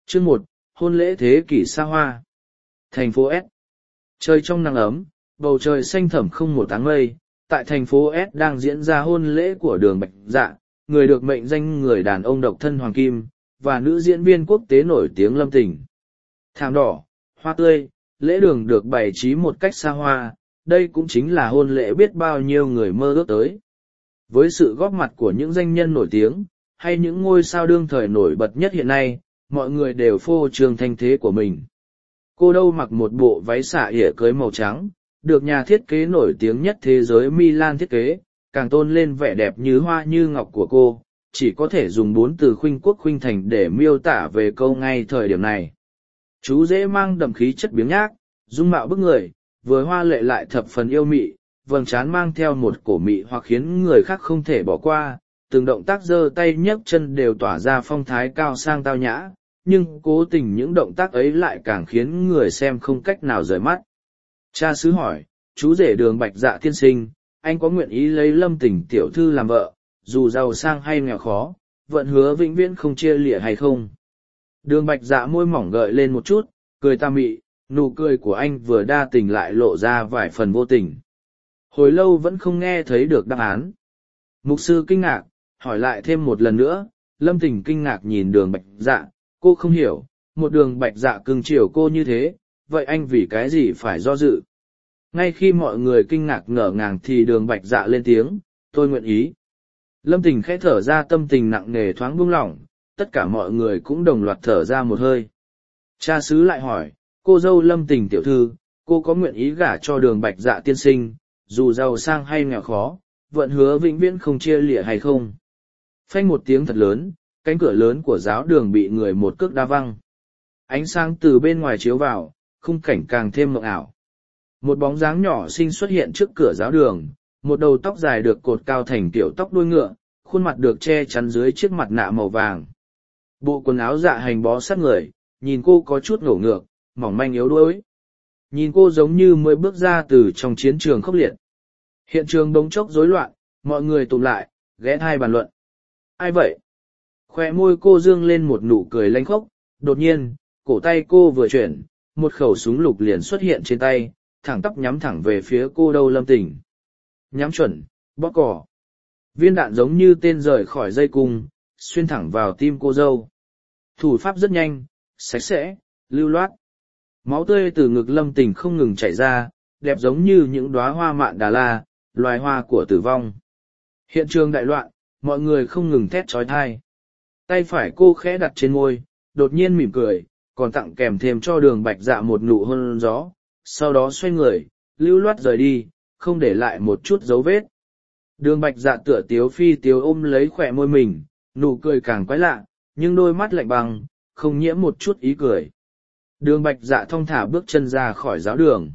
Chương 1, hôn lễ thế kỷ xa hoa. Thành phố S. Trời trong nắng ấm, bầu trời xanh thẳm không một áng mây, tại thành phố S đang diễn ra hôn lễ của Đường Bạch Dạ, người được mệnh danh người đàn ông độc thân Hoàng Kim, và nữ diễn viên quốc tế nổi tiếng Lâm Tình. Thảm đỏ, hoa tươi, lễ đường được bày trí một cách xa hoa, đây cũng chính là hôn lễ biết bao nhiêu người mơ ước tới. Với sự góp mặt của những danh nhân nổi tiếng, hay những ngôi sao đương thời nổi bật nhất hiện nay, mọi người đều phô trương thanh thế của mình. Cô dâu mặc một bộ váy xả ỉa cưới màu trắng, được nhà thiết kế nổi tiếng nhất thế giới Milan thiết kế, càng tôn lên vẻ đẹp như hoa như ngọc của cô, chỉ có thể dùng 4 từ khuynh quốc khuynh thành để miêu tả về câu ngay thời điểm này. Chú rể mang đậm khí chất biếng nhác, dung mạo bức người, vừa hoa lệ lại thập phần yêu mị, vầng trán mang theo một cổ mị hoặc khiến người khác không thể bỏ qua, từng động tác giơ tay nhấc chân đều tỏa ra phong thái cao sang tao nhã, nhưng cố tình những động tác ấy lại càng khiến người xem không cách nào rời mắt. Cha xứ hỏi, chú rể Đường Bạch Dạ tiên sinh, anh có nguyện ý lấy Lâm Tình tiểu thư làm vợ, dù giàu sang hay nghèo khó, vận hứa vĩnh viễn không chia lìa hay không? Đường Bạch Dạ môi mỏng gợi lên một chút, cười tà mị, nụ cười của anh vừa đa tình lại lộ ra vài phần vô tình. Hồi lâu vẫn không nghe thấy được đáp án. Mục sư kinh ngạc, hỏi lại thêm một lần nữa. Lâm Tình kinh ngạc nhìn Đường Bạch Dạ, cô không hiểu, một Đường Bạch Dạ cưng chiều cô như thế, vậy anh vì cái gì phải do dự? Ngay khi mọi người kinh ngạc ngỡ ngàng thì Đường Bạch Dạ lên tiếng, tôi nguyện ý. Lâm Tình khẽ thở ra, tâm tình nặng nề thoáng buông lỏng, tất cả mọi người cũng đồng loạt thở ra một hơi. Cha xứ lại hỏi, cô dâu Lâm Tình tiểu thư, cô có nguyện ý gả cho Đường Bạch Dạ tiên sinh, dù giàu sang hay nghèo khó, vận hứa vĩnh viễn không chia lìa hay không? Phanh một tiếng thật lớn, cánh cửa lớn của giáo đường bị người một cước đá văng. Ánh sáng từ bên ngoài chiếu vào, khung cảnh càng thêm mộng ảo. Một bóng dáng nhỏ xinh xuất hiện trước cửa giáo đường, một đầu tóc dài được cột cao thành kiểu tóc đuôi ngựa, khuôn mặt được che chắn dưới chiếc mặt nạ màu vàng. Bộ quần áo dạ hành bó sát người, nhìn cô có chút ngổ ngược, mỏng manh yếu đuối. Nhìn cô giống như mới bước ra từ trong chiến trường khốc liệt. Hiện trường bỗng chốc rối loạn, mọi người tụm lại, ghé thai bàn luận. Ai vậy? Khoe môi cô dương lên một nụ cười lanh khốc, đột nhiên, cổ tay cô vừa chuyển, một khẩu súng lục liền xuất hiện trên tay, thẳng tắp nhắm thẳng về phía cô dâu Lâm Tình. Nhắm chuẩn, bóp cò. Viên đạn giống như tên rời khỏi dây cung, xuyên thẳng vào tim cô dâu. Thủ pháp rất nhanh, sạch sẽ, lưu loát. Máu tươi từ ngực Lâm Tình không ngừng chảy ra, đẹp giống như những đóa hoa mạn Đà La, loài hoa của tử vong. Hiện trường đại loạn, mọi người không ngừng thét trói thai. Tay phải cô khẽ đặt trên môi, đột nhiên mỉm cười, còn tặng kèm thêm cho Đường Bạch Dạ một nụ hôn gió, sau đó xoay người, lưu loát rời đi, không để lại một chút dấu vết. Đường Bạch Dạ tựa tiếu phi tiếu ôm lấy khỏe môi mình, nụ cười càng quái lạ, nhưng đôi mắt lạnh băng, không nhiễm một chút ý cười. Đường Bạch Dạ thong thả bước chân ra khỏi giáo đường.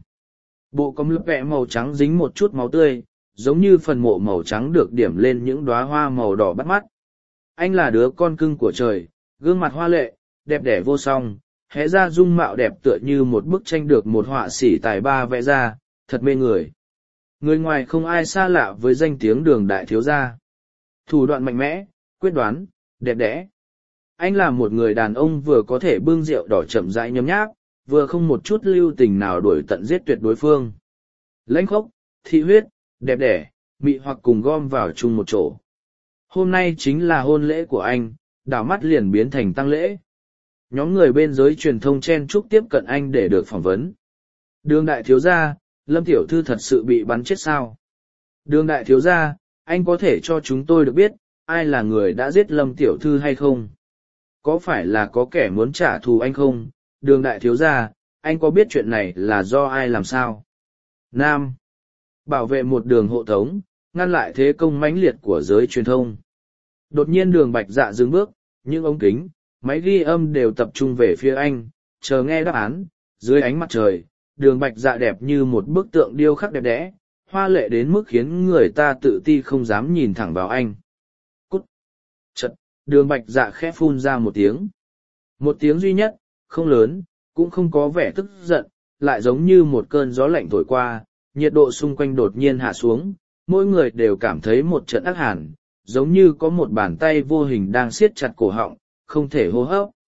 Bộ cấm lớp vẽ màu trắng dính một chút máu tươi, giống như phần mộ màu trắng được điểm lên những đóa hoa màu đỏ bắt mắt. Anh là đứa con cưng của trời, gương mặt hoa lệ, đẹp đẽ vô song, hé ra dung mạo đẹp tựa như một bức tranh được một họa sĩ tài ba vẽ ra, thật mê người. Người ngoài không ai xa lạ với danh tiếng Đường đại thiếu gia. Thủ đoạn mạnh mẽ, quyết đoán, đẹp đẽ. Anh là một người đàn ông vừa có thể bưng rượu đỏ chậm rãi nhấm nháp, vừa không một chút lưu tình nào đuổi tận giết tuyệt đối phương. Lãnh khốc, thị huyết, đẹp đẽ, mị hoặc cùng gom vào chung một chỗ. Hôm nay chính là hôn lễ của anh, đảo mắt liền biến thành tang lễ. Nhóm người bên giới truyền thông chen chúc tiếp cận anh để được phỏng vấn. Đường đại thiếu gia, Lâm tiểu thư thật sự bị bắn chết sao? Đường đại thiếu gia, anh có thể cho chúng tôi được biết, ai là người đã giết Lâm tiểu thư hay không? Có phải là có kẻ muốn trả thù anh không? Đường đại thiếu gia, anh có biết chuyện này là do ai làm sao? Nam. Bảo vệ một đường hộ tống, ngăn lại thế công mãnh liệt của giới truyền thông. Đột nhiên Đường Bạch Dạ dừng bước, những ống kính, máy ghi âm đều tập trung về phía anh, chờ nghe đáp án. Dưới ánh mặt trời, Đường Bạch Dạ đẹp như một bức tượng điêu khắc đẹp đẽ, hoa lệ đến mức khiến người ta tự ti không dám nhìn thẳng vào anh. Cút! Chật! Đường Bạch Dạ khẽ phun ra một tiếng. Một tiếng duy nhất, không lớn, cũng không có vẻ tức giận, lại giống như một cơn gió lạnh thổi qua, nhiệt độ xung quanh đột nhiên hạ xuống, mỗi người đều cảm thấy một trận ác hàn, giống như có một bàn tay vô hình đang siết chặt cổ họng, không thể hô hấp.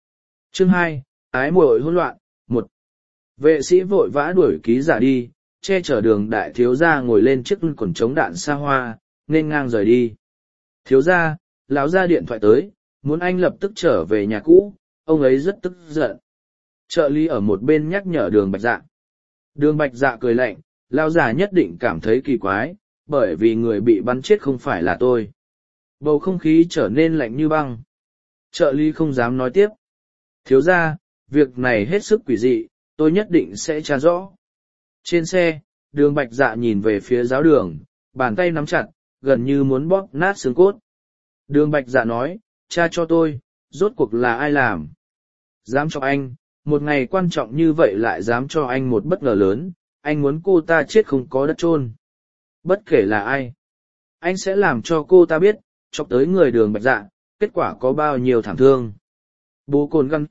Chương 2, ái muội hỗn loạn, 1. Vệ sĩ vội vã đuổi ký giả đi, che chở đường đại thiếu gia ngồi lên chiếc quần chống đạn xa hoa, nên ngang rời đi. Thiếu gia, lão gia điện thoại tới, muốn anh lập tức trở về nhà cũ, ông ấy rất tức giận. Trợ lý ở một bên nhắc nhở đường Bạch Dạ. Đường Bạch Dạ cười lạnh, lão già nhất định cảm thấy kỳ quái, bởi vì người bị bắn chết không phải là tôi. Bầu không khí trở nên lạnh như băng. Trợ lý không dám nói tiếp. Thiếu gia, việc này hết sức quỷ dị, tôi nhất định sẽ tra rõ. Trên xe, đường Bạch Dạ nhìn về phía giáo đường, bàn tay nắm chặt, gần như muốn bóp nát xương cốt. Đường Bạch Dạ nói, tra cho tôi, rốt cuộc là ai làm? Dám cho anh, một ngày quan trọng như vậy lại dám cho anh một bất ngờ lớn, anh muốn cô ta chết không có đất chôn. Bất kể là ai, anh sẽ làm cho cô ta biết, chọc tới người đường Bạch Dạ, kết quả có bao nhiêu thảm thương. Bố cồn găng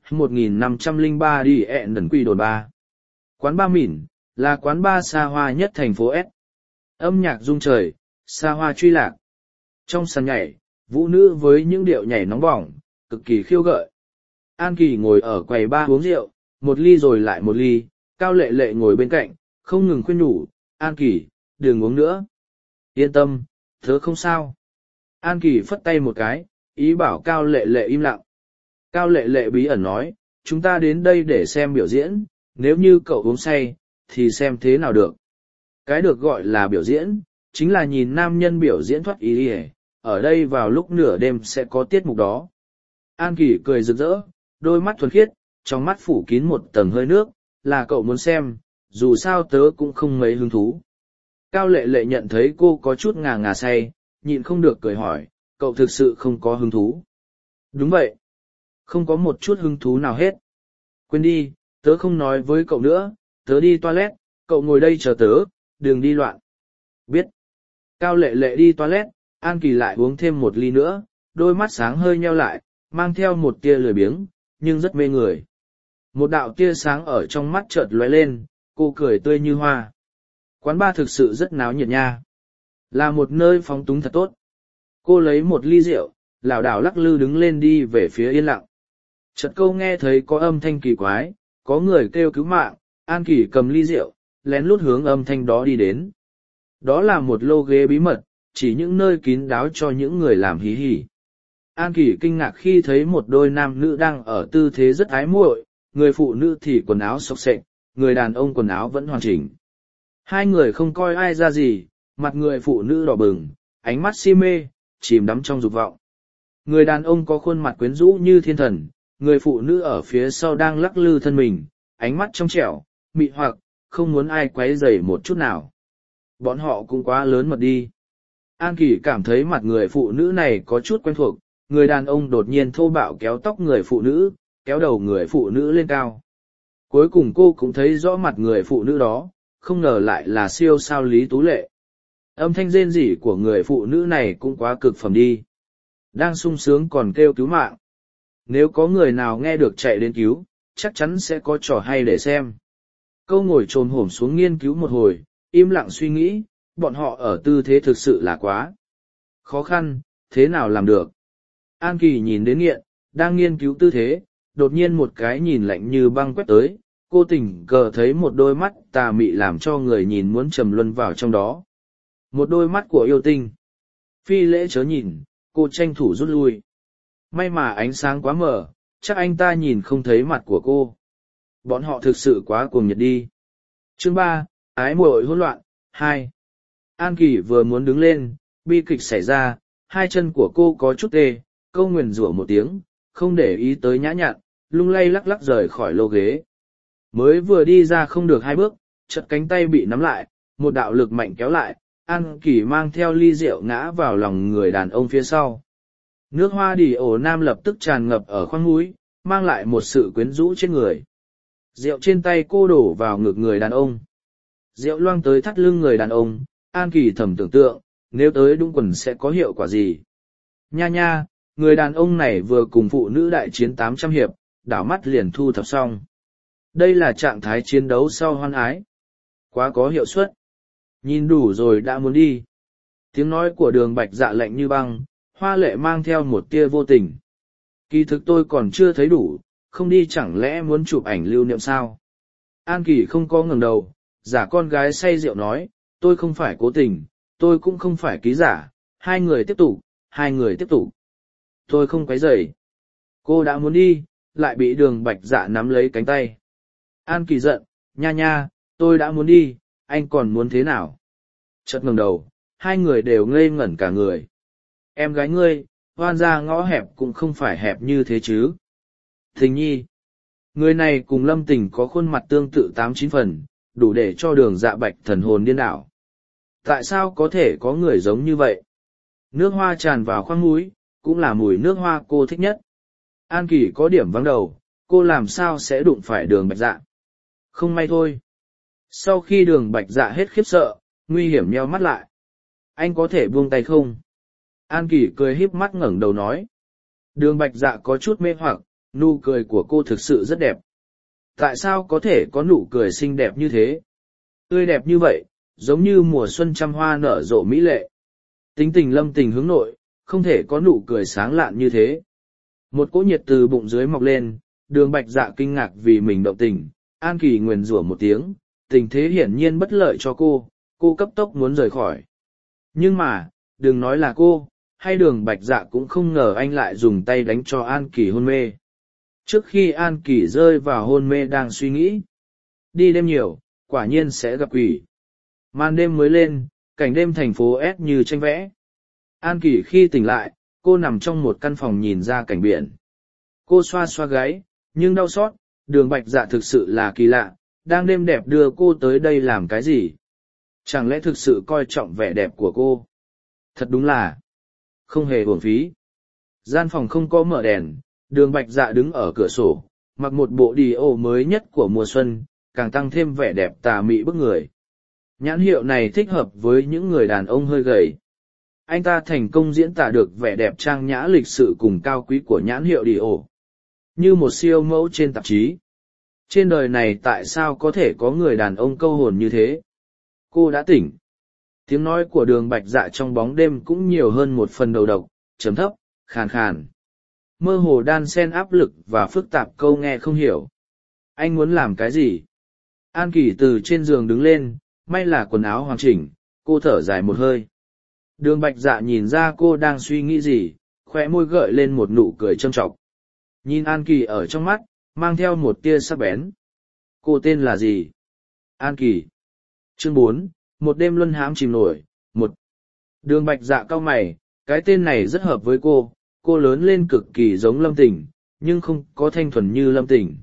1503 đi ẹn đần quy đồn 3. Quán ba mỉn, là quán ba xa hoa nhất thành phố S. Âm nhạc rung trời, xa hoa truy lạc. Trong sàn nhảy, vũ nữ với những điệu nhảy nóng bỏng, cực kỳ khiêu gợi. An Kỳ ngồi ở quầy ba uống rượu, một ly rồi lại một ly, Cao Lệ Lệ ngồi bên cạnh, không ngừng khuyên nhủ, An Kỳ, đừng uống nữa. Yên tâm, tớ không sao. An Kỳ phất tay một cái, ý bảo Cao Lệ Lệ im lặng. Cao Lệ Lệ bí ẩn nói, chúng ta đến đây để xem biểu diễn, nếu như cậu uống say, thì xem thế nào được. Cái được gọi là biểu diễn, chính là nhìn nam nhân biểu diễn thoát ý ỉa, ở đây vào lúc nửa đêm sẽ có tiết mục đó. An Kỳ cười rực rỡ, đôi mắt thuần khiết, trong mắt phủ kín một tầng hơi nước, là cậu muốn xem, dù sao tớ cũng không mấy hứng thú. Cao Lệ Lệ nhận thấy cô có chút ngà ngà say, nhịn không được cười hỏi, cậu thực sự không có hứng thú. Đúng vậy. Không có một chút hứng thú nào hết. Quên đi, tớ không nói với cậu nữa, tớ đi toilet, cậu ngồi đây chờ tớ, đừng đi loạn. Biết. Cao Lệ Lệ đi toilet, An Kỳ lại uống thêm một ly nữa, đôi mắt sáng hơi nheo lại, mang theo một tia lười biếng, nhưng rất mê người. Một đạo tia sáng ở trong mắt chợt lóe lên, cô cười tươi như hoa. Quán bar thực sự rất náo nhiệt nha. Là một nơi phóng túng thật tốt. Cô lấy một ly rượu, lảo đảo lắc lư đứng lên đi về phía yên lặng. Chợt câu nghe thấy có âm thanh kỳ quái, có người kêu cứu mạng, An Kỳ cầm ly rượu, lén lút hướng âm thanh đó đi đến. Đó là một lô ghế bí mật, chỉ những nơi kín đáo cho những người làm hí hí. An Kỳ kinh ngạc khi thấy một đôi nam nữ đang ở tư thế rất ái muội, người phụ nữ thì quần áo xộc xệch, người đàn ông quần áo vẫn hoàn chỉnh. Hai người không coi ai ra gì, mặt người phụ nữ đỏ bừng, ánh mắt si mê, chìm đắm trong dục vọng. Người đàn ông có khuôn mặt quyến rũ như thiên thần, người phụ nữ ở phía sau đang lắc lư thân mình, ánh mắt trong trẻo, mị hoặc, không muốn ai quấy rầy một chút nào. Bọn họ cũng quá lớn mật đi. An Kỳ cảm thấy mặt người phụ nữ này có chút quen thuộc, người đàn ông đột nhiên thô bạo kéo tóc người phụ nữ, kéo đầu người phụ nữ lên cao. Cuối cùng cô cũng thấy rõ mặt người phụ nữ đó, không ngờ lại là siêu sao Lý Tú Lệ. Âm thanh rên rỉ của người phụ nữ này cũng quá cực phẩm đi. Đang sung sướng còn kêu cứu mạng. Nếu có người nào nghe được chạy đến cứu, chắc chắn sẽ có trò hay để xem. Câu ngồi chồm hổm xuống nghiên cứu một hồi, im lặng suy nghĩ, bọn họ ở tư thế thực sự là quá khó khăn, thế nào làm được. An Kỳ nhìn đến nghiện, đang nghiên cứu tư thế, đột nhiên một cái nhìn lạnh như băng quét tới, cô tình cờ thấy một đôi mắt tà mị làm cho người nhìn muốn trầm luân vào trong đó. Một đôi mắt của yêu tinh. Phi lễ chớ nhìn, cô tranh thủ rút lui. May mà ánh sáng quá mờ, chắc anh ta nhìn không thấy mặt của cô. Bọn họ thực sự quá cuồng nhiệt đi. Chương 3, ái muội hỗn loạn, 2. An Kỳ vừa muốn đứng lên, bi kịch xảy ra, hai chân của cô có chút tê, câu nguyền rủa một tiếng, không để ý tới nhã nhặn, lung lay lắc lắc rời khỏi lô ghế. Mới vừa đi ra không được hai bước, chợt cánh tay bị nắm lại, một đạo lực mạnh kéo lại, An Kỳ mang theo ly rượu ngã vào lòng người đàn ông phía sau. Nước hoa đi ổ nam lập tức tràn ngập ở khoang mũi, mang lại một sự quyến rũ trên người. Rượu trên tay cô đổ vào ngực người đàn ông. Rượu loang tới thắt lưng người đàn ông, An Kỳ thầm tưởng tượng, nếu tới đúng quần sẽ có hiệu quả gì. Nha nha, người đàn ông này vừa cùng phụ nữ đại chiến 800 hiệp, đảo mắt liền thu thập xong. Đây là trạng thái chiến đấu sau hoan ái. Quá có hiệu suất. Nhìn đủ rồi đã muốn đi. Tiếng nói của đường Bạch Dạ lạnh như băng, hoa lệ mang theo một tia vô tình. Kỳ thực tôi còn chưa thấy đủ, không đi chẳng lẽ muốn chụp ảnh lưu niệm sao? An Kỳ không có ngẩng đầu, giả con gái say rượu nói, tôi không phải cố tình, tôi cũng không phải ký giả, hai người tiếp tục, hai người tiếp tục. Tôi không quấy rầy. Cô đã muốn đi, lại bị Đường Bạch Dạ nắm lấy cánh tay. An Kỳ giận, nha nha, tôi đã muốn đi, anh còn muốn thế nào? Chợt ngẩng đầu, hai người đều ngây ngẩn cả người. Em gái ngươi, hoan ra ngõ hẹp cũng không phải hẹp như thế chứ. Tình nhi. Người này cùng Lâm Tình có khuôn mặt tương tự 8-9 phần, đủ để cho Đường Dạ Bạch thần hồn điên đảo. Tại sao có thể có người giống như vậy? Nước hoa tràn vào khoang mũi, cũng là mùi nước hoa cô thích nhất. An Kỳ có điểm vắng đầu, cô làm sao sẽ đụng phải Đường Bạch Dạ? Không may thôi. Sau khi Đường Bạch Dạ hết khiếp sợ, nguy hiểm nheo mắt lại. Anh có thể buông tay không? An Kỳ cười híp mắt ngẩng đầu nói. Đường Bạch Dạ có chút mê hoặc, nụ cười của cô thực sự rất đẹp. Tại sao có thể có nụ cười xinh đẹp như thế? Tươi đẹp như vậy, giống như mùa xuân trăm hoa nở rộ mỹ lệ. Tính tình Lâm Tình hướng nội, không thể có nụ cười sáng lạn như thế. Một cỗ nhiệt từ bụng dưới mọc lên, Đường Bạch Dạ kinh ngạc vì mình động tình, An Kỳ nguyền rủa một tiếng, tình thế hiển nhiên bất lợi cho cô cấp tốc muốn rời khỏi. Nhưng mà, đừng nói là cô, hay Đường Bạch Dạ cũng không ngờ anh lại dùng tay đánh cho An Kỳ hôn mê. Trước khi An Kỳ rơi vào hôn mê đang suy nghĩ. Đi đêm nhiều, quả nhiên sẽ gặp quỷ. Màn đêm mới lên, cảnh đêm thành phố S như tranh vẽ. An Kỳ khi tỉnh lại, cô nằm trong một căn phòng nhìn ra cảnh biển. Cô xoa xoa gáy, nhưng đau xót, Đường Bạch Dạ thực sự là kỳ lạ, đang đêm đẹp đưa cô tới đây làm cái gì? Chẳng lẽ thực sự coi trọng vẻ đẹp của cô? Thật đúng là không hề uổng phí. Gian phòng không có mở đèn, Đường Bạch Dạ đứng ở cửa sổ, mặc một bộ đi ô mới nhất của mùa xuân, càng tăng thêm vẻ đẹp tà mị bức người. Nhãn hiệu này thích hợp với những người đàn ông hơi gầy. Anh ta thành công diễn tả được vẻ đẹp trang nhã lịch sự cùng cao quý của nhãn hiệu đi ô. Như một siêu mẫu trên tạp chí. Trên đời này tại sao có thể có người đàn ông câu hồn như thế? Cô đã tỉnh. Tiếng nói của Đường Bạch Dạ trong bóng đêm cũng nhiều hơn một phần đầu độc, trầm thấp, khàn khàn. Mơ hồ đan xen áp lực và phức tạp câu nghe không hiểu. Anh muốn làm cái gì? An Kỳ từ trên giường đứng lên, may là quần áo hoàn chỉnh, cô thở dài một hơi. Đường Bạch Dạ nhìn ra cô đang suy nghĩ gì, khóe môi gợi lên một nụ cười châm chọc. Nhìn An Kỳ ở trong mắt, mang theo một tia sắc bén. Cô tên là gì? An Kỳ. Chương 4, một đêm luân hãm chìm nổi, 1. Đường Bạch Dạ cau mày, cái tên này rất hợp với cô lớn lên cực kỳ giống Lâm Tình, nhưng không có thanh thuần như Lâm Tình.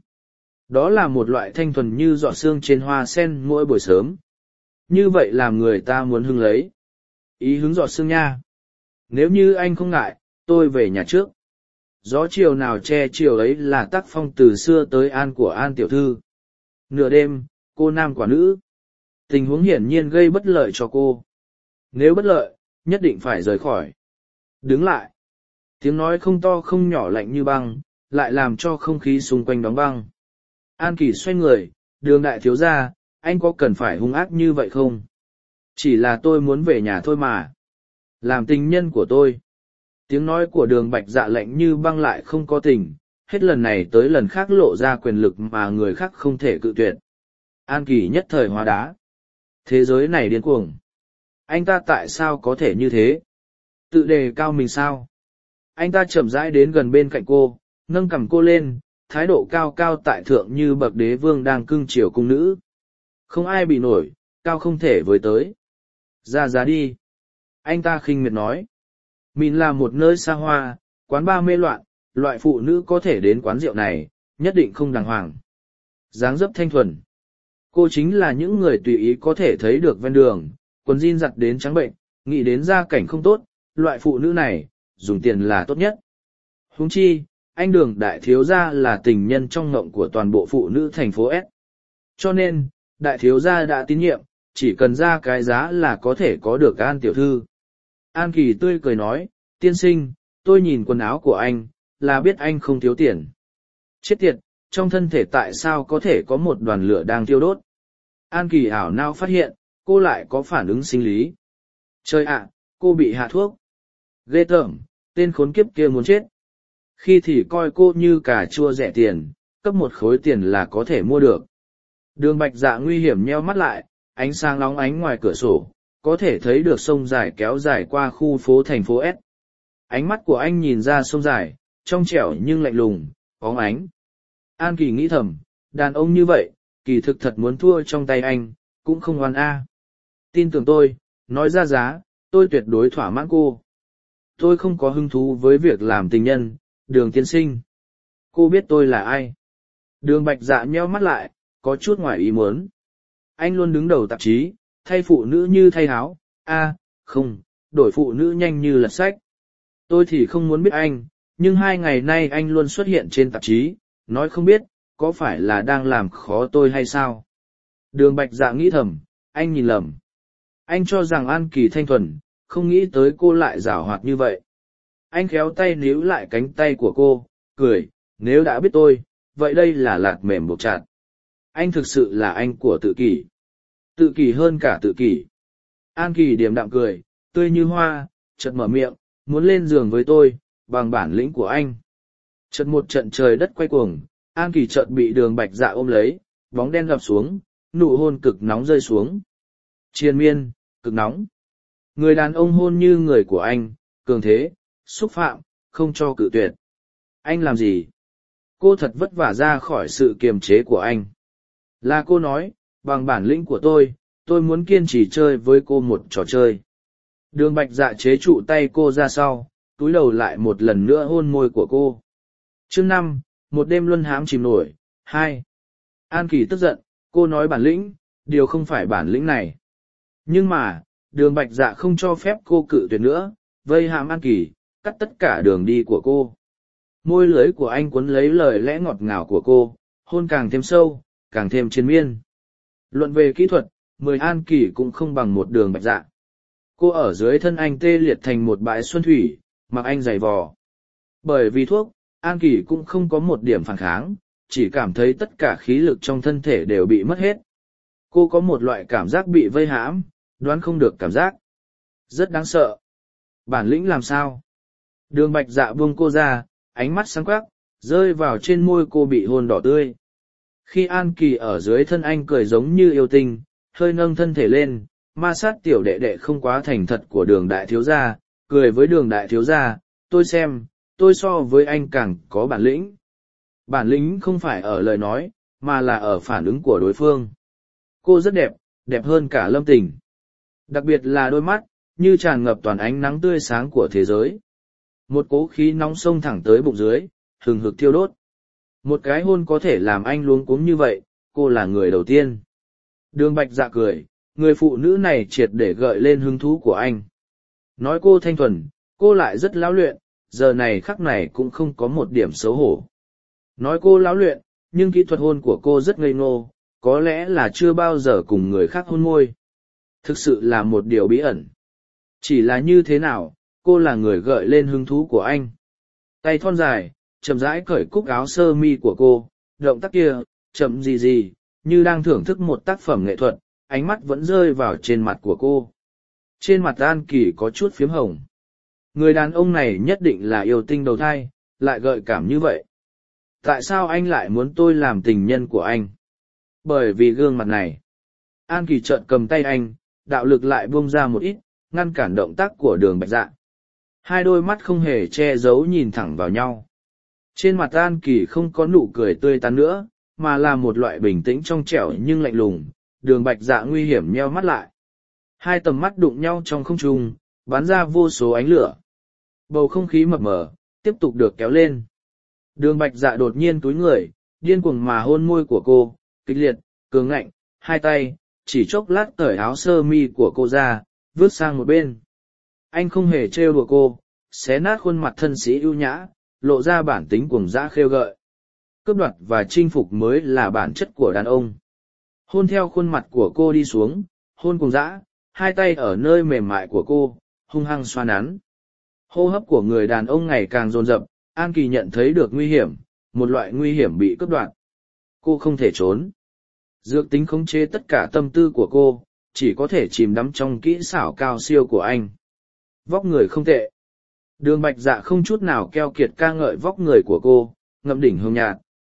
Đó là một loại thanh thuần như giọt sương trên hoa sen mỗi buổi sớm. Như vậy làm người ta muốn hưng lấy. Ý hứng giọt sương nha. Nếu như anh không ngại, tôi về nhà trước. Gió chiều nào che chiều ấy là tác phong từ xưa tới An của An tiểu thư. Nửa đêm, cô nam quả nữ. Tình huống hiển nhiên gây bất lợi cho cô. Nếu bất lợi, nhất định phải rời khỏi. Đứng lại. Tiếng nói không to không nhỏ lạnh như băng, lại làm cho không khí xung quanh đóng băng. An Kỳ xoay người, Đường đại thiếu gia, anh có cần phải hung ác như vậy không? Chỉ là tôi muốn về nhà thôi mà. Làm tình nhân của tôi. Tiếng nói của Đường Bạch Dạ lạnh như băng lại không có tình, hết lần này tới lần khác lộ ra quyền lực mà người khác không thể cự tuyệt. An Kỳ nhất thời hóa đá. Thế giới này điên cuồng. Anh ta tại sao có thể như thế? Tự đề cao mình sao? Anh ta chậm rãi đến gần bên cạnh cô, nâng cằm cô lên, thái độ cao cao tại thượng như bậc đế vương đang cưng chiều cung nữ. Không ai bị nổi, cao không thể với tới. Ra đi. Anh ta khinh miệt nói. Mình là một nơi xa hoa, quán bar mê loạn, loại phụ nữ có thể đến quán rượu này, nhất định không đàng hoàng. Dáng dấp thanh thuần. Cô chính là những người tùy ý có thể thấy được ven đường, quần jean giặt đến trắng bệnh, nghĩ đến gia cảnh không tốt, loại phụ nữ này, dùng tiền là tốt nhất. Huống chi, anh Đường đại thiếu gia là tình nhân trong ngộng của toàn bộ phụ nữ thành phố S. Cho nên, đại thiếu gia đã tín nhiệm, chỉ cần ra cái giá là có thể có được An tiểu thư. An Kỳ tươi cười nói, tiên sinh, tôi nhìn quần áo của anh, là biết anh không thiếu tiền. Chết tiệt, trong thân thể tại sao có thể có một đoàn lửa đang thiêu đốt? An Kỳ ảo não phát hiện, cô lại có phản ứng sinh lý. Trời ạ, cô bị hạ thuốc. Ghê tởm, tên khốn kiếp kia muốn chết. Khi thì coi cô như cà chua rẻ tiền, cấp một khối tiền là có thể mua được. Đường Bạch Dạ nguy hiểm nheo mắt lại, ánh sáng nóng ánh ngoài cửa sổ, có thể thấy được sông dài kéo dài qua khu phố thành phố S. Ánh mắt của anh nhìn ra sông dài, trong trẻo nhưng lạnh lùng, óng ánh. An Kỳ nghĩ thầm, đàn ông như vậy, kỳ thực thật muốn thua trong tay anh, cũng không oan a. Tin tưởng tôi, nói ra giá, tôi tuyệt đối thỏa mãn cô. Tôi không có hứng thú với việc làm tình nhân, Đường tiên sinh. Cô biết tôi là ai? Đường Bạch Dạ nheo mắt lại, có chút ngoài ý muốn. Anh luôn đứng đầu tạp chí, thay phụ nữ như thay áo, không, đổi phụ nữ nhanh như lật sách. Tôi thì không muốn biết anh, nhưng 2 ngày nay anh luôn xuất hiện trên tạp chí, nói không biết, có phải là đang làm khó tôi hay sao? Đường Bạch Dạ nghĩ thầm, anh nhìn lầm. Anh cho rằng An Kỳ thanh thuần, không nghĩ tới cô lại giảo hoạt như vậy. Anh khéo tay níu lại cánh tay của cô, cười, nếu đã biết tôi, vậy đây là lạt mềm buộc chặt. Anh thực sự là anh của tự kỷ. Tự kỷ hơn cả tự kỷ. An Kỳ điềm đạm cười, tươi như hoa, chợt mở miệng, muốn lên giường với tôi, bằng bản lĩnh của anh. Chợt một trận trời đất quay cuồng, An Kỳ chợt bị Đường Bạch Dạ ôm lấy, bóng đen gập xuống, nụ hôn cực nóng rơi xuống. Triền miên, cực nóng. Người đàn ông hôn như người của anh, cường thế, xúc phạm, không cho cự tuyệt. Anh làm gì? Cô thật vất vả ra khỏi sự kiềm chế của anh. Là cô nói, bằng bản lĩnh của tôi muốn kiên trì chơi với cô một trò chơi. Đường Bạch Dạ chế trụ tay cô ra sau, túi đầu lại một lần nữa hôn môi của cô. Chương 5, một đêm luân hãm chìm nổi, 2. An Kỳ tức giận, cô nói bản lĩnh, điều không phải bản lĩnh này. Nhưng mà, Đường Bạch Dạ không cho phép cô cự tuyệt nữa, vây hãm An Kỳ, cắt tất cả đường đi của cô. Môi lưới của anh cuốn lấy lời lẽ ngọt ngào của cô, hôn càng thêm sâu, càng thêm triền miên. Luận về kỹ thuật, 10 An Kỳ cũng không bằng một Đường Bạch Dạ. Cô ở dưới thân anh tê liệt thành một bãi xuân thủy, mặc anh giày vò. Bởi vì thuốc, An Kỳ cũng không có một điểm phản kháng, chỉ cảm thấy tất cả khí lực trong thân thể đều bị mất hết. Cô có một loại cảm giác bị vây hãm, đoán không được cảm giác. Rất đáng sợ. Bản lĩnh làm sao? Đường Bạch Dạ buông cô ra, ánh mắt sáng quắc, rơi vào trên môi cô bị hôn đỏ tươi. Khi An Kỳ ở dưới thân anh cười giống như yêu tinh, hơi nâng thân thể lên, ma sát tiểu đệ đệ không quá thành thật của Đường đại thiếu gia, cười với Đường đại thiếu gia, tôi xem, tôi so với anh càng có bản lĩnh. Bản lĩnh không phải ở lời nói, mà là ở phản ứng của đối phương. Cô rất đẹp, đẹp hơn cả Lâm Tình. Đặc biệt là đôi mắt, như tràn ngập toàn ánh nắng tươi sáng của thế giới. Một cỗ khí nóng xông thẳng tới bụng dưới, hừng hực thiêu đốt. Một cái hôn có thể làm anh luống cuống như vậy, cô là người đầu tiên. Đường Bạch Dạ cười, người phụ nữ này triệt để gợi lên hứng thú của anh. Nói cô thanh thuần, cô lại rất lão luyện, giờ này khắc này cũng không có một điểm xấu hổ. Nói cô lão luyện, nhưng kỹ thuật hôn của cô rất ngây ngô, có lẽ là chưa bao giờ cùng người khác hôn môi. Thực sự là một điều bí ẩn. Chỉ là như thế nào, cô là người gợi lên hứng thú của anh. Tay thon dài, chậm rãi cởi cúc áo sơ mi của cô, động tác kia, chậm gì, như đang thưởng thức một tác phẩm nghệ thuật, ánh mắt vẫn rơi vào trên mặt của cô. Trên mặt An Kỳ có chút phiếm hồng. Người đàn ông này nhất định là yêu tinh đầu thai, lại gợi cảm như vậy. Tại sao anh lại muốn tôi làm tình nhân của anh? Bởi vì gương mặt này. An Kỳ chợt cầm tay anh, đạo lực lại buông ra một ít, ngăn cản động tác của Đường Bạch Dạ. Hai đôi mắt không hề che giấu nhìn thẳng vào nhau. Trên mặt An Kỳ không có nụ cười tươi tắn nữa, mà là một loại bình tĩnh trong trẻo nhưng lạnh lùng. Đường Bạch Dạ nguy hiểm nheo mắt lại. Hai tầm mắt đụng nhau trong không trung, bắn ra vô số ánh lửa. Bầu không khí mập mờ, tiếp tục được kéo lên. Đường Bạch Dạ đột nhiên túi người, điên cuồng mà hôn môi của cô, kịch liệt, cường ngạnh, hai tay, chỉ chốc lát cởi áo sơ mi của cô ra, vứt sang một bên. Anh không hề trêu đùa cô, xé nát khuôn mặt thân sĩ ưu nhã, lộ ra bản tính cuồng dã khêu gợi. Cướp đoạt và chinh phục mới là bản chất của đàn ông. Hôn theo khuôn mặt của cô đi xuống, hôn cuồng dã, hai tay ở nơi mềm mại của cô, hung hăng xoa nắn. Hô hấp của người đàn ông ngày càng dồn dập, An Kỳ nhận thấy được nguy hiểm, một loại nguy hiểm bị cướp đoạt. Cô không thể trốn. Dược tính khống chế tất cả tâm tư của cô, chỉ có thể chìm đắm trong kỹ xảo cao siêu của anh. Vóc người không tệ. Đường Bạch Dạ không chút nào keo kiệt ca ngợi vóc người của cô, ngậm đỉnh hương nhạt,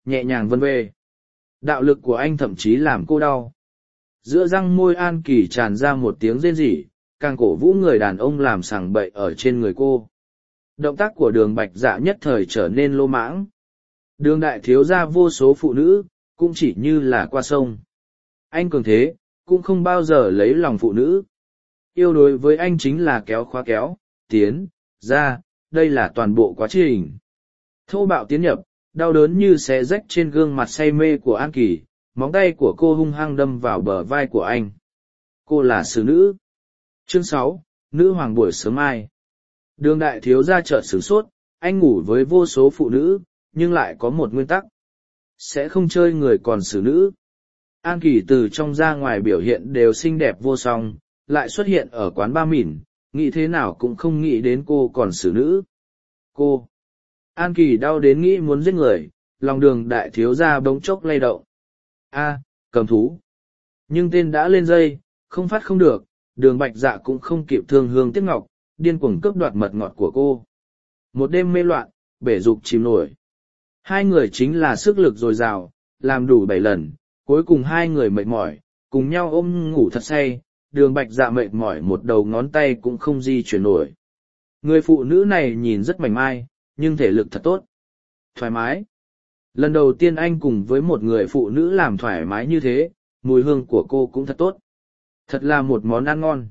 nhẹ nhàng vân về. Đạo lực của anh thậm chí làm cô đau. Giữa răng môi An Kỳ tràn ra một tiếng rên rỉ, càng cổ vũ người đàn ông làm sằng bậy ở trên người cô. Động tác của Đường Bạch Dạ nhất thời trở nên lô mãng. Đường đại thiếu gia vô số phụ nữ, cũng chỉ như là qua sông. Anh cường thế, cũng không bao giờ lấy lòng phụ nữ. Yêu đối với anh chính là kéo khóa kéo, tiến, ra, đây là toàn bộ quá trình. Thô bạo tiến nhập, đau đớn như xé rách trên gương mặt say mê của An Kỳ, móng tay của cô hung hăng đâm vào bờ vai của anh. Cô là xử nữ. Chương 6, Nữ hoàng buổi sớm mai. Đường đại thiếu gia chợt sửng sốt, anh ngủ với vô số phụ nữ, nhưng lại có một nguyên tắc. Sẽ không chơi người còn xử nữ. An Kỳ từ trong ra ngoài biểu hiện đều xinh đẹp vô song, lại xuất hiện ở quán ba mỉn, nghĩ thế nào cũng không nghĩ đến cô còn xử nữ. Cô! An Kỳ đau đến nghĩ muốn giết người, lòng đường đại thiếu gia bỗng chốc lay động. A, cầm thú! Nhưng tên đã lên dây, không phát không được, Đường Bạch Dạ cũng không kịp thương hương tiếc ngọc, điên cuồng cướp đoạt mật ngọt của cô. Một đêm mê loạn, bể dục chìm nổi. Hai người chính là sức lực dồi dào, làm đủ 7 lần, cuối cùng hai người mệt mỏi, cùng nhau ôm ngủ thật say, Đường Bạch Dạ mệt mỏi một đầu ngón tay cũng không di chuyển nổi. Người phụ nữ này nhìn rất mảnh mai, nhưng thể lực thật tốt. Thoải mái. Lần đầu tiên anh cùng với một người phụ nữ làm thoải mái như thế, mùi hương của cô cũng thật tốt. Thật là một món ăn ngon.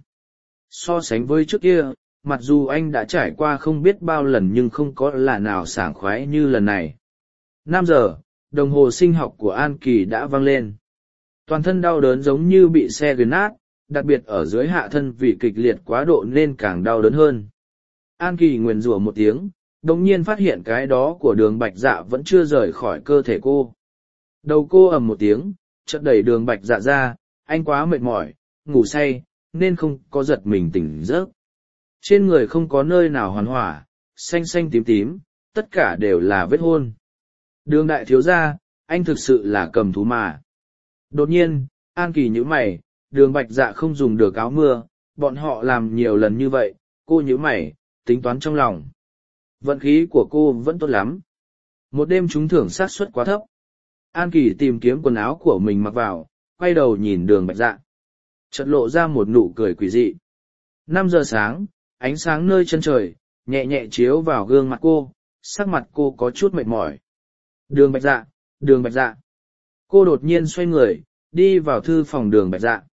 So sánh với trước kia, mặc dù anh đã trải qua không biết bao lần nhưng không có là nào sảng khoái như lần này. 5 giờ, đồng hồ sinh học của An Kỳ đã vang lên. Toàn thân đau đớn giống như bị xe nghiền nát, đặc biệt ở dưới hạ thân vì kịch liệt quá độ nên càng đau đớn hơn. An Kỳ nguyền rủa một tiếng, đồng nhiên phát hiện cái đó của Đường Bạch Dạ vẫn chưa rời khỏi cơ thể cô. Đầu cô ầm một tiếng, chợt đẩy Đường Bạch Dạ ra, anh quá mệt mỏi, ngủ say, nên không có giật mình tỉnh giấc. Trên người không có nơi nào hoàn hỏa, xanh xanh tím tím, tất cả đều là vết hôn. Đường đại thiếu gia, anh thực sự là cầm thú mà. Đột nhiên, An Kỳ nhíu mày, Đường Bạch Dạ không dùng được áo mưa, bọn họ làm nhiều lần như vậy, cô nhíu mày, tính toán trong lòng. Vận khí của cô vẫn tốt lắm. Một đêm trúng thưởng xác suất quá thấp. An Kỳ tìm kiếm quần áo của mình mặc vào, quay đầu nhìn Đường Bạch Dạ. Chợt lộ ra một nụ cười quỷ dị. 5 giờ sáng, ánh sáng nơi chân trời, nhẹ nhẹ chiếu vào gương mặt cô, sắc mặt cô có chút mệt mỏi. Đường Bạch Dạ, Đường Bạch Dạ. Cô đột nhiên xoay người, đi vào thư phòng Đường Bạch Dạ.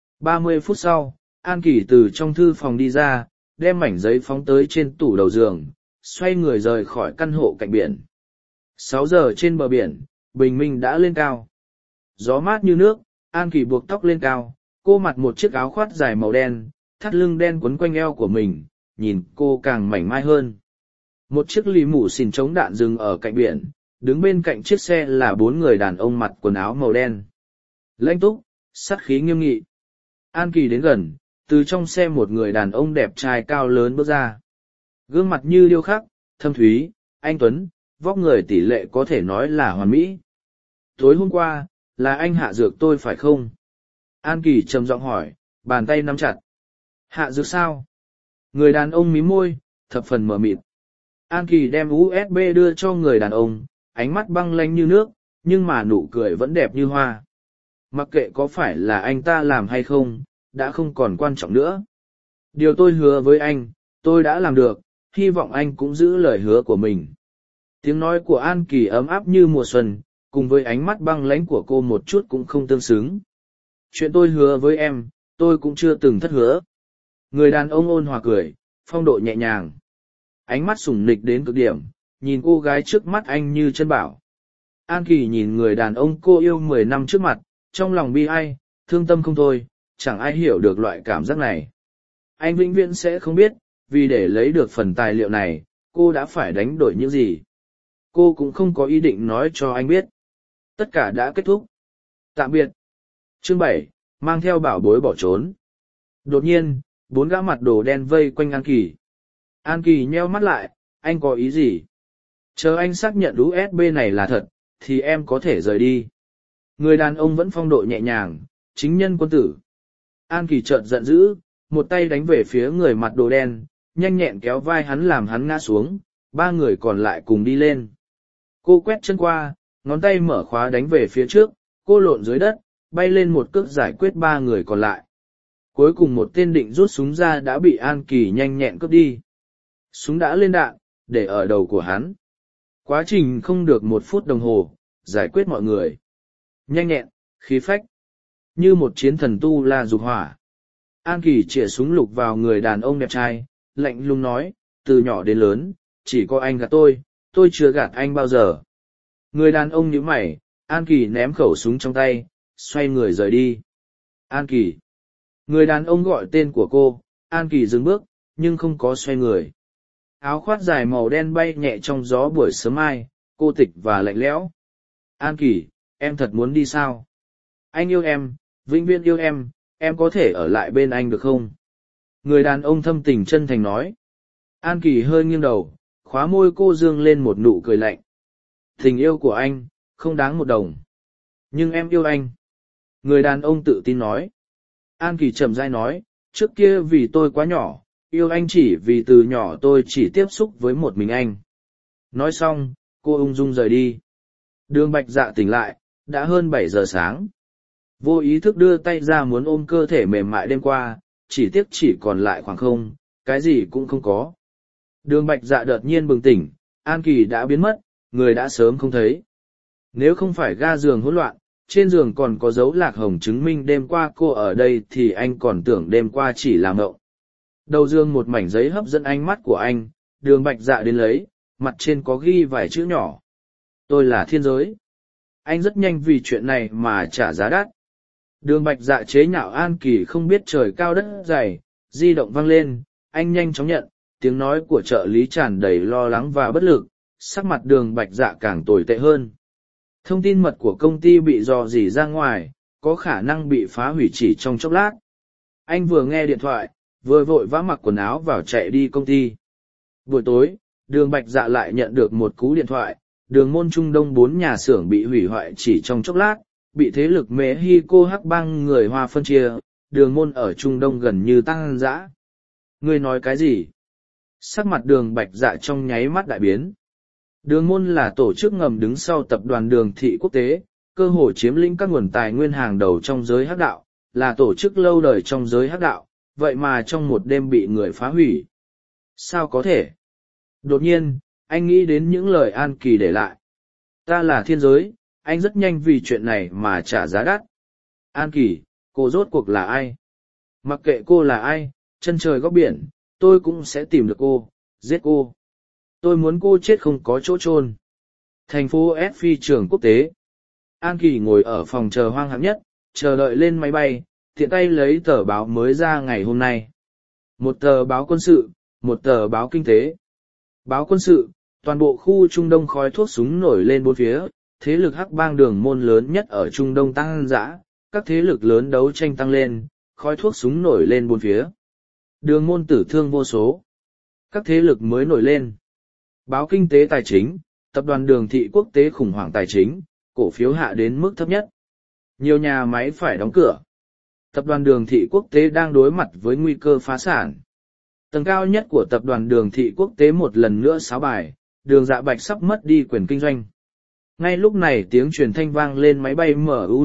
30 phút sau, An Kỳ từ trong thư phòng đi ra, đem mảnh giấy phóng tới trên tủ đầu giường, xoay người rời khỏi căn hộ cạnh biển. 6 giờ trên bờ biển, bình minh đã lên cao. Gió mát như nước, An Kỳ buộc tóc lên cao, cô mặc một chiếc áo khoác dài màu đen, thắt lưng đen quấn quanh eo của mình, nhìn cô càng mảnh mai hơn. Một chiếc lì mù xìn chống đạn dừng ở cạnh biển, đứng bên cạnh chiếc xe là 4 người đàn ông mặc quần áo màu đen. Lãnh túc, sát khí nghiêm nghị. An Kỳ đến gần, từ trong xe một người đàn ông đẹp trai cao lớn bước ra. Gương mặt như điêu khắc, thâm thúy, anh tuấn, vóc người tỷ lệ có thể nói là hoàn mỹ. Tối hôm qua, là anh hạ dược tôi phải không? An Kỳ trầm giọng hỏi, bàn tay nắm chặt. Hạ dược sao? Người đàn ông mím môi, thập phần mờ mịt. An Kỳ đem USB đưa cho người đàn ông, ánh mắt băng lanh như nước, nhưng mà nụ cười vẫn đẹp như hoa. Mặc kệ có phải là anh ta làm hay không, đã không còn quan trọng nữa. Điều tôi hứa với anh, tôi đã làm được, hy vọng anh cũng giữ lời hứa của mình. Tiếng nói của An Kỳ ấm áp như mùa xuân, cùng với ánh mắt băng lãnh của cô một chút cũng không tương xứng. Chuyện tôi hứa với em, tôi cũng chưa từng thất hứa. Người đàn ông ôn hòa cười, phong độ nhẹ nhàng. Ánh mắt sủng nịch đến cực điểm, nhìn cô gái trước mắt anh như chân bảo. An Kỳ nhìn người đàn ông cô yêu 10 năm trước mặt, trong lòng bi ai, thương tâm không thôi, chẳng ai hiểu được loại cảm giác này. Anh vĩnh viễn sẽ không biết, vì để lấy được phần tài liệu này, cô đã phải đánh đổi những gì. Cô cũng không có ý định nói cho anh biết. Tất cả đã kết thúc. Tạm biệt. Chương 7, mang theo bảo bối bỏ trốn. Đột nhiên, 4 gã mặt đồ đen vây quanh An Kỳ. An Kỳ nheo mắt lại, anh có ý gì? Chờ anh xác nhận USB này là thật, thì em có thể rời đi. Người đàn ông vẫn phong độ nhẹ nhàng, chính nhân quân tử. An Kỳ chợt giận dữ, một tay đánh về phía người mặt đồ đen, nhanh nhẹn kéo vai hắn làm hắn ngã xuống, 3 người còn lại cùng đi lên. Cô quét chân qua, ngón tay mở khóa đánh về phía trước, cô lộn dưới đất, bay lên một cước giải quyết ba người còn lại. Cuối cùng một tên định rút súng ra đã bị An Kỳ nhanh nhẹn cướp đi. Súng đã lên đạn, để ở đầu của hắn. Quá trình không được 1 phút đồng hồ, giải quyết mọi người. Nhanh nhẹn, khí phách. Như một chiến thần tu la dục hỏa. An Kỳ chĩa súng lục vào người đàn ông đẹp trai, lạnh lùng nói, từ nhỏ đến lớn, chỉ có anh gạt tôi chưa gạt anh bao giờ. Người đàn ông nhíu mày, An Kỳ ném khẩu súng trong tay, xoay người rời đi. An Kỳ. Người đàn ông gọi tên của cô, An Kỳ dừng bước, nhưng không có xoay người. Áo khoác dài màu đen bay nhẹ trong gió buổi sớm mai, cô tịch và lạnh lẽo. An Kỳ, em thật muốn đi sao? Anh yêu em, vĩnh viễn yêu em có thể ở lại bên anh được không? Người đàn ông thâm tình chân thành nói. An Kỳ hơi nghiêng đầu, khóa môi cô dương lên một nụ cười lạnh. Tình yêu của anh, không đáng 1 đồng. Nhưng em yêu anh. Người đàn ông tự tin nói. An Kỳ chậm rãi nói, trước kia vì tôi quá nhỏ, yêu anh chỉ vì từ nhỏ tôi chỉ tiếp xúc với một mình anh. Nói xong, cô ung dung rời đi. Đường Bạch Dạ tỉnh lại, đã hơn 7 giờ sáng. Vô ý thức đưa tay ra muốn ôm cơ thể mềm mại đêm qua, chỉ tiếc chỉ còn lại khoảng không, cái gì cũng không có. Đường Bạch Dạ đột nhiên bừng tỉnh, An Kỳ đã biến mất, người đã sớm không thấy. Nếu không phải ga giường hỗn loạn, trên giường còn có dấu lạc hồng chứng minh đêm qua cô ở đây thì anh còn tưởng đêm qua chỉ là mộng. Đầu giường một mảnh giấy hấp dẫn ánh mắt của anh, Đường Bạch Dạ đến lấy, mặt trên có ghi vài chữ nhỏ. Tôi là thiên giới. Anh rất nhanh vì chuyện này mà trả giá đắt. Đường Bạch Dạ chế nhạo An Kỳ không biết trời cao đất dày, di động vang lên, anh nhanh chóng nhận, tiếng nói của trợ lý tràn đầy lo lắng và bất lực, sắc mặt Đường Bạch Dạ càng tồi tệ hơn. Thông tin mật của công ty bị rò rỉ ra ngoài, có khả năng bị phá hủy chỉ trong chốc lát. Anh vừa nghe điện thoại, vừa vội vã mặc quần áo vào chạy đi công ty. Buổi tối, Đường Bạch Dạ lại nhận được một cú điện thoại, đường môn Trung Đông 4 nhà xưởng bị hủy hoại chỉ trong chốc lát, bị thế lực Mexico hắc bang người Hoa phân chia, đường môn ở Trung Đông gần như tăng dã. Ngươi nói cái gì? Sắc mặt Đường Bạch Dạ trong nháy mắt đại biến. Đường môn là tổ chức ngầm đứng sau tập đoàn Đường Thị Quốc tế, cơ hội chiếm lĩnh các nguồn tài nguyên hàng đầu trong giới hắc đạo, là tổ chức lâu đời trong giới hắc đạo, vậy mà trong một đêm bị người phá hủy. Sao có thể? Đột nhiên, anh nghĩ đến những lời An Kỳ để lại. Ta là thiên giới, anh rất nhanh vì chuyện này mà trả giá đắt. An Kỳ, cô rốt cuộc là ai? Mặc kệ cô là ai, chân trời góc biển, tôi cũng sẽ tìm được cô, giết cô. Tôi muốn cô chết không có chỗ chôn. Thành phố S phi trường quốc tế. An Kỳ ngồi ở phòng chờ hoang hạng nhất, chờ đợi lên máy bay, tiện tay lấy tờ báo mới ra ngày hôm nay. Một tờ báo quân sự, một tờ báo kinh tế. Báo quân sự, toàn bộ khu Trung Đông khói thuốc súng nổi lên bốn phía, thế lực hắc bang đường môn lớn nhất ở Trung Đông tăng dã, các thế lực lớn đấu tranh tăng lên, khói thuốc súng nổi lên bốn phía. Đường môn tử thương vô số. Các thế lực mới nổi lên. Báo kinh tế tài chính, tập đoàn Đường Thị Quốc tế khủng hoảng tài chính, cổ phiếu hạ đến mức thấp nhất. Nhiều nhà máy phải đóng cửa. Tập đoàn Đường Thị Quốc tế đang đối mặt với nguy cơ phá sản. Tầng cao nhất của tập đoàn Đường Thị Quốc tế một lần nữa xáo bài, Đường Dạ Bạch sắp mất đi quyền kinh doanh. Ngay lúc này tiếng truyền thanh vang lên máy bay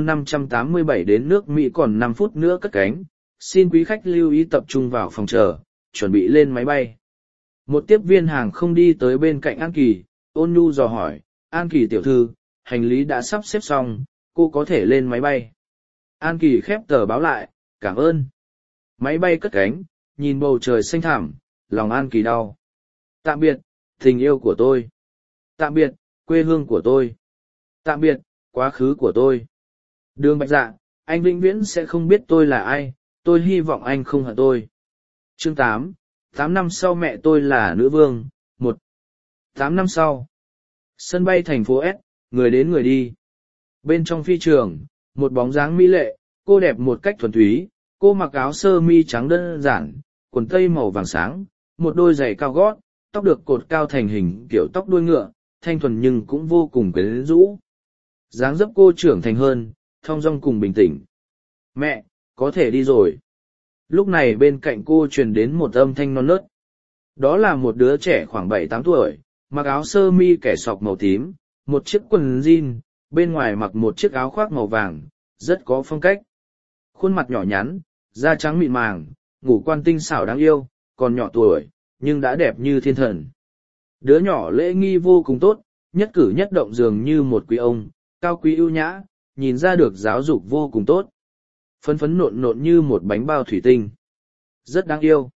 MU-587 đến nước Mỹ còn 5 phút nữa cất cánh. Xin quý khách lưu ý tập trung vào phòng chờ, chuẩn bị lên máy bay. Một tiếp viên hàng không đi tới bên cạnh An Kỳ, ôn nhu dò hỏi, An Kỳ tiểu thư, hành lý đã sắp xếp xong, cô có thể lên máy bay. An Kỳ khép tờ báo lại, cảm ơn. Máy bay cất cánh, nhìn bầu trời xanh thẳm, lòng An Kỳ đau. Tạm biệt, tình yêu của tôi. Tạm biệt, quê hương của tôi. Tạm biệt, quá khứ của tôi. Đường Bạch Dạ, anh vĩnh viễn sẽ không biết tôi là ai, tôi hy vọng anh không hận tôi. Chương 8, 8 năm sau mẹ tôi là nữ vương, 1. 8 năm sau. Sân bay thành phố S, người đến người đi. Bên trong phi trường, một bóng dáng mỹ lệ, cô đẹp một cách thuần túy, cô mặc áo sơ mi trắng đơn giản, quần tây màu vàng sáng, một đôi giày cao gót, tóc được cột cao thành hình kiểu tóc đuôi ngựa, thanh thuần nhưng cũng vô cùng quyến rũ. Dáng dấp cô trưởng thành hơn, thong dong cùng bình tĩnh. Mẹ, có thể đi rồi. Lúc này bên cạnh cô truyền đến một âm thanh non nớt. Đó là một đứa trẻ khoảng 7-8 tuổi, mặc áo sơ mi kẻ sọc màu tím, một chiếc quần jean, bên ngoài mặc một chiếc áo khoác màu vàng, rất có phong cách. Khuôn mặt nhỏ nhắn, da trắng mịn màng, ngũ quan tinh xảo đáng yêu, còn nhỏ tuổi, nhưng đã đẹp như thiên thần. Đứa nhỏ lễ nghi vô cùng tốt, nhất cử nhất động dường như một quý ông, cao quý ưu nhã, nhìn ra được giáo dục vô cùng tốt. Phấn phấn nộn nộn như một bánh bao thủy tinh. Rất đáng yêu.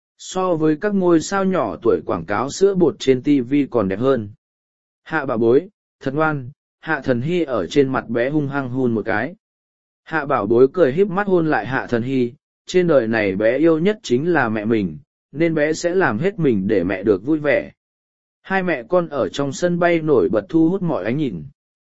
So với các ngôi sao nhỏ tuổi quảng cáo sữa bột trên TV còn đẹp hơn. Hạ bảo bối, thật ngoan, Hạ Thần Hy ở trên mặt bé hung hăng hôn một cái. Hạ bảo bối cười híp mắt hôn lại Hạ Thần Hy, trên đời này bé yêu nhất chính là mẹ mình, nên bé sẽ làm hết mình để mẹ được vui vẻ. Hai mẹ con ở trong sân bay nổi bật thu hút mọi ánh nhìn.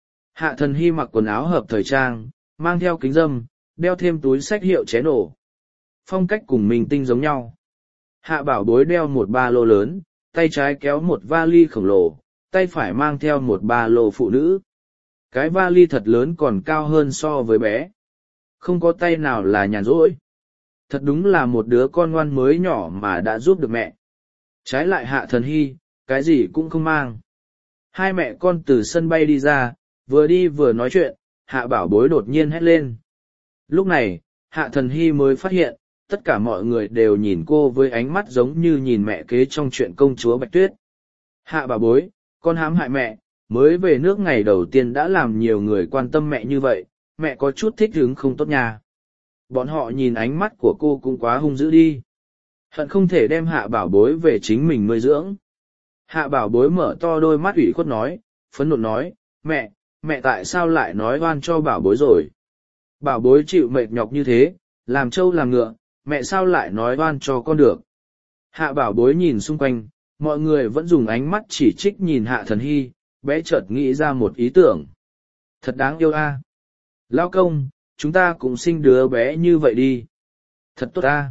Hạ Thần Hy mặc quần áo hợp thời trang, mang theo kính râm, đeo thêm túi xách hiệu ché nổ. Phong cách cùng mình tinh giống nhau. Hạ bảo bối đeo một ba lô lớn, tay trái kéo một vali khổng lồ, tay phải mang theo một ba lô phụ nữ. Cái vali thật lớn còn cao hơn so với bé. Không có tay nào là nhàn rỗi. Thật đúng là một đứa con ngoan mới nhỏ mà đã giúp được mẹ. Trái lại Hạ Thần Hy, cái gì cũng không mang. Hai mẹ con từ sân bay đi ra, vừa đi vừa nói chuyện, Hạ bảo bối đột nhiên hét lên. Lúc này, Hạ Thần Hy mới phát hiện, tất cả mọi người đều nhìn cô với ánh mắt giống như nhìn mẹ kế trong chuyện công chúa Bạch Tuyết. Hạ bảo bối, con hãm hại mẹ, mới về nước ngày đầu tiên đã làm nhiều người quan tâm mẹ như vậy, mẹ có chút thích hứng không tốt nha. Bọn họ nhìn ánh mắt của cô cũng quá hung dữ đi. Hận không thể đem Hạ bảo bối về chính mình nuôi dưỡng. Hạ bảo bối mở to đôi mắt ủy khuất nói, phẫn nộ nói, mẹ tại sao lại nói oan cho bảo bối rồi? Bảo bối chịu mệt nhọc như thế, làm trâu làm ngựa, mẹ sao lại nói oan cho con được? Hạ bảo bối nhìn xung quanh, mọi người vẫn dùng ánh mắt chỉ trích nhìn Hạ Thần Hy, bé chợt nghĩ ra một ý tưởng. Thật đáng yêu a. Lão công, chúng ta cũng sinh đứa bé như vậy đi. Thật tốt a.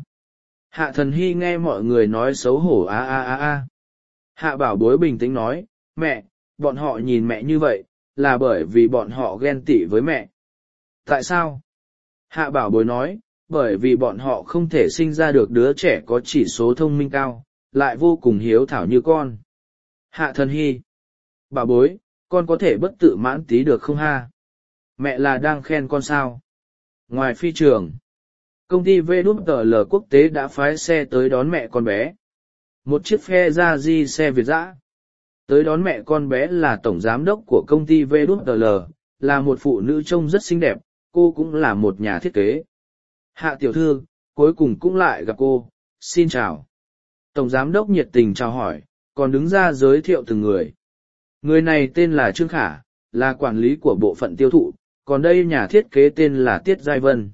Hạ Thần Hy nghe mọi người nói xấu hổ a. Hạ bảo bối bình tĩnh nói, mẹ, bọn họ nhìn mẹ như vậy, là bởi vì bọn họ ghen tị với mẹ. Tại sao? Hạ bảo bối nói, bởi vì bọn họ không thể sinh ra được đứa trẻ có chỉ số thông minh cao, lại vô cùng hiếu thảo như con. Hạ Thần Hy. Bảo bối, con có thể bất tự mãn tí được không ha? Mẹ là đang khen con sao? Ngoài phi trường, công ty VWL quốc tế đã phái xe tới đón mẹ con bé. Một chiếc phe ra di xe Việt dã. Tới đón mẹ con bé là tổng giám đốc của công ty VWL, là một phụ nữ trông rất xinh đẹp, cô cũng là một nhà thiết kế. Hạ tiểu thư, cuối cùng cũng lại gặp cô, xin chào. Tổng giám đốc nhiệt tình chào hỏi, còn đứng ra giới thiệu từng người. Người này tên là Trương Khả, là quản lý của bộ phận tiêu thụ, còn đây nhà thiết kế tên là Tiết Giai Vân.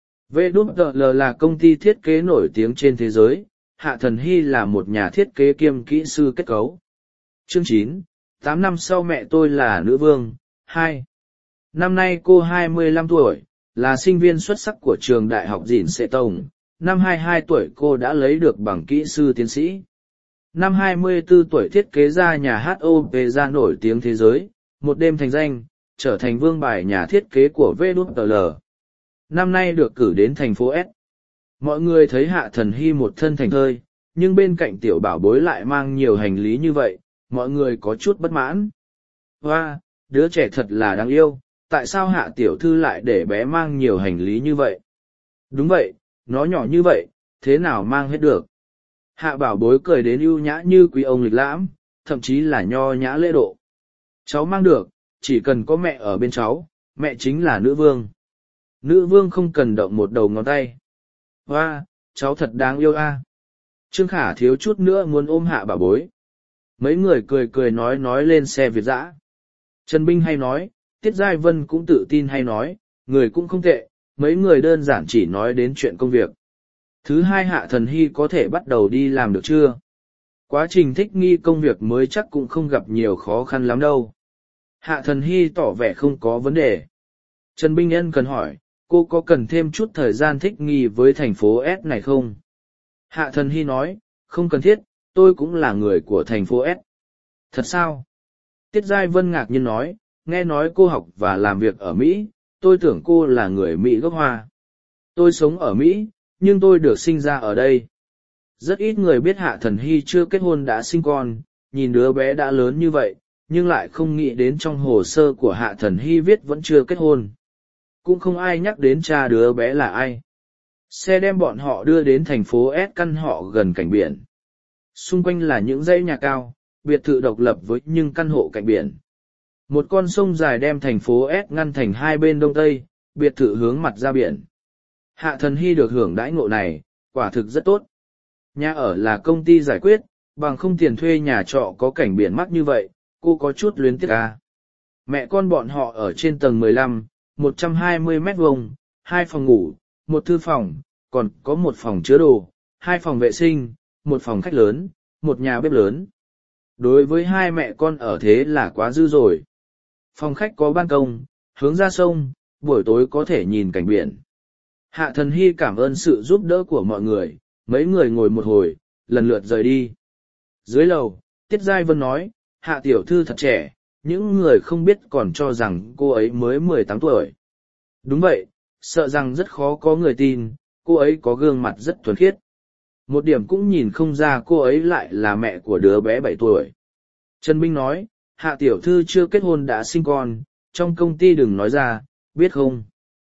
VWL là công ty thiết kế nổi tiếng trên thế giới, Hạ Thần Hy là một nhà thiết kế kiêm kỹ sư kết cấu. Chương 9, 8 năm sau mẹ tôi là nữ vương, 2. Năm nay cô 25 tuổi, là sinh viên xuất sắc của trường đại học Dìn Sệ Tông. Năm 22 tuổi cô đã lấy được bằng kỹ sư tiến sĩ. Năm 24 tuổi thiết kế ra nhà hát opera nổi tiếng thế giới, một đêm thành danh, trở thành vương bài nhà thiết kế của VWL. Năm nay được cử đến thành phố S. Mọi người thấy Hạ Thần Hy một thân thành thơi, nhưng bên cạnh tiểu bảo bối lại mang nhiều hành lý như vậy, mọi người có chút bất mãn. Hoa, đứa trẻ thật là đáng yêu, tại sao Hạ tiểu thư lại để bé mang nhiều hành lý như vậy? Đúng vậy, nó nhỏ như vậy, thế nào mang hết được? Hạ bảo bối cười đến ưu nhã như quý ông lịch lãm, thậm chí là nho nhã lễ độ. Cháu mang được, chỉ cần có mẹ ở bên cháu, mẹ chính là nữ vương. Nữ vương không cần động một đầu ngón tay. Hoa, cháu thật đáng yêu a. Trương Khả thiếu chút nữa muốn ôm Hạ bảo bối. Mấy người cười cười nói lên xe Việt dã. Trần Binh hay nói, Tiết Giai Vân cũng tự tin hay nói, người cũng không tệ, mấy người đơn giản chỉ nói đến chuyện công việc. Thứ hai Hạ Thần Hy có thể bắt đầu đi làm được chưa? Quá trình thích nghi công việc mới chắc cũng không gặp nhiều khó khăn lắm đâu. Hạ Thần Hy tỏ vẻ không có vấn đề. Trần Binh Ân cần hỏi, cô có cần thêm chút thời gian thích nghi với thành phố S này không? Hạ Thần Hy nói, không cần thiết, tôi cũng là người của thành phố S. Thật sao? Tiết Giai Vân ngạc nhiên nói, nghe nói cô học và làm việc ở Mỹ, tôi tưởng cô là người Mỹ gốc Hoa. Tôi sống ở Mỹ, nhưng tôi được sinh ra ở đây. Rất ít người biết Hạ Thần Hy chưa kết hôn đã sinh con, nhìn đứa bé đã lớn như vậy, nhưng lại không nghĩ đến trong hồ sơ của Hạ Thần Hy viết vẫn chưa kết hôn. Cũng không ai nhắc đến cha đứa bé là ai. Xe đem bọn họ đưa đến thành phố S, căn họ gần cạnh biển. Xung quanh là những dãy nhà cao, biệt thự độc lập với những căn hộ cạnh biển. Một con sông dài đem thành phố S ngăn thành hai bên đông tây, biệt thự hướng mặt ra biển. Hạ Thần Hy được hưởng đãi ngộ này, quả thực rất tốt. Nhà ở là công ty giải quyết, bằng không tiền thuê nhà trọ có cảnh biển mắc như vậy, cô có chút luyến tiếc à. Mẹ con bọn họ ở trên tầng 15, 120 mét vuông, 2 phòng ngủ, 1 thư phòng, còn có 1 phòng chứa đồ, 2 phòng vệ sinh, 1 phòng khách lớn, 1 nhà bếp lớn. Đối với hai mẹ con ở thế là quá dư rồi. Phòng khách có ban công, hướng ra sông, buổi tối có thể nhìn cảnh biển. Hạ Thần Hy cảm ơn sự giúp đỡ của mọi người, mấy người ngồi một hồi, lần lượt rời đi. Dưới lầu, Tiết Giai Vân nói, Hạ tiểu thư thật trẻ, những người không biết còn cho rằng cô ấy mới 18 tuổi. Đúng vậy, sợ rằng rất khó có người tin, cô ấy có gương mặt rất thuần khiết. Một điểm cũng nhìn không ra cô ấy lại là mẹ của đứa bé 7 tuổi. Trần Minh nói, Hạ tiểu thư chưa kết hôn đã sinh con, trong công ty đừng nói ra, biết không?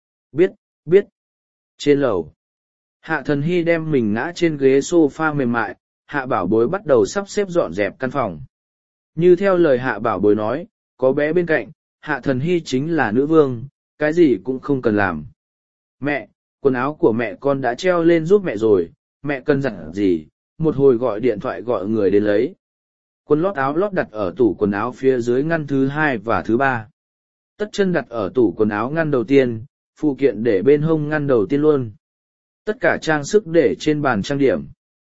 Biết. Trên lầu, Hạ Thần Hy đem mình ngã trên ghế sofa mềm mại, Hạ Bảo Bối bắt đầu sắp xếp dọn dẹp căn phòng. Như theo lời Hạ Bảo Bối nói, có bé bên cạnh, Hạ Thần Hy chính là nữ vương, cái gì cũng không cần làm. Mẹ, quần áo của mẹ con đã treo lên giúp mẹ rồi, mẹ cần dặn gì, một hồi gọi điện thoại gọi người đến lấy. Quần lót áo lót đặt ở tủ quần áo phía dưới ngăn thứ 2 và thứ 3. Tất chân đặt ở tủ quần áo ngăn đầu tiên, phụ kiện để bên hông ngăn đầu tiên luôn. Tất cả trang sức để trên bàn trang điểm.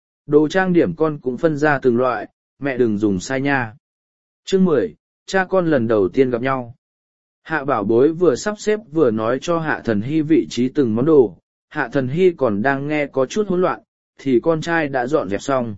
Đồ trang điểm con cũng phân ra từng loại, mẹ đừng dùng sai nha. Chương 10, cha con lần đầu tiên gặp nhau. Hạ Bảo Bối vừa sắp xếp vừa nói cho Hạ Thần Hy vị trí từng món đồ. Hạ Thần Hy còn đang nghe có chút hỗn loạn, thì con trai đã dọn dẹp xong.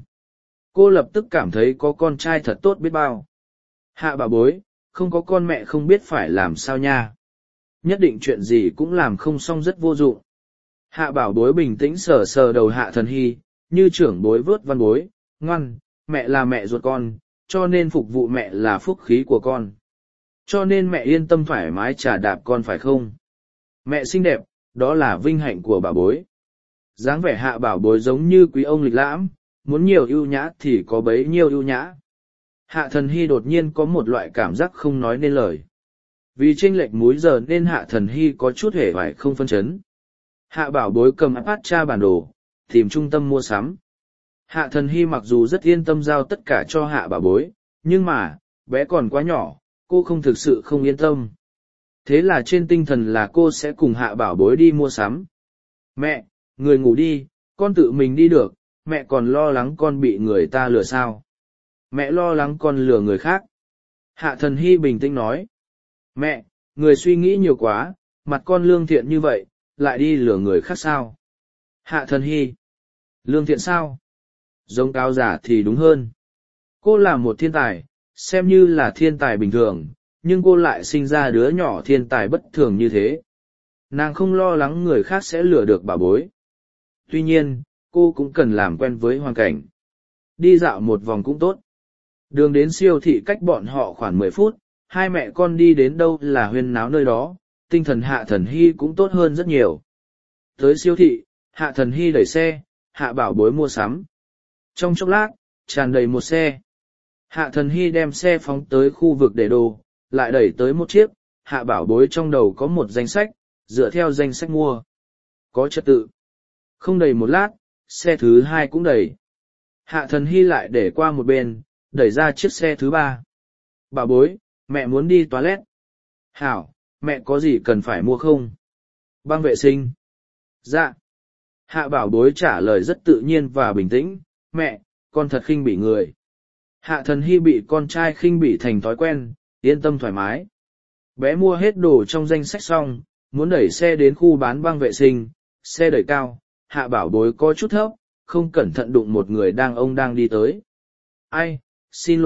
Cô lập tức cảm thấy có con trai thật tốt biết bao. Hạ Bảo Bối, không có con mẹ không biết phải làm sao nha. Nhất định chuyện gì cũng làm không xong rất vô dụng. Hạ Bảo Bối bình tĩnh sờ sờ đầu Hạ Thần Hy, như trưởng bối vớt văn bối, ngoan, mẹ là mẹ ruột con, cho nên phục vụ mẹ là phúc khí của con. Cho nên mẹ yên tâm thoải mái trả đạp con phải không? Mẹ xinh đẹp, đó là vinh hạnh của Bảo Bối. Dáng vẻ Hạ Bảo Bối giống như quý ông lịch lãm, muốn nhiều ưu nhã thì có bấy nhiêu ưu nhã. Hạ Thần Hy đột nhiên có một loại cảm giác không nói nên lời. Vì chênh lệch múi giờ nên Hạ Thần Hy có chút hề vải không phân chấn. Hạ Bảo Bối cầm iPad tra bản đồ, tìm trung tâm mua sắm. Hạ Thần Hy mặc dù rất yên tâm giao tất cả cho Hạ Bảo Bối, nhưng mà, bé còn quá nhỏ, cô không thực sự không yên tâm. Thế là trên tinh thần là cô sẽ cùng Hạ Bảo Bối đi mua sắm. Mẹ, người ngủ đi, con tự mình đi được, mẹ còn lo lắng con bị người ta lừa sao? Mẹ lo lắng con lừa người khác. Hạ Thần Hy bình tĩnh nói. Mẹ, người suy nghĩ nhiều quá, mặt con lương thiện như vậy, lại đi lừa người khác sao? Hạ Thần Hy. Lương thiện sao? Giống cáo giả thì đúng hơn. Cô là một thiên tài, xem như là thiên tài bình thường, nhưng cô lại sinh ra đứa nhỏ thiên tài bất thường như thế. Nàng không lo lắng người khác sẽ lừa được Bảo Bối. Tuy nhiên, cô cũng cần làm quen với hoàn cảnh. Đi dạo một vòng cũng tốt. Đường đến siêu thị cách bọn họ khoảng 10 phút, hai mẹ con đi đến đâu là huyên náo nơi đó, tinh thần Hạ Thần Hy cũng tốt hơn rất nhiều. Tới siêu thị, Hạ Thần Hy đẩy xe, Hạ Bảo Bối mua sắm. Trong chốc lát, tràn đầy một xe. Hạ Thần Hy đem xe phóng tới khu vực để đồ, lại đẩy tới một chiếc, Hạ Bảo Bối trong đầu có một danh sách, dựa theo danh sách mua. Có trật tự. Không đầy một lát, xe thứ 2 cũng đầy. Hạ Thần Hy lại để qua một bên, đẩy ra chiếc xe thứ 3. Bảo Bối, mẹ muốn đi toilet. Hảo, mẹ có gì cần phải mua không? Băng vệ sinh. Dạ. Hạ Bảo Bối trả lời rất tự nhiên và bình tĩnh, mẹ, con thật khinh bỉ người. Hạ Thần Hy bị con trai khinh bỉ thành thói quen, yên tâm thoải mái. Bé mua hết đồ trong danh sách xong, muốn đẩy xe đến khu bán băng vệ sinh, xe đẩy cao, Hạ Bảo Bối có chút thấp, không cẩn thận đụng một người đang đi tới. Ai, xin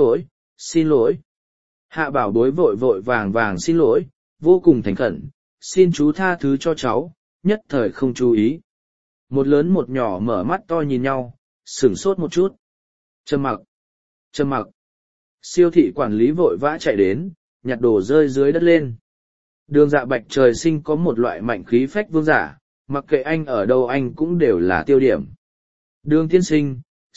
lỗi. Hạ Bảo Bối vội vội vàng xin lỗi, vô cùng thành khẩn, xin chú tha thứ cho cháu, nhất thời không chú ý. Một lớn một nhỏ mở mắt to nhìn nhau, sửng sốt một chút. Trầm mặc. Siêu thị quản lý vội vã chạy đến, nhặt đồ rơi dưới đất lên. Đường Dạ Bạch trời sinh có một loại mạnh khí phách vương giả, mặc kệ anh ở đâu anh cũng đều là tiêu điểm. Đường tiên sinh,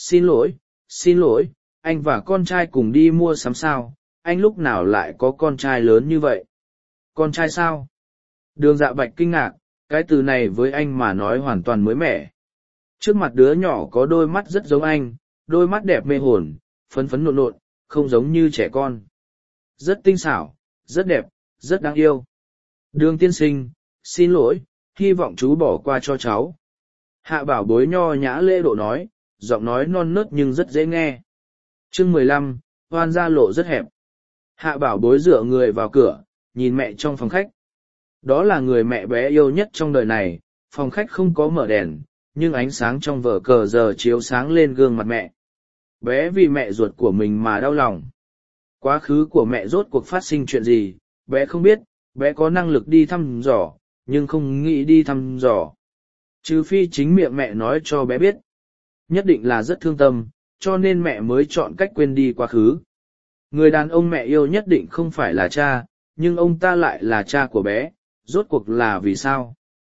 xin lỗi, anh và con trai cùng đi mua sắm sao, anh lúc nào lại có con trai lớn như vậy? Con trai sao? Đường Dạ Bạch kinh ngạc, cái từ này với anh mà nói hoàn toàn mới mẻ. Trước mặt đứa nhỏ có đôi mắt rất giống anh, đôi mắt đẹp mê hồn, phấn phấn nộn nộn, không giống như trẻ con. Rất tinh xảo, rất đẹp, rất đáng yêu. Đường tiên sinh, xin lỗi, hy vọng chú bỏ qua cho cháu. Hạ Bảo Bối nho nhã lễ độ nói, giọng nói non nớt nhưng rất dễ nghe. Chương 15, hoan gia lộ rất hẹp. Hạ Bảo Bối dựa người vào cửa, nhìn mẹ trong phòng khách. Đó là người mẹ bé yêu nhất trong đời này, phòng khách không có mở đèn, nhưng ánh sáng trong vở cờ giờ chiếu sáng lên gương mặt mẹ. Bé vì mẹ ruột của mình mà đau lòng. Quá khứ của mẹ rốt cuộc phát sinh chuyện gì, bé không biết, bé có năng lực đi thăm dò, nhưng không nghĩ đi thăm dò. Trừ phi chính miệng mẹ nói cho bé biết. Nhất định là rất thương tâm, cho nên mẹ mới chọn cách quên đi quá khứ. Người đàn ông mẹ yêu nhất định không phải là cha, nhưng ông ta lại là cha của bé, rốt cuộc là vì sao?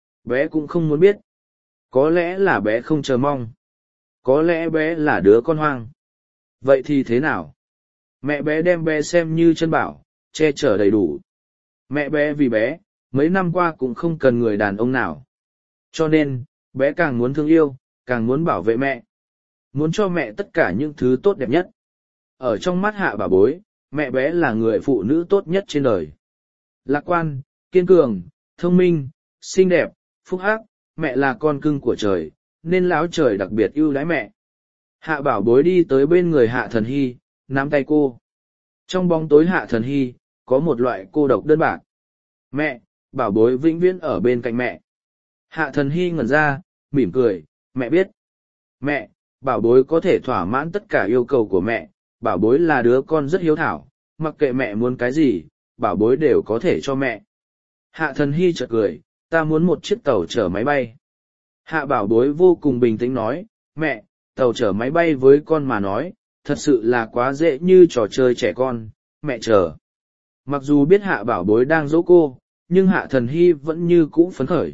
Bé cũng không muốn biết. Có lẽ là bé không chờ mong. Có lẽ bé là đứa con hoang. Vậy thì thế nào? Mẹ bé đem bé xem như chân bảo, che chở đầy đủ. Mẹ bé vì bé, mấy năm qua cũng không cần người đàn ông nào. Cho nên, bé càng muốn thương yêu, càng muốn bảo vệ mẹ. Muốn cho mẹ tất cả những thứ tốt đẹp nhất. Ở trong mắt Hạ Bảo Bối, mẹ bé là người phụ nữ tốt nhất trên đời. Lạc quan, kiên cường, thông minh, xinh đẹp, phúc hắc, mẹ là con cưng của trời, nên lão trời đặc biệt ưu đãi mẹ. Hạ Bảo Bối đi tới bên người Hạ Thần Hy, nắm tay cô. Trong bóng tối Hạ Thần Hy, có một loại cô độc đơn bạc. Mẹ, Bảo Bối vĩnh viễn ở bên cạnh mẹ. Hạ Thần Hy ngẩn ra, mỉm cười, mẹ biết. Mẹ, Bảo Bối có thể thỏa mãn tất cả yêu cầu của mẹ, Bảo Bối là đứa con rất hiếu thảo, mặc kệ mẹ muốn cái gì, Bảo Bối đều có thể cho mẹ. Hạ Thần Hy chợt cười, ta muốn một chiếc tàu chở máy bay. Hạ Bảo Bối vô cùng bình tĩnh nói, mẹ, tàu chở máy bay với con mà nói, thật sự là quá dễ như trò chơi trẻ con, mẹ chờ. Mặc dù biết Hạ Bảo Bối đang dỗ cô, nhưng Hạ Thần Hy vẫn như cũ phấn khởi.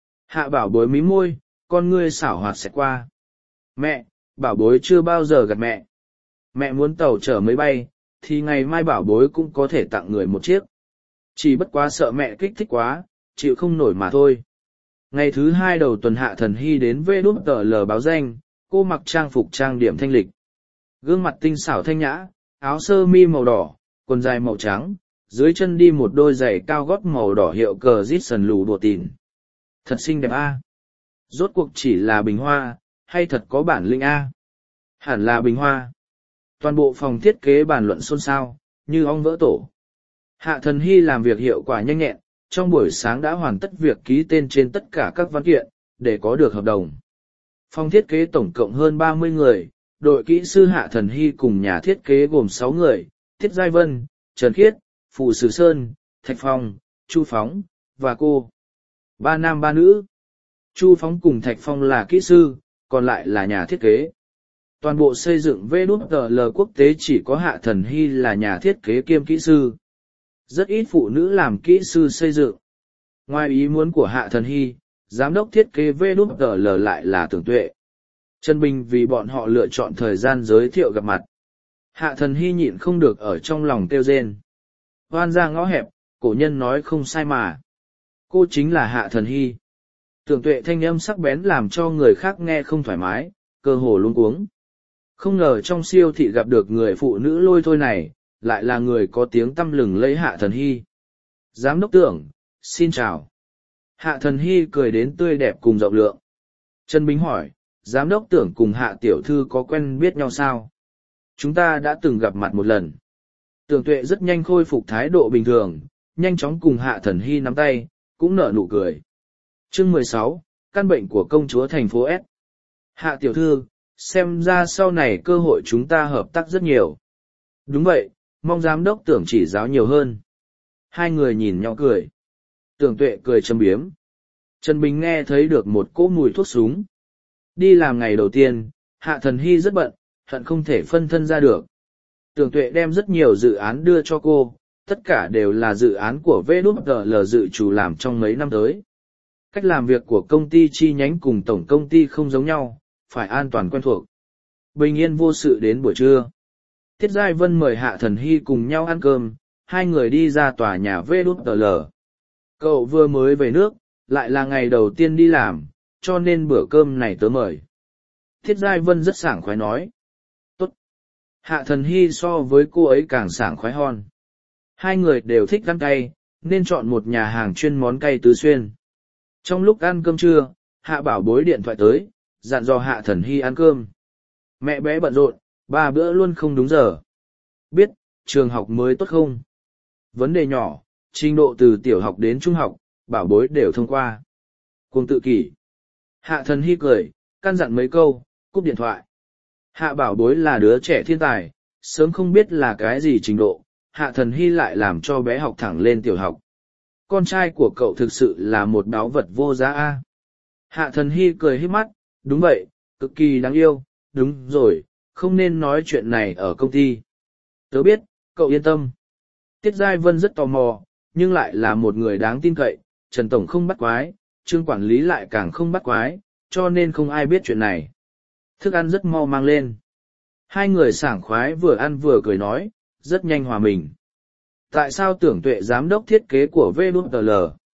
Hạ Bảo Bối mím môi, con ngươi xảo hoạt sẽ qua. Mẹ, Bảo Bối chưa bao giờ gặp mẹ. Mẹ muốn tàu chở máy bay, thì ngày mai Bảo Bối cũng có thể tặng người một chiếc. Chỉ bất quá sợ mẹ kích thích quá, chịu không nổi mà thôi. Ngày thứ 2 đầu tuần Hạ Thần Hy đến VĐTL báo danh, cô mặc trang phục trang điểm thanh lịch. Gương mặt tinh xảo thanh nhã, áo sơ mi màu đỏ, quần dài màu trắng, dưới chân đi một đôi giày cao gót màu đỏ hiệu cờ Jason lù đùa tìn. Thật xinh đẹp a. Rốt cuộc chỉ là bình hoa, hay thật có bản lĩnh a? Hẳn là bình hoa. Toàn bộ phòng thiết kế bàn luận xôn xao, như ong vỡ tổ. Hạ Thần Hy làm việc hiệu quả nhanh nhẹn, trong buổi sáng đã hoàn tất việc ký tên trên tất cả các văn kiện, để có được hợp đồng. Phòng thiết kế tổng cộng hơn 30 người, đội kỹ sư Hạ Thần Hy cùng nhà thiết kế gồm 6 người, Thiết Giai Vân, Trần Khiết, Phù Sử Sơn, Thạch Phong, Chu Phóng, và cô. 3 nam 3 nữ. Chu Phóng cùng Thạch Phong là kỹ sư, còn lại là nhà thiết kế. Toàn bộ xây dựng VĐTL quốc tế chỉ có Hạ Thần Hy là nhà thiết kế kiêm kỹ sư. Rất ít phụ nữ làm kỹ sư xây dựng. Ngoài ý muốn của Hạ Thần Hy, giám đốc thiết kế VĐTL lại là Tưởng Tuệ. Trần Bình vì bọn họ lựa chọn thời gian giới thiệu gặp mặt. Hạ Thần Hy nhịn không được ở trong lòng kêu rên. Hoan ra ngõ hẹp, cổ nhân nói không sai mà. Cô chính là Hạ Thần Hy. Tưởng Tuệ thanh âm sắc bén làm cho người khác nghe không thoải mái, cơ hồ luống cuống. Không ngờ trong siêu thị gặp được người phụ nữ lôi thôi này, lại là người có tiếng tăm lừng lấy Hạ Thần Hy. Giám đốc Tưởng, xin chào. Hạ Thần Hy cười đến tươi đẹp cùng rộng lượng. Trần Bình hỏi, giám đốc Tưởng cùng Hạ tiểu thư có quen biết nhau sao? Chúng ta đã từng gặp mặt một lần. Tưởng Tuệ rất nhanh khôi phục thái độ bình thường, nhanh chóng cùng Hạ Thần Hy nắm tay, cũng nở nụ cười. Chương 16, căn bệnh của công chúa thành phố S. Hạ tiểu thư, xem ra sau này cơ hội chúng ta hợp tác rất nhiều. Đúng vậy, mong giám đốc Tưởng chỉ giáo nhiều hơn. Hai người nhìn nhau cười. Tưởng Tuệ cười châm biếm. Trần Bình nghe thấy được một cỗ mùi thuốc súng. Đi làm ngày đầu tiên, Hạ Thần Hy rất bận, hận không thể phân thân ra được. Tưởng Tuệ đem rất nhiều dự án đưa cho cô, tất cả đều là dự án của VNL dự chủ làm trong mấy năm tới. Cách làm việc của công ty chi nhánh cùng tổng công ty không giống nhau, phải an toàn quen thuộc. Bình yên vô sự đến buổi trưa. Tiết Giai Vân mời Hạ Thần Hy cùng nhau ăn cơm, hai người đi ra tòa nhà VNL. Cậu vừa mới về nước, lại là ngày đầu tiên đi làm, cho nên bữa cơm này tớ mời. Tiết Giai Vân rất sảng khoái nói. Tốt. Hạ Thần Hy so với cô ấy càng sảng khoái hơn. Hai người đều thích ăn cay, nên chọn một nhà hàng chuyên món cay tứ xuyên. Trong lúc ăn cơm trưa, Hạ Bảo Bối điện thoại tới, dặn dò Hạ Thần Hy ăn cơm. Mẹ bé bận rộn, 3 bữa luôn không đúng giờ. Biết, trường học mới tốt không? Vấn đề nhỏ, trình độ từ tiểu học đến trung học, Bảo Bối đều thông qua. Cùng tự kỷ. Hạ Thần Hy cười, căn dặn mấy câu, cúp điện thoại. Hạ Bảo Bối là đứa trẻ thiên tài, sớm không biết là cái gì trình độ, Hạ Thần Hy lại làm cho bé học thẳng lên tiểu học. Con trai của cậu thực sự là một báu vật vô giá a. Hạ Thần Hy cười híp mắt, đúng vậy, cực kỳ đáng yêu, đúng rồi, không nên nói chuyện này ở công ty. Tớ biết, cậu yên tâm. Tiết Giai Vân rất tò mò, nhưng lại là một người đáng tin cậy, Trần Tổng không bắt quái, Trương Quản lý lại càng không bắt quái, cho nên không ai biết chuyện này. Thức ăn rất mau mang lên. Hai người sảng khoái vừa ăn vừa cười nói, rất nhanh hòa mình. Tại sao Tưởng Tuệ giám đốc thiết kế của VNL?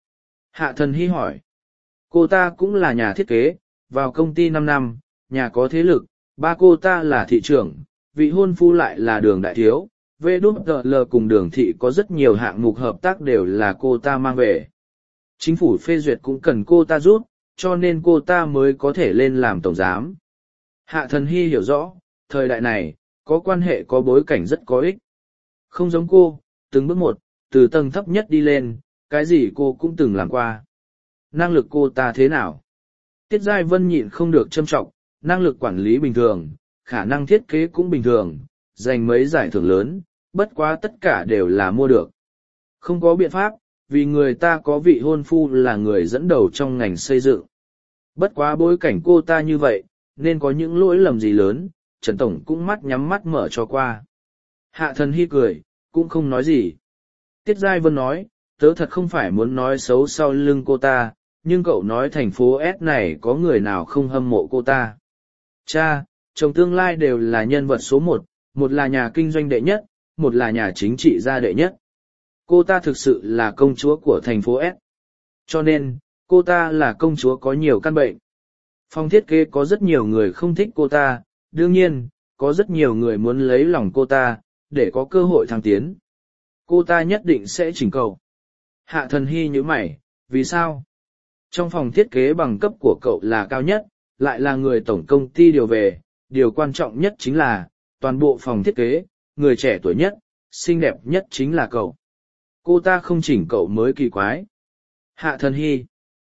Hạ Thần Hy hỏi. Cô ta cũng là nhà thiết kế, vào công ty 5 năm, nhà có thế lực, ba cô ta là thị trưởng, vị hôn phu lại là Đường đại thiếu. VNL cùng Đường thị có rất nhiều hạng mục hợp tác đều là cô ta mang về. Chính phủ phê duyệt cũng cần cô ta giúp, cho nên cô ta mới có thể lên làm tổng giám. Hạ Thần Hy hiểu rõ, thời đại này, có quan hệ có bối cảnh rất có ích. Không giống cô, từng bước một, từ tầng thấp nhất đi lên, cái gì cô cũng từng làm qua. Năng lực cô ta thế nào? Tiết Giai Vân nhịn không được châm trọng, năng lực quản lý bình thường, khả năng thiết kế cũng bình thường, giành mấy giải thưởng lớn, bất quá tất cả đều là mua được. Không có biện pháp, vì người ta có vị hôn phu là người dẫn đầu trong ngành xây dựng. Bất quá bối cảnh cô ta như vậy, nên có những lỗi lầm gì lớn, Trần Tổng cũng mắt nhắm mắt mở cho qua. Hạ Thần Hy cười, cũng không nói gì. Tiết Giai Vân nói, tớ thật không phải muốn nói xấu sau lưng cô ta, nhưng cậu nói thành phố S này có người nào không hâm mộ cô ta. Cha, chồng tương lai đều là nhân vật số một là nhà kinh doanh đệ nhất, một là nhà chính trị gia đệ nhất. Cô ta thực sự là công chúa của thành phố S. Cho nên, cô ta là công chúa có nhiều căn bệnh. Phòng thiết kế có rất nhiều người không thích cô ta, đương nhiên, có rất nhiều người muốn lấy lòng cô ta, để có cơ hội thăng tiến. Cô ta nhất định sẽ chỉnh cầu. Hạ Thần Hy nhíu mày, vì sao? Trong phòng thiết kế bằng cấp của cậu là cao nhất, lại là người tổng công ty điều về, điều quan trọng nhất chính là, toàn bộ phòng thiết kế, người trẻ tuổi nhất, xinh đẹp nhất chính là cậu. Cô ta không chỉnh cậu mới kỳ quái. Hạ Thần Hy.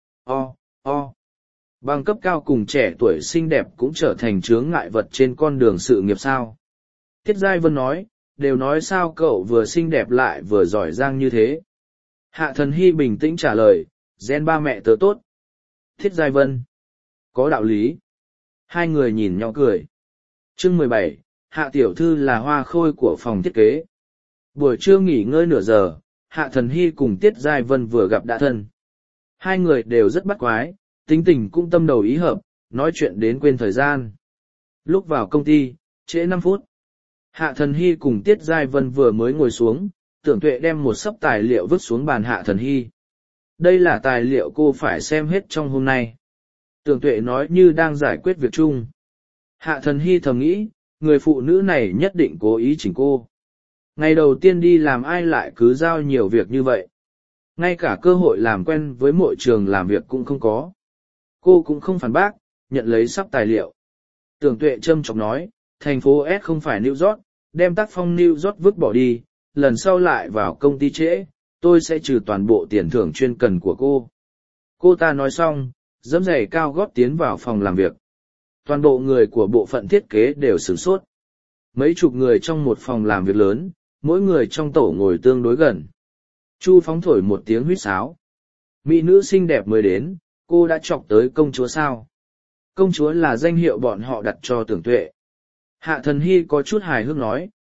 Bằng cấp cao cùng trẻ tuổi xinh đẹp cũng trở thành chướng ngại vật trên con đường sự nghiệp sao. Tiết Giai Vân nói, đều nói sao cậu vừa xinh đẹp lại vừa giỏi giang như thế. Hạ Thần Hy bình tĩnh trả lời, gen ba mẹ tớ tốt. Tiết Giai Vân. Có đạo lý. Hai người nhìn nhau cười. Chương 17, Hạ Tiểu Thư là hoa khôi của phòng thiết kế. Buổi trưa nghỉ ngơi nửa giờ, Hạ Thần Hy cùng Tiết Giai Vân vừa gặp đã thân. Hai người đều rất bắt quái, tính tình cũng tâm đầu ý hợp, nói chuyện đến quên thời gian. Lúc vào công ty, trễ 5 phút. Hạ Thần Hy cùng Tiết Giai Vân vừa mới ngồi xuống, Tưởng Tuệ đem một xấp tài liệu vứt xuống bàn Hạ Thần Hy. Đây là tài liệu cô phải xem hết trong hôm nay. Tưởng Tuệ nói như đang giải quyết việc chung. Hạ Thần Hy thầm nghĩ, người phụ nữ này nhất định cố ý chỉnh cô. Ngày đầu tiên đi làm ai lại cứ giao nhiều việc như vậy. Ngay cả cơ hội làm quen với môi trường làm việc cũng không có. Cô cũng không phản bác, nhận lấy sắp tài liệu. Tưởng Tuệ châm chọc nói, thành phố S không phải New York, đem tác phong New York vứt bỏ đi, lần sau lại vào công ty trễ, tôi sẽ trừ toàn bộ tiền thưởng chuyên cần của cô. Cô ta nói xong, giẫm giày cao gót tiến vào phòng làm việc. Toàn bộ người của bộ phận thiết kế đều sửng sốt. Mấy chục người trong một phòng làm việc lớn, mỗi người trong tổ ngồi tương đối gần. Chu phóng thổi một tiếng huýt sáo. Mỹ nữ xinh đẹp mới đến, cô đã chọc tới công chúa sao? Công chúa là danh hiệu bọn họ đặt cho Tưởng Tuệ. Hạ Thần Hy có chút hài hước nói,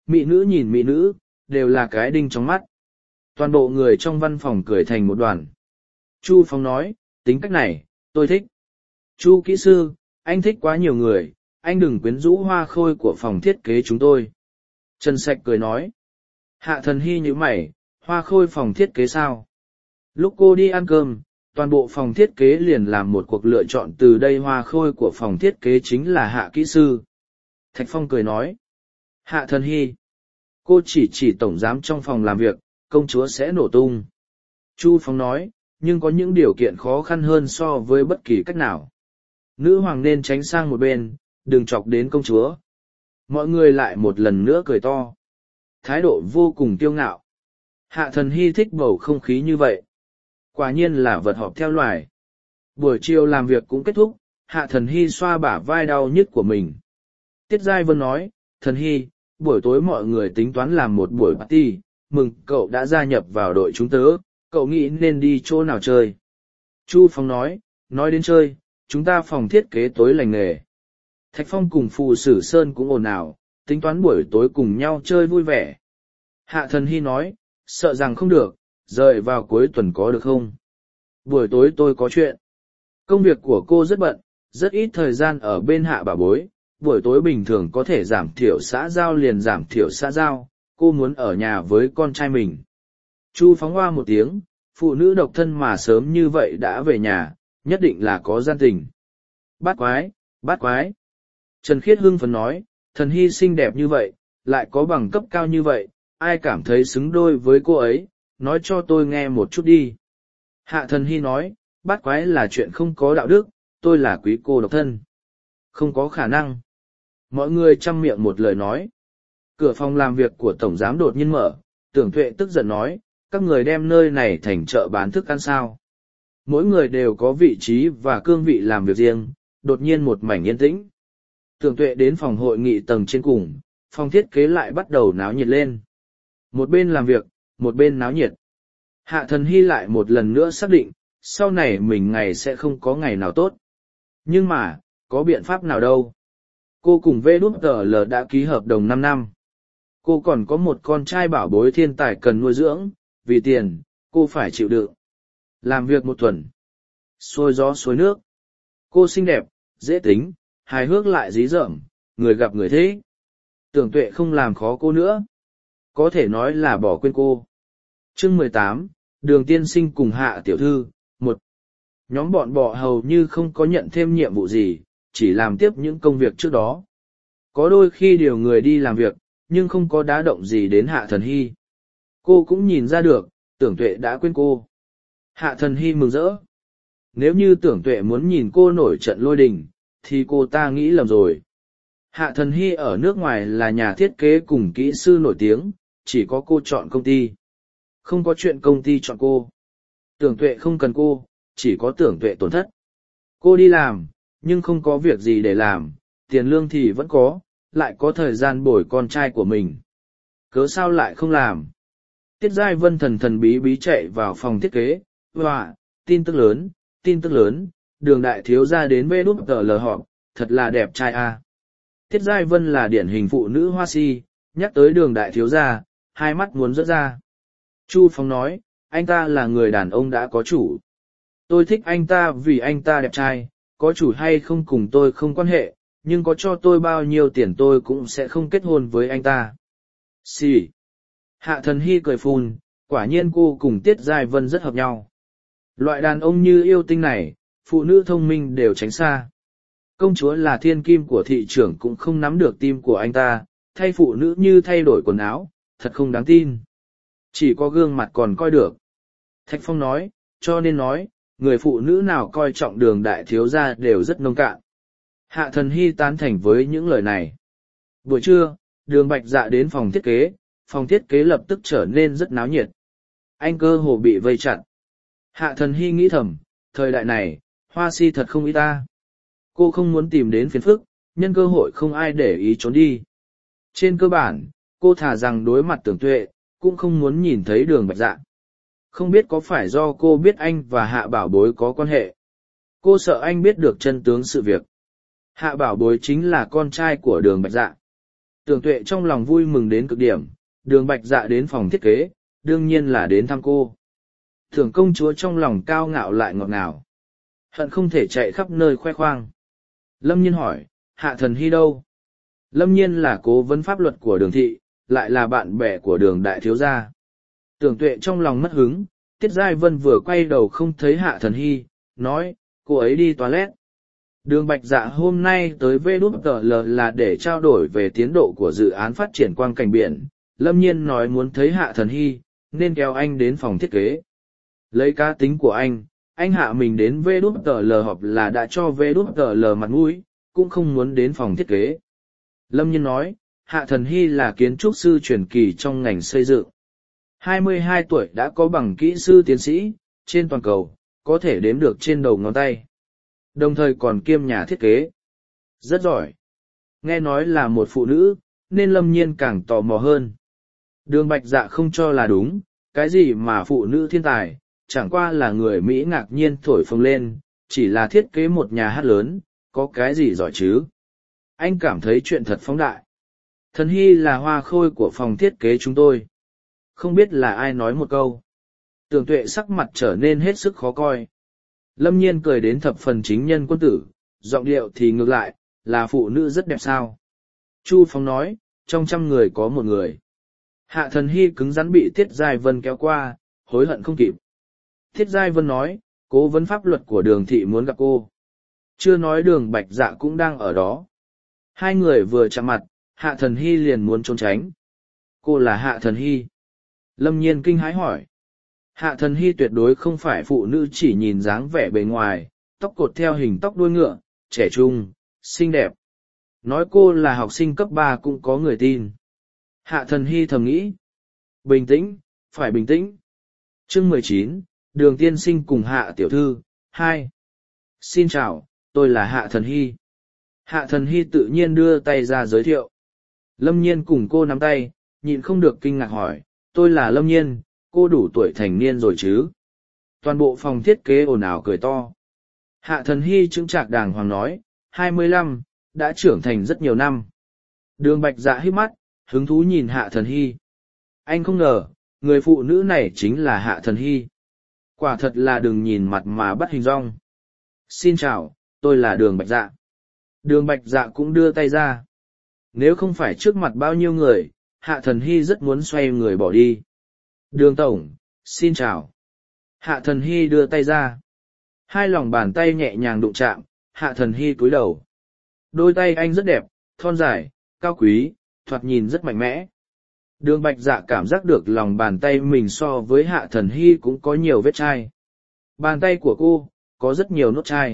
mỹ nữ nhìn mỹ nữ, đều là cái đinh trong mắt. Toàn bộ người trong văn phòng cười thành một đoàn. Chu Phong nói, tính cách này, tôi thích. Chu kỹ sư, anh thích quá nhiều người, anh đừng quyến rũ hoa khôi của phòng thiết kế chúng tôi. Trần Sạch cười nói. Hạ Thần Hy như mày, hoa khôi phòng thiết kế sao? Lúc cô đi ăn cơm, toàn bộ phòng thiết kế liền làm một cuộc lựa chọn, từ đây hoa khôi của phòng thiết kế chính là Hạ kỹ sư. Thạch Phong cười nói. Hạ Thần Hy. Cô chỉ tổng giám trong phòng làm việc, công chúa sẽ nổ tung. Chu Phong nói, nhưng có những điều kiện khó khăn hơn so với bất kỳ cách nào. Nữ hoàng nên tránh sang một bên, đừng chọc đến công chúa. Mọi người lại một lần nữa cười to. Thái độ vô cùng kiêu ngạo. Hạ Thần Hy thích bầu không khí như vậy. Quả nhiên là vật họp theo loài. Buổi chiều làm việc cũng kết thúc, Hạ Thần Hy xoa bả vai đau nhức của mình. Tiết Giai Vân nói, Thần Hy, buổi tối mọi người tính toán làm một buổi party, mừng cậu đã gia nhập vào đội chúng tớ, cậu nghĩ nên đi chỗ nào chơi. Chu Phong nói đến chơi, chúng ta phòng thiết kế tối lành nghề. Thạch Phong cùng Phù Sử Sơn cũng ồn ào, tính toán buổi tối cùng nhau chơi vui vẻ. Hạ Thần Hy nói, sợ rằng không được, rời vào cuối tuần có được không? Buổi tối tôi có chuyện. Công việc của cô rất bận, rất ít thời gian ở bên Hạ Bảo Bối, buổi tối bình thường có thể giảm thiểu xã giao liền giảm thiểu xã giao, cô muốn ở nhà với con trai mình. Chu Phóng hoa một tiếng, phụ nữ độc thân mà sớm như vậy đã về nhà, nhất định là có gian tình. Bát quái, bát quái. Trần Khiết hưng phấn nói, Thần Hy xinh đẹp như vậy, lại có bằng cấp cao như vậy, ai cảm thấy xứng đôi với cô ấy, nói cho tôi nghe một chút đi. Hạ Thần Hy nói, bát quái là chuyện không có đạo đức, tôi là quý cô độc thân. Không có khả năng. Mọi người chăm miệng một lời nói. Cửa phòng làm việc của Tổng Giám đột nhiên mở, Tưởng Tuệ tức giận nói, các người đem nơi này thành chợ bán thức ăn sao. Mỗi người đều có vị trí và cương vị làm việc riêng, đột nhiên một mảnh yên tĩnh. Tưởng Tuệ đến phòng hội nghị tầng trên cùng, phòng thiết kế lại bắt đầu náo nhiệt lên. Một bên làm việc, một bên náo nhiệt. Hạ Thần Hy lại một lần nữa xác định, sau này mình ngày sẽ không có ngày nào tốt. Nhưng mà, có biện pháp nào đâu. Cô cùng VđL đã ký hợp đồng 5 năm. Cô còn có một con trai bảo bối thiên tài cần nuôi dưỡng, vì tiền, cô phải chịu đựng. Làm việc một tuần. Xôi gió xối nước. Cô xinh đẹp, dễ tính, hài hước lại dí dởm, người gặp người thế. Tưởng Tuệ không làm khó cô nữa. Có thể nói là bỏ quên cô. Chương 18, Đường Tiên Sinh cùng Hạ Tiểu Thư, 1. Nhóm bọn bọ hầu như không có nhận thêm nhiệm vụ gì, chỉ làm tiếp những công việc trước đó. Có đôi khi điều người đi làm việc, nhưng không có đá động gì đến Hạ Thần Hy. Cô cũng nhìn ra được, Tưởng Tuệ đã quên cô. Hạ Thần Hy mừng rỡ. Nếu như Tưởng Tuệ muốn nhìn cô nổi trận lôi đình, thì cô ta nghĩ lầm rồi. Hạ Thần Hy ở nước ngoài là nhà thiết kế cùng kỹ sư nổi tiếng, chỉ có cô chọn công ty. Không có chuyện công ty chọn cô. Tưởng Tuệ không cần cô, chỉ có Tưởng Tuệ tổn thất. Cô đi làm, nhưng không có việc gì để làm, tiền lương thì vẫn có, lại có thời gian bồi con trai của mình. Cớ sao lại không làm? Tiết Giai Vân thần thần bí bí chạy vào phòng thiết kế, và, tin tức lớn, Đường đại thiếu gia đến VđL họp, thật là đẹp trai a. Tiết Giai Vân là điển hình phụ nữ hoa si, nhắc tới Đường đại thiếu gia, hai mắt muốn rớt ra. Chu Phong nói, anh ta là người đàn ông đã có chủ. Tôi thích anh ta vì anh ta đẹp trai, có chủ hay không cùng tôi không quan hệ, nhưng có cho tôi bao nhiêu tiền tôi cũng sẽ không kết hôn với anh ta. Xì. Hạ Thần Hy cười phun, quả nhiên cô cùng Tiết Giai Vân rất hợp nhau. Loại đàn ông như yêu tinh này, phụ nữ thông minh đều tránh xa. Công chúa là thiên kim của thị trưởng cũng không nắm được tim của anh ta, thay phụ nữ như thay đổi quần áo, thật không đáng tin. Chỉ có gương mặt còn coi được. Thạch Phong nói, cho nên nói, người phụ nữ nào coi trọng Đường đại thiếu gia đều rất nông cạn. Hạ Thần Hy tán thành với những lời này. Buổi trưa, Đường Bạch Dạ đến phòng thiết kế lập tức trở nên rất náo nhiệt. Anh cơ hồ bị vây chặn. Hạ Thần Hy nghĩ thầm, thời đại này, hoa si thật không ít ta. Cô không muốn tìm đến phiền phức, nhân cơ hội không ai để ý trốn đi. Trên cơ bản, cô thà rằng đối mặt Tưởng Tuệ, cũng không muốn nhìn thấy Đường Bạch Dạ. Không biết có phải do cô biết anh và Hạ Bảo Bối có quan hệ. Cô sợ anh biết được chân tướng sự việc. Hạ Bảo Bối chính là con trai của Đường Bạch Dạ. Tưởng Tuệ trong lòng vui mừng đến cực điểm, Đường Bạch Dạ đến phòng thiết kế, đương nhiên là đến thăm cô. Tưởng công chúa trong lòng cao ngạo lại ngọt ngào. Hận không thể chạy khắp nơi khoe khoang. Lâm Nhiên hỏi, Hạ Thần Hy đâu? Lâm Nhiên là cố vấn pháp luật của Đường thị, lại là bạn bè của Đường đại thiếu gia. Tưởng Tuệ trong lòng mất hứng, Tiết Giai Vân vừa quay đầu không thấy Hạ Thần Hy, nói, cô ấy đi toilet. Đường Bạch Dạ hôm nay tới VWL là để trao đổi về tiến độ của dự án phát triển quang cảnh biển. Lâm Nhiên nói muốn thấy Hạ Thần Hy, nên kéo anh đến phòng thiết kế. Lấy cá tính của anh hạ mình đến VWL họp là đã cho VWL mặt mũi, cũng không muốn đến phòng thiết kế. Lâm Nhiên nói, Hạ Thần Hy là kiến trúc sư truyền kỳ trong ngành xây dựng. 22 tuổi đã có bằng kỹ sư tiến sĩ, trên toàn cầu, có thể đếm được trên đầu ngón tay. Đồng thời còn kiêm nhà thiết kế. Rất giỏi. Nghe nói là một phụ nữ, nên Lâm Nhiên càng tò mò hơn. Đường Bạch Dạ không cho là đúng, cái gì mà phụ nữ thiên tài, chẳng qua là người Mỹ ngạc nhiên thổi phồng lên, chỉ là thiết kế một nhà hát lớn, có cái gì giỏi chứ. Anh cảm thấy chuyện thật phóng đại. Thần Hy là hoa khôi của phòng thiết kế chúng tôi. Không biết là ai nói một câu. Tưởng Tuệ sắc mặt trở nên hết sức khó coi. Lâm Nhiên cười đến thập phần chính nhân quân tử, giọng điệu thì ngược lại, là phụ nữ rất đẹp sao. Chu Phong nói, trong 100 người có một người. Hạ Thần Hy cứng rắn bị Tiết Giai Vân kéo qua, hối hận không kịp. Tiết Giai Vân nói, cố vấn pháp luật của Đường thị muốn gặp cô. Chưa nói Đường Bạch Dạ cũng đang ở đó. Hai người vừa chạm mặt, Hạ Thần Hy liền muốn trốn tránh. Cô là Hạ Thần Hy. Lâm Nhiên kinh hãi hỏi. Hạ Thần Hy tuyệt đối không phải phụ nữ chỉ nhìn dáng vẻ bề ngoài, tóc cột theo hình tóc đuôi ngựa, trẻ trung, xinh đẹp. Nói cô là học sinh cấp 3 cũng có người tin. Hạ Thần Hy thầm nghĩ. Bình tĩnh, phải bình tĩnh. Chương 19, Đường tiên sinh cùng Hạ tiểu thư, 2. Xin chào, tôi là Hạ Thần Hy. Hạ Thần Hy tự nhiên đưa tay ra giới thiệu. Lâm Nhiên cùng cô nắm tay, nhịn không được kinh ngạc hỏi, tôi là Lâm Nhiên, cô đủ tuổi thành niên rồi chứ? Toàn bộ phòng thiết kế ồn ào cười to. Hạ Thần Hy chững chạc đàng hoàng nói, 25, đã trưởng thành rất nhiều năm. Đường Bạch Dạ híp mắt, hứng thú nhìn Hạ Thần Hy. Anh không ngờ, người phụ nữ này chính là Hạ Thần Hy. Quả thật là đừng nhìn mặt mà bắt hình dong. Xin chào, tôi là Đường Bạch Dạ. Đường Bạch Dạ cũng đưa tay ra. Nếu không phải trước mặt bao nhiêu người, Hạ Thần Hy rất muốn xoay người bỏ đi. Đường Tổng, xin chào. Hạ Thần Hy đưa tay ra. Hai lòng bàn tay nhẹ nhàng đụng chạm, Hạ Thần Hy cúi đầu. Đôi tay anh rất đẹp, thon dài, cao quý, thoạt nhìn rất mạnh mẽ. Đường Bạch Dạ cảm giác được lòng bàn tay mình so với Hạ Thần Hy cũng có nhiều vết chai. Bàn tay của cô, có rất nhiều nốt chai.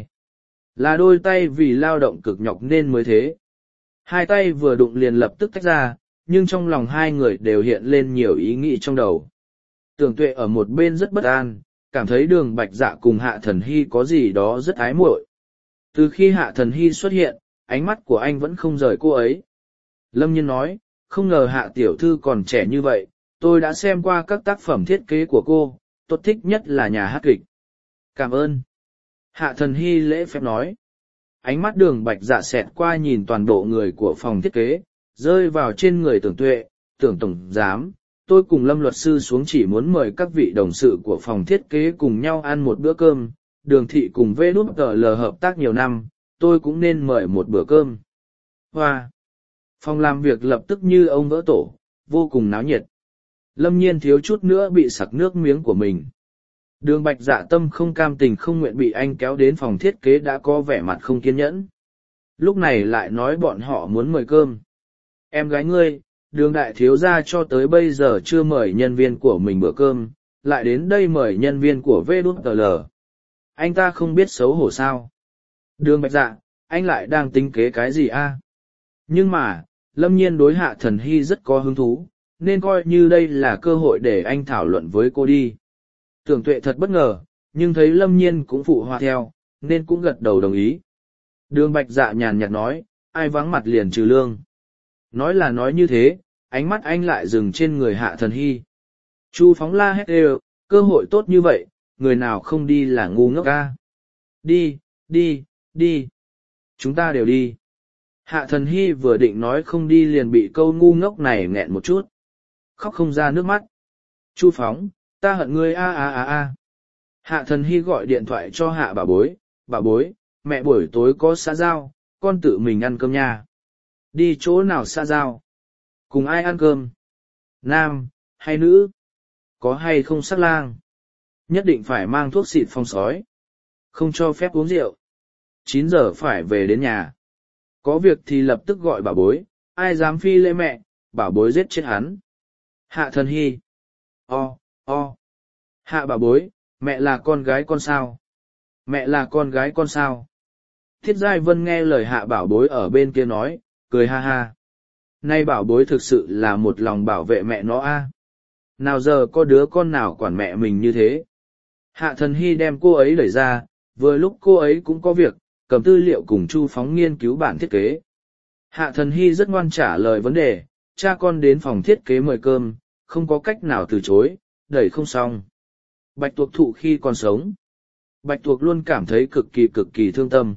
Là đôi tay vì lao động cực nhọc nên mới thế. Hai tay vừa đụng liền lập tức tách ra, nhưng trong lòng hai người đều hiện lên nhiều ý nghĩ trong đầu. Tưởng Tuệ ở một bên rất bất an, cảm thấy Đường Bạch Dạ cùng Hạ Thần Hy có gì đó rất ái muội. Từ khi Hạ Thần Hy xuất hiện, ánh mắt của anh vẫn không rời cô ấy. Lâm Nhiên nói, không ngờ Hạ tiểu thư còn trẻ như vậy, tôi đã xem qua các tác phẩm thiết kế của cô, tôi thích nhất là nhà hát kịch. Cảm ơn. Hạ Thần Hy lễ phép nói. Ánh mắt Đường Bạch Dạ xẹt qua nhìn toàn bộ người của phòng thiết kế, rơi vào trên người Tưởng Tuệ, Tưởng tổng giám. Tôi cùng Lâm luật sư xuống chỉ muốn mời các vị đồng sự của phòng thiết kế cùng nhau ăn một bữa cơm. Đường thị cùng VWL hợp tác nhiều năm, tôi cũng nên mời một bữa cơm. Hoa! Phòng làm việc lập tức như ông vỡ tổ, vô cùng náo nhiệt. Lâm Nhiên thiếu chút nữa bị sặc nước miếng của mình. Đường Bạch Dạ tâm không cam tình không nguyện bị anh kéo đến phòng thiết kế đã có vẻ mặt không kiên nhẫn. Lúc này lại nói bọn họ muốn mời cơm. Em gái ngươi, Đường đại thiếu gia cho tới bây giờ chưa mời nhân viên của mình bữa cơm, lại đến đây mời nhân viên của VWL. Anh ta không biết xấu hổ sao? Đường Bạch Dạ, anh lại đang tính kế cái gì a? Nhưng mà, Lâm Nhiên đối Hạ Thần Hy rất có hứng thú, nên coi như đây là cơ hội để anh thảo luận với cô đi. Tưởng Tuệ thật bất ngờ, nhưng thấy Lâm Nhiên cũng phụ họa theo, nên cũng gật đầu đồng ý. Đường Bạch Dạ nhàn nhạt nói, ai vắng mặt liền trừ lương. Nói là nói như thế, ánh mắt anh lại dừng trên người Hạ Thần Hy. Chu Phóng la hét đều, cơ hội tốt như vậy, người nào không đi là ngu ngốc ca. Đi, đi, đi. Chúng ta đều đi. Hạ Thần Hy vừa định nói không đi liền bị câu ngu ngốc này nghẹn một chút. Khóc không ra nước mắt. Chu Phóng, ta hận ngươi a a a a. Hạ Thần Hy gọi điện thoại cho Hạ bà bối, mẹ buổi tối có xã giao, con tự mình ăn cơm nha. Đi chỗ nào xã giao? Cùng ai ăn cơm? Nam, hay nữ? Có hay không sắc lang? Nhất định phải mang thuốc xịt phong sói. Không cho phép uống rượu. 9 giờ phải về đến nhà. Có việc thì lập tức gọi bà bối, ai dám phi lễ mẹ, bà bối giết chết hắn. Hạ Thần Hy. O. Hạ bà bối, mẹ là con gái con sao? Mẹ là con gái con sao? Thiết Giai Vân nghe lời Hạ bảo bối ở bên kia nói, cười ha ha. Nay bảo bối thực sự là một lòng bảo vệ mẹ nó a. Nào giờ có đứa con nào quản mẹ mình như thế? Hạ Thần Hy đem cô ấy đẩy ra, vừa lúc cô ấy cũng có việc, cầm tư liệu cùng Chu Phóng nghiên cứu bản thiết kế. Hạ Thần Hy rất ngoan trả lời vấn đề, cha con đến phòng thiết kế mời cơm, không có cách nào từ chối, đẩy không xong. Bạch Tuộc thụ khi còn sống. Bạch Tuộc luôn cảm thấy cực kỳ thương tâm.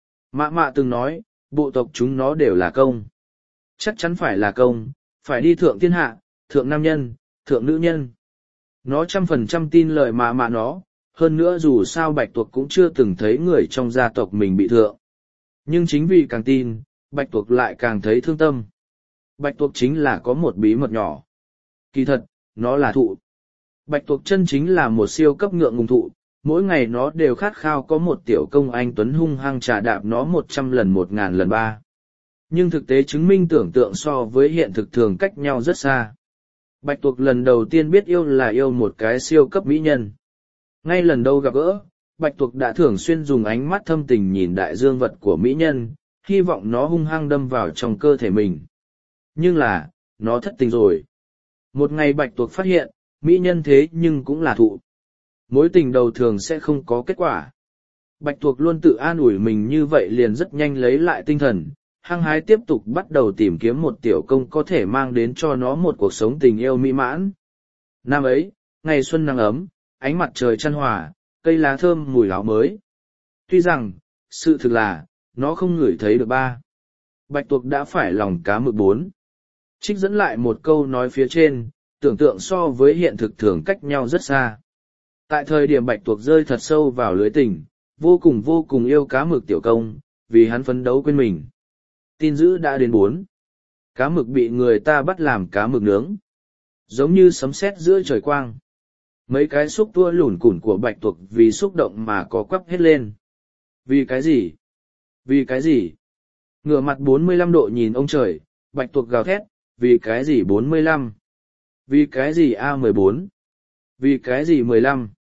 Mạ từng nói, bộ tộc chúng nó đều là công. Chắc chắn phải là công, phải đi thượng thiên hạ, thượng nam nhân, thượng nữ nhân. Nó 100% tin lời mạ nó, hơn nữa dù sao Bạch Tuộc cũng chưa từng thấy người trong gia tộc mình bị thượng. Nhưng chính vì càng tin, Bạch Tuộc lại càng thấy thương tâm. Bạch Tuộc chính là có một bí mật nhỏ. Kỳ thật, nó là thụ. Bạch Tuộc chân chính là một siêu cấp ngượng ngùng thụ, mỗi ngày nó đều khát khao có một tiểu công anh tuấn hung hăng trà đạp nó 100 lần 1000 lần 3. Nhưng thực tế chứng minh tưởng tượng so với hiện thực thường cách nhau rất xa. Bạch Tuộc lần đầu tiên biết yêu là yêu một cái siêu cấp mỹ nhân. Ngay lần đầu gặp gỡ, Bạch Tuộc đã thường xuyên dùng ánh mắt thâm tình nhìn đại dương vật của mỹ nhân, hy vọng nó hung hăng đâm vào trong cơ thể mình. Nhưng là, nó thất tình rồi. Một ngày Bạch Tuộc phát hiện, mỹ nhân thế nhưng cũng là thụ. Mối tình đầu thường sẽ không có kết quả. Bạch Tuộc luôn tự an ủi mình như vậy liền rất nhanh lấy lại tinh thần, hăng hái tiếp tục bắt đầu tìm kiếm một tiểu công có thể mang đến cho nó một cuộc sống tình yêu mỹ mãn. Năm ấy, ngày xuân nắng ấm, ánh mặt trời chan hòa, cây lá thơm mùi áo mới. Tuy rằng, sự thực là, nó không ngửi thấy được 3. Bạch Tuộc đã phải lòng cá mực 4. Trích dẫn lại một câu nói phía trên, tưởng tượng so với hiện thực thường cách nhau rất xa. Tại thời điểm Bạch Tuộc rơi thật sâu vào lưới tình, vô cùng yêu cá mực tiểu công, vì hắn phấn đấu quên mình. Tin dữ đã đến 4. Cá mực bị người ta bắt làm cá mực nướng. Giống như sấm sét giữa trời quang. Mấy cái xúc tua lủn củn của Bạch Tuộc vì xúc động mà có quắp hết lên. Vì cái gì? Vì cái gì? Ngửa mặt 45 độ nhìn ông trời, Bạch Tuộc gào thét, vì cái gì 45? Vì cái gì A14? Vì cái gì 15?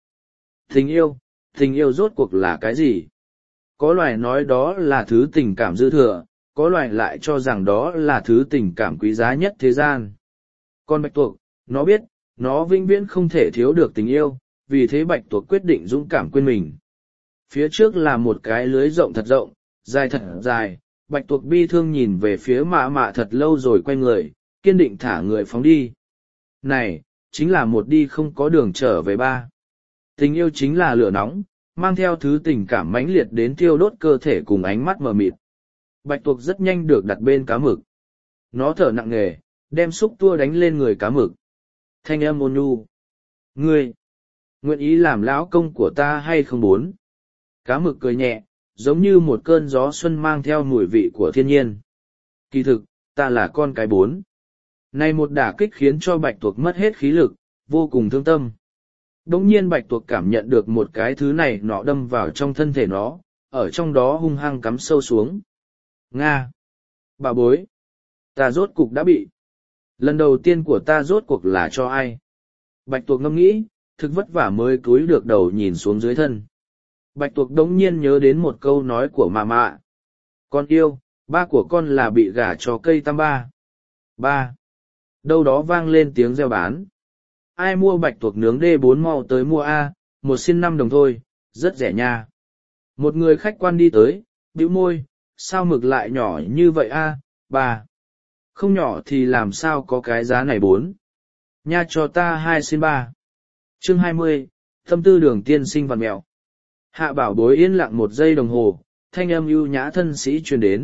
Tình yêu rốt cuộc là cái gì? Có loài nói đó là thứ tình cảm dư thừa, có loài lại cho rằng đó là thứ tình cảm quý giá nhất thế gian. Còn Bạch Tuộc, nó biết, nó vĩnh viễn không thể thiếu được tình yêu, vì thế Bạch Tuộc quyết định dũng cảm quên mình. Phía trước là một cái lưới rộng thật rộng, dài thật dài, Bạch Tuộc bi thương nhìn về phía mạ thật lâu rồi quay người, kiên định thả người phóng đi. Này, chính là một đi không có đường trở về 3. Tình yêu chính là lửa nóng, mang theo thứ tình cảm mãnh liệt đến thiêu đốt cơ thể cùng ánh mắt mờ mịt. Bạch Tuộc rất nhanh được đặt bên cá mực. Nó thở nặng nề, đem xúc tua đánh lên người cá mực. Thanh âm ôn nhu. Ngươi, nguyện ý làm lão công của ta hay không 4? Cá mực cười nhẹ, giống như một cơn gió xuân mang theo mùi vị của thiên nhiên. Kỳ thực, ta là con cái 4. Này một đả kích khiến cho Bạch Tuộc mất hết khí lực, vô cùng thương tâm. Đống nhiên Bạch Tuộc cảm nhận được một cái thứ này nọ đâm vào trong thân thể nó, ở trong đó hung hăng cắm sâu xuống. Nga! Bà bối! Ta rốt cục đã bị. Lần đầu tiên của ta rốt cuộc là cho ai? Bạch Tuộc ngẫm nghĩ, thực vất vả mới cúi được đầu nhìn xuống dưới thân. Bạch Tuộc đống nhiên nhớ đến một câu nói của mạ. Con yêu, ba của con là bị gả cho cây tam ba. 3. Đâu đó vang lên tiếng reo bán. Ai mua Bạch Tuộc nướng D4 mau tới mua A, 1 xin 5 đồng thôi, rất rẻ nha. Một người khách quan đi tới, bĩu môi, sao mực lại nhỏ như vậy A, 3. Không nhỏ thì làm sao có cái giá này 4. Nha cho ta 2 xin 3. Chương 20, tâm tư đường tiên sinh vằn mẹo. Hạ bảo bối yên lặng 1 giây đồng hồ, thanh âm ưu nhã thân sĩ truyền đến,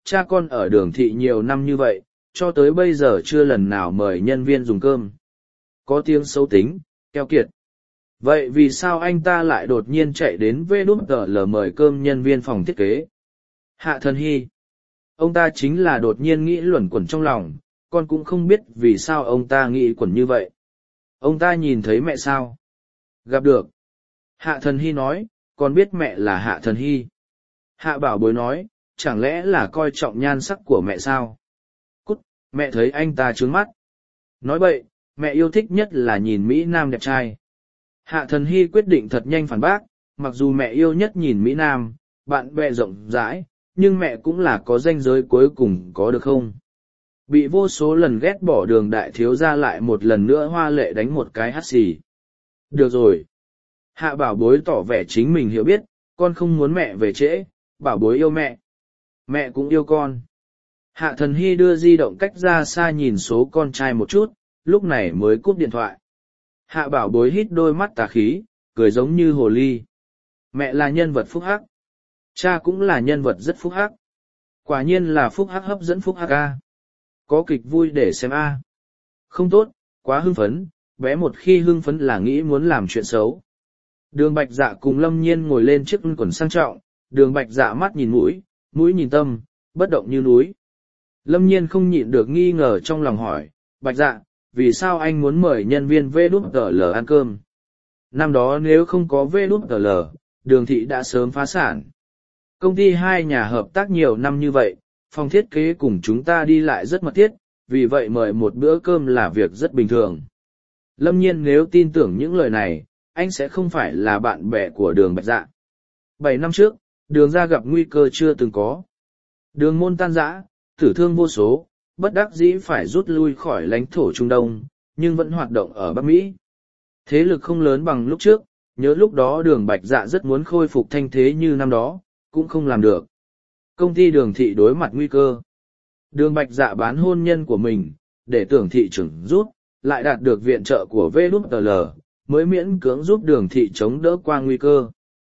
cha con ở đường thị nhiều năm như vậy, cho tới bây giờ chưa lần nào mời nhân viên dùng cơm. Có tiếng xấu tính, keo kiệt. Vậy vì sao anh ta lại đột nhiên chạy đến VWL mời cơm nhân viên phòng thiết kế? Hạ Thần Hy. Ông ta chính là đột nhiên nghĩ luẩn quẩn trong lòng, con cũng không biết vì sao ông ta nghĩ quẩn như vậy. Ông ta nhìn thấy mẹ sao? Gặp được. Hạ Thần Hy nói, con biết mẹ là Hạ Thần Hy. Hạ Bảo Bối nói, chẳng lẽ là coi trọng nhan sắc của mẹ sao? Cút, mẹ thấy anh ta trướng mắt. Nói bậy, mẹ yêu thích nhất là nhìn Mỹ Nam đẹp trai. Hạ Thần Hy quyết định thật nhanh phản bác, mặc dù mẹ yêu nhất nhìn Mỹ Nam, bạn bè rộng rãi, nhưng mẹ cũng là có ranh giới cuối cùng có được không? Bị vô số lần ghét bỏ Đường đại thiếu gia lại một lần nữa hoa lệ đánh một cái hắt xì. Được rồi. Hạ Bảo Bối tỏ vẻ chính mình hiểu biết, con không muốn mẹ về trễ, Bảo Bối yêu mẹ. Mẹ cũng yêu con. Hạ Thần Hy đưa di động cách ra xa nhìn số con trai một chút, lúc này mới cúp điện thoại. Hạ Bảo Bối hít đôi mắt tà khí, cười giống như hồ ly. Mẹ là nhân vật phúc hắc. Cha cũng là nhân vật rất phúc hắc. Quả nhiên là phúc hắc hấp dẫn phúc hắc a. Có kịch vui để xem a. Không tốt, quá hưng phấn, bé một khi hưng phấn là nghĩ muốn làm chuyện xấu. Đường Bạch Dạ cùng Lâm Nhiên ngồi lên chiếc quần sang trọng, Đường Bạch Dạ mắt nhìn mũi, mũi nhìn tâm, bất động như núi. Lâm Nhiên không nhịn được nghi ngờ trong lòng hỏi, Bạch Dạ, vì sao anh muốn mời nhân viên VWL ăn cơm? Năm đó nếu không có VWL, Đường thị đã sớm phá sản. Công ty hai nhà hợp tác nhiều năm như vậy, phòng thiết kế cùng chúng ta đi lại rất mật thiết, vì vậy mời một bữa cơm là việc rất bình thường. Lâm Nhiên nếu tin tưởng những lời này, anh sẽ không phải là bạn bè của Đường Bạch Dạ. 7 năm trước, Đường gia gặp nguy cơ chưa từng có. Đường môn tan rã, tử thương vô số, bất đắc dĩ phải rút lui khỏi lãnh thổ Trung Đông, nhưng vẫn hoạt động ở Bắc Mỹ. Thế lực không lớn bằng lúc trước, nhớ lúc đó Đường Bạch Dạ rất muốn khôi phục thanh thế như năm đó, cũng không làm được. Công ty Đường thị đối mặt nguy cơ. Đường Bạch Dạ bán hôn nhân của mình, để Tưởng thị trưởng rút, lại đạt được viện trợ của VWL, mới miễn cưỡng giúp Đường thị chống đỡ qua nguy cơ.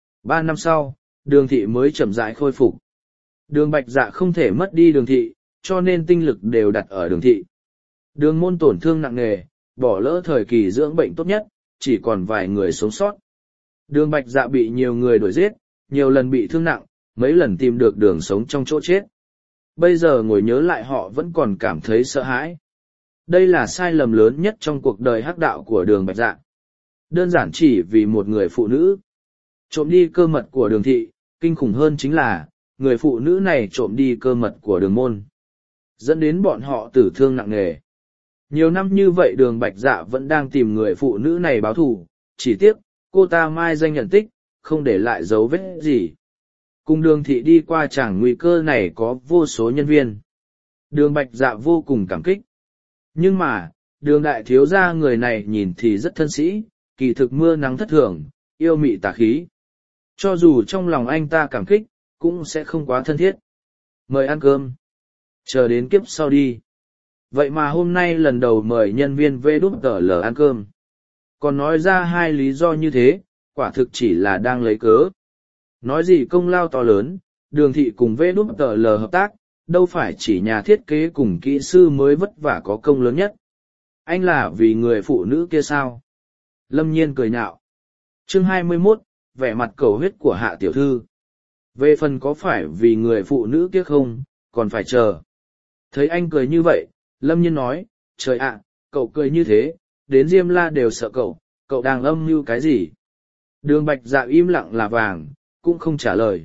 3 năm sau, Đường thị mới chậm rãi khôi phục. Đường Bạch Dạ không thể mất đi Đường thị, cho nên tinh lực đều đặt ở Đường thị. Đường môn tổn thương nặng nề, bỏ lỡ thời kỳ dưỡng bệnh tốt nhất, chỉ còn vài người sống sót. Đường Bạch Dạ bị nhiều người đuổi giết, nhiều lần bị thương nặng, mấy lần tìm được đường sống trong chỗ chết. Bây giờ ngồi nhớ lại họ vẫn còn cảm thấy sợ hãi. Đây là sai lầm lớn nhất trong cuộc đời hắc đạo của Đường Bạch Dạ. Đơn giản chỉ vì một người phụ nữ. Trộm đi cơ mật của Đường thị, kinh khủng hơn chính là, người phụ nữ này trộm đi cơ mật của Đường môn. Dẫn đến bọn họ tử thương nặng nề. Nhiều năm như vậy Đường Bạch Dạ vẫn đang tìm người phụ nữ này báo thù, chỉ tiếc, cô ta mai danh nhận tích, không để lại dấu vết gì. Cùng Đường thị đi qua tràng nguy cơ này có vô số nhân viên. Đường Bạch Dạ vô cùng cảm kích. Nhưng mà, Đường đại thiếu gia người này nhìn thì rất thân sĩ, kỳ thực mưa nắng thất thường, yêu mị tà khí. Cho dù trong lòng anh ta cảm kích, cũng sẽ không quá thân thiết. Mời ăn cơm. Chờ đến kiếp sau đi. Vậy mà hôm nay lần đầu mời nhân viên VWL ăn cơm. Còn nói ra hai lý do như thế, quả thực chỉ là đang lấy cớ. Nói gì công lao to lớn, Đường thị cùng VWL hợp tác, đâu phải chỉ nhà thiết kế cùng kỹ sư mới vất vả có công lớn nhất. Anh là vì người phụ nữ kia sao? Lâm Nhiên cười nhạo. Chương 21, vẻ mặt cầu huyết của Hạ tiểu thư. Về phần có phải vì người phụ nữ kia không, còn phải chờ. Thấy anh cười như vậy, Lâm Nhiên nói, trời ạ, cậu cười như thế, đến Diêm La đều sợ cậu đang âm mưu cái gì? Đường Bạch Dạ im lặng là vàng, cũng không trả lời.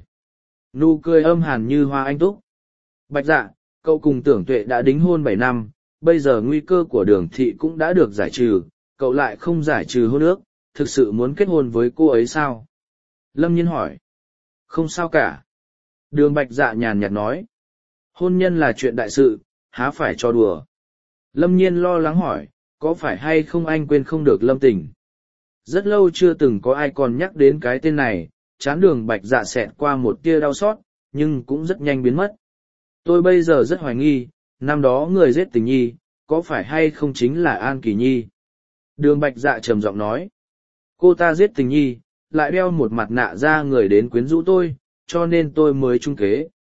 Nụ cười âm hàn như hoa anh túc. Bạch Dạ, cậu cùng Tưởng Tuệ đã đính hôn 7 năm, bây giờ nguy cơ của Đường thị cũng đã được giải trừ, cậu lại không giải trừ hôn ước, thực sự muốn kết hôn với cô ấy sao? Lâm Nhiên hỏi. Không sao cả. Đường Bạch Dạ nhàn nhạt nói. Hôn nhân là chuyện đại sự, há phải cho đùa. Lâm Nhiên lo lắng hỏi, có phải hay không anh quên không được Lâm Tình? Rất lâu chưa từng có ai còn nhắc đến cái tên này, chán Đường Bạch Dạ xẹt qua một tia đau xót, nhưng cũng rất nhanh biến mất. Tôi bây giờ rất hoài nghi, năm đó người giết Tình Nhi, có phải hay không chính là An Kỳ Nhi? Đường Bạch Dạ trầm giọng nói. Cô ta giết Tình Nhi, lại đeo một mặt nạ ra người đến quyến rũ tôi, cho nên tôi mới trung kế.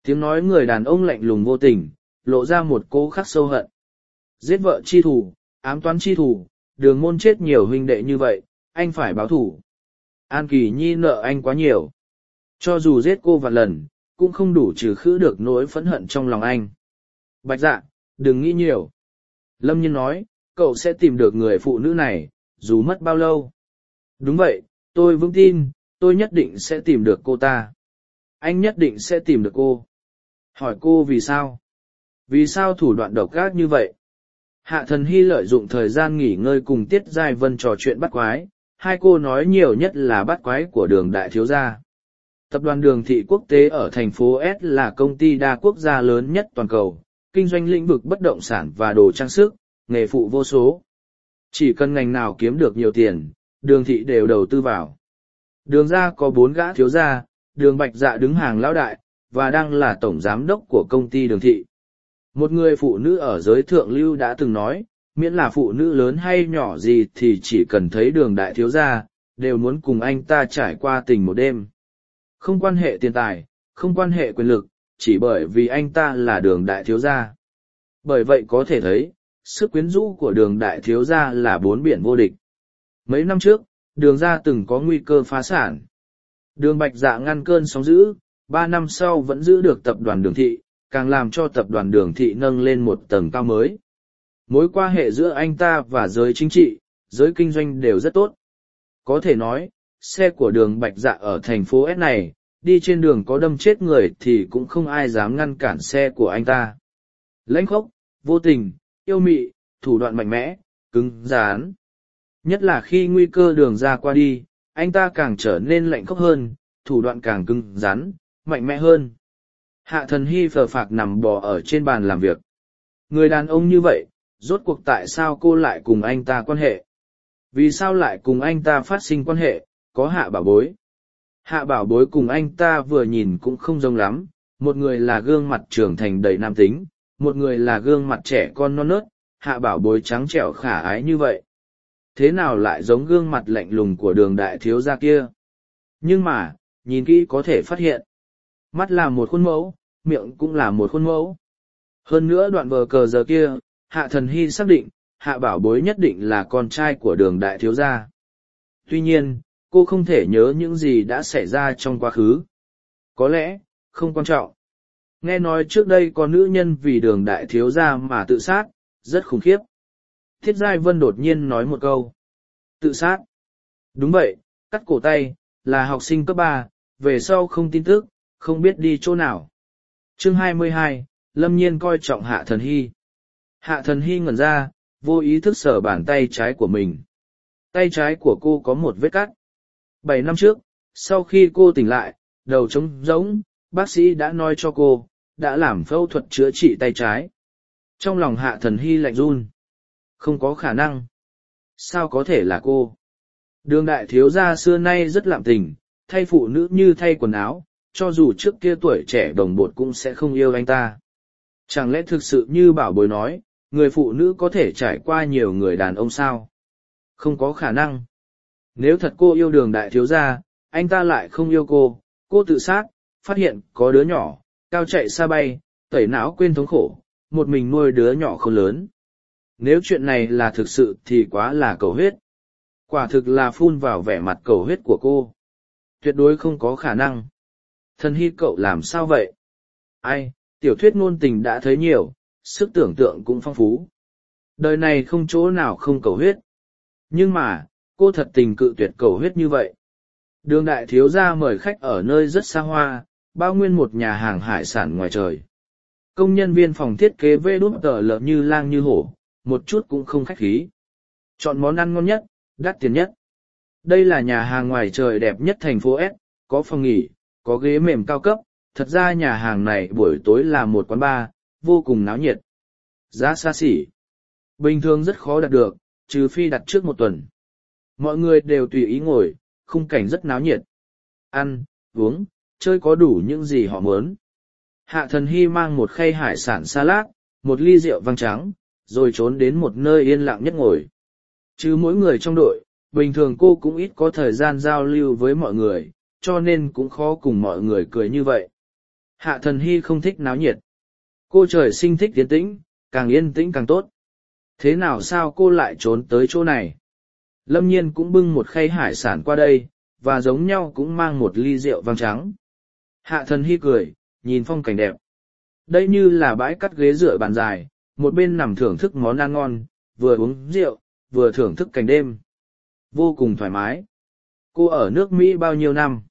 Tiếng nói người đàn ông lạnh lùng vô tình, lộ ra một cố khắc sâu hận. Giết vợ chi thủ, ám toán chi thủ, đường môn chết nhiều huynh đệ như vậy, anh phải báo thủ. An Kỳ Nhi nợ anh quá nhiều. Cho dù giết cô vạn lần, cũng không đủ trừ khử được nỗi phẫn hận trong lòng anh. Bạch Dạ, đừng nghĩ nhiều. Lâm Nhiên nói, cậu sẽ tìm được người phụ nữ này, dù mất bao lâu. Đúng vậy, tôi vững tin, tôi nhất định sẽ tìm được cô ta. Anh nhất định sẽ tìm được cô. Hỏi cô vì sao? Vì sao thủ đoạn độc ác như vậy? Hạ Thần Hy lợi dụng thời gian nghỉ ngơi cùng Tiết Giai Vân trò chuyện bắt quái, hai cô nói nhiều nhất là bắt quái của Đường đại thiếu gia. Tập đoàn Đường thị quốc tế ở thành phố S là công ty đa quốc gia lớn nhất toàn cầu, kinh doanh lĩnh vực bất động sản và đồ trang sức, nghề phụ vô số. Chỉ cần ngành nào kiếm được nhiều tiền, Đường thị đều đầu tư vào. Đường gia có 4 gã thiếu gia, Đường Bạch Dạ đứng hàng lão đại, và đang là tổng giám đốc của công ty Đường thị. Một người phụ nữ ở giới thượng lưu đã từng nói, miễn là phụ nữ lớn hay nhỏ gì thì chỉ cần thấy Đường đại thiếu gia, đều muốn cùng anh ta trải qua tình một đêm. Không quan hệ tiền tài, không quan hệ quyền lực, chỉ bởi vì anh ta là Đường đại thiếu gia. Bởi vậy có thể thấy, sức quyến rũ của Đường đại thiếu gia là 4 biển vô địch. Mấy năm trước, Đường gia từng có nguy cơ phá sản. Đường Bạch Dạ ngăn cơn sóng dữ, 3 năm sau vẫn giữ được tập đoàn Đường thị, càng làm cho tập đoàn Đường thị nâng lên một tầng cao mới. Mối quan hệ giữa anh ta và giới chính trị, giới kinh doanh đều rất tốt. Có thể nói, xe của Đường Bạch Dạ ở thành phố S này, đi trên đường có đâm chết người thì cũng không ai dám ngăn cản xe của anh ta. Lãnh khốc, vô tình, yêu mị, thủ đoạn mạnh mẽ, cứng rắn. Nhất là khi nguy cơ Đường ra qua đi, anh ta càng trở nên lạnh khốc hơn, thủ đoạn càng cứng rắn, mạnh mẽ hơn. Hạ Thần Hy phờ phạc nằm bò ở trên bàn làm việc. Người đàn ông như vậy, rốt cuộc tại sao cô lại cùng anh ta quan hệ? Vì sao lại cùng anh ta phát sinh quan hệ, có Hạ Bảo Bối? Hạ Bảo Bối cùng anh ta vừa nhìn cũng không giống lắm, một người là gương mặt trưởng thành đầy nam tính, một người là gương mặt trẻ con non nớt, Hạ Bảo Bối trắng trẻo khả ái như vậy. Thế nào lại giống gương mặt lạnh lùng của Đường đại thiếu gia kia? Nhưng mà, nhìn kỹ có thể phát hiện. Mắt là một khuôn mẫu, miệng cũng là một khuôn mẫu. Hơn nữa đoạn vờ cờ giờ kia, Hạ Thần Hy xác định, Hạ Bảo Bối nhất định là con trai của Đường đại thiếu gia. Tuy nhiên, cô không thể nhớ những gì đã xảy ra trong quá khứ. Có lẽ, không quan trọng. Nghe nói trước đây có nữ nhân vì Đường đại thiếu gia mà tự sát, rất khủng khiếp. Thiết Giai Vân đột nhiên nói một câu. Tự sát. Đúng vậy, cắt cổ tay, là học sinh cấp 3, về sau không tin tức, không biết đi chỗ nào. Chương 22, Lâm Nhiên coi trọng Hạ Thần Hy. Hạ Thần Hy ngẩn ra, vô ý thức sờ bàn tay trái của mình. Tay trái của cô có một vết cắt. 7 năm trước, sau khi cô tỉnh lại, đầu trống rỗng, bác sĩ đã nói cho cô, đã làm phẫu thuật chữa trị tay trái. Trong lòng Hạ Thần Hy lạnh run. Không có khả năng. Sao có thể là cô? Đường đại thiếu gia xưa nay rất lạm tình, thay phụ nữ như thay quần áo, cho dù trước kia tuổi trẻ đồng bột cũng sẽ không yêu anh ta. Chẳng lẽ thực sự như Bảo Bối nói, người phụ nữ có thể trải qua nhiều người đàn ông sao? Không có khả năng. Nếu thật cô yêu Đường đại thiếu gia, anh ta lại không yêu cô tự sát, phát hiện có đứa nhỏ, cao chạy xa bay, tẩy não quên thống khổ, một mình nuôi đứa nhỏ không lớn. Nếu chuyện này là thực sự thì quá là cầu huyết. Quả thực là phun vào vẻ mặt cầu huyết của cô. Tuyệt đối không có khả năng. Thần Hy cậu làm sao vậy? Ai, tiểu thuyết ngôn tình đã thấy nhiều, sức tưởng tượng cũng phong phú. Đời này không chỗ nào không cầu huyết. Nhưng mà, cô thật tình cự tuyệt cầu huyết như vậy. Đường đại thiếu gia mời khách ở nơi rất xa hoa, bao nguyên một nhà hàng hải sản ngoài trời. Công nhân viên phòng thiết kế vê đút tờ lợn như lang như hổ, một chút cũng không khách khí. Chọn món ăn ngon nhất, đắt tiền nhất. Đây là nhà hàng ngoài trời đẹp nhất thành phố S, có phòng nghỉ, có ghế mềm cao cấp. Thật ra nhà hàng này buổi tối là một quán bar, vô cùng náo nhiệt. Giá xa xỉ. Bình thường rất khó đạt được, trừ phi đặt trước một tuần. Mọi người đều tùy ý ngồi, khung cảnh rất náo nhiệt. Ăn, uống, chơi có đủ những gì họ muốn. Hạ Thần Hy mang một khay hải sản salad, một ly rượu vang trắng, rồi trốn đến một nơi yên lặng nhất ngồi. Chứ mỗi người trong đội, bình thường cô cũng ít có thời gian giao lưu với mọi người, cho nên cũng khó cùng mọi người cười như vậy. Hạ Thần Hy không thích náo nhiệt. Cô trời sinh thích yên tĩnh, càng yên tĩnh càng tốt. Thế nào sao cô lại trốn tới chỗ này? Lâm Nhiên cũng bưng một khay hải sản qua đây, và giống nhau cũng mang một ly rượu vang trắng. Hạ Thần Hy cười, nhìn phong cảnh đẹp. Đây như là bãi cắt ghế dựa bàn dài, một bên nằm thưởng thức món ăn ngon, vừa uống rượu, vừa thưởng thức cảnh đêm. Vô cùng thoải mái. Cô ở nước Mỹ bao nhiêu năm?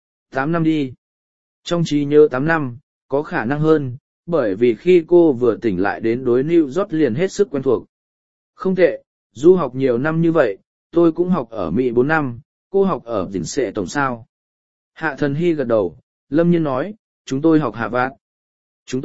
8 năm đi. Trong trí nhớ 8 năm, có khả năng hơn, bởi vì khi cô vừa tỉnh lại đến đối New York liền hết sức quen thuộc. Không tệ, du học nhiều năm như vậy, tôi cũng học ở Mỹ 4 năm, cô học ở Dĩnh Sệ Tổng sao. Hạ Thần Hy gật đầu, Lâm Nhiên nói, chúng tôi học Harvard. Chúng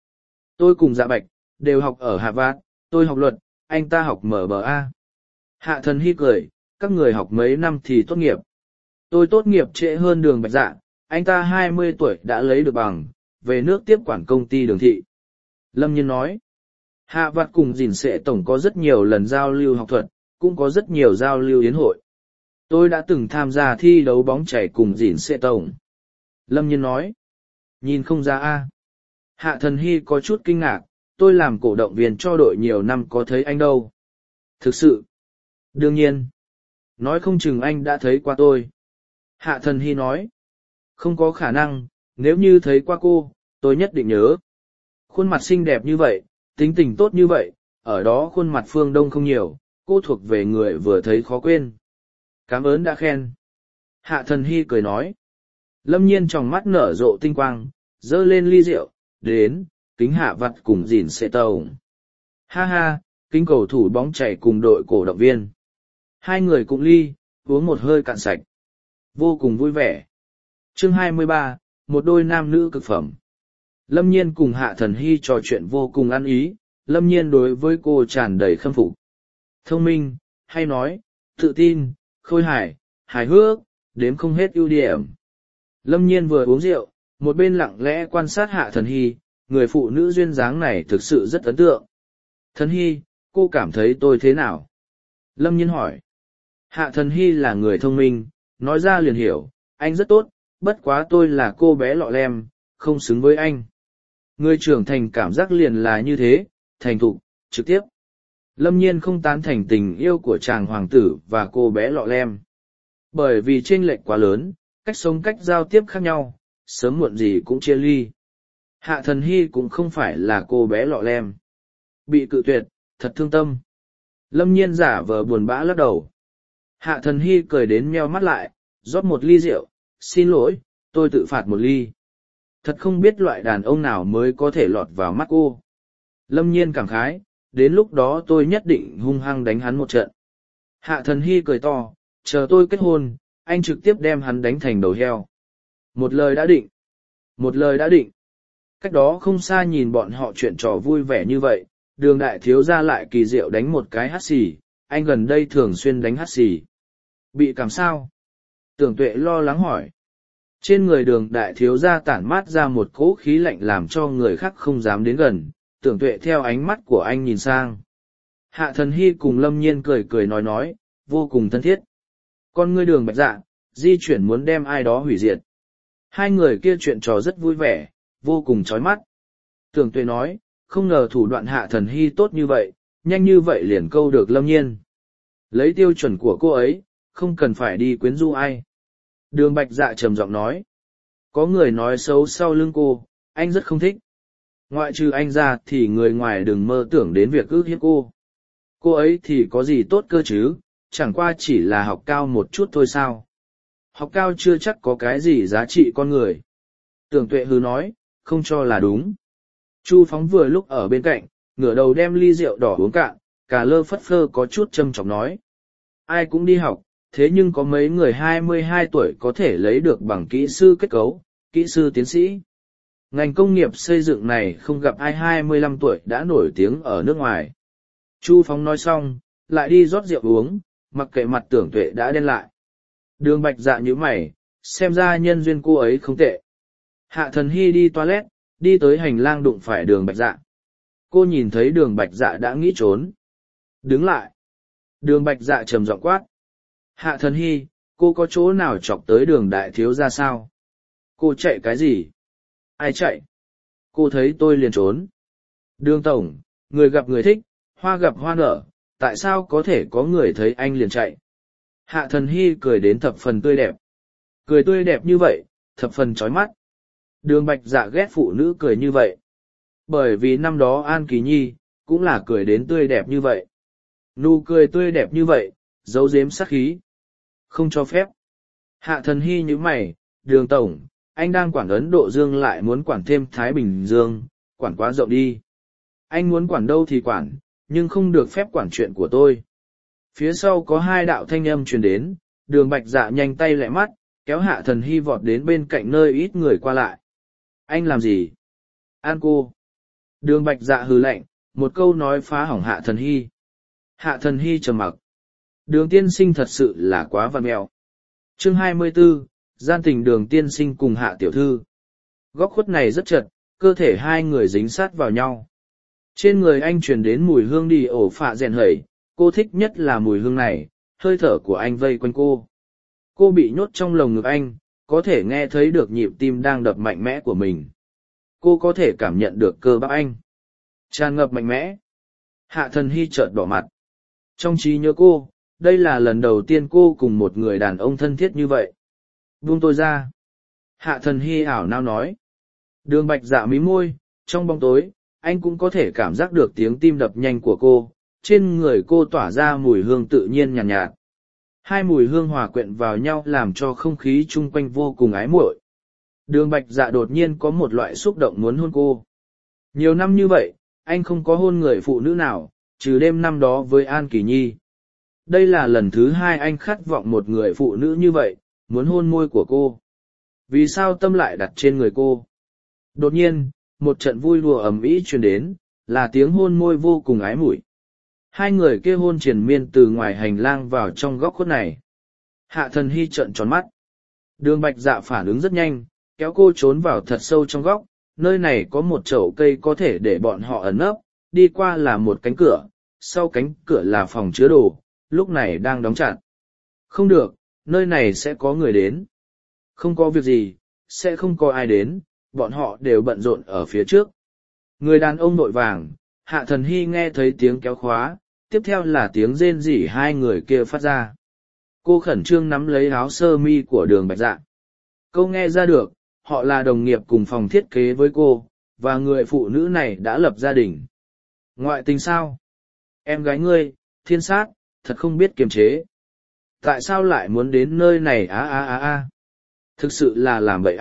tôi cùng Dạ Bạch, đều học ở Harvard, tôi học luật, anh ta học MBA. Hạ Thần Hy cười, các người học mấy năm thì tốt nghiệp. Tôi tốt nghiệp trễ hơn Đường Bạch Dạ, anh ta 20 tuổi đã lấy được bằng, về nước tiếp quản công ty Đường Thị. Lâm Nhiên nói, Harvard cùng Dĩnh Sệ Tổng có rất nhiều lần giao lưu học thuật, cũng có rất nhiều giao lưu yến hội. Tôi đã từng tham gia thi đấu bóng chảy cùng Dĩnh Sệ Tổng. Lâm Nhiên nói, nhìn không ra a. Hạ Thần Hy có chút kinh ngạc, tôi làm cổ động viên cho đội nhiều năm có thấy anh đâu. Thực sự. Đương nhiên. Nói không chừng anh đã thấy qua tôi. Hạ Thần Hy nói. Không có khả năng, nếu như thấy qua cô, tôi nhất định nhớ. Khuôn mặt xinh đẹp như vậy, tính tình tốt như vậy, ở đó khuôn mặt phương Đông không nhiều, cô thuộc về người vừa thấy khó quên. Cảm ơn đã khen. Hạ Thần Hy cười nói. Lâm Nhiên trong mắt nở rộ tinh quang, dơ lên ly rượu, đến, kính Hạ Vặt cùng Dĩnh Sệ Tổng. Ha ha, kính cầu thủ bóng chảy cùng đội cổ động viên. Hai người cùng ly, uống một hơi cạn sạch. Vô cùng vui vẻ. Chương 23, một đôi nam nữ cực phẩm. Lâm Nhiên cùng Hạ Thần Hy trò chuyện vô cùng ăn ý, Lâm Nhiên đối với cô tràn đầy khâm phục. Thông minh, hay nói, tự tin, khôi hài hước, đếm không hết ưu điểm. Lâm Nhiên vừa uống rượu, một bên lặng lẽ quan sát Hạ Thần Hy, người phụ nữ duyên dáng này thực sự rất ấn tượng. Thần Hy, cô cảm thấy tôi thế nào? Lâm Nhiên hỏi. Hạ Thần Hy là người thông minh, nói ra liền hiểu, anh rất tốt, bất quá tôi là cô bé lọ lem, không xứng với anh. Người trưởng thành cảm giác liền là như thế, thành thục, trực tiếp. Lâm Nhiên không tán thành tình yêu của chàng hoàng tử và cô bé lọ lem. Bởi vì chênh lệch quá lớn, cách sống cách giao tiếp khác nhau, sớm muộn gì cũng chia ly. Hạ Thần Hy cũng không phải là cô bé lọ lem. Bị cự tuyệt, thật thương tâm. Lâm Nhiên giả vờ buồn bã lắc đầu. Hạ Thần Hy cười đến meo mắt lại, rót một ly rượu, xin lỗi, tôi tự phạt một ly. Thật không biết loại đàn ông nào mới có thể lọt vào mắt cô. Lâm Nhiên cảm khái, đến lúc đó tôi nhất định hung hăng đánh hắn một trận. Hạ Thần Hy cười to, chờ tôi kết hôn, anh trực tiếp đem hắn đánh thành đầu heo. Một lời đã định. Một lời đã định. Cách đó không xa nhìn bọn họ chuyện trò vui vẻ như vậy, Đường đại thiếu gia lại kỳ diệu đánh một cái hắt xì, anh gần đây thường xuyên đánh hắt xì. Bị cảm sao? Tưởng Tuệ lo lắng hỏi. Trên người Đường đại thiếu gia tản mát ra một cỗ khí lạnh làm cho người khác không dám đến gần, Tưởng Tuệ theo ánh mắt của anh nhìn sang. Hạ Thần Hy cùng Lâm Nhiên cười cười nói, vô cùng thân thiết. Con ngươi Đường Bạch Dạ, di chuyển muốn đem ai đó hủy diệt. Hai người kia chuyện trò rất vui vẻ, vô cùng chói mắt. Tưởng Tuệ nói, không ngờ thủ đoạn Hạ Thần Hy tốt như vậy, nhanh như vậy liền câu được Lâm Nhiên. Lấy tiêu chuẩn của cô ấy, không cần phải đi quyến rũ ai. Đường Bạch Dạ trầm giọng nói. Có người nói xấu sau lưng cô, anh rất không thích. Ngoại trừ anh ra thì người ngoài đừng mơ tưởng đến việc ước hiếp cô. Cô ấy thì có gì tốt cơ chứ, chẳng qua chỉ là học cao một chút thôi sao. Học cao chưa chắc có cái gì giá trị con người. Tưởng Tuệ hứ nói, không cho là đúng. Chu Phóng vừa lúc ở bên cạnh, ngửa đầu đem ly rượu đỏ uống cạn, cả lơ phất phơ có chút châm chọc nói. Ai cũng đi học, thế nhưng có mấy người 22 tuổi có thể lấy được bằng kỹ sư kết cấu, kỹ sư tiến sĩ. Ngành công nghiệp xây dựng này không gặp ai 25 tuổi đã nổi tiếng ở nước ngoài. Chu Phóng nói xong, lại đi rót rượu uống, mặc kệ mặt Tưởng Tuệ đã đen lại. Đường Bạch Dạ như mày, xem ra nhân duyên cô ấy không tệ. Hạ Thần Hy đi toilet, đi tới hành lang đụng phải Đường Bạch Dạ. Cô nhìn thấy Đường Bạch Dạ đã nghĩ trốn. Đứng lại. Đường Bạch Dạ trầm giọng quát. Hạ Thần Hy, cô có chỗ nào chọc tới Đường đại thiếu gia sao? Cô chạy cái gì? Ai chạy? Cô thấy tôi liền trốn. Đường tổng, người gặp người thích, hoa gặp hoa nở, tại sao có thể có người thấy anh liền chạy? Hạ Thần Hy cười đến thập phần tươi đẹp. Cười tươi đẹp như vậy, thập phần chói mắt. Đường Bạch Dạ ghét phụ nữ cười như vậy. Bởi vì năm đó An Kỳ Nhi, cũng là cười đến tươi đẹp như vậy. Nụ cười tươi đẹp như vậy, giấu giếm sát khí. Không cho phép. Hạ Thần Hy như mày, Đường tổng, anh đang quản Ấn Độ Dương lại muốn quản thêm Thái Bình Dương, quản quá rộng đi. Anh muốn quản đâu thì quản, nhưng không được phép quản chuyện của tôi. Phía sau có hai đạo thanh âm truyền đến, Đường Bạch Dạ nhanh tay lẹ mắt, kéo Hạ Thần Hy vọt đến bên cạnh nơi ít người qua lại. Anh làm gì? An cô. Đường Bạch Dạ hừ lạnh, một câu nói phá hỏng Hạ Thần Hy. Hạ Thần Hy trầm mặc. Đường tiên sinh thật sự là quá văn mèo. Chương 24, gian tình Đường tiên sinh cùng Hạ tiểu thư. Góc khuất này rất chật, cơ thể hai người dính sát vào nhau. Trên người anh truyền đến mùi hương đi ổ phạ rèn hẩy, cô thích nhất là mùi hương này, hơi thở của anh vây quanh cô. Cô bị nhốt trong lồng ngực anh, có thể nghe thấy được nhịp tim đang đập mạnh mẽ của mình. Cô có thể cảm nhận được cơ bắp anh tràn ngập mạnh mẽ. Hạ Thần Hy chợt đỏ mặt. Trong trí nhớ cô, đây là lần đầu tiên cô cùng một người đàn ông thân thiết như vậy. Buông tôi ra. Hạ Thần Hy ảo nao nói. Đường Bạch Dạ mím môi, trong bóng tối, anh cũng có thể cảm giác được tiếng tim đập nhanh của cô, trên người cô tỏa ra mùi hương tự nhiên nhàn nhạt. Hai mùi hương hòa quyện vào nhau làm cho không khí chung quanh vô cùng ái muội. Đường Bạch Dạ đột nhiên có một loại xúc động muốn hôn cô. Nhiều năm như vậy, anh không có hôn người phụ nữ nào, trừ đêm năm đó với An Kỳ Nhi. Đây là lần thứ hai anh khát vọng một người phụ nữ như vậy, muốn hôn môi của cô. Vì sao tâm lại đặt trên người cô? Đột nhiên, một trận vui đùa ầm ĩ truyền đến, là tiếng hôn môi vô cùng ái muội. Hai người kia hôn triền miên từ ngoài hành lang vào trong góc khuất này. Hạ Thần Hy trợn tròn mắt. Đường Bạch Dạ phản ứng rất nhanh, kéo cô trốn vào thật sâu trong góc, nơi này có một chậu cây có thể để bọn họ ẩn nấp, đi qua là một cánh cửa, sau cánh cửa là phòng chứa đồ, lúc này đang đóng chặt. Không được, nơi này sẽ có người đến. Không có việc gì, sẽ không có ai đến, bọn họ đều bận rộn ở phía trước. Người đàn ông vội vàng, Hạ Thần Hy nghe thấy tiếng kéo khóa, tiếp theo là tiếng rên rỉ hai người kia phát ra. Cô khẩn trương nắm lấy áo sơ mi của Đường Bạch Dạ. Cô nghe ra được, họ là đồng nghiệp cùng phòng thiết kế với cô, và người phụ nữ này đã lập gia đình. Ngoại tình sao? Em gái ngươi, thiên sát, thật không biết kiềm chế. Tại sao lại muốn đến nơi này Thực sự là làm vậy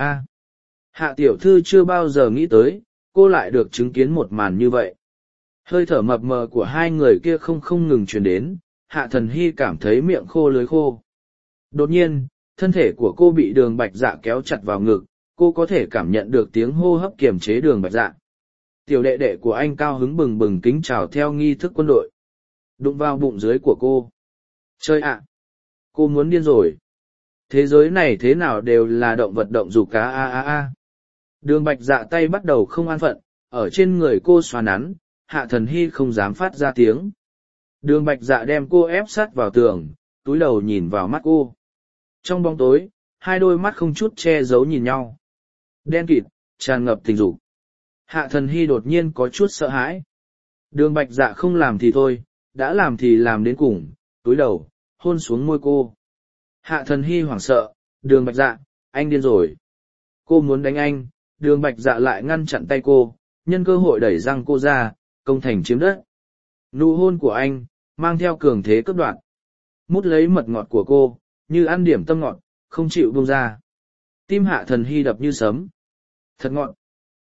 Hạ tiểu thư chưa bao giờ nghĩ tới, cô lại được chứng kiến một màn như vậy. Hơi thở mập mờ của hai người kia không ngừng truyền đến, Hạ Thần Hy cảm thấy miệng khô lưới khô. Đột nhiên, thân thể của cô bị Đường Bạch Dạ kéo chặt vào ngực, cô có thể cảm nhận được tiếng hô hấp kiềm chế Đường Bạch Dạ. Tiểu đệ đệ của anh cao hứng bừng bừng kính chào theo nghi thức quân đội. Đụng vào bụng dưới của cô. Chơi ạ! Cô muốn điên rồi. Thế giới này thế nào đều là động vật động dục cá Đường Bạch Dạ tay bắt đầu không an phận, ở trên người cô xoa nắn, Hạ Thần Hy không dám phát ra tiếng. Đường Bạch Dạ đem cô ép sát vào tường, túi đầu nhìn vào mắt cô. Trong bóng tối, hai đôi mắt không chút che giấu nhìn nhau. Đen kịt, tràn ngập tình dục. Hạ Thần Hy đột nhiên có chút sợ hãi. Đường Bạch Dạ không làm thì thôi, đã làm thì làm đến cùng, túi đầu, hôn xuống môi cô. Hạ Thần Hy hoảng sợ, Đường Bạch Dạ, anh điên rồi. Cô muốn đánh anh, Đường Bạch Dạ lại ngăn chặn tay cô, nhân cơ hội đẩy răng cô ra, công thành chiếm đất. Nụ hôn của anh, mang theo cường thế cấp đoạn. Mút lấy mật ngọt của cô, như ăn điểm tâm ngọt, không chịu buông ra. Tim Hạ Thần Hy đập như sấm. Thật ngọt.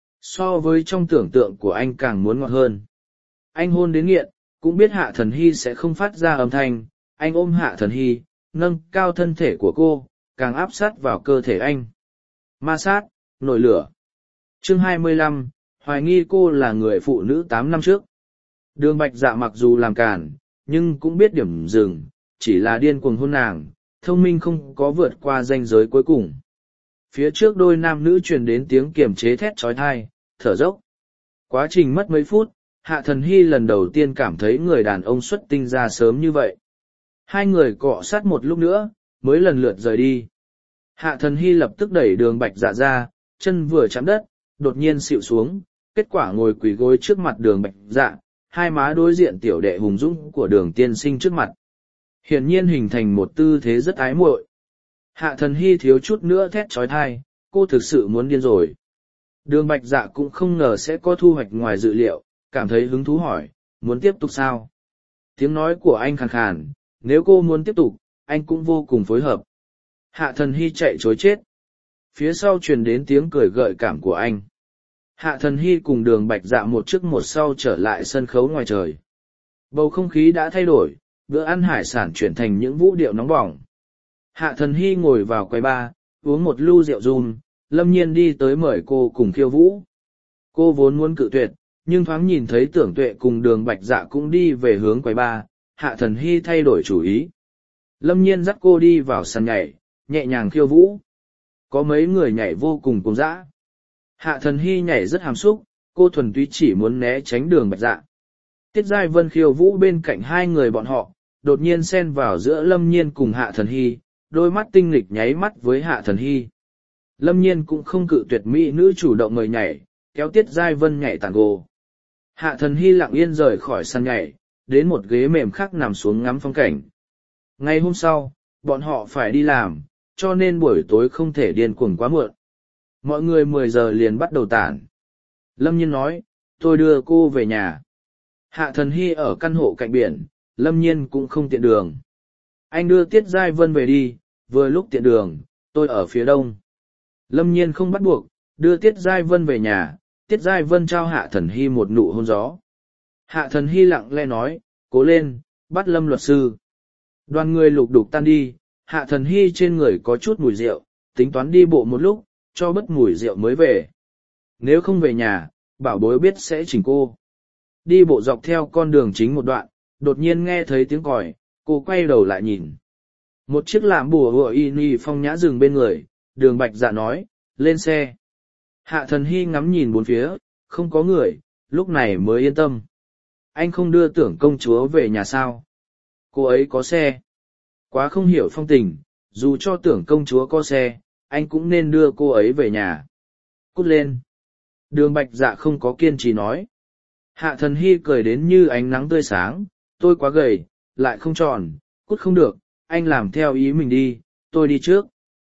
So với trong tưởng tượng của anh càng muốn ngọt hơn. Anh hôn đến nghiện, cũng biết Hạ Thần Hy sẽ không phát ra âm thanh, anh ôm Hạ Thần Hy, nâng cao thân thể của cô, càng áp sát vào cơ thể anh. Ma sát, nổi lửa. Chương 25, hoài nghi cô là người phụ nữ 8 năm trước. Đường Bạch Dạ mặc dù làm cản, nhưng cũng biết điểm dừng, chỉ là điên cuồng hôn nàng, thông minh không có vượt qua ranh giới cuối cùng. Phía trước đôi nam nữ truyền đến tiếng kiềm chế thét trói thai, thở dốc. Quá trình mất mấy phút, Hạ Thần Hy lần đầu tiên cảm thấy người đàn ông xuất tinh ra sớm như vậy. Hai người cọ sát một lúc nữa, mới lần lượt rời đi. Hạ Thần Hy lập tức đẩy Đường Bạch Dạ ra, chân vừa chạm đất, đột nhiên xịu xuống, kết quả ngồi quỳ gối trước mặt Đường Bạch Dạ, hai má đối diện tiểu đệ hùng dũng của Đường tiên sinh trước mặt. Hiển nhiên hình thành một tư thế rất ái muội. Hạ Thần Hy thiếu chút nữa thét trói thai, cô thực sự muốn điên rồi. Đường Bạch Dạ cũng không ngờ sẽ có thu hoạch ngoài dự liệu, cảm thấy hứng thú hỏi, muốn tiếp tục sao? Tiếng nói của anh khàn khàn, nếu cô muốn tiếp tục, anh cũng vô cùng phối hợp. Hạ Thần Hy chạy chối chết. Phía sau truyền đến tiếng cười gợi cảm của anh. Hạ Thần Hy cùng Đường Bạch Dạ một trước một sau trở lại sân khấu ngoài trời. Bầu không khí đã thay đổi, bữa ăn hải sản chuyển thành những vũ điệu nóng bỏng. Hạ Thần Hy ngồi vào quầy bar, uống một lu rượu rum, Lâm Nhiên đi tới mời cô cùng khiêu vũ. Cô vốn muốn cự tuyệt, nhưng thoáng nhìn thấy Tưởng Tuệ cùng Đường Bạch Dạ cũng đi về hướng quầy bar, Hạ Thần Hy thay đổi chủ ý. Lâm Nhiên dắt cô đi vào sàn nhảy, nhẹ nhàng khiêu vũ. Có mấy người nhảy vô cùng cuồng dã. Hạ Thần Hy nhảy rất hàm xúc, cô thuần túy chỉ muốn né tránh Đường Bạch Dạ. Tiết Giai Vân khiêu vũ bên cạnh hai người bọn họ, đột nhiên xen vào giữa Lâm Nhiên cùng Hạ Thần Hy, đôi mắt tinh nghịch nháy mắt với Hạ Thần Hy. Lâm Nhiên cũng không cự tuyệt mỹ nữ chủ động mời nhảy, kéo Tiết Giai Vân nhảy tango. Hạ Thần Hy lặng yên rời khỏi sân nhảy, đến một ghế mềm khác nằm xuống ngắm phong cảnh. Ngày hôm sau, bọn họ phải đi làm, cho nên buổi tối không thể điên cuồng quá muộn. Mọi người 10 giờ liền bắt đầu tản. Lâm Nhiên nói, tôi đưa cô về nhà. Hạ Thần Hy ở căn hộ cạnh biển, Lâm Nhiên cũng không tiện đường. Anh đưa Tiết Giai Vân về đi, vừa lúc tiện đường, tôi ở phía đông. Lâm Nhiên không bắt buộc, đưa Tiết Giai Vân về nhà, Tiết Giai Vân trao Hạ Thần Hy một nụ hôn gió. Hạ Thần Hy lặng lẽ nói, cố lên, bắt Lâm luật sư. Đoàn người lục đục tan đi, Hạ Thần Hy trên người có chút mùi rượu, tính toán đi bộ một lúc, cho bớt mùi rượu mới về. Nếu không về nhà, bảo bối biết sẽ chỉnh cô. Đi bộ dọc theo con đường chính một đoạn, đột nhiên nghe thấy tiếng còi, cô quay đầu lại nhìn. Một chiếc làm bùa hựa y phong nhã dừng bên người, Đường Bạch Dạ nói, lên xe. Hạ Thần Hy ngắm nhìn bốn phía, không có người, lúc này mới yên tâm. Anh không đưa Tưởng công chúa về nhà sao? Cô ấy có xe. Quá không hiểu phong tình, dù cho Tưởng công chúa có xe, anh cũng nên đưa cô ấy về nhà. Cút lên. Đường Bạch Dạ không có kiên trì nói. Hạ Thần Hy cười đến như ánh nắng tươi sáng, tôi quá gầy, lại không tròn, cút không được, anh làm theo ý mình đi, tôi đi trước.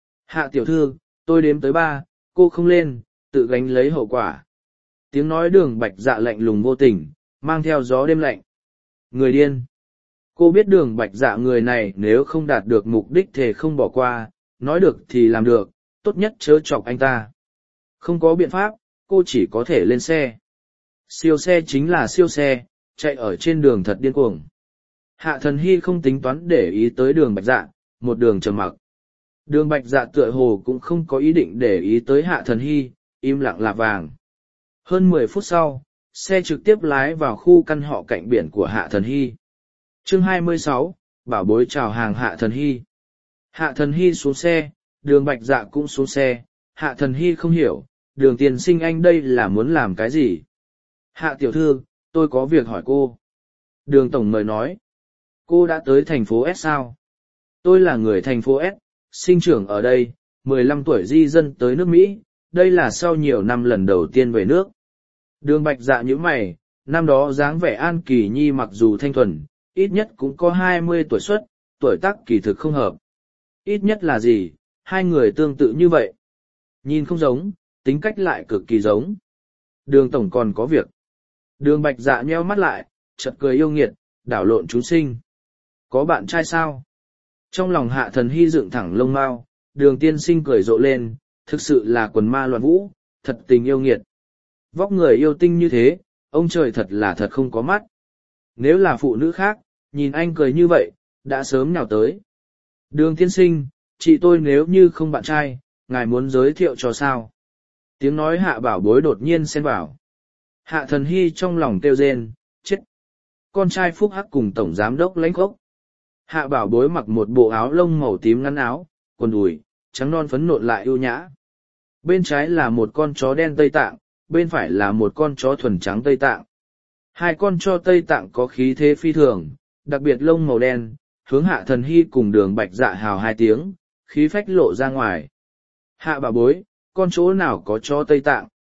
Hạ tiểu thư, tôi đếm tới 3, cô không lên, tự gánh lấy hậu quả. Tiếng nói Đường Bạch Dạ lạnh lùng vô tình, mang theo gió đêm lạnh. Người điên. Cô biết Đường Bạch Dạ người này nếu không đạt được mục đích thì không bỏ qua, nói được thì làm được, tốt nhất chớ chọc anh ta. Không có biện pháp, cô chỉ có thể lên xe. Siêu xe chính là siêu xe, chạy ở trên đường thật điên cuồng. Hạ Thần Hy không tính toán để ý tới Đường Bạch Dạ, một đường trầm mặc. Đường Bạch Dạ tựa hồ cũng không có ý định để ý tới Hạ Thần Hy, im lặng là vàng. Hơn 10 phút sau, xe trực tiếp lái vào khu căn hộ cạnh biển của Hạ Thần Hy. Chương 26, bảo bối chào hàng Hạ Thần Hy. Hạ Thần Hy xuống xe, Đường Bạch Dạ cũng xuống xe, Hạ Thần Hy không hiểu, Đường tiên sinh anh đây là muốn làm cái gì? Hạ tiểu thư, tôi có việc hỏi cô. Đường tổng mời nói. Cô đã tới thành phố S sao? Tôi là người thành phố S, sinh trưởng ở đây, 15 tuổi di dân tới nước Mỹ, đây là sau nhiều năm lần đầu tiên về nước. Đường Bạch Dạ nhíu mày, năm đó dáng vẻ An Kỳ Nhi mặc dù thanh thuần, ít nhất cũng có 20 tuổi xuất, tuổi tác kỳ thực không hợp. Ít nhất là gì, hai người tương tự như vậy. Nhìn không giống, tính cách lại cực kỳ giống. Đường tổng còn có việc. Đường Bạch Dạ nheo mắt lại, chợt cười yêu nghiệt, đảo lộn chúng sinh. Có bạn trai sao? Trong lòng Hạ Thần Hy dựng thẳng lông mao, Đường tiên sinh cười rộ lên, thực sự là quần ma loạn vũ, thật tình yêu nghiệt. Vóc người yêu tinh như thế, ông trời thật là thật không có mắt. Nếu là phụ nữ khác, nhìn anh cười như vậy, đã sớm nhào tới. Đường tiên sinh, chị tôi nếu như không bạn trai, ngài muốn giới thiệu cho sao? Tiếng nói Hạ bảo bối đột nhiên xen vào. Hạ Thần Hy trong lòng kêu rên, chết. Con trai Phúc Hắc cùng tổng giám đốc lãnh khốc. Hạ bảo bối mặc một bộ áo lông màu tím ngắn áo, quần đùi, trắng non phấn nộn lại ưu nhã. Bên trái là một con chó đen Tây Tạng, bên phải là một con chó thuần trắng Tây Tạng. Hai con chó Tây Tạng có khí thế phi thường, đặc biệt lông màu đen, hướng Hạ Thần Hy cùng Đường Bạch Dạ hào 2 tiếng, khí phách lộ ra ngoài. Hạ bảo bối, con chỗ nào có chó Tây Tạng?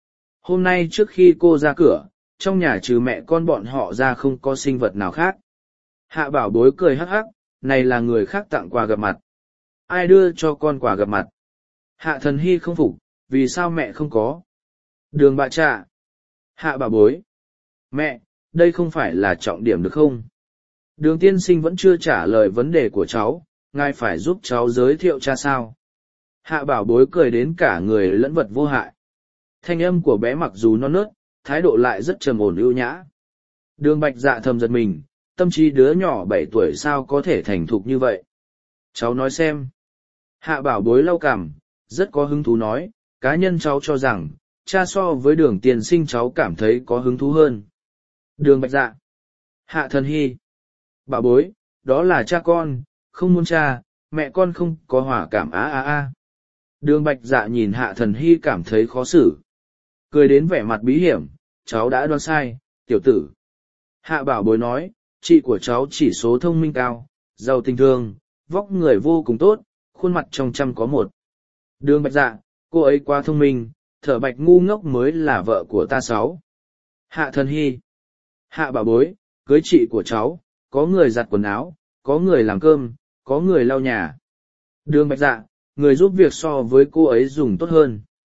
Hôm nay trước khi cô ra cửa, trong nhà trừ mẹ con bọn họ ra không có sinh vật nào khác. Hạ bảo bối cười hắc hắc, này là người khác tặng quà gặp mặt. Ai đưa cho con quà gặp mặt? Hạ thần hy không phục, vì sao mẹ không có? Đường bạ trạ. Hạ bảo bối. Mẹ, đây không phải là trọng điểm được không? Đường tiên sinh vẫn chưa trả lời vấn đề của cháu, ngài phải giúp cháu giới thiệu cha sao? Hạ bảo bối cười đến cả người lẫn vật vô hại. Thanh âm của bé mặc dù non nớt, thái độ lại rất trầm ổn ưu nhã. Đường bạch dạ thầm giật mình, tâm trí đứa nhỏ 7 tuổi sao có thể thành thục như vậy? Cháu nói xem. Hạ bảo bối lau cằm, rất có hứng thú nói, cá nhân cháu cho rằng, cha so với đường tiên sinh cháu cảm thấy có hứng thú hơn. Đường bạch dạ. Hạ thần hy. Bảo bối, đó là cha con, không muốn cha, mẹ con không có hỏa cảm a. Đường bạch dạ nhìn hạ thần hy cảm thấy khó xử. Cười đến vẻ mặt bí hiểm, cháu đã đoán sai, tiểu tử. Hạ bảo bối nói, chị của cháu chỉ số thông minh cao, giàu tình thương, vóc người vô cùng tốt, khuôn mặt trong trăm có một. Đường bạch dạ, cô ấy quá thông minh, thở bạch ngu ngốc mới là vợ của ta sáu. Hạ thần hy. Hạ bảo bối, cưới chị của cháu, có người giặt quần áo, có người làm cơm, có người lau nhà. Đường bạch dạ, người giúp việc so với cô ấy dùng tốt hơn.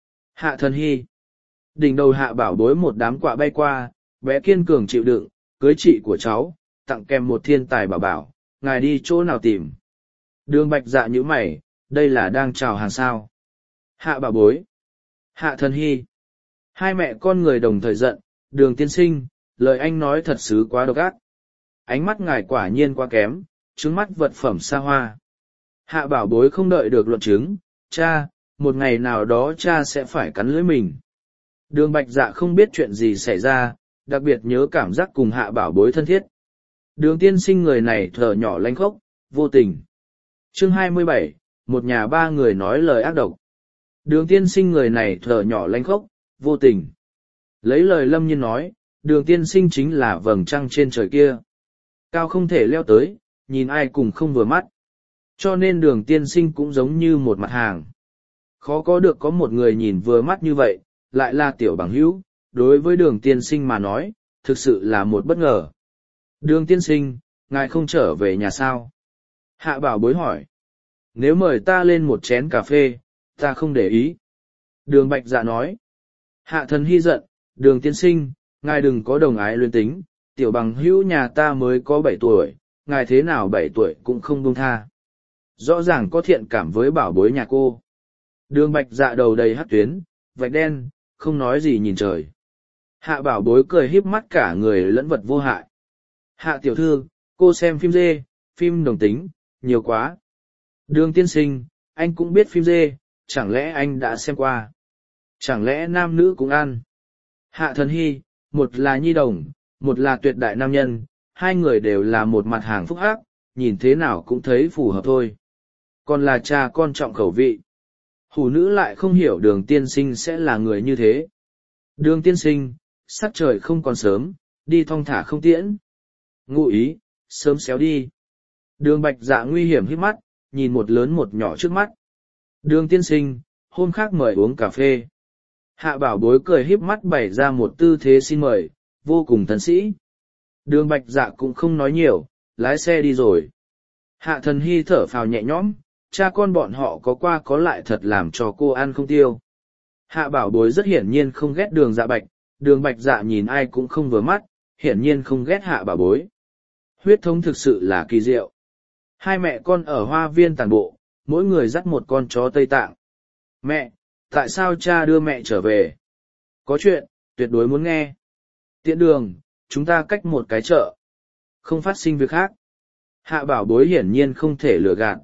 Hạ thần hy. Đỉnh đầu hạ bảo bối một đám quạ bay qua, bé kiên cường chịu đựng, cưới chị của cháu, tặng kèm một thiên tài bảo bảo, ngài đi chỗ nào tìm. Đường bạch dạ như mày, đây là đang chào hàng sao. Hạ bảo bối. Hạ thần hy. Hai mẹ con người đồng thời giận, đường tiên sinh, lời anh nói thật sự quá độc ác. Ánh mắt ngài quả nhiên quá kém, trứng mắt vật phẩm xa hoa. Hạ bảo bối không đợi được luận chứng, cha, một ngày nào đó cha sẽ phải cắn lưỡi mình. Đường bạch dạ không biết chuyện gì xảy ra, đặc biệt nhớ cảm giác cùng hạ bảo bối thân thiết. Đường tiên sinh người này thở nhỏ lanh khốc, vô tình. Chương 27, một nhà ba người nói lời ác độc. Đường tiên sinh người này thở nhỏ lanh khốc, vô tình. Lấy lời Lâm Nhiên nói, đường tiên sinh chính là vầng trăng trên trời kia. Cao không thể leo tới, nhìn ai cùng không vừa mắt. Cho nên đường tiên sinh cũng giống như một mặt hàng. Khó có được có một người nhìn vừa mắt như vậy, lại là tiểu bằng hữu, đối với đường tiên sinh mà nói, thực sự là một bất ngờ. Đường tiên sinh, ngài không trở về nhà sao? Hạ bảo bối hỏi. Nếu mời ta lên một chén cà phê, ta không để ý. Đường bạch dạ nói. Hạ thần hy giận, đường tiên sinh, ngài đừng có đồng ái luyến tính, tiểu bằng hữu nhà ta mới có 7 tuổi, ngài thế nào 7 tuổi cũng không buông tha. Rõ ràng có thiện cảm với bảo bối nhà cô. Đường bạch dạ đầu đầy hắc tuyến, vạch đen, không nói gì nhìn trời. Hạ bảo bối cười híp mắt cả người lẫn vật vô hại. Hạ tiểu thư, cô xem phim dê, phim đồng tính, nhiều quá. Đường tiên sinh, anh cũng biết phim dê, chẳng lẽ anh đã xem qua? Chẳng lẽ nam nữ cũng ăn? Hạ thần hy, một là nhi đồng, một là tuyệt đại nam nhân, hai người đều là một mặt hàng phúc hắc, nhìn thế nào cũng thấy phù hợp thôi. Còn là cha con trọng khẩu vị. Hủ nữ lại không hiểu đường tiên sinh sẽ là người như thế. Đường tiên sinh, sắc trời không còn sớm, đi thong thả không tiễn. Ngụ ý, sớm xéo đi. Đường bạch dạ nguy hiểm hít mắt, nhìn một lớn một nhỏ trước mắt. Đường tiên sinh, hôm khác mời uống cà phê. Hạ bảo bối cười híp mắt bày ra một tư thế xin mời, vô cùng thần sĩ. Đường bạch dạ cũng không nói nhiều, lái xe đi rồi. Hạ thần hy thở phào nhẹ nhõm, cha con bọn họ có qua có lại thật làm cho cô ăn không tiêu. Hạ bảo bối rất hiển nhiên không ghét đường dạ bạch, đường bạch dạ nhìn ai cũng không vừa mắt, hiển nhiên không ghét hạ bảo bối. Huyết thống thực sự là kỳ diệu. Hai mẹ con ở hoa viên tản bộ, mỗi người dắt một con chó Tây Tạng. Mẹ, tại sao cha đưa mẹ trở về? Có chuyện, tuyệt đối muốn nghe. Tiện đường, chúng ta cách một cái chợ. Không phát sinh việc khác. Hạ bảo bối hiển nhiên không thể lừa gạt.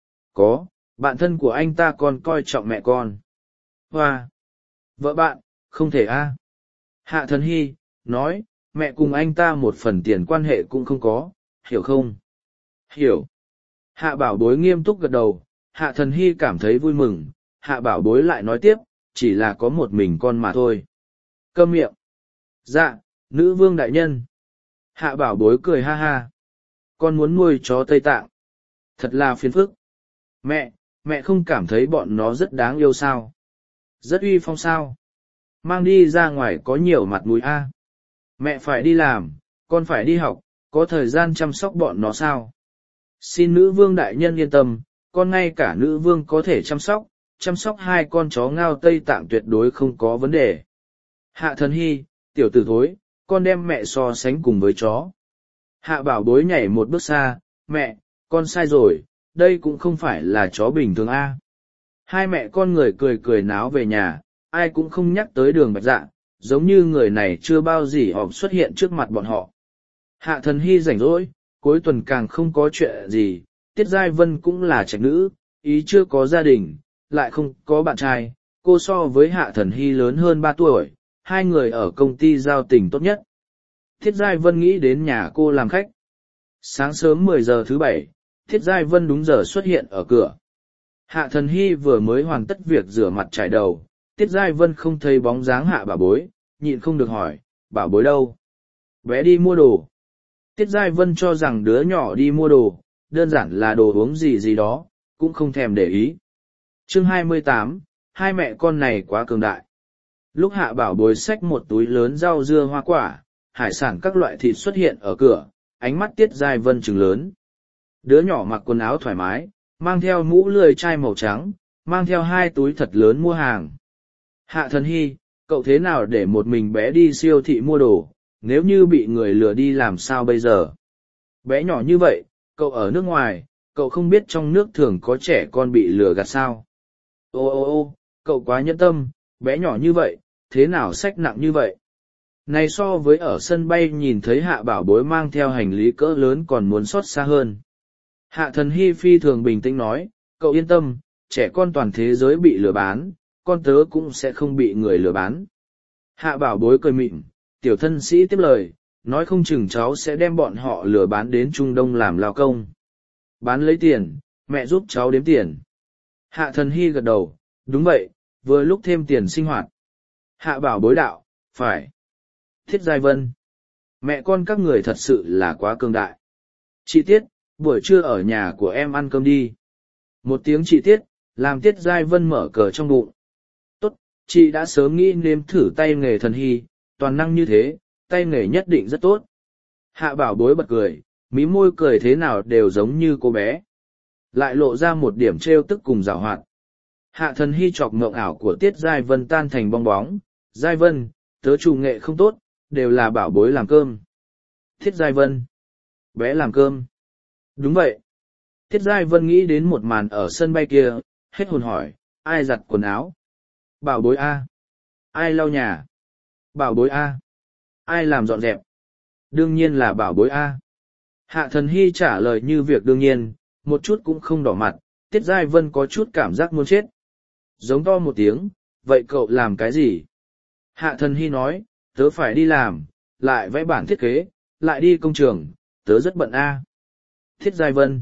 Có, bạn thân của anh ta còn coi trọng mẹ con. Hoa! Vợ bạn, không thể a. Hạ thần hy, nói, mẹ cùng anh ta một phần tiền quan hệ cũng không có, hiểu không? Hiểu. Hạ bảo bối nghiêm túc gật đầu, hạ thần hy cảm thấy vui mừng, hạ bảo bối lại nói tiếp, chỉ là có một mình con mà thôi. Câm miệng. Dạ, nữ vương đại nhân. Hạ bảo bối cười ha ha. Con muốn nuôi chó Tây Tạng. Thật là phiền phức. Mẹ không cảm thấy bọn nó rất đáng yêu sao? Rất uy phong sao? mang đi ra ngoài có nhiều mặt mũi a. Mẹ phải đi làm, con phải đi học, có thời gian chăm sóc bọn nó sao? Xin nữ vương đại nhân yên tâm, con ngay cả nữ vương có thể chăm sóc hai con chó ngao Tây Tạng tuyệt đối không có vấn đề. Hạ Thần Hy, tiểu tử thối, con đem mẹ so sánh cùng với chó. Hạ Bảo Bối nhảy một bước xa, mẹ, con sai rồi, đây cũng không phải là chó bình thường a. Hai mẹ con người cười cười náo về nhà, ai cũng không nhắc tới Đường Bạch Dạ, giống như người này chưa bao giờ họp xuất hiện trước mặt bọn họ. Hạ Thần Hy rảnh rỗi, cuối tuần càng không có chuyện gì, Tiết Giai Vân cũng là trạch nữ, ý chưa có gia đình, lại không có bạn trai, cô so với Hạ Thần Hy lớn hơn 3 tuổi, hai người ở công ty giao tình tốt nhất. Tiết Giai Vân nghĩ đến nhà cô làm khách. Sáng sớm 10 giờ thứ bảy, Tiết Giai Vân đúng giờ xuất hiện ở cửa. Hạ Thần Hy vừa mới hoàn tất việc rửa mặt chải đầu, Tiết Giai Vân không thấy bóng dáng Hạ Bảo Bối, nhịn không được hỏi, Bảo Bối đâu? Bé đi mua đồ. Tiết Giai Vân cho rằng đứa nhỏ đi mua đồ, đơn giản là đồ uống gì gì đó, cũng không thèm để ý. Chương 28, hai mẹ con này quá cường đại. Lúc Hạ Bảo Bối xách một túi lớn rau dưa hoa quả, hải sản các loại thịt xuất hiện ở cửa, ánh mắt Tiết Giai Vân trừng lớn. Đứa nhỏ mặc quần áo thoải mái, mang theo mũ lười chai màu trắng, mang theo hai túi thật lớn mua hàng. Hạ Thần Hy, cậu thế nào để một mình bé đi siêu thị mua đồ, nếu như bị người lừa đi làm sao bây giờ? Bé nhỏ như vậy, cậu ở nước ngoài, cậu không biết trong nước thường có trẻ con bị lừa gạt sao? Ô, cậu quá nhẫn tâm, bé nhỏ như vậy, thế nào xách nặng như vậy? Này so với ở sân bay nhìn thấy Hạ Bảo Bối mang theo hành lý cỡ lớn còn muốn xót xa hơn. Hạ Thần Hy phi thường bình tĩnh nói, cậu yên tâm, trẻ con toàn thế giới bị lừa bán, con tớ cũng sẽ không bị người lừa bán. Hạ Bảo Bối cười mịn, tiểu thân sĩ tiếp lời, nói không chừng cháu sẽ đem bọn họ lừa bán đến Trung Đông làm lao công. Bán lấy tiền, mẹ giúp cháu đếm tiền. Hạ Thần Hy gật đầu, đúng vậy, vừa lúc thêm tiền sinh hoạt. Hạ Bảo Bối đạo, phải. Thiết Giai Vân, mẹ con các người thật sự là quá cường đại. Chị Tiết, buổi trưa ở nhà của em ăn cơm đi. Một tiếng chị Tiết, làm Tiết Giai Vân mở cờ trong bụng. Tốt, chị đã sớm nghĩ nếm thử tay nghề Thần Hy, toàn năng như thế, tay nghề nhất định rất tốt. Hạ Bảo Bối bật cười, mí môi cười thế nào đều giống như cô bé. Lại lộ ra một điểm trêu tức cùng giảo hoạt. Hạ Thần Hy chọc mộng ảo của Tiết Giai Vân tan thành bong bóng. Giai Vân, tớ chủ nghệ không tốt, đều là Bảo Bối làm cơm. Tiết Giai Vân, bé làm cơm. Đúng vậy. Tiết Giai Vân nghĩ đến một màn ở sân bay kia, hết hồn hỏi, ai giặt quần áo? Bảo Bối A. Ai lau nhà? Bảo Bối A. Ai làm dọn dẹp? Đương nhiên là Bảo Bối A. Hạ Thần Hy trả lời như việc đương nhiên, một chút cũng không đỏ mặt, Tiết Giai Vân có chút cảm giác muốn chết. Giống to một tiếng, vậy cậu làm cái gì? Hạ Thần Hy nói, tớ phải đi làm, lại vẽ bản thiết kế, lại đi công trường, tớ rất bận A. Tiết Giai Vân.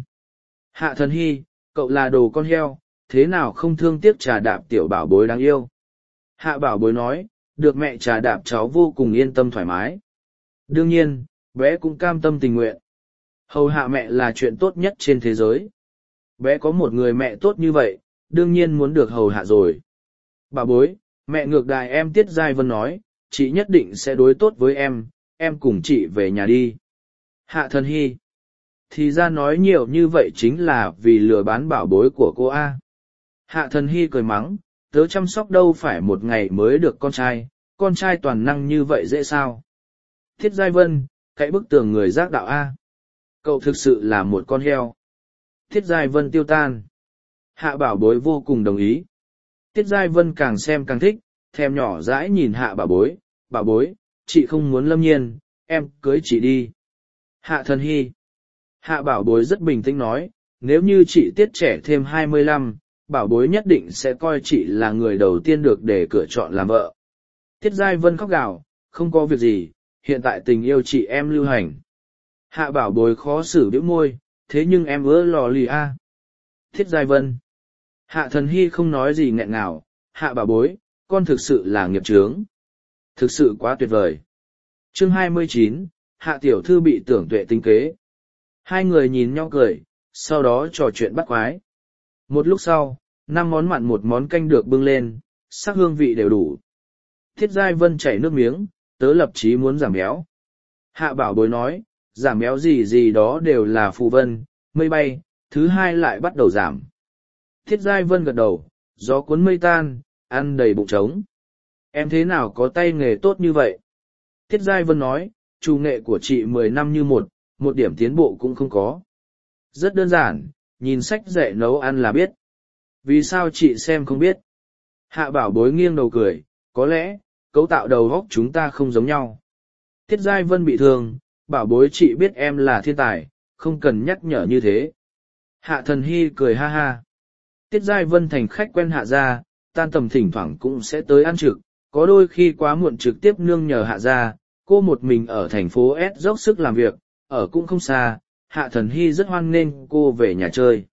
Hạ Thần Hy, cậu là đồ con heo, thế nào không thương tiếc trà đạp tiểu Bảo Bối đáng yêu? Hạ Bảo Bối nói, được mẹ trà đạp cháu vô cùng yên tâm thoải mái. Đương nhiên, bé cũng cam tâm tình nguyện. Hầu hạ mẹ là chuyện tốt nhất trên thế giới. Bé có một người mẹ tốt như vậy, đương nhiên muốn được hầu hạ rồi. Bảo Bối, mẹ ngược đài em. Tiết Giai Vân nói, chị nhất định sẽ đối tốt với em cùng chị về nhà đi. Hạ Thần Hy. Thì ra nói nhiều như vậy chính là vì lừa bán Bảo Bối của cô A. Hạ Thần Hy cười mắng, tớ chăm sóc đâu phải một ngày mới được con trai toàn năng như vậy dễ sao? Thiết Giai Vân, cậy bức tường người giác đạo A. Cậu thực sự là một con heo. Thiết Giai Vân tiêu tan. Hạ Bảo Bối vô cùng đồng ý. Tiết Giai Vân càng xem càng thích, thèm nhỏ dãi nhìn Hạ Bảo Bối, chị không muốn Lâm Nhiên, em cưới chị đi. Hạ Thần Hy. Hạ Bảo Bối rất bình tĩnh nói, nếu như chị Tiết trẻ thêm 25, Bảo Bối nhất định sẽ coi chị là người đầu tiên được để cửa chọn làm vợ. Tiết Giai Vân khóc gào, không có việc gì, hiện tại tình yêu chị em lưu hành. Hạ Bảo Bối khó xử bĩu môi, thế nhưng em ưa lò lì a. Thiết Giai Vân. Hạ Thần Hy không nói gì nghẹn ngào, Hạ Bảo Bối, con thực sự là nghiệp chướng. Thực sự quá tuyệt vời. Chương 29, Hạ Tiểu Thư bị tưởng tuệ tính kế. Hai người nhìn nhau cười, sau đó trò chuyện bắt quái. Một lúc sau, 5 món mặn 1 món canh được bưng lên, sắc hương vị đều đủ. Thiết Giai Vân chảy nước miếng, tớ lập chí muốn giảm béo. Hạ Bảo Bối nói, giảm béo gì gì đó đều là phù vân, mây bay, thứ hai lại bắt đầu giảm. Thiết Giai Vân gật đầu, gió cuốn mây tan, ăn đầy bụng trống. Em thế nào có tay nghề tốt như vậy? Thiết Giai Vân nói, chủ nghệ của chị 10 năm như một điểm tiến bộ cũng không có. Rất đơn giản, nhìn sách dạy nấu ăn là biết. Vì sao chị xem không biết? Hạ Bảo Bối nghiêng đầu cười, có lẽ, cấu tạo đầu óc chúng ta không giống nhau. Thiết Giai Vân bị thương, Bảo Bối chị biết em là thiên tài, không cần nhắc nhở như thế. Hạ Thần Hy cười ha ha. Tiết Giai Vân thành khách quen Hạ gia, tan tầm thỉnh thoảng cũng sẽ tới ăn trực, có đôi khi quá muộn trực tiếp nương nhờ Hạ gia, cô một mình ở thành phố S dốc sức làm việc, ở cũng không xa, Hạ Thần Hy rất hoan nghênh cô về nhà chơi.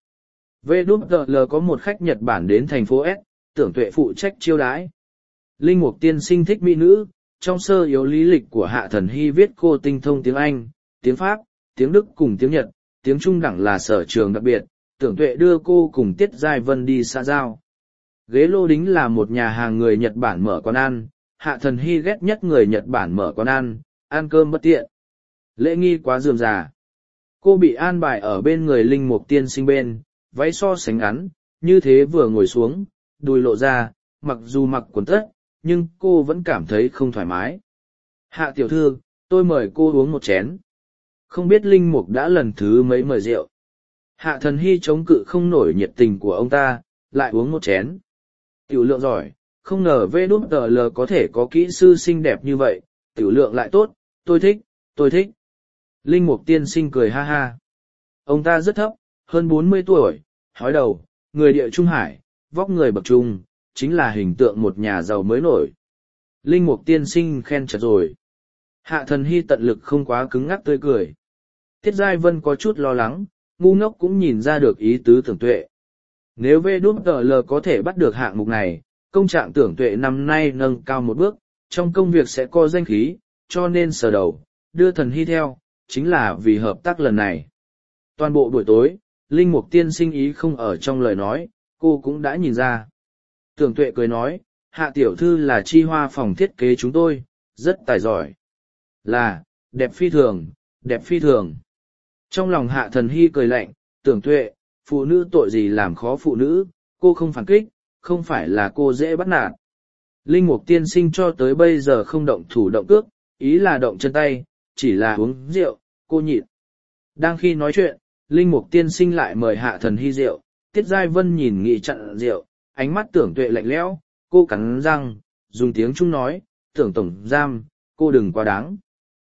VWL có một khách Nhật Bản đến thành phố S, Tưởng Tuệ phụ trách chiêu đãi. Linh Mục tiên sinh thích mỹ nữ, trong sơ yếu lý lịch của Hạ Thần Hy viết cô tinh thông tiếng Anh, tiếng Pháp, tiếng Đức cùng tiếng Nhật, tiếng Trung đẳng là sở trường đặc biệt, Tưởng Tuệ đưa cô cùng Tiết Giai Vân đi xã giao. Ghế lô đính là một nhà hàng người Nhật Bản mở quán ăn, Hạ Thần Hy ghét nhất người Nhật Bản mở quán ăn cơm bất tiện. Lễ nghi quá rườm rà. Cô bị an bài ở bên người Linh Mục tiên sinh bên, váy so sánh ngắn, như thế vừa ngồi xuống, đùi lộ ra, mặc dù mặc quần tất, nhưng cô vẫn cảm thấy không thoải mái. Hạ tiểu thư, tôi mời cô uống một chén. Không biết Linh Mục đã lần thứ mấy mời rượu. Hạ Thần Hy chống cự không nổi nhiệt tình của ông ta, lại uống một chén. Tiểu lượng giỏi, không ngờ VWL có thể có kỹ sư xinh đẹp như vậy, tiểu lượng lại tốt, tôi thích. Linh Mục tiên sinh cười ha ha. Ông ta rất thấp, hơn 40 tuổi, hói đầu, người địa Trung Hải, vóc người bậc trung, chính là hình tượng một nhà giàu mới nổi. Linh Mục tiên sinh khen chật rồi. Hạ Thần Hy tận lực không quá cứng ngắc tươi cười. Tiết Giai Vân có chút lo lắng, ngu ngốc cũng nhìn ra được ý tứ Tưởng Tuệ. Nếu VWL có thể bắt được hạng mục này, công trạng Tưởng Tuệ năm nay nâng cao một bước, trong công việc sẽ có danh khí, cho nên sờ đầu, đưa Thần Hy theo, chính là vì hợp tác lần này. Toàn bộ buổi tối, Linh Mục tiên sinh ý không ở trong lời nói, cô cũng đã nhìn ra. Tưởng Tuệ cười nói, Hạ tiểu thư là chi hoa phòng thiết kế chúng tôi, rất tài giỏi. Là, đẹp phi thường, đẹp phi thường. Trong lòng Hạ Thần Hy cười lạnh, Tưởng Tuệ, phụ nữ tội gì làm khó phụ nữ, cô không phản kích, không phải là cô dễ bắt nạt. Linh Mục tiên sinh cho tới bây giờ không động thủ động cước, ý là động chân tay, chỉ là uống rượu, cô nhịn. Đang khi nói chuyện, Linh Mục tiên sinh lại mời Hạ Thần Hy rượu, Tiết Giai Vân nhìn nghị chặn rượu, ánh mắt Tưởng Tuệ lạnh lẽo, cô cắn răng, dùng tiếng Trung nói, Tưởng tổng giám, cô đừng quá đáng.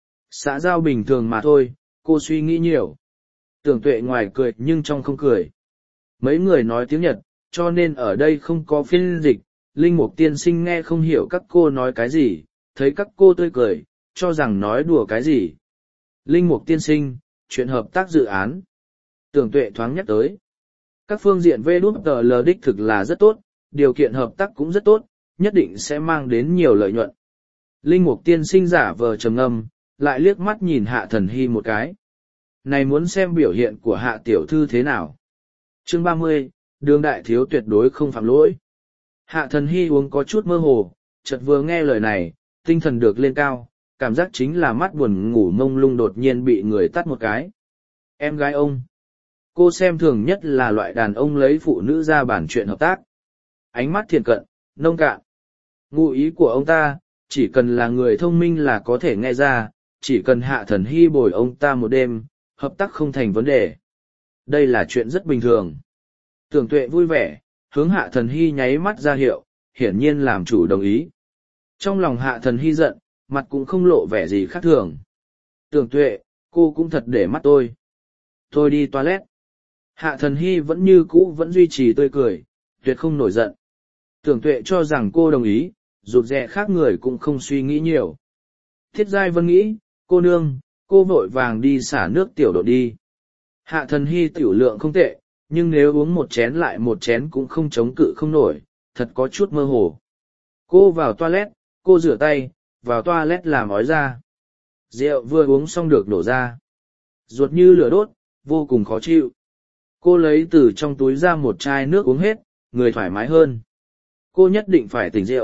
Xã giao bình thường mà thôi, cô suy nghĩ nhiều. Tưởng Tuệ ngoài cười nhưng trong không cười. Mấy người nói tiếng Nhật, cho nên ở đây không có phiên dịch, Linh Mục tiên sinh nghe không hiểu các cô nói cái gì, thấy các cô tươi cười, cho rằng nói đùa cái gì. Linh Mục tiên sinh, chuyện hợp tác dự án. Tưởng Tuệ thoáng nhắc tới. Các phương diện VWL đích thực là rất tốt, điều kiện hợp tác cũng rất tốt, nhất định sẽ mang đến nhiều lợi nhuận. Linh Mục tiên sinh giả vờ trầm ngâm, lại liếc mắt nhìn Hạ Thần Hy một cái. Này muốn xem biểu hiện của Hạ tiểu thư thế nào. Chương 30, Đường đại thiếu tuyệt đối không phạm lỗi. Hạ Thần Hy uống có chút mơ hồ, chợt vừa nghe lời này, tinh thần được lên cao, cảm giác chính là mắt buồn ngủ mông lung đột nhiên bị người tắt một cái. Em gái ông. Cô xem thường nhất là loại đàn ông lấy phụ nữ ra bàn chuyện hợp tác. Ánh mắt thiện cận, nông cạn. Ngụ ý của ông ta, chỉ cần là người thông minh là có thể nghe ra, chỉ cần Hạ Thần Hy bồi ông ta một đêm, hợp tác không thành vấn đề. Đây là chuyện rất bình thường. Tưởng Tuệ vui vẻ, hướng Hạ Thần Hy nháy mắt ra hiệu, hiển nhiên làm chủ đồng ý. Trong lòng Hạ Thần Hy giận, mặt cũng không lộ vẻ gì khác thường. Tưởng Tuệ, cô cũng thật để mắt tôi. Tôi đi toilet. Hạ Thần Hy vẫn như cũ vẫn duy trì tươi cười, tuyệt không nổi giận. Tưởng Tuệ cho rằng cô đồng ý, rụt rè khác người cũng không suy nghĩ nhiều. Thiết Giai Vân nghĩ, cô nương, cô vội vàng đi xả nước tiểu độ đi. Hạ Thần Hy tiểu lượng không tệ, nhưng nếu uống một chén lại một chén cũng không chống cự không nổi, thật có chút mơ hồ. Cô vào toilet, cô rửa tay, vào toilet làm ói ra. Rượu vừa uống xong được đổ ra. Ruột như lửa đốt, vô cùng khó chịu. Cô lấy từ trong túi ra một chai nước uống hết, người thoải mái hơn. Cô nhất định phải tỉnh rượu,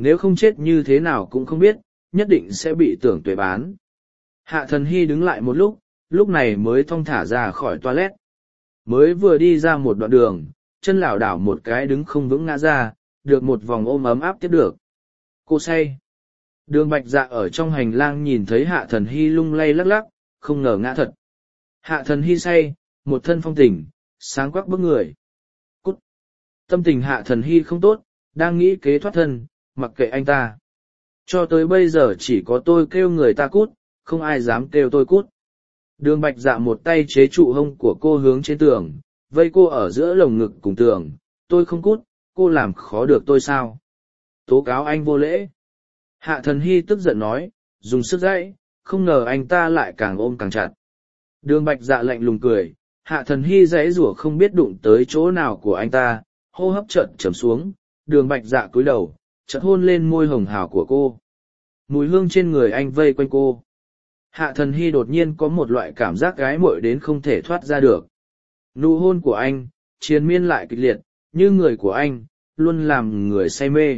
nếu không chết như thế nào cũng không biết, nhất định sẽ bị Tưởng Tuệ bán. Hạ Thần Hy đứng lại một lúc này mới thong thả ra khỏi toilet. Mới vừa đi ra một đoạn đường, chân lảo đảo một cái đứng không vững ngã ra, được một vòng ôm ấm áp tiếp được. Cô say. Đường Bạch Dạ ở trong hành lang nhìn thấy Hạ Thần Hy lung lay lắc lắc, không ngờ ngã thật. Hạ Thần Hy say, một thân phong tình, sáng quắc bức người. Cút. Tâm tình Hạ Thần Hy không tốt, đang nghĩ kế thoát thân, mặc kệ anh ta. Cho tới bây giờ chỉ có tôi kêu người ta cút, không ai dám kêu tôi cút. Đường Bạch Dạ một tay chế trụ hông của cô hướng trên tường, vây cô ở giữa lồng ngực cùng tường. Tôi không cút, cô làm khó được tôi sao? Tố cáo anh vô lễ. Hạ Thần Hy tức giận nói, dùng sức dãy, không ngờ anh ta lại càng ôm càng chặt. Đường Bạch Dạ lạnh lùng cười, Hạ Thần Hy dãy rủa không biết đụng tới chỗ nào của anh ta, hô hấp chợt trầm xuống, Đường Bạch Dạ cúi đầu, chợt hôn lên môi hồng hào của cô. Mùi hương trên người anh vây quanh cô. Hạ Thần Hy đột nhiên có một loại cảm giác gái muội đến không thể thoát ra được. Nụ hôn của anh, triền miên lại kịch liệt, như người của anh, luôn làm người say mê.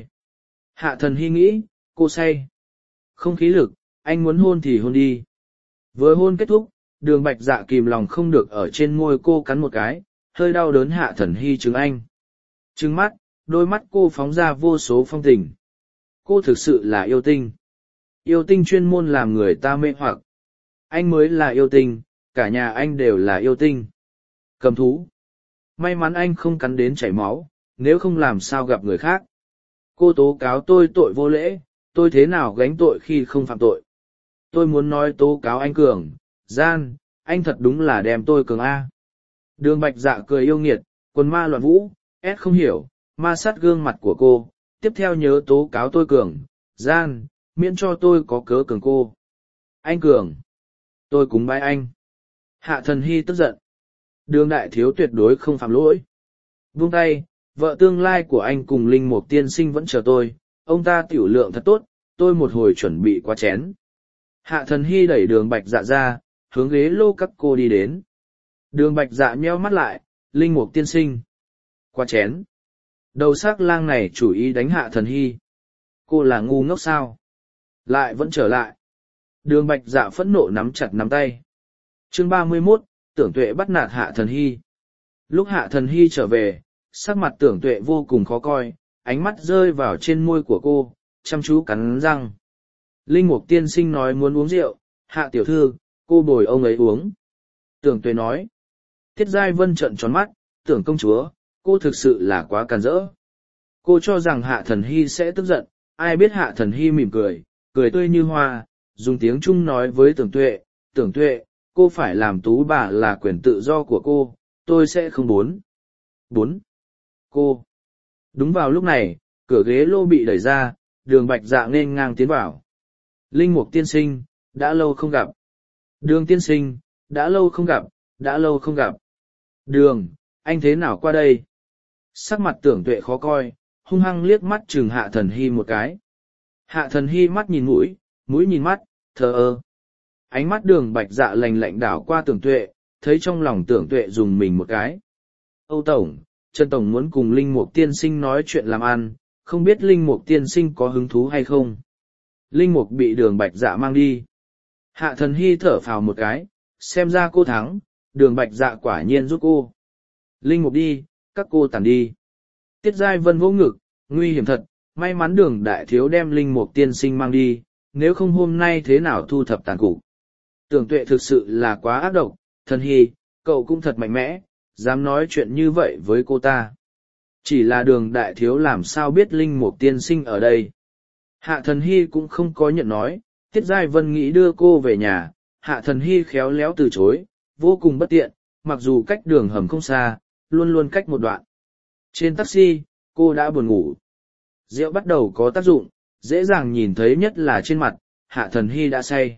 Hạ Thần Hy nghĩ, cô say. Không khí lực, anh muốn hôn thì hôn đi. Vừa hôn kết thúc, Đường Bạch Dạ kìm lòng không được ở trên môi cô cắn một cái, hơi đau đớn. Hạ Thần Hy trừng anh. Trừng mắt, đôi mắt cô phóng ra vô số phong tình. Cô thực sự là yêu tinh. Yêu tinh chuyên môn làm người ta mê hoặc. Anh mới là yêu tinh, cả nhà anh đều là yêu tinh. Cầm thú. May mắn anh không cắn đến chảy máu, nếu không làm sao gặp người khác. Cô tố cáo tôi tội vô lễ, tôi thế nào gánh tội khi không phạm tội. Tôi muốn nói tố cáo anh cường, gian, anh thật đúng là đem tôi cường A. Đường Bạch Dạ cười yêu nghiệt, quần ma loạn vũ, ép không hiểu, ma sát gương mặt của cô, tiếp theo nhớ tố cáo tôi cường, gian, miễn cho tôi có cớ cường cô. Anh cường. Tôi cúng bái anh. Hạ Thần Hy tức giận. Đường đại thiếu tuyệt đối không phạm lỗi. Buông tay, vợ tương lai của anh cùng Linh Mục tiên sinh vẫn chờ tôi, ông ta tiểu lượng thật tốt, tôi một hồi chuẩn bị qua chén. Hạ Thần Hy đẩy Đường Bạch Dạ ra, hướng ghế lô các cô đi đến. Đường Bạch Dạ nheo mắt lại, Linh Mục tiên sinh. Qua chén. Đầu sắc lang này chủ ý đánh Hạ Thần Hy. Cô là ngu ngốc sao? Lại vẫn trở lại. Đường Bạch Dạ phẫn nộ nắm chặt nắm tay. Chương 31, Tưởng Tuệ bắt nạt Hạ Thần Hy. Lúc Hạ Thần Hy trở về, sắc mặt Tưởng Tuệ vô cùng khó coi, ánh mắt rơi vào trên môi của cô, chăm chú cắn răng. Linh Mục tiên sinh nói muốn uống rượu, Hạ tiểu thư, cô bồi ông ấy uống. Tưởng Tuệ nói. Tiết Giai Vân trợn tròn mắt, Tưởng công chúa, cô thực sự là quá càn rỡ. Cô cho rằng Hạ Thần Hy sẽ tức giận, ai biết Hạ Thần Hy mỉm cười, cười tươi như hoa, dùng tiếng Trung nói với Tưởng Tuệ, cô phải làm tú bà là quyền tự do của cô, tôi sẽ không bốn. Cô. Đúng vào lúc này, cửa ghế lô bị đẩy ra, Đường Bạch Dạ nên ngang tiến vào. Linh Mục tiên sinh, đã lâu không gặp. Đường tiên sinh, đã lâu không gặp. Đường, anh thế nào qua đây? Sắc mặt Tưởng Tuệ khó coi, hung hăng liếc mắt chừng Hạ Thần Hy một cái. Hạ Thần Hy mắt nhìn mũi, mũi nhìn mắt, thờ ơ. Ánh mắt Đường Bạch Dạ lạnh lạnh đảo qua Tưởng Tuệ, thấy trong lòng Tưởng Tuệ dùng mình một cái. Âu Tổng, Trần Tổng muốn cùng Linh Mục tiên sinh nói chuyện làm ăn, không biết Linh Mục tiên sinh có hứng thú hay không? Linh Mục bị Đường Bạch Dạ mang đi. Hạ Thần Hy thở phào một cái, xem ra cô thắng, Đường Bạch Dạ quả nhiên giúp cô. Linh Mục đi, các cô tản đi. Tiết Giai Vân vỗ ngực, nguy hiểm thật, may mắn Đường đại thiếu đem Linh Mục tiên sinh mang đi, nếu không hôm nay thế nào thu thập tàn cục. Tưởng Tuệ thực sự là quá ác độc, Thần Hy, cậu cũng thật mạnh mẽ, dám nói chuyện như vậy với cô ta. Chỉ là Đường đại thiếu làm sao biết Linh Mục tiên sinh ở đây. Hạ Thần Hy cũng không có nhận nói, Tiết Giai Vân nghĩ đưa cô về nhà, Hạ Thần Hy khéo léo từ chối, vô cùng bất tiện, mặc dù cách đường hầm không xa, luôn luôn cách một đoạn. Trên taxi, cô đã buồn ngủ. Rượu bắt đầu có tác dụng, dễ dàng nhìn thấy nhất là trên mặt, Hạ Thần Hy đã say.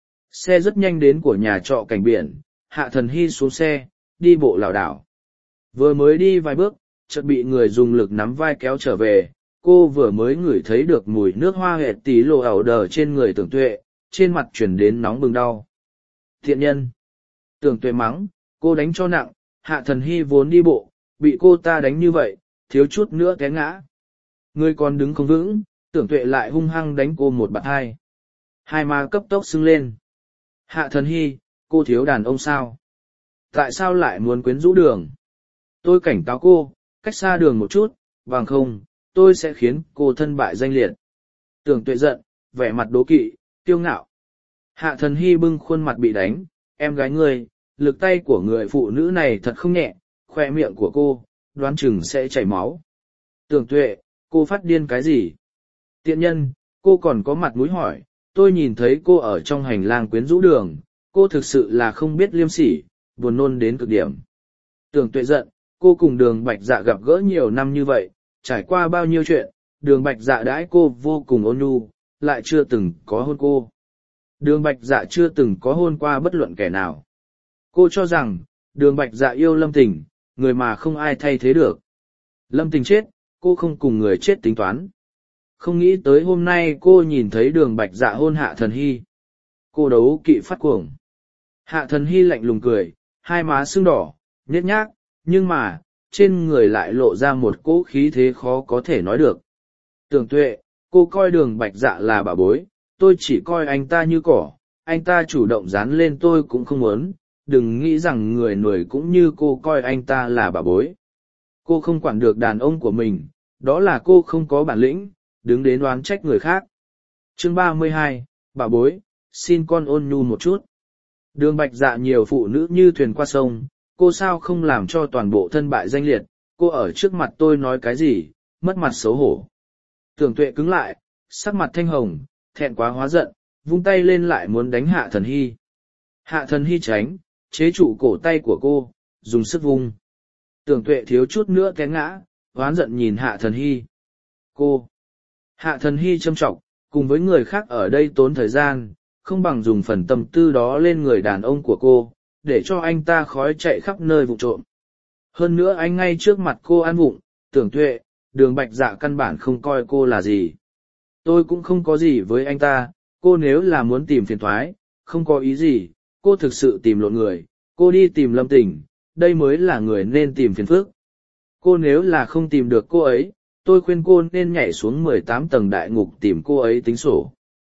Xe rất nhanh đến của nhà trọ cảnh biển, Hạ Thần Hy xuống xe, đi bộ lảo đảo. Vừa mới đi vài bước, chợt bị người dùng lực nắm vai kéo trở về, cô vừa mới ngửi thấy được mùi nước hoa hệt tí lộ ảo đờ trên người Tưởng Tuệ, trên mặt chuyển đến nóng bừng đau. Thiện nhân! Tưởng Tuệ mắng, cô đánh cho nặng, Hạ Thần Hy vốn đi bộ, bị cô ta đánh như vậy, thiếu chút nữa té ngã. Người còn đứng không vững, Tưởng Tuệ lại hung hăng đánh cô một bạt hai. Hai má cấp tốc sưng lên. Hạ Thần Hy, cô thiếu đàn ông sao? Tại sao lại muốn quyến rũ Đường? Tôi cảnh cáo cô, cách xa Đường một chút, bằng không, tôi sẽ khiến cô thân bại danh liệt. Tưởng Tuệ giận, vẻ mặt đố kỵ, kiêu ngạo. Hạ Thần Hy bưng khuôn mặt bị đánh, em gái ngươi, lực tay của người phụ nữ này thật không nhẹ, khoe miệng của cô, đoán chừng sẽ chảy máu. Tưởng Tuệ, cô phát điên cái gì? Tiện nhân, cô còn có mặt mũi hỏi, tôi nhìn thấy cô ở trong hành lang quyến rũ Đường, cô thực sự là không biết liêm sỉ, buồn nôn đến cực điểm. Tưởng Tuệ giận, cô cùng Đường Bạch Dạ gặp gỡ nhiều năm như vậy, trải qua bao nhiêu chuyện, Đường Bạch Dạ đãi cô vô cùng ôn nhu, lại chưa từng có hôn cô. Đường Bạch Dạ chưa từng có hôn qua bất luận kẻ nào. Cô cho rằng, Đường Bạch Dạ yêu Lâm Tình, người mà không ai thay thế được. Lâm Tình chết, cô không cùng người chết tính toán. Không nghĩ tới hôm nay cô nhìn thấy Đường Bạch Dạ hôn Hạ Thần Hy. Cô đấu kỵ phát cuồng. Hạ Thần Hy lạnh lùng cười, hai má sưng đỏ, nhếch nhác, nhưng mà, trên người lại lộ ra một cỗ khí thế khó có thể nói được. Tưởng Tuệ, cô coi Đường Bạch Dạ là bảo bối, tôi chỉ coi anh ta như cỏ, anh ta chủ động dán lên tôi cũng không muốn, đừng nghĩ rằng người nuôi cũng như cô coi anh ta là bảo bối. Cô không quản được đàn ông của mình, đó là cô không có bản lĩnh, đứng đến oán trách người khác. Chương 32, bảo bối, xin con ôn nhu một chút. Đường Bạch Dạ nhiều phụ nữ như thuyền qua sông, cô sao không làm cho toàn bộ thân bại danh liệt, cô ở trước mặt tôi nói cái gì, mất mặt xấu hổ. Tưởng Tuệ cứng lại, sắc mặt thanh hồng, thẹn quá hóa giận, vung tay lên lại muốn đánh Hạ Thần Hy. Hạ Thần Hy tránh, chế trụ cổ tay của cô, dùng sức vung. Tưởng Tuệ thiếu chút nữa té ngã, oán giận nhìn Hạ Thần Hy. Cô! Hạ Thần Hy châm trọng, cùng với người khác ở đây tốn thời gian, không bằng dùng phần tâm tư đó lên người đàn ông của cô, để cho anh ta khói chạy khắp nơi vụ trộm. Hơn nữa anh ngay trước mặt cô ăn vụng, Tưởng Tuệ, Đường Bạch Dạ căn bản không coi cô là gì. Tôi cũng không có gì với anh ta, cô nếu là muốn tìm phiền thoái, không có ý gì, cô thực sự tìm lộn người, cô đi tìm Lâm Tình, đây mới là người nên tìm phiền phức. Cô nếu là không tìm được cô ấy, tôi khuyên cô nên nhảy xuống 18 tầng đại ngục tìm cô ấy tính sổ.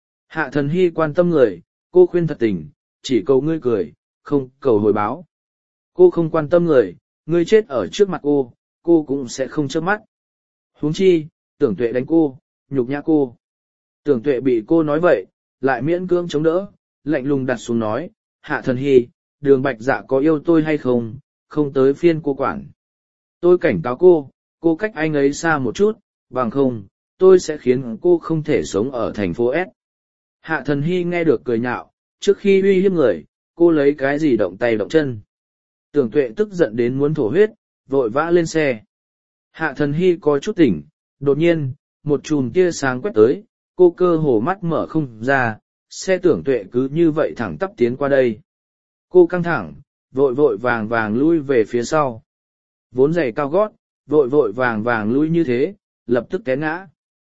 Hạ Thần Hy quan tâm người, cô khuyên thật tình, chỉ cầu ngươi cười, không cầu hồi báo. Cô không quan tâm người, ngươi chết ở trước mặt cô cũng sẽ không chớp mắt. Huống chi, Tưởng Tuệ đánh cô, nhục nhã cô. Tưởng Tuệ bị cô nói vậy, lại miễn cưỡng chống đỡ, lạnh lùng đặt xuống nói, Hạ Thần Hy, Đường Bạch Dạ có yêu tôi hay không, không tới phiên cô quản. Tôi cảnh cáo cô cách anh ấy xa một chút, bằng không, tôi sẽ khiến cô không thể sống ở thành phố S. Hạ Thần Hy nghe được cười nhạo, trước khi uy hiếp người, cô lấy cái gì động tay động chân. Tưởng Tuệ tức giận đến muốn thổ huyết, vội vã lên xe. Hạ Thần Hy có chút tỉnh, đột nhiên, một chùm tia sáng quét tới, cô cơ hồ mắt mở không ra, xe Tưởng Tuệ cứ như vậy thẳng tắp tiến qua đây. Cô căng thẳng, vội vội vàng vàng lui về phía sau. Vốn giày cao gót, vội vội vàng vàng lui như thế, lập tức té ngã.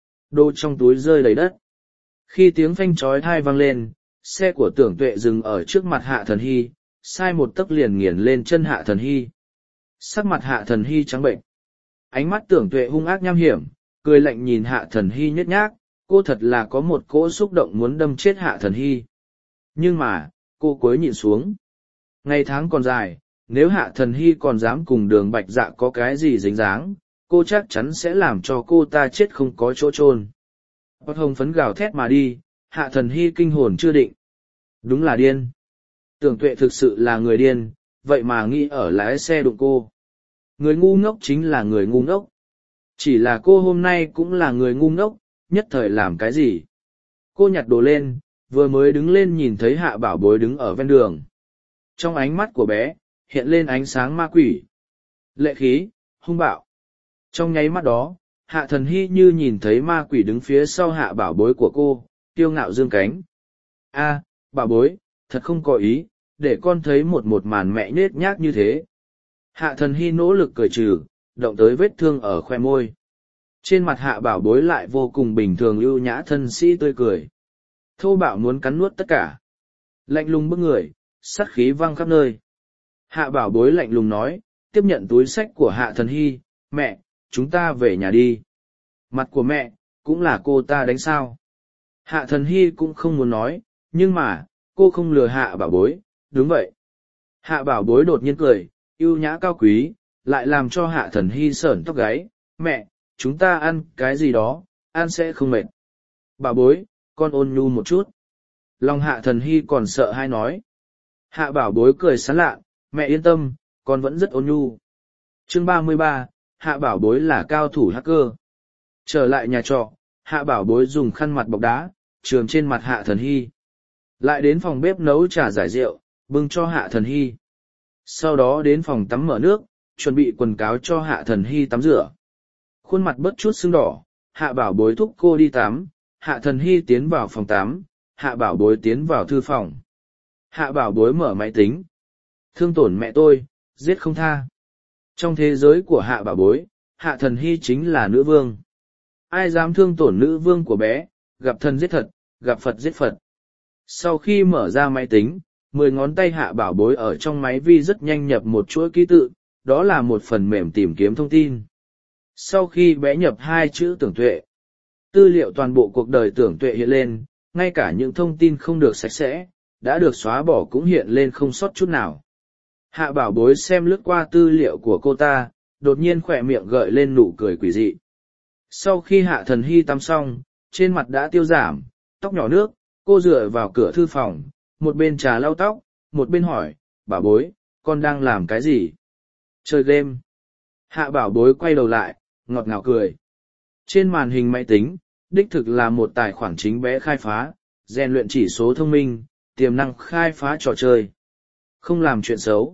Đồ trong túi rơi đầy đất. Khi tiếng phanh chói tai vang lên, xe của Tưởng Tuệ dừng ở trước mặt Hạ Thần Hy, sai một tấc liền nghiền lên chân Hạ Thần Hy. Sắc mặt Hạ Thần Hy trắng bệnh. Ánh mắt Tưởng Tuệ hung ác nham hiểm, cười lạnh nhìn Hạ Thần Hy nhếch nhác, cô thật là có một cỗ xúc động muốn đâm chết Hạ Thần Hy. Nhưng mà, cô cúi nhịn xuống. Ngày tháng còn dài, nếu Hạ Thần Hy còn dám cùng Đường Bạch Dạ có cái gì dính dáng, cô chắc chắn sẽ làm cho cô ta chết không có chỗ chôn. Bọt hồng phấn gào thét mà đi, Hạ Thần Hy kinh hồn chưa định. Đúng là điên. Tưởng Tuệ thực sự là người điên, vậy mà nghĩ ở lái xe đụng cô. Người ngu ngốc chính là người ngu ngốc. Chỉ là cô hôm nay cũng là người ngu ngốc, nhất thời làm cái gì. Cô nhặt đồ lên, vừa mới đứng lên nhìn thấy Hạ Bảo Bối đứng ở ven đường. Trong ánh mắt của bé, hiện lên ánh sáng ma quỷ. Lệ khí, hung bạo. Trong nháy mắt đó, Hạ Thần Hy như nhìn thấy ma quỷ đứng phía sau Hạ Bảo Bối của cô, kiêu ngạo dương cánh. A, Bảo Bối, thật không có ý, để con thấy một màn mẹ nết nhác như thế. Hạ Thần Hy nỗ lực cười trừ, động tới vết thương ở khoe môi. Trên mặt Hạ Bảo Bối lại vô cùng bình thường ưu nhã thân sĩ tươi cười. Thô bạo muốn cắn nuốt tất cả. Lạnh lùng bức người, sát khí văng khắp nơi. Hạ Bảo Bối lạnh lùng nói, tiếp nhận túi sách của Hạ Thần Hy, mẹ, chúng ta về nhà đi. Mặt của mẹ, cũng là cô ta đánh sao? Hạ Thần Hy cũng không muốn nói, nhưng mà, cô không lừa Hạ Bảo Bối, đúng vậy. Hạ Bảo Bối đột nhiên cười, ưu nhã cao quý, lại làm cho Hạ Thần Hy sởn tóc gáy. Mẹ, chúng ta ăn cái gì đó, ăn sẽ không mệt. Bảo Bối, con ôn nhu một chút. Lòng Hạ Thần Hy còn sợ hay nói. Hạ Bảo Bối cười sán lạ, mẹ yên tâm, con vẫn rất ôn nhu. Chương 33, Hạ Bảo Bối là cao thủ hacker. Trở lại nhà trọ, Hạ Bảo Bối dùng khăn mặt bọc đá, trường trên mặt Hạ Thần Hy. Lại đến phòng bếp nấu trà giải rượu, bưng cho Hạ Thần Hy. Sau đó đến phòng tắm mở nước, chuẩn bị quần áo cho Hạ Thần Hy tắm rửa. Khuôn mặt bớt chút sưng đỏ, Hạ Bảo Bối thúc cô đi tắm, Hạ Thần Hy tiến vào phòng tắm, Hạ Bảo Bối tiến vào thư phòng. Hạ Bảo Bối mở máy tính. Thương tổn mẹ tôi, giết không tha. Trong thế giới của Hạ Bảo Bối, Hạ Thần Hy chính là nữ vương. Ai dám thương tổn nữ vương của bé, gặp thần giết thật, gặp Phật giết Phật. Sau khi mở ra máy tính, 10 ngón tay Hạ Bảo Bối ở trong máy vi rất nhanh nhập một chuỗi ký tự, đó là một phần mềm tìm kiếm thông tin. Sau khi bé nhập 2 chữ tưởng tuệ, tư liệu toàn bộ cuộc đời tưởng tuệ hiện lên, ngay cả những thông tin không được sạch sẽ, đã được xóa bỏ cũng hiện lên không sót chút nào. Hạ Bảo Bối xem lướt qua tư liệu của cô ta, đột nhiên khỏe miệng gợi lên nụ cười quỷ dị. Sau khi Hạ Thần Hy tắm xong, trên mặt đã tiêu giảm, tóc nhỏ nước, cô dựa vào cửa thư phòng, một bên trà lau tóc, một bên hỏi, Bảo Bối, con đang làm cái gì? Chơi game. Hạ Bảo Bối quay đầu lại, ngọt ngào cười. Trên màn hình máy tính, đích thực là một tài khoản chính bé khai phá, rèn luyện chỉ số thông minh, tiềm năng khai phá trò chơi. Không làm chuyện xấu.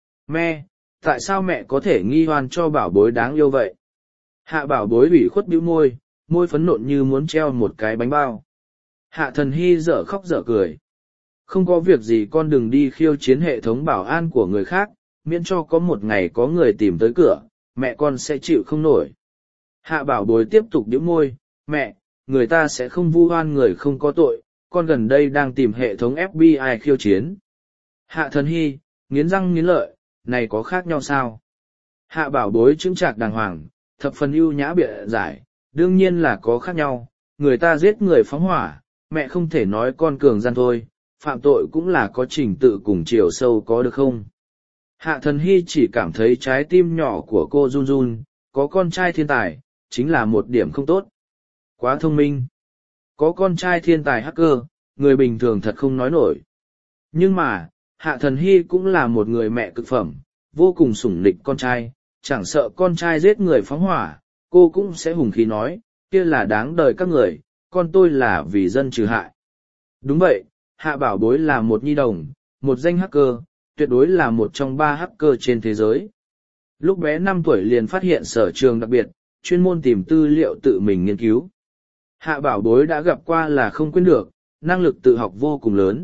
Mẹ, tại sao mẹ có thể nghi oan cho Bảo Bối đáng yêu vậy? Hạ Bảo Bối ủy khuất bĩu môi, môi phấn nộn như muốn treo một cái bánh bao. Hạ Thần Hy dở khóc dở cười. Không có việc gì con đừng đi khiêu chiến hệ thống bảo an của người khác, miễn cho có một ngày có người tìm tới cửa, mẹ con sẽ chịu không nổi. Hạ Bảo Bối tiếp tục bĩu môi, mẹ, người ta sẽ không vu oan người không có tội, con gần đây đang tìm hệ thống FBI khiêu chiến. Hạ Thần Hy, nghiến răng nghiến lợi, này có khác nhau sao? Hạ Bảo Bối chững chạc đàng hoàng, thập phần ưu nhã bịa giải, đương nhiên là có khác nhau, người ta giết người phóng hỏa, mẹ không thể nói con cường gian thôi, phạm tội cũng là có trình tự cùng chiều sâu có được không? Hạ Thần Hy chỉ cảm thấy trái tim nhỏ của cô run run, có con trai thiên tài, chính là một điểm không tốt. Quá thông minh. Có con trai thiên tài hacker, người bình thường thật không nói nổi. Nhưng mà, Hạ Thần Hy cũng là một người mẹ cực phẩm, vô cùng sủng nịch con trai, chẳng sợ con trai giết người phóng hỏa, cô cũng sẽ hùng khí nói, kia là đáng đời các người, con tôi là vì dân trừ hại. Đúng vậy, Hạ Bảo Bối là một nhi đồng, một danh hacker, tuyệt đối là một trong 3 hacker trên thế giới. Lúc bé 5 tuổi liền phát hiện sở trường đặc biệt, chuyên môn tìm tư liệu tự mình nghiên cứu. Hạ Bảo Bối đã gặp qua là không quên được, năng lực tự học vô cùng lớn.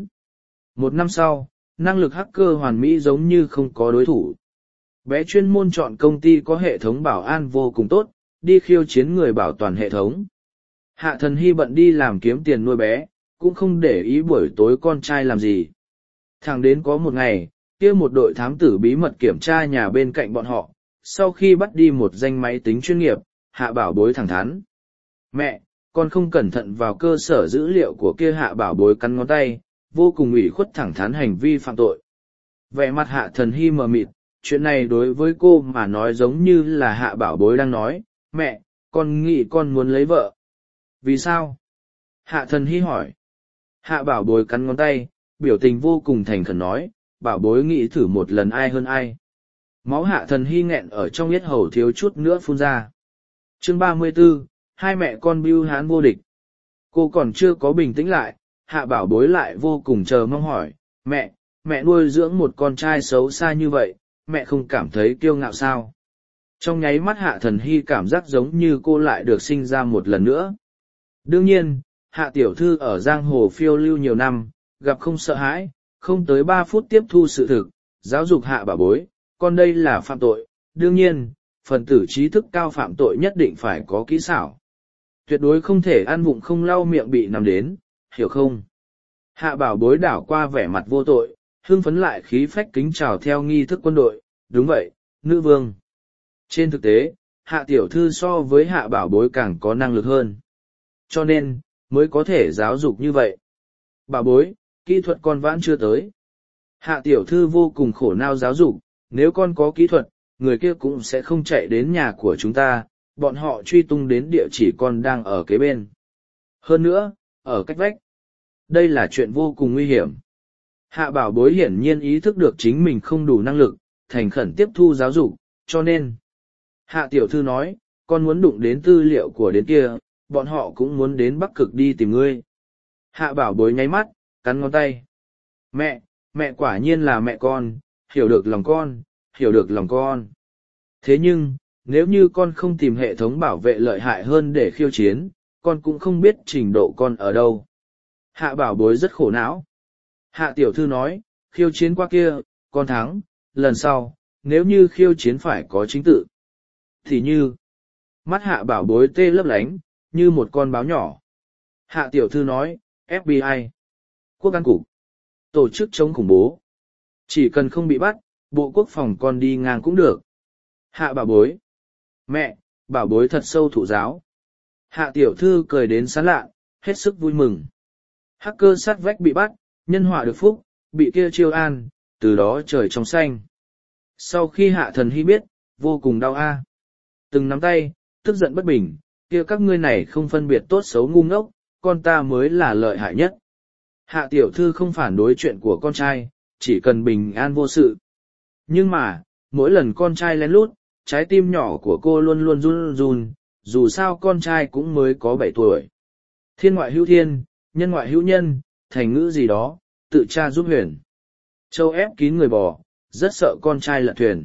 1 năm sau, năng lực hacker hoàn mỹ giống như không có đối thủ. Bé chuyên môn chọn công ty có hệ thống bảo an vô cùng tốt, đi khiêu chiến người bảo toàn hệ thống. Hạ Thần Hy bận đi làm kiếm tiền nuôi bé, cũng không để ý buổi tối con trai làm gì. Thẳng đến có một ngày, kia một đội thám tử bí mật kiểm tra nhà bên cạnh bọn họ, sau khi bắt đi một danh máy tính chuyên nghiệp, Hạ Bảo Bối thẳng thắn. Mẹ, con không cẩn thận vào cơ sở dữ liệu của kia. Hạ Bảo Bối cắn ngón tay, vô cùng ủy khuất thẳng thắn hành vi phạm tội. Vẻ mặt Hạ Thần Hy mờ mịt, chuyện này đối với cô mà nói giống như là Hạ Bảo Bối đang nói, mẹ, con nghĩ con muốn lấy vợ. Vì sao? Hạ Thần Hy hỏi. Hạ Bảo Bối cắn ngón tay, biểu tình vô cùng thành khẩn nói, Bảo Bối nghĩ thử một lần ai hơn ai. Máu Hạ Thần Hy nghẹn ở trong yết hầu thiếu chút nữa phun ra. Chương 34, hai mẹ con bưu hán vô địch. Cô còn chưa có bình tĩnh lại, Hạ Bảo Bối lại vô cùng chờ mong hỏi, mẹ nuôi dưỡng một con trai xấu xa như vậy, mẹ không cảm thấy kiêu ngạo sao? Trong nháy mắt Hạ Thần Hy cảm giác giống như cô lại được sinh ra một lần nữa. Đương nhiên, Hạ Tiểu Thư ở giang hồ phiêu lưu nhiều năm, gặp không sợ hãi, không tới 3 phút tiếp thu sự thực, giáo dục Hạ Bảo Bối, con đây là phạm tội, đương nhiên, phần tử trí thức cao phạm tội nhất định phải có kỹ xảo. Tuyệt đối không thể ăn vụng không lau miệng bị nằm đến, hiểu không? Hạ Bảo Bối đảo qua vẻ mặt vô tội, hưng phấn lại khí phách kính chào theo nghi thức quân đội, đúng vậy, nữ vương. Trên thực tế, Hạ Tiểu Thư so với Hạ Bảo Bối càng có năng lực hơn. Cho nên, mới có thể giáo dục như vậy. Bà bối, kỹ thuật con vãn chưa tới. Hạ tiểu thư vô cùng khổ não giáo dục, nếu con có kỹ thuật, người kia cũng sẽ không chạy đến nhà của chúng ta, bọn họ truy tung đến địa chỉ con đang ở kế bên. Hơn nữa, ở cách vách. Đây là chuyện vô cùng nguy hiểm. Hạ bảo bối hiển nhiên ý thức được chính mình không đủ năng lực, thành khẩn tiếp thu giáo dục, cho nên. Hạ tiểu thư nói, con muốn đụng đến tư liệu của đến kia, bọn họ cũng muốn đến Bắc Cực đi tìm ngươi. Hạ bảo bối nháy mắt, cắn ngón tay. Mẹ quả nhiên là mẹ con, hiểu được lòng con, hiểu được lòng con. Thế nhưng, nếu như con không tìm hệ thống bảo vệ lợi hại hơn để khiêu chiến, con cũng không biết trình độ con ở đâu. Hạ bảo bối rất khổ não. Hạ tiểu thư nói, khiêu chiến qua kia, con thắng, lần sau, nếu như khiêu chiến phải có chính tự. Thì như, mắt hạ bảo bối tê lấp lánh, như một con báo nhỏ. Hạ tiểu thư nói, FBI, quốc an cục, tổ chức chống khủng bố. Chỉ cần không bị bắt, bộ quốc phòng con đi ngang cũng được. Hạ bảo bối. Mẹ, bảo bối thật sâu thụ giáo. Hạ tiểu thư cười đến sán lạ, hết sức vui mừng. Hacker sát vách bị bắt, nhân họa được phúc, bị kia chiêu an, từ đó trời trong xanh. Sau khi hạ thần hy biết, vô cùng đau a. Từng nắm tay, tức giận bất bình, kia các ngươi này không phân biệt tốt xấu ngu ngốc, con ta mới là lợi hại nhất. Hạ tiểu thư không phản đối chuyện của con trai, chỉ cần bình an vô sự. Nhưng mà, mỗi lần con trai lén lút, trái tim nhỏ của cô luôn luôn run run, dù sao con trai cũng mới có 7 tuổi. Thiên ngoại hữu thiên, nhân ngoại hữu nhân, thành ngữ gì đó, tự tra giúp huyền. Châu ép kín người bò, rất sợ con trai lật thuyền.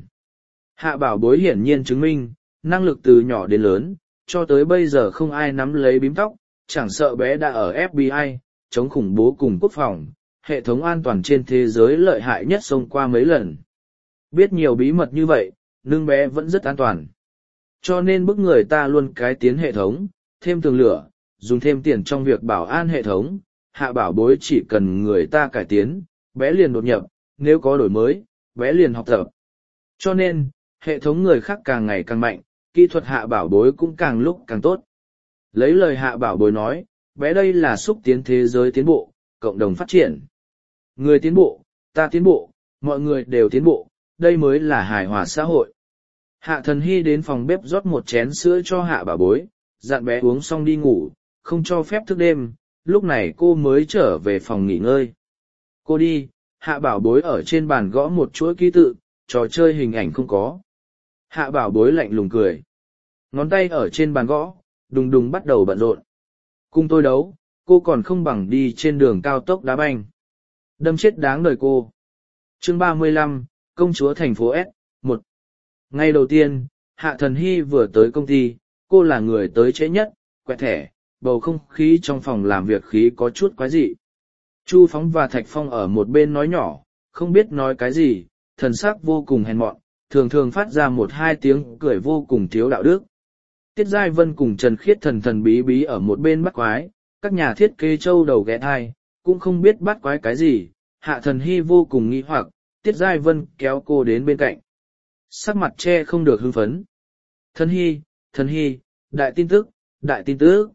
Hạ bảo bối hiển nhiên chứng minh, năng lực từ nhỏ đến lớn, cho tới bây giờ không ai nắm lấy bím tóc, chẳng sợ bé đã ở FBI, chống khủng bố cùng quốc phòng, hệ thống an toàn trên thế giới lợi hại nhất xông qua mấy lần. Biết nhiều bí mật như vậy, nhưng bé vẫn rất an toàn. Cho nên bức người ta luôn cải tiến hệ thống, thêm tường lửa, dùng thêm tiền trong việc bảo an hệ thống. Hạ bảo bối chỉ cần người ta cải tiến, bé liền đột nhập, nếu có đổi mới, bé liền học tập. Cho nên, hệ thống người khác càng ngày càng mạnh, kỹ thuật hạ bảo bối cũng càng lúc càng tốt. Lấy lời hạ bảo bối nói, bé đây là xúc tiến thế giới tiến bộ, cộng đồng phát triển. Người tiến bộ, ta tiến bộ, mọi người đều tiến bộ, đây mới là hài hòa xã hội. Hạ thần hy đến phòng bếp rót một chén sữa cho hạ bảo bối, dặn bé uống xong đi ngủ, không cho phép thức đêm, lúc này cô mới trở về phòng nghỉ ngơi. Cô đi, hạ bảo bối ở trên bàn gõ một chuỗi ký tự, trò chơi hình ảnh không có. Hạ bảo bối lạnh lùng cười. Ngón tay ở trên bàn gõ, đùng đùng bắt đầu bận rộn. Cùng tôi đấu, cô còn không bằng đi trên đường cao tốc đá banh. Đâm chết đáng đời cô. Chương 35, Công chúa thành phố S, 1. Ngày đầu tiên, Hạ Thần Hy vừa tới công ty, cô là người tới trễ nhất, quẹt thẻ, bầu không khí trong phòng làm việc khí có chút quái dị. Chu Phóng và Thạch Phong ở một bên nói nhỏ, không biết nói cái gì, thần sắc vô cùng hèn mọn, thường thường phát ra một hai tiếng cười vô cùng thiếu đạo đức. Tiết Giai Vân cùng Trần Khiết thần thần bí bí ở một bên bắt quái, các nhà thiết kế châu đầu ghé thai, cũng không biết bắt quái cái gì. Hạ Thần Hy vô cùng nghi hoặc, Tiết Giai Vân kéo cô đến bên cạnh. Sắc mặt che không được hưng phấn. Thần Hy, đại tin tức, đại tin tức.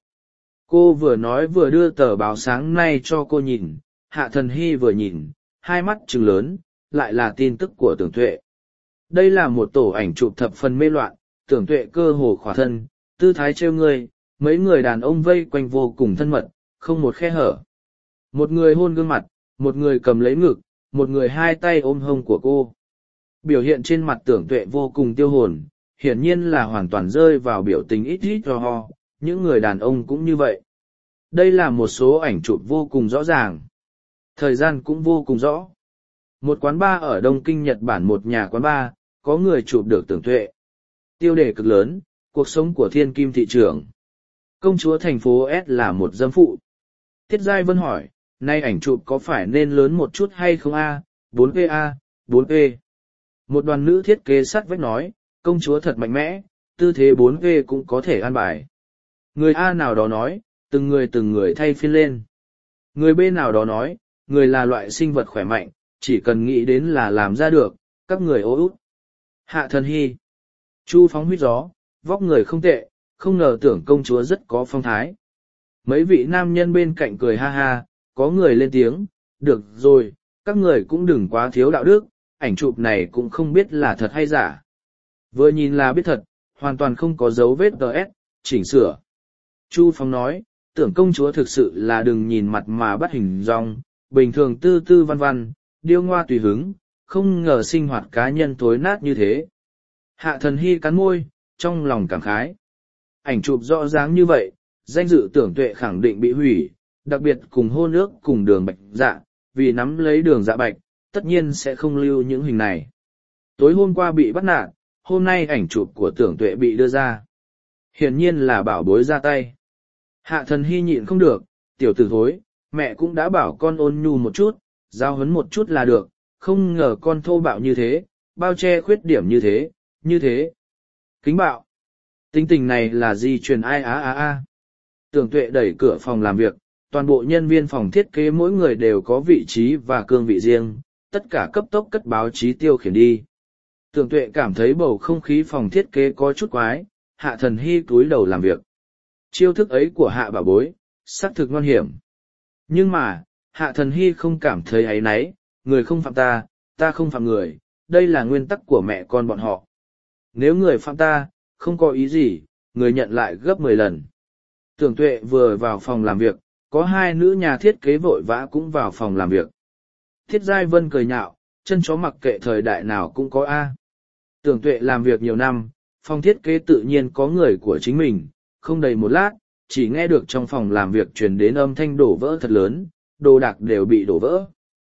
Cô vừa nói vừa đưa tờ báo sáng nay cho cô nhìn, Hạ Thần Hy vừa nhìn, hai mắt trừng lớn, lại là tin tức của Tưởng Tuệ. Đây là một tổ ảnh chụp thập phần mê loạn, Tưởng Tuệ cơ hồ khỏa thân, tư thái trêu người, mấy người đàn ông vây quanh vô cùng thân mật, không một khe hở. Một người hôn gương mặt, một người cầm lấy ngực, một người hai tay ôm hông của cô. Biểu hiện trên mặt Tưởng Tuệ vô cùng tiêu hồn, hiển nhiên là hoàn toàn rơi vào biểu tình ít ít ho ho, những người đàn ông cũng như vậy. Đây là một số ảnh chụp vô cùng rõ ràng. Thời gian cũng vô cùng rõ. Một quán bar ở Đông Kinh Nhật Bản, một nhà quán bar, có người chụp được Tưởng Tuệ. Tiêu đề cực lớn, cuộc sống của thiên kim thị trưởng. Công chúa thành phố S là một dâm phụ. Tiết Giai Vân hỏi, nay ảnh chụp có phải nên lớn một chút hay không a? 4P a, 4P. Một đoàn nữ thiết kế sắt vách nói, công chúa thật mạnh mẽ, tư thế 4P cũng có thể an bài. Người A nào đó nói, từng người thay phiên lên. Người B nào đó nói, người là loại sinh vật khỏe mạnh, chỉ cần nghĩ đến là làm ra được, các người ô út. Hạ Thần Hy. Chu Phóng huýt gió, vóc người không tệ, không ngờ tưởng công chúa rất có phong thái. Mấy vị nam nhân bên cạnh cười ha ha, có người lên tiếng, được rồi, các người cũng đừng quá thiếu đạo đức, ảnh chụp này cũng không biết là thật hay giả. Vừa nhìn là biết thật, hoàn toàn không có dấu vết GS, chỉnh sửa. Chu Phong nói, tưởng công chúa thực sự là đừng nhìn mặt mà bắt hình dong, bình thường tư tư văn văn, điêu ngoa tùy hứng, không ngờ sinh hoạt cá nhân tối nát như thế. Hạ Thần Hy cắn môi, trong lòng cảm khái. Ảnh chụp rõ ràng như vậy, danh dự Tưởng Tuệ khẳng định bị hủy, đặc biệt cùng hôn ước cùng Đường Bạch Dạ, vì nắm lấy Đường Dạ Bạch, tất nhiên sẽ không lưu những hình này. Tối hôm qua bị bắt nạt, hôm nay ảnh chụp của Tưởng Tuệ bị đưa ra. Hiển nhiên là bảo bối ra tay. Hạ Thần Hy nhịn không được, tiểu tử thối, mẹ cũng đã bảo con ôn nhu một chút, giao huấn một chút là được, không ngờ con thô bạo như thế, bao che khuyết điểm như thế, như thế. Kính bạo. Tính tình này là gì truyền ai á. Tưởng Tuệ đẩy cửa phòng làm việc, toàn bộ nhân viên phòng thiết kế mỗi người đều có vị trí và cương vị riêng, tất cả cấp tốc cất báo chí tiêu khiển đi. Tưởng Tuệ cảm thấy bầu không khí phòng thiết kế có chút quái, Hạ Thần Hy cúi đầu làm việc. Chiêu thức ấy của Hạ bà bối, xác thực ngoan hiểm. Nhưng mà, Hạ Thần Hy không cảm thấy áy náy, người không phạm ta, ta không phạm người, đây là nguyên tắc của mẹ con bọn họ. Nếu người phạm ta, không có ý gì, người nhận lại gấp 10 lần. Tưởng Tuệ vừa vào phòng làm việc, có hai nữ nhà thiết kế vội vã cũng vào phòng làm việc. Thiết Giai Vân cười nhạo, chân chó mặc kệ thời đại nào cũng có A. Tưởng Tuệ làm việc nhiều năm, phòng thiết kế tự nhiên có người của chính mình, không đầy một lát, chỉ nghe được trong phòng làm việc truyền đến âm thanh đổ vỡ thật lớn, đồ đạc đều bị đổ vỡ.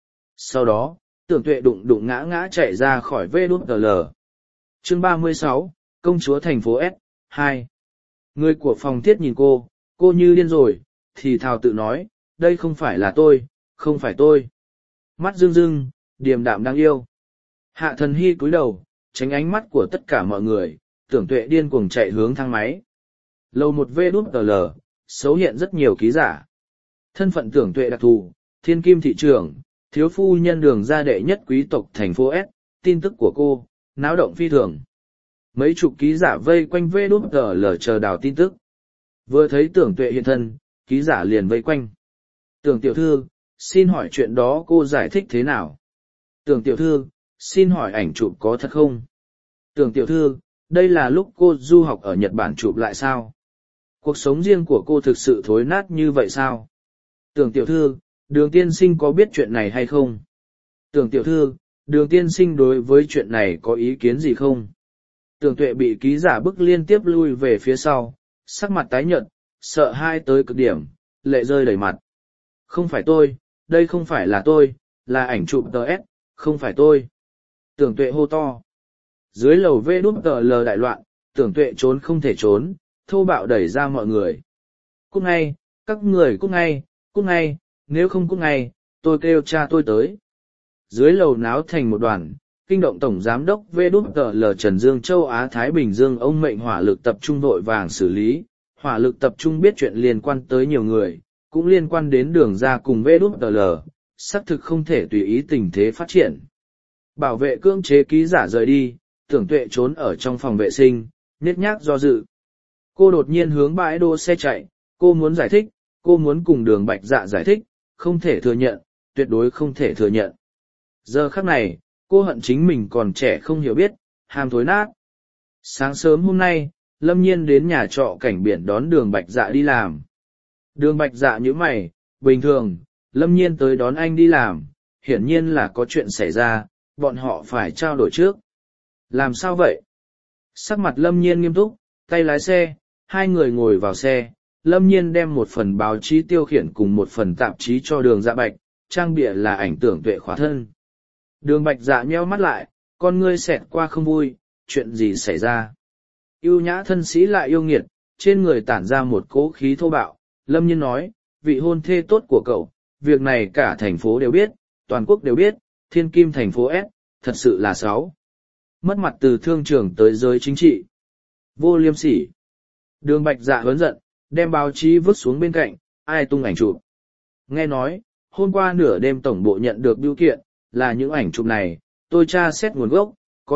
Sau đó, Tưởng Tuệ đụng đụng ngã ngã chạy ra khỏi VđL. Chương 36, Công chúa thành phố S, 2. Người của phòng thiết nhìn cô như điên rồi, thì thào tự nói, đây không phải là tôi, không phải tôi. Mắt rưng rưng, điềm đạm đáng yêu. Hạ Thần Hy cúi đầu, tránh ánh mắt của tất cả mọi người, Tưởng Tuệ điên cuồng chạy hướng thang máy. Lầu 1 VđL, xấu hiện rất nhiều ký giả. Thân phận Tưởng Tuệ đặc thù, thiên kim thị trưởng, thiếu phu nhân Đường gia đệ nhất quý tộc thành phố S, tin tức của cô, náo động phi thường. Mấy chục ký giả vây quanh VđL chờ đào tin tức. Vừa thấy Tưởng Tuệ hiện thân, ký giả liền vây quanh. Tưởng tiểu thư, xin hỏi chuyện đó cô giải thích thế nào? Tưởng tiểu thư, xin hỏi ảnh chụp có thật không? Tưởng tiểu thư, đây là lúc cô du học ở Nhật Bản chụp lại sao? Cuộc sống riêng của cô thực sự thối nát như vậy sao? Tưởng tiểu thư, Đường tiên sinh có biết chuyện này hay không? Tưởng tiểu thư, Đường tiên sinh đối với chuyện này có ý kiến gì không? Tưởng Tuệ bị ký giả bức liên tiếp lui về phía sau, sắc mặt tái nhợt, sợ hãi tới cực điểm, lệ rơi đầy mặt. Không phải tôi, đây không phải là tôi, là ảnh chụp TS, không phải tôi. Tưởng Tuệ hô to. Dưới lầu VđL đại loạn, Tưởng Tuệ trốn không thể trốn, thô bạo đẩy ra mọi người. Cút ngay, các người cút ngay, nếu không cút ngay, tôi kêu cha tôi tới. Dưới lầu náo thành một đoàn, kinh động Tổng Giám đốc VđL Trần Dương Châu Á Thái Bình Dương ông mệnh hỏa lực tập trung vội vàng xử lý. Hỏa lực tập trung biết chuyện liên quan tới nhiều người, cũng liên quan đến Đường ra cùng VđL, xác thực không thể tùy ý tình thế phát triển. Bảo vệ cưỡng chế ký giả rời đi, Tưởng Tuệ trốn ở trong phòng vệ sinh, nhếch nhác do dự. Cô đột nhiên hướng bãi đỗ xe chạy, cô muốn giải thích, cô muốn cùng Đường Bạch Dạ giải thích, không thể thừa nhận, tuyệt đối không thể thừa nhận. Giờ khắc này, cô hận chính mình còn trẻ không hiểu biết, ham thối nát. Sáng sớm hôm nay, Lâm Nhiên đến nhà trọ cảnh biển đón Đường Bạch Dạ đi làm. Đường Bạch Dạ nhíu mày, bình thường, Lâm Nhiên tới đón anh đi làm, hiển nhiên là có chuyện xảy ra, bọn họ phải trao đổi trước. Làm sao vậy? Sắc mặt Lâm Nhiên nghiêm túc, tay lái xe, hai người ngồi vào xe, Lâm Nhiên đem một phần báo chí tiêu khiển cùng một phần tạp chí cho Đường Dạ Bạch, trang bìa là ảnh Tưởng Tuệ khỏa thân. Đường Bạch Dạ nheo mắt lại, con ngươi xẹt qua không vui, chuyện gì xảy ra? Yêu nhã thân sĩ lại yêu nghiệt, trên người tản ra một cỗ khí thô bạo. Lâm Nhiên nói, vị hôn thê tốt của cậu, việc này cả thành phố đều biết, toàn quốc đều biết, thiên kim thành phố S, thật sự là xấu. Mất mặt từ thương trường tới giới chính trị. Vô liêm sỉ. Đường Bạch Dạ hớn giận, đem báo chí vứt xuống bên cạnh, ai tung ảnh chụp. Nghe nói, hôm qua nửa đêm tổng bộ nhận được bưu kiện, là những ảnh chụp này, tôi tra xét nguồn gốc, có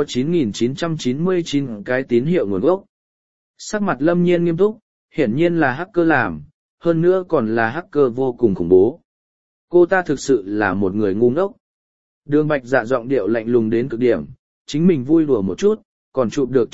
9.999 cái tín hiệu nguồn gốc. Sắc mặt Lâm Nhiên nghiêm túc, hiển nhiên là hacker làm, hơn nữa còn là hacker vô cùng khủng bố. Cô ta thực sự là một người ngu ngốc. Đường Bạch Dạ giọng điệu lạnh lùng đến cực điểm, chính mình vui đùa một chút, còn chụp được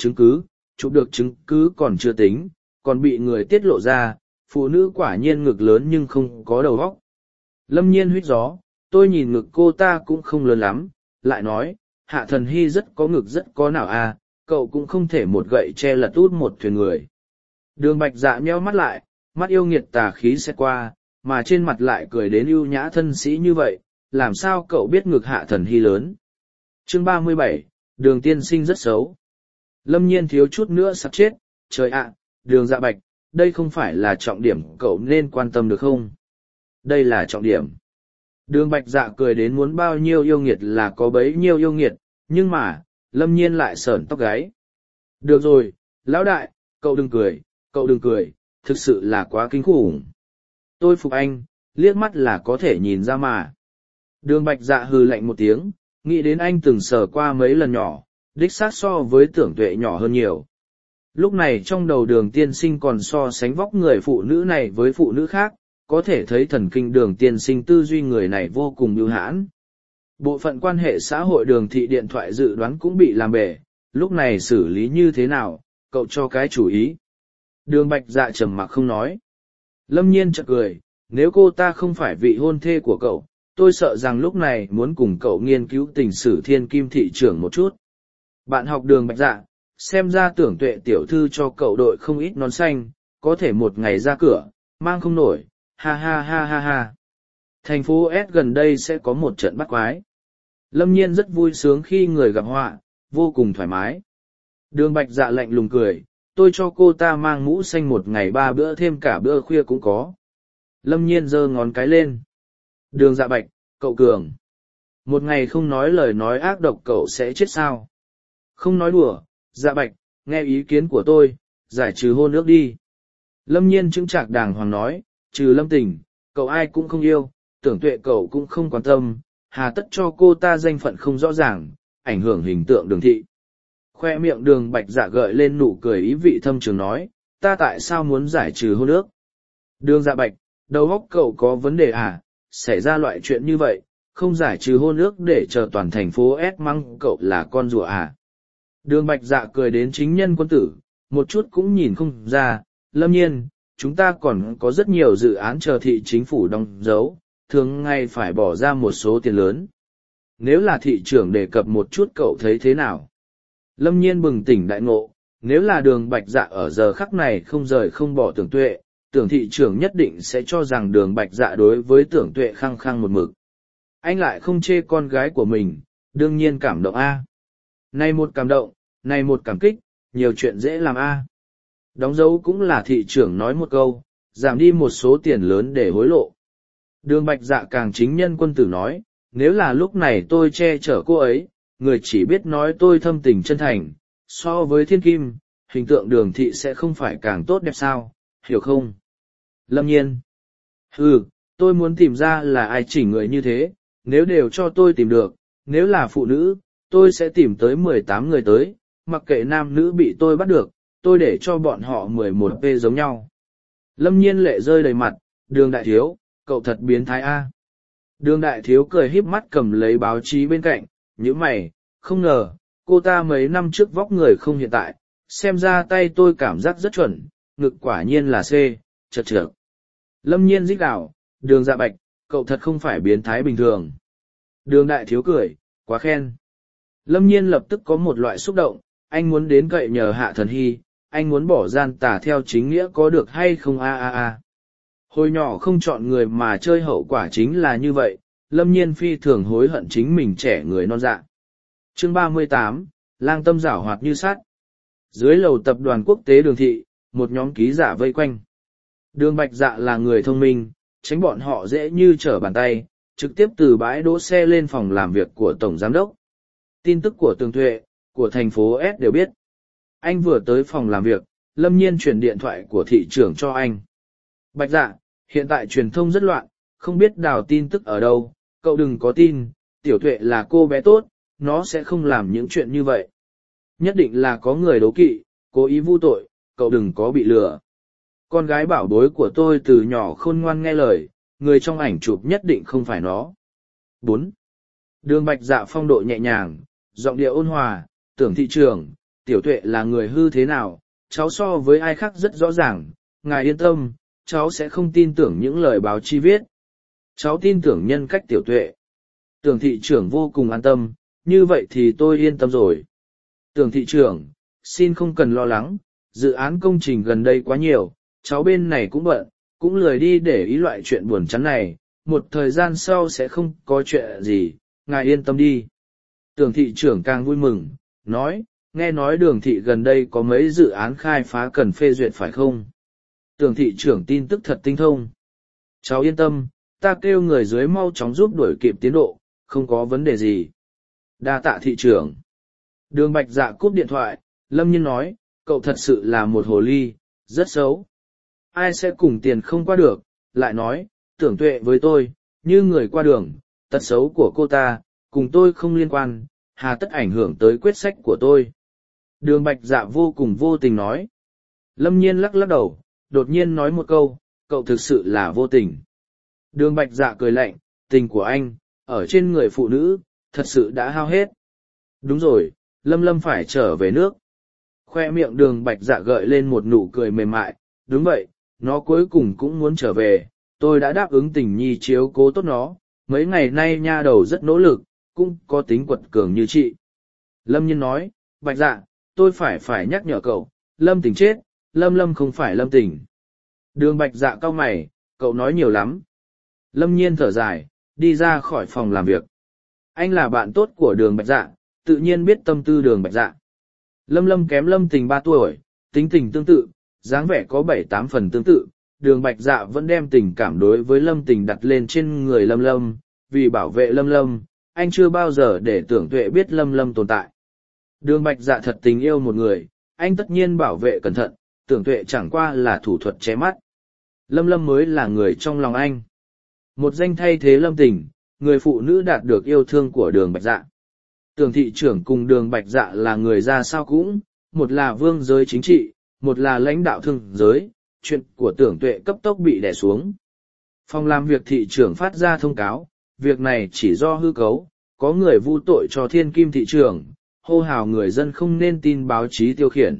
chứng cứ còn chưa tính, còn bị người tiết lộ ra, phụ nữ quả nhiên ngực lớn nhưng không có đầu óc. Lâm Nhiên huýt gió, tôi nhìn ngực cô ta cũng không lớn lắm, lại nói, Hạ Thần Hy rất có ngực rất có nào à, cậu cũng không thể một gậy che lật út một thuyền người. Đường Bạch Dạ nheo mắt lại, mắt yêu nghiệt tà khí sẽ qua, mà trên mặt lại cười đến ưu nhã thân sĩ như vậy, làm sao cậu biết ngực Hạ Thần Hy lớn. Chương 37, Đường tiên sinh rất xấu. Lâm Nhiên thiếu chút nữa sắp chết, trời ạ, Đường Dạ Bạch, đây không phải là trọng điểm cậu nên quan tâm được không? Đây là trọng điểm. Đường Bạch Dạ cười đến muốn bao nhiêu yêu nghiệt là có bấy nhiêu yêu nghiệt, nhưng mà, Lâm Nhiên lại sởn tóc gáy. Được rồi, lão đại, cậu đừng cười, thực sự là quá kinh khủng. Tôi phục anh, liếc mắt là có thể nhìn ra mà. Đường Bạch Dạ hừ lạnh một tiếng, nghĩ đến anh từng sờ qua mấy lần nhỏ, đích xác so với Tưởng Tuệ nhỏ hơn nhiều. Lúc này trong đầu Đường tiên sinh còn so sánh vóc người phụ nữ này với phụ nữ khác, có thể thấy thần kinh Đường tiên sinh tư duy người này vô cùng bưu hãn. Bộ phận quan hệ xã hội Đường thị điện thoại dự đoán cũng bị làm bể, lúc này xử lý như thế nào, cậu cho cái chủ ý. Đường Bạch Dạ trầm mặc không nói. Lâm Nhiên chợt cười, nếu cô ta không phải vị hôn thê của cậu, tôi sợ rằng lúc này muốn cùng cậu nghiên cứu tình sử thiên kim thị trưởng một chút. Bạn học Đường Bạch Dạ, xem ra Tưởng Tuệ tiểu thư cho cậu đội không ít nón xanh, có thể một ngày ra cửa, mang không nổi, ha ha ha ha ha. Thành phố S gần đây sẽ có một trận bắt quái. Lâm Nhiên rất vui sướng khi người gặp họa, vô cùng thoải mái. Đường Bạch Dạ lạnh lùng cười, tôi cho cô ta mang mũ xanh một ngày 3 bữa thêm cả bữa khuya cũng có. Lâm Nhiên giơ ngón cái lên. Đường Dạ Bạch, cậu cường. Một ngày không nói lời nói ác độc cậu sẽ chết sao? Không nói đùa, Dạ Bạch, nghe ý kiến của tôi, giải trừ hôn ước đi. Lâm Nhiên chững chạc đàng hoàng nói, trừ Lâm Tình, cậu ai cũng không yêu, Tưởng Tuệ cậu cũng không quan tâm, hà tất cho cô ta danh phận không rõ ràng, ảnh hưởng hình tượng Đường thị. Khoe miệng Đường Bạch Dạ gợi lên nụ cười ý vị thâm trường nói, ta tại sao muốn giải trừ hôn ước? Đường Dạ Bạch, đầu óc cậu có vấn đề à, xảy ra loại chuyện như vậy, không giải trừ hôn ước để chờ toàn thành phố S mắng cậu là con rùa à? Đường Bạch Dạ cười đến chính nhân quân tử, một chút cũng nhìn không ra, Lâm Nhiên, chúng ta còn có rất nhiều dự án chờ thị chính phủ đóng dấu, thường ngày phải bỏ ra một số tiền lớn. Nếu là thị trưởng đề cập một chút cậu thấy thế nào? Lâm Nhiên bừng tỉnh đại ngộ, nếu là Đường Bạch Dạ ở giờ khắc này không rời không bỏ Tưởng Tuệ, Tưởng thị trưởng nhất định sẽ cho rằng Đường Bạch Dạ đối với Tưởng Tuệ khăng khăng một mực. Anh lại không chê con gái của mình, đương nhiên cảm động a. Này một cảm động, này một cảm kích, nhiều chuyện dễ làm a. Đóng dấu cũng là thị trưởng nói một câu, giảm đi một số tiền lớn để hối lộ. Đường Bạch Dạ càng chính nhân quân tử nói, nếu là lúc này tôi che chở cô ấy, người chỉ biết nói tôi thâm tình chân thành, so với thiên kim, hình tượng Đường thị sẽ không phải càng tốt đẹp sao, hiểu không? Lâm Nhiên. Tôi muốn tìm ra là ai chỉnh người như thế, nếu đều cho tôi tìm được, nếu là phụ nữ, tôi sẽ tìm tới 18 người tới, mặc kệ nam nữ bị tôi bắt được, tôi để cho bọn họ 11p giống nhau. Lâm Nhiên lệ rơi đầy mặt, Đường đại thiếu, cậu thật biến thái a. Đường đại thiếu cười híp mắt cầm lấy báo chí bên cạnh, nhíu mày, không ngờ, cô ta mấy năm trước vóc người không hiện tại, xem ra tay tôi cảm giác rất chuẩn, ngực quả nhiên là C, chật chật. Lâm Nhiên rít gào, Đường Dạ Bạch, cậu thật không phải biến thái bình thường. Đường đại thiếu cười, quá khen. Lâm Nhiên lập tức có một loại xúc động, anh muốn đến cậy nhờ Hạ Thần Hy, anh muốn bỏ gian tà theo chính nghĩa có được hay không a. Hồi nhỏ không chọn người mà chơi hậu quả chính là như vậy, Lâm Nhiên phi thường hối hận chính mình trẻ người non dạ. Chương 38, lang tâm giảo hoạt như sắt. Dưới lầu tập đoàn quốc tế Đường thị, một nhóm ký giả vây quanh. Đường Bạch Dạ là người thông minh, tránh bọn họ dễ như trở bàn tay, trực tiếp từ bãi đỗ xe lên phòng làm việc của Tổng Giám đốc. Tin tức của Tường Tuệ, của thành phố S đều biết. Anh vừa tới phòng làm việc, Lâm Nhiên chuyển điện thoại của thị trưởng cho anh. Bạch Dạ, hiện tại truyền thông rất loạn, không biết đào tin tức ở đâu, cậu đừng có tin, Tiểu Tuệ là cô bé tốt, nó sẽ không làm những chuyện như vậy. Nhất định là có người đố kỵ, cố ý vu tội, cậu đừng có bị lừa. con gái bảo bối của tôi từ nhỏ khôn ngoan nghe lời, người trong ảnh chụp nhất định không phải nó. 4. Đường Bạch Dạ phong độ nhẹ nhàng, giọng điệu ôn hòa, Tưởng thị trưởng, Tiểu Tuệ là người hư thế nào, cháu so với ai khác rất rõ ràng, ngài yên tâm, cháu sẽ không tin tưởng những lời báo chí viết. Cháu tin tưởng nhân cách Tiểu Tuệ. Tưởng thị trưởng vô cùng an tâm, như vậy thì tôi yên tâm rồi. Tưởng thị trưởng, xin không cần lo lắng, dự án công trình gần đây quá nhiều, cháu bên này cũng bận, cũng lười đi để ý loại chuyện buồn chán này, một thời gian sau sẽ không có chuyện gì, ngài yên tâm đi. Tưởng thị trưởng càng vui mừng, nói, nghe nói Đường thị gần đây có mấy dự án khai phá cần phê duyệt phải không? Tưởng thị trưởng tin tức thật tinh thông. Cháu yên tâm, ta kêu người dưới mau chóng giúp đuổi kịp tiến độ, không có vấn đề gì. Đa tạ thị trưởng. Đường Bạch Dạ cúp điện thoại, Lâm Nhiên nói, cậu thật sự là một hồ ly, rất xấu. Ai sẽ cùng tiền không qua được, lại nói, Tưởng Tuệ với tôi, như người qua đường, tật xấu của cô ta, cùng tôi không liên quan, hà tất ảnh hưởng tới quyết sách của tôi. Đường Bạch Dạ vô cùng vô tình nói. Lâm Nhiên lắc lắc đầu, đột nhiên nói một câu, cậu thực sự là vô tình. Đường Bạch Dạ cười lạnh, tình của anh, ở trên người phụ nữ, thật sự đã hao hết. Đúng rồi, Lâm Lâm phải trở về nước. Khoe miệng Đường Bạch Dạ gợi lên một nụ cười mềm mại, đúng vậy, nó cuối cùng cũng muốn trở về, tôi đã đáp ứng Tình Nhi chiếu cố tốt nó, mấy ngày nay nha đầu rất nỗ lực, cũng có tính quật cường như chị. Lâm Nhiên nói, Bạch Dạ, tôi phải nhắc nhở cậu, Lâm Tình chết, Lâm Lâm không phải Lâm Tình. Đường Bạch Dạ cau mày, cậu nói nhiều lắm. Lâm Nhiên thở dài, đi ra khỏi phòng làm việc. Anh là bạn tốt của Đường Bạch Dạ, tự nhiên biết tâm tư Đường Bạch Dạ. Lâm Lâm kém Lâm Tình 3 tuổi, tính tình tương tự, dáng vẻ có 7-8 phần tương tự. Đường Bạch Dạ vẫn đem tình cảm đối với Lâm Tình đặt lên trên người Lâm Lâm, vì bảo vệ Lâm Lâm, anh chưa bao giờ để Tưởng Tuệ biết Lâm Lâm tồn tại. Đường Bạch Dạ thật tình yêu một người, anh tất nhiên bảo vệ cẩn thận, Tưởng Tuệ chẳng qua là thủ thuật che mắt. Lâm Lâm mới là người trong lòng anh. Một danh thay thế Lâm Tình, người phụ nữ đạt được yêu thương của Đường Bạch Dạ. Tưởng thị trưởng cùng Đường Bạch Dạ là người ra sao cũng, một là vương giới chính trị, một là lãnh đạo thương giới, chuyện của Tưởng Tuệ cấp tốc bị đè xuống. Phòng làm việc thị trưởng phát ra thông cáo, việc này chỉ do hư cấu, có người vu tội cho Thiên Kim thị trưởng, hô hào người dân không nên tin báo chí tiêu khiển.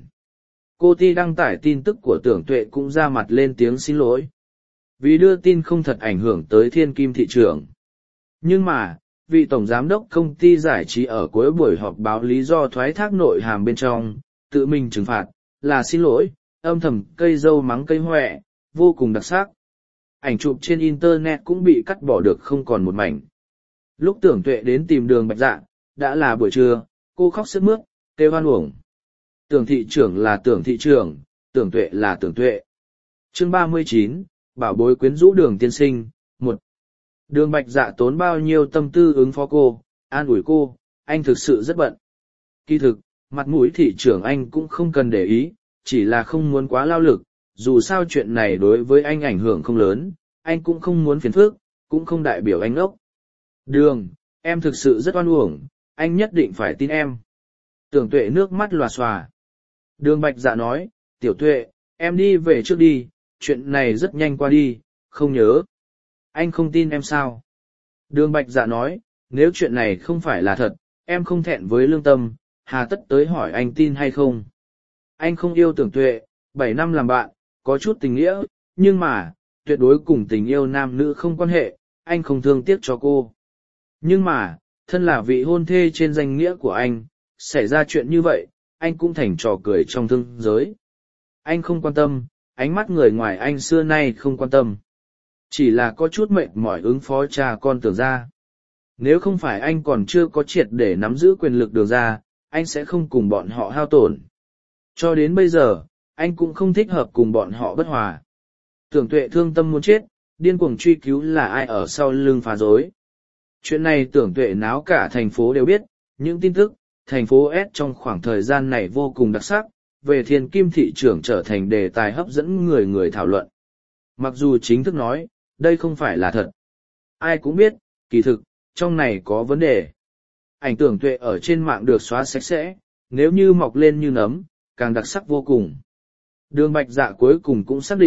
Cô Ti đăng tải tin tức của Tưởng Tuệ cũng ra mặt lên tiếng xin lỗi. Vì đưa tin không thật ảnh hưởng tới Thiên Kim thị trưởng. Nhưng mà, vị tổng giám đốc công ty giải trí ở cuối buổi họp báo lý do thoái thác nội hàm bên trong, tự mình trừng phạt, là xin lỗi, âm thầm cây dâu mắng cây hoẹ, vô cùng đặc sắc. Ảnh chụp trên Internet cũng bị cắt bỏ được không còn một mảnh. Lúc Tưởng Tuệ đến tìm Đường Bạch Dạ, đã là buổi trưa, cô khóc sướt mướt, kêu oan uổng. Tưởng thị trưởng là Tưởng thị trưởng, Tưởng Tuệ là Tưởng Tuệ. Chương 39, bảo bối quyến rũ Đường tiên sinh, 1. Đường Bạch Dạ tốn bao nhiêu tâm tư ứng phó cô, an ủi cô, anh thực sự rất bận. Kỳ thực, mặt mũi thị trưởng anh cũng không cần để ý, chỉ là không muốn quá lao lực, dù sao chuyện này đối với anh ảnh hưởng không lớn, anh cũng không muốn phiền phức, cũng không đại biểu anh ốc. Đường, em thực sự rất oan uổng, anh nhất định phải tin em. Tưởng Tuệ nước mắt lòa xòa. Đường Bạch Dạ nói, Tiểu Tuệ, em đi về trước đi, chuyện này rất nhanh qua đi, không nhớ. Anh không tin em sao? Đường Bạch Dạ nói, nếu chuyện này không phải là thật, em không thẹn với lương tâm, hà tất tới hỏi anh tin hay không. Anh không yêu Tưởng Tuệ, 7 năm làm bạn, có chút tình nghĩa, nhưng mà, tuyệt đối cùng tình yêu nam nữ không quan hệ, anh không thương tiếc cho cô. Nhưng mà, thân là vị hôn thê trên danh nghĩa của anh, xảy ra chuyện như vậy, anh cũng thành trò cười trong thương giới. Anh không quan tâm, ánh mắt người ngoài anh xưa nay không quan tâm. Chỉ là có chút mệt mỏi ứng phó cha con Tưởng gia. Nếu không phải anh còn chưa có triệt để nắm giữ quyền lực Đường gia, anh sẽ không cùng bọn họ hao tổn. Cho đến bây giờ, anh cũng không thích hợp cùng bọn họ bất hòa. Tưởng Tuệ thương tâm muốn chết, điên cuồng truy cứu là ai ở sau lưng phá rối. Chuyện này Tưởng Tuệ náo cả thành phố đều biết, những tin tức, thành phố S trong khoảng thời gian này vô cùng đặc sắc, về Thiên Kim thị trưởng trở thành đề tài hấp dẫn người thảo luận. Mặc dù chính thức nói, đây không phải là thật. Ai cũng biết, kỳ thực, trong này có vấn đề. Ảnh Tưởng Tuệ ở trên mạng được xóa sạch sẽ, nếu như mọc lên như nấm, càng đặc sắc vô cùng. Đường Bạch Dạ cuối cùng cũng xác định,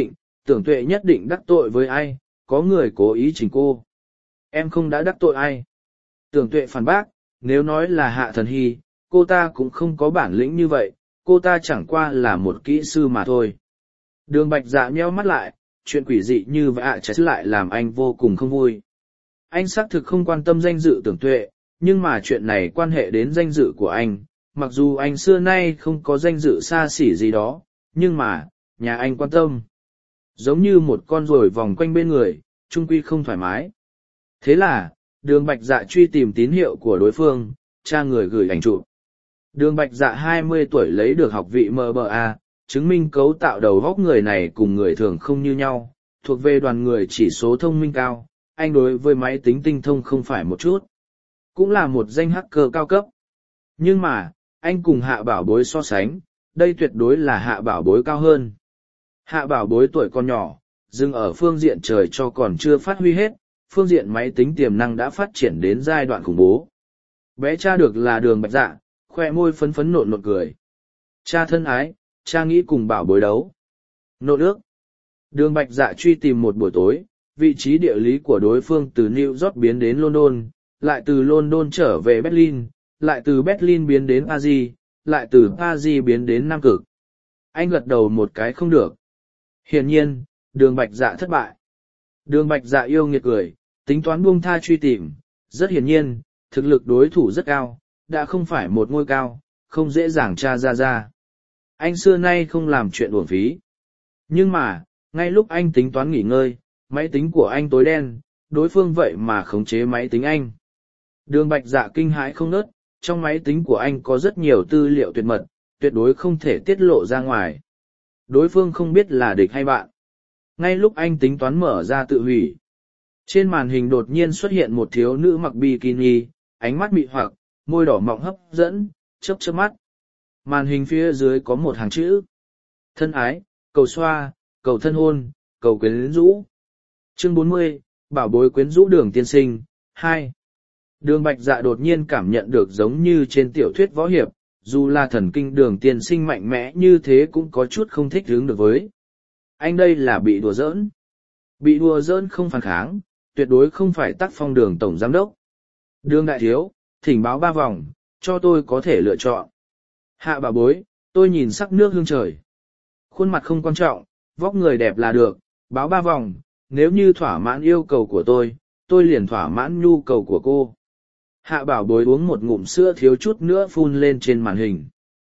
Tưởng Tuệ nhất định đắc tội với ai, có người cố ý chỉnh cô. Em không đã đắc tội ai. Tưởng Tuệ phản bác, nếu nói là Hạ Thần Hy, cô ta cũng không có bản lĩnh như vậy, cô ta chẳng qua là một kỹ sư mà thôi. Đường Bạch Dạ nheo mắt lại, chuyện quỷ dị như vậy trái lại làm anh vô cùng không vui. Anh xác thực không quan tâm danh dự Tưởng Tuệ, nhưng mà chuyện này quan hệ đến danh dự của anh, mặc dù anh xưa nay không có danh dự xa xỉ gì đó, nhưng mà, nhà anh quan tâm. Giống như một con ruồi vòng quanh bên người, trung quy không thoải mái. Thế là, Đường Bạch Dạ truy tìm tín hiệu của đối phương, cha người gửi ảnh chụp. Đường Bạch Dạ 20 tuổi lấy được học vị MBA, chứng minh cấu tạo đầu óc người này cùng người thường không như nhau, thuộc về đoàn người chỉ số thông minh cao, anh đối với máy tính tinh thông không phải một chút. Cũng là một danh hacker cao cấp. Nhưng mà, anh cùng Hạ Bảo Bối so sánh, đây tuyệt đối là Hạ Bảo Bối cao hơn. Hạ Bảo Bối tuổi còn nhỏ, dừng ở phương diện trời cho còn chưa phát huy hết, phương diện máy tính tiềm năng đã phát triển đến giai đoạn khủng bố. Bé cha được là Đường Bạch Dạ, khoe môi phấn phấn nộn nộn cười. Cha thân ái, cha nghĩ cùng Bảo Bối đấu. Nộn ước. Đường Bạch Dạ truy tìm một buổi tối, vị trí địa lý của đối phương từ New York biến đến London, lại từ London trở về Berlin, lại từ Berlin biến đến Paris, lại từ Paris biến đến Nam Cực. Anh gật đầu một cái không được. Hiển nhiên, Đường Bạch Dạ thất bại. Đường Bạch Dạ yêu nghiệt cười, tính toán buông tha truy tìm, rất hiển nhiên, thực lực đối thủ rất cao, đã không phải một ngôi cao, không dễ dàng tra ra. Anh xưa nay không làm chuyện uổng phí. Nhưng mà, ngay lúc anh tính toán nghỉ ngơi, máy tính của anh tối đen, đối phương vậy mà khống chế máy tính anh. Đường Bạch Dạ kinh hãi không nớt, trong máy tính của anh có rất nhiều tư liệu tuyệt mật, tuyệt đối không thể tiết lộ ra ngoài. Đối phương không biết là địch hay bạn. Ngay lúc anh tính toán mở ra tự hủy, trên màn hình đột nhiên xuất hiện một thiếu nữ mặc bikini, ánh mắt mị hoặc, môi đỏ mọng hấp dẫn, chớp chớp mắt. Màn hình phía dưới có một hàng chữ. Thân ái, cầu xoa, cầu thân hôn, cầu quyến rũ. Chương 40, Bảo Bối quyến rũ Đường tiên sinh, 2. Đường Bạch Dạ đột nhiên cảm nhận được giống như trên tiểu thuyết võ hiệp, dù là thần kinh Đường tiên sinh mạnh mẽ như thế cũng có chút không thích hứng được với. Anh đây là bị đùa giỡn. Bị đùa giỡn không phản kháng, tuyệt đối không phải tác phong Đường tổng giám đốc. Đường đại thiếu, thỉnh báo 3 vòng, cho tôi có thể lựa chọn. Hạ Bảo Bối, tôi nhìn sắc nước hương trời. Khuôn mặt không quan trọng, vóc người đẹp là được, báo 3 vòng, nếu như thỏa mãn yêu cầu của tôi liền thỏa mãn nhu cầu của cô. Hạ Bảo Bối uống một ngụm sữa thiếu chút nữa phun lên trên màn hình.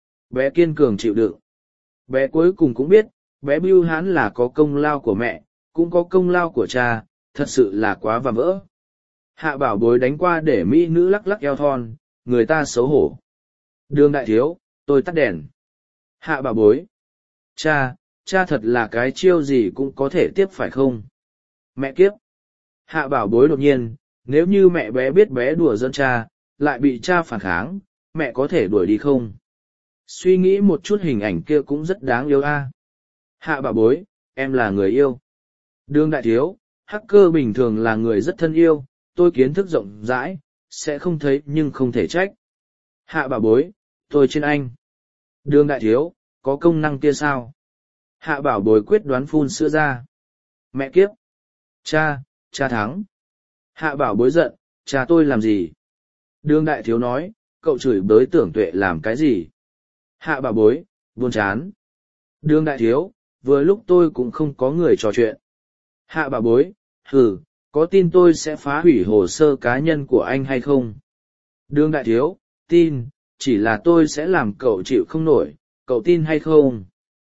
Bé kiên cường chịu đựng. Bé cuối cùng cũng biết, bé Bưu Hán là có công lao của mẹ, cũng có công lao của cha, thật sự là quá và vỡ. Hạ Bảo Bối đánh qua để mỹ nữ lắc lắc eo thon, người ta xấu hổ. Đường đại thiếu, tôi tắt đèn. Hạ Bảo Bối. Cha thật là cái chiêu gì cũng có thể tiếp phải không? Mẹ kiếp. Hạ Bảo Bối đột nhiên, nếu như mẹ bé biết bé đùa giỡn cha, lại bị cha phản kháng, mẹ có thể đuổi đi không? Suy nghĩ một chút hình ảnh kia cũng rất đáng yêu a. Hạ Bảo Bối, em là người yêu. Đường đại thiếu, hacker bình thường là người rất thân yêu, tôi kiến thức rộng rãi, sẽ không thấy nhưng không thể trách. Hạ Bảo Bối, tôi trên anh. Đường đại thiếu, có công năng kia sao? Hạ Bảo Bối quyết đoán phun sữa ra. Mẹ kiếp. Cha thắng. Hạ Bảo Bối giận, cha tôi làm gì? Đường đại thiếu nói, cậu chửi bới Tưởng Tuệ làm cái gì? Hạ Bảo Bối, buồn chán. Đường đại thiếu, vừa lúc tôi cũng không có người trò chuyện. Hạ Bảo Bối, có tin tôi sẽ phá hủy hồ sơ cá nhân của anh hay không? Đường đại thiếu, tin, chỉ là tôi sẽ làm cậu chịu không nổi, cậu tin hay không?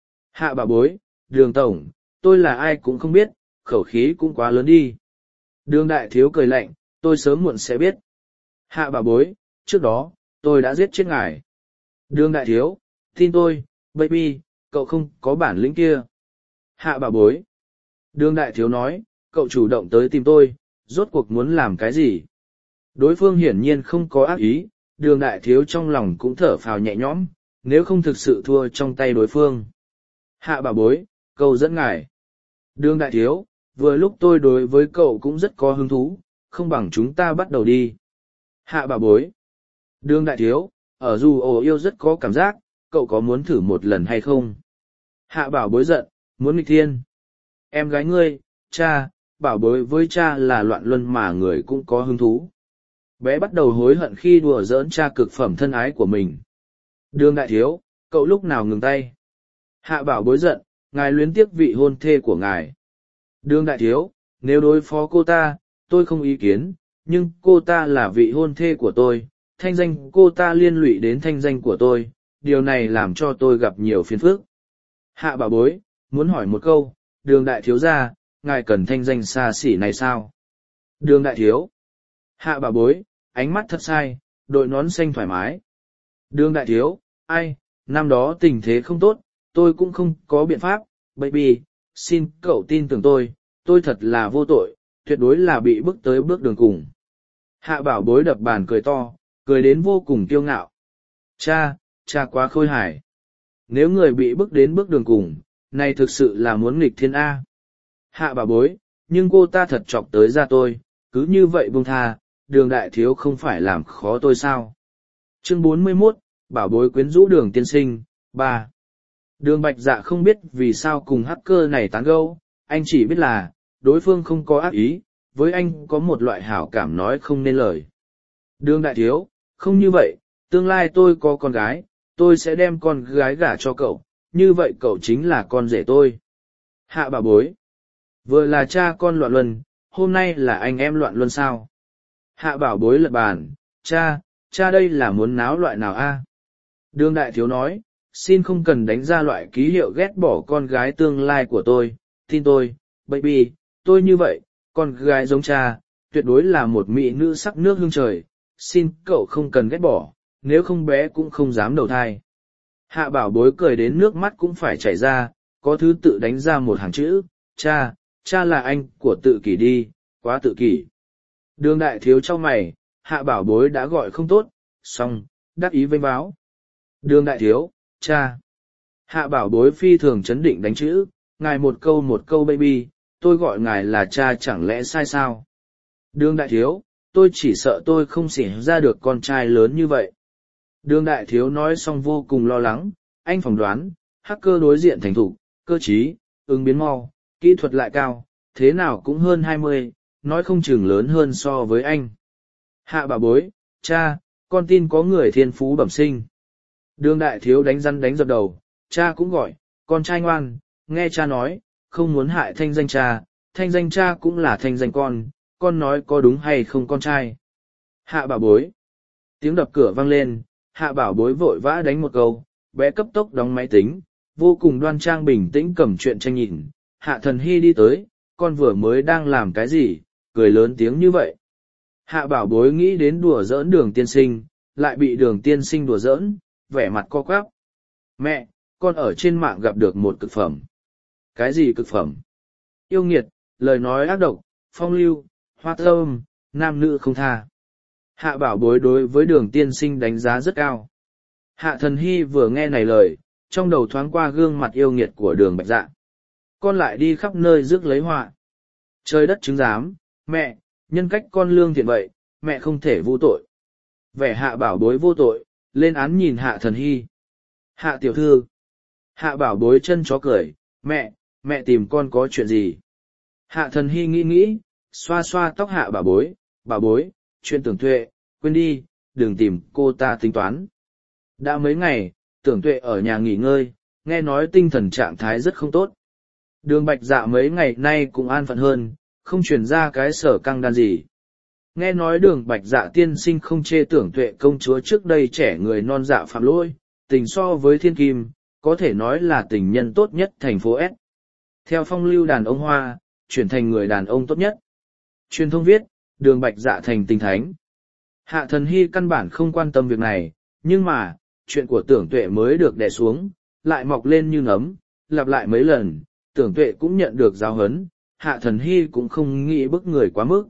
Hạ Bảo Bối, Đường tổng, tôi là ai cũng không biết, khẩu khí cũng quá lớn đi. Đường đại thiếu cười lạnh, tôi sớm muộn sẽ biết. Hạ Bảo Bối, trước đó, tôi đã giết chết ngài. Đường đại thiếu, tin tôi, baby, cậu không có bản lĩnh kia. Hạ Bảo Bối. Đường đại thiếu nói, cậu chủ động tới tìm tôi, rốt cuộc muốn làm cái gì? Đối phương hiển nhiên không có ác ý, đường đại thiếu trong lòng cũng thở phào nhẹ nhõm, nếu không thực sự thua trong tay đối phương. Hạ Bảo Bối, câu dẫn ngài. Đường đại thiếu, vừa lúc tôi đối với cậu cũng rất có hứng thú, không bằng chúng ta bắt đầu đi. Hạ Bảo Bối. Đường đại thiếu, ở dù ồ yêu rất có cảm giác, cậu có muốn thử một lần hay không? Hạ Bảo Bối giận, muốn nghịch thiên. Em gái ngươi, cha, bảo bối với cha là loạn luân mà người cũng có hứng thú. Bé bắt đầu hối hận khi đùa giỡn cha cực phẩm thân ái của mình. Đường đại thiếu, cậu lúc nào ngừng tay? Hạ bảo bối giận, ngài luyến tiếc vị hôn thê của ngài. Đường đại thiếu, nếu đối phó cô ta, tôi không ý kiến, nhưng cô ta là vị hôn thê của tôi, thanh danh cô ta liên lụy đến thanh danh của tôi, điều này làm cho tôi gặp nhiều phiền phức. Hạ bảo bối, muốn hỏi một câu, đường đại thiếu gia, ngài cần thanh danh xa xỉ này sao? Đường đại thiếu. Hạ bảo bối, ánh mắt thật sai, đội nón xanh thoải mái. Đường đại thiếu, ai, năm đó tình thế không tốt, tôi cũng không có biện pháp, baby, xin cậu tin tưởng tôi thật là vô tội, tuyệt đối là bị bước tới bước đường cùng. Hạ bảo bối đập bàn cười to, cười đến vô cùng kiêu ngạo. Cha quá khôi hài. Nếu người bị bước đến bước đường cùng, này thực sự là muốn nghịch thiên A. Hạ bảo bối, nhưng cô ta thật chọc tới ra tôi, cứ như vậy buông tha, đường đại thiếu không phải làm khó tôi sao. Chương 41, bảo bối quyến rũ đường tiên sinh, 3. Đường bạch dạ không biết vì sao cùng hacker này tán gẫu, anh chỉ biết là, đối phương không có ác ý, với anh có một loại hảo cảm nói không nên lời. Đường đại thiếu, không như vậy, tương lai tôi có con gái, tôi sẽ đem con gái gả cho cậu, như vậy cậu chính là con rể tôi. Hạ bảo bối, vừa là cha con loạn luân, hôm nay là anh em loạn luân sao? Hạ bảo bối lật bàn, cha đây là muốn náo loại nào a? Đường đại thiếu nói, xin không cần đánh ra loại ký hiệu ghét bỏ con gái tương lai của tôi, tin tôi, baby, tôi như vậy, con gái giống cha, tuyệt đối là một mỹ nữ sắc nước hương trời, xin cậu không cần ghét bỏ, nếu không bé cũng không dám đầu thai. Hạ bảo bối cười đến nước mắt cũng phải chảy ra, có thứ tự đánh ra một hàng chữ, cha là anh của tự kỷ đi, quá tự kỷ. Đường đại thiếu cho mày, hạ bảo bối đã gọi không tốt, xong, đắc ý vênh báo. Đường đại thiếu, cha. Hạ bảo bối phi thường chấn định đánh chữ, ngài một câu baby, tôi gọi ngài là cha chẳng lẽ sai sao? Đường đại thiếu, tôi chỉ sợ tôi không xỉ ra được con trai lớn như vậy. Đường đại thiếu nói xong vô cùng lo lắng, anh phỏng đoán, hacker đối diện thành thục, cơ trí, ứng biến mau, kỹ thuật lại cao, thế nào cũng hơn 20, nói không chừng lớn hơn so với anh. Hạ bảo bối, cha, con tin có người thiên phú bẩm sinh. Đường đại thiếu đánh răn đánh dập đầu, cha cũng gọi, con trai ngoan, nghe cha nói, không muốn hại thanh danh cha cũng là thanh danh con nói có đúng hay không con trai. Hạ bảo bối. Tiếng đập cửa vang lên, hạ bảo bối vội vã đánh một câu, bé cấp tốc đóng máy tính, vô cùng đoan trang bình tĩnh cầm chuyện tranh nhìn. Hạ thần hy đi tới, con vừa mới đang làm cái gì, cười lớn tiếng như vậy. Hạ bảo bối nghĩ đến đùa giỡn đường tiên sinh, lại bị đường tiên sinh đùa giỡn, vẻ mặt co quắp. Mẹ, con ở trên mạng gặp được một cực phẩm. Cái gì cực phẩm? Yêu nghiệt, lời nói ác độc, phong lưu, hoa thơm, nam nữ không tha. Hạ bảo bối đối với đường tiên sinh đánh giá rất cao. Hạ thần hy vừa nghe này lời, trong đầu thoáng qua gương mặt yêu nghiệt của đường bạch dạ. Con lại đi khắp nơi rước lấy họa. Trời đất chứng giám, mẹ, nhân cách con lương thiện vậy, mẹ không thể vô tội. Vẻ hạ bảo bối vô tội, lên án nhìn hạ thần hy. Hạ tiểu thư. Hạ bảo bối chân chó cười, mẹ tìm con có chuyện gì? Hạ thần hy nghĩ, xoa xoa tóc hạ bảo bối, chuyện Tưởng Tuệ, quên đi, đừng tìm cô ta tính toán. Đã mấy ngày, Tưởng Tuệ ở nhà nghỉ ngơi, nghe nói tinh thần trạng thái rất không tốt. Đường bạch dạ mấy ngày nay cũng an phận hơn, không truyền ra cái sở căng đan gì. Nghe nói đường bạch dạ tiên sinh không chê Tưởng Tuệ công chúa trước đây trẻ người non dạ phạm lỗi, tình so với thiên kim, có thể nói là tình nhân tốt nhất thành phố S. Theo phong lưu đàn ông hoa, chuyển thành người đàn ông tốt nhất. Truyền thông viết, đường bạch dạ thành tình thánh. Hạ thần hy căn bản không quan tâm việc này, nhưng mà, chuyện của Tưởng Tuệ mới được đè xuống, lại mọc lên như nấm, lặp lại mấy lần, Tưởng Tuệ cũng nhận được giáo huấn, hạ thần hy cũng không nghĩ bức người quá mức.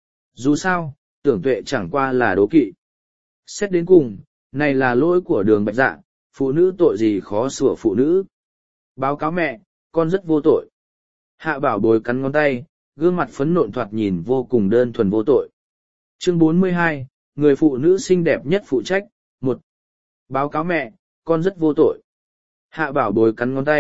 Dù sao, Tưởng Tuệ chẳng qua là đố kỵ. Xét đến cùng, này là lỗi của đường bạch dạ, phụ nữ tội gì khó sửa phụ nữ. Báo cáo mẹ, con rất vô tội. Hạ bảo bối cắn ngón tay, gương mặt phấn nộn thoạt nhìn vô cùng đơn thuần vô tội. Chương 42, người phụ nữ xinh đẹp nhất phụ trách, 1. Báo cáo mẹ, con rất vô tội. Hạ bảo bối cắn ngón tay,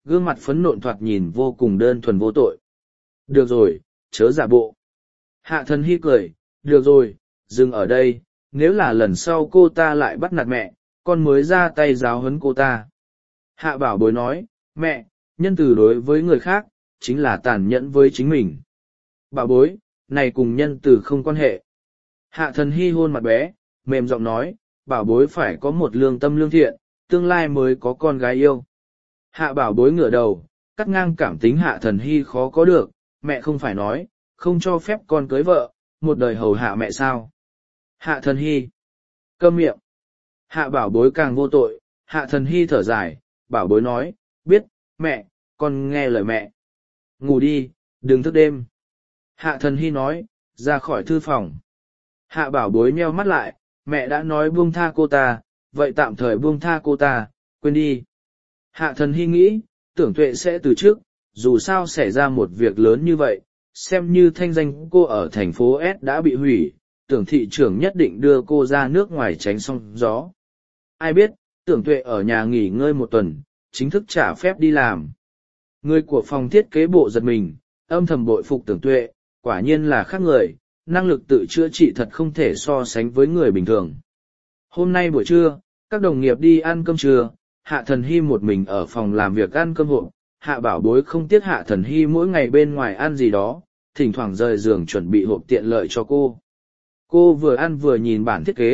gương mặt phấn nộn thoạt nhìn vô cùng đơn thuần vô tội. Được rồi, chớ giả bộ. Hạ Thần Hy cười, được rồi, dừng ở đây, nếu là lần sau cô ta lại bắt nạt mẹ, con mới ra tay giáo huấn cô ta. Hạ Bảo Bối nói, mẹ, nhân từ đối với người khác, chính là tàn nhẫn với chính mình. Bảo Bối, này cùng nhân từ không quan hệ. Hạ Thần Hy hôn mặt bé, mềm giọng nói, Bảo Bối phải có một lương tâm lương thiện, tương lai mới có con gái yêu. Hạ Bảo Bối ngửa đầu, cắt ngang cảm tính Hạ Thần Hy khó có được, mẹ không phải nói, không cho phép con cưới vợ, một đời hầu hạ mẹ sao. Hạ Thần Hy, câm miệng. Hạ Bảo Bối càng vô tội, Hạ Thần Hy thở dài, Bảo Bối nói, biết, mẹ, con nghe lời mẹ. Ngủ đi, đừng thức đêm. Hạ Thần Hy nói, ra khỏi thư phòng. Hạ Bảo Bối nheo mắt lại, mẹ đã nói buông tha cô ta, vậy tạm thời buông tha cô ta, quên đi. Hạ Thần Hy nghĩ, Tưởng Tuệ sẽ từ trước, dù sao xảy ra một việc lớn như vậy, xem như thanh danh cô ở thành phố S đã bị hủy, Tưởng thị trưởng nhất định đưa cô ra nước ngoài tránh sóng gió. Ai biết, Tưởng Tuệ ở nhà nghỉ ngơi một tuần, chính thức trả phép đi làm. Người của phòng thiết kế bộ giật mình, âm thầm bội phục Tưởng Tuệ, quả nhiên là khác người, năng lực tự chữa trị thật không thể so sánh với người bình thường. Hôm nay buổi trưa, các đồng nghiệp đi ăn cơm trưa, Hạ Thần Hy một mình ở phòng làm việc ăn cơm hộp. Hạ Bảo Bối không tiếc Hạ Thần Hy mỗi ngày bên ngoài ăn gì đó, thỉnh thoảng rời giường chuẩn bị hộp tiện lợi cho cô. Cô vừa ăn vừa nhìn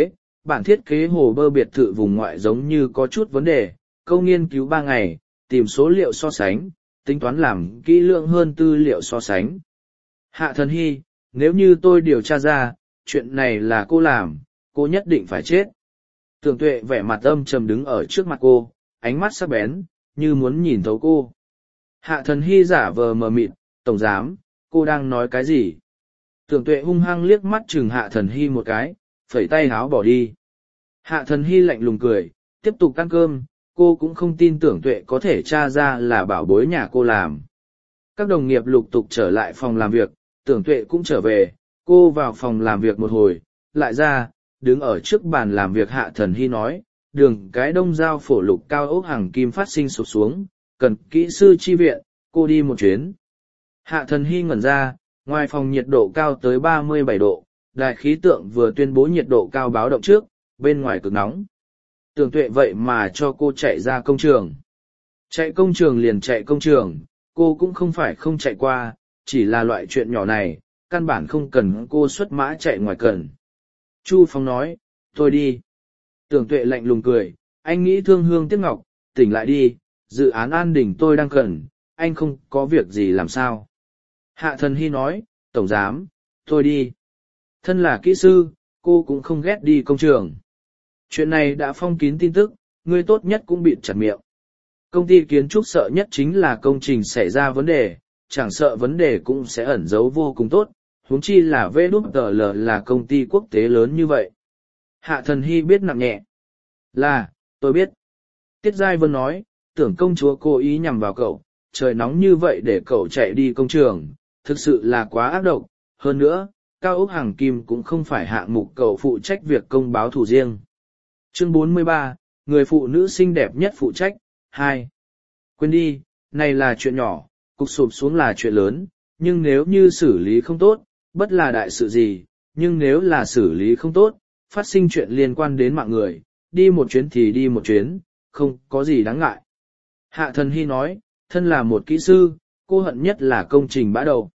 bản thiết kế hồ bơ biệt thự vùng ngoại giống như có chút vấn đề, câu nghiên cứu 3 ngày, tìm số liệu so sánh, tính toán làm kỹ lưỡng hơn tư liệu so sánh. Hạ Thần Hy, nếu như tôi điều tra ra, chuyện này là cô làm, cô nhất định phải chết. Tưởng Tuệ vẻ mặt âm trầm đứng ở trước mặt cô, ánh mắt sắc bén, như muốn nhìn thấu cô. Hạ Thần Hy giả vờ mờ mịt, tổng giám, cô đang nói cái gì? Tưởng Tuệ hung hăng liếc mắt chừng Hạ Thần Hy một cái, phẩy tay háo bỏ đi. Hạ Thần Hy lạnh lùng cười, tiếp tục ăn cơm, cô cũng không tin Tưởng Tuệ có thể tra ra là Bảo Bối nhà cô làm. Các đồng nghiệp lục tục trở lại phòng làm việc, Tưởng Tuệ cũng trở về, cô vào phòng làm việc một hồi, lại ra, đứng ở trước bàn làm việc. Hạ Thần Hy nói, đường cái Đông Giao phổ lục cao ốc hàng kim phát sinh sụt xuống, cần kỹ sư chi viện, cô đi một chuyến. Hạ Thần Hy ngẩn ra, ngoài phòng nhiệt độ cao tới 37 độ, đài khí tượng vừa tuyên bố nhiệt độ cao báo động trước, bên ngoài cực nóng. Tưởng Tuệ vậy mà cho cô chạy ra công trường. Chạy công trường liền chạy công trường, cô cũng không phải không chạy qua, chỉ là loại chuyện nhỏ này, căn bản không cần cô xuất mã chạy ngoài cần. Chu Phong nói, tôi đi. Tưởng Tuệ lạnh lùng cười, anh nghĩ thương hương tiếc ngọc, tỉnh lại đi, dự án an đỉnh tôi đang cần, anh không có việc gì làm sao. Hạ Thần Hy nói, tổng giám, tôi đi. Thân là kỹ sư, cô cũng không ghét đi công trường. Chuyện này đã phong kín tin tức, người tốt nhất cũng bịt chặt miệng. Công ty kiến trúc sợ nhất chính là công trình xảy ra vấn đề, chẳng sợ vấn đề cũng sẽ ẩn giấu vô cùng tốt, huống chi là VWL là công ty quốc tế lớn như vậy. Hạ Thần Hy biết nặng nhẹ. Là, tôi biết. Tiết Giai Vân nói, tưởng công chúa cố ý nhằm vào cậu, trời nóng như vậy để cậu chạy đi công trường, thực sự là quá ác độc. Hơn nữa, cao ốc hàng kim cũng không phải hạng mục cậu phụ trách việc công báo thù riêng. Chương 43, người phụ nữ xinh đẹp nhất phụ trách, 2. Quên đi, này là chuyện nhỏ, cục sụp xuống là chuyện lớn, nhưng nếu như xử lý không tốt, bất là đại sự gì, nhưng nếu là xử lý không tốt, phát sinh chuyện liên quan đến mạng người, đi một chuyến thì đi một chuyến, không có gì đáng ngại. Hạ Thần Hy nói, thân là một kỹ sư, cô hận nhất là công trình bã đầu.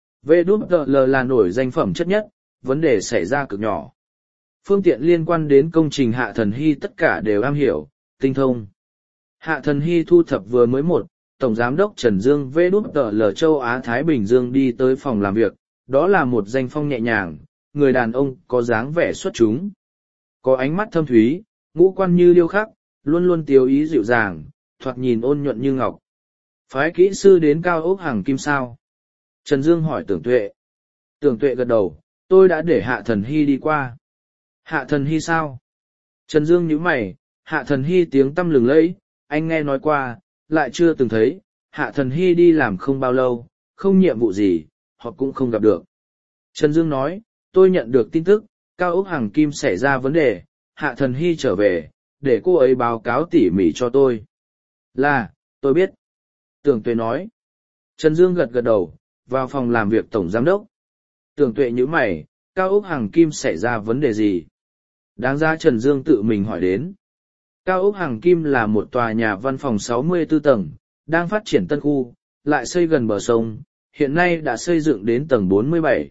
VWL là nổi danh phẩm chất nhất, vấn đề xảy ra cực nhỏ. Phương tiện liên quan đến công trình Hạ Thần Hy tất cả đều am hiểu, tinh thông. Hạ Thần Hy thu thập vừa mới một, Tổng Giám đốc Trần Dương VWL châu Á Thái Bình Dương đi tới phòng làm việc, đó là một danh phong nhẹ nhàng, người đàn ông có dáng vẻ xuất chúng. Có ánh mắt thâm thúy, ngũ quan như điêu khắc, luôn luôn tiếu ý dịu dàng, thoạt nhìn ôn nhuận như ngọc. Phái kỹ sư đến cao ốc hàng kim sao? Trần Dương hỏi Tưởng Tuệ. Tưởng Tuệ gật đầu, tôi đã để Hạ Thần Hy đi qua. Hạ Thần Hy sao? Trần Dương nhíu mày, Hạ Thần Hy tiếng tăm lừng lẫy, anh nghe nói qua, lại chưa từng thấy. Hạ Thần Hy đi làm không bao lâu, không nhiệm vụ gì, họ cũng không gặp được. Trần Dương nói, tôi nhận được tin tức, cao ốc hàng kim xảy ra vấn đề, Hạ Thần Hy trở về, để cô ấy báo cáo tỉ mỉ cho tôi. Là, tôi biết. Tưởng Tuệ nói. Trần Dương gật gật đầu, vào phòng làm việc tổng giám đốc. Tưởng Tuệ nhíu mày, Cao Úc Hằng Kim xảy ra vấn đề gì? Đáng ra Trần Dương tự mình hỏi đến. Cao Úc Hằng Kim là một tòa nhà văn phòng 64 tầng, đang phát triển tân khu, lại xây gần bờ sông, hiện nay đã xây dựng đến tầng 47.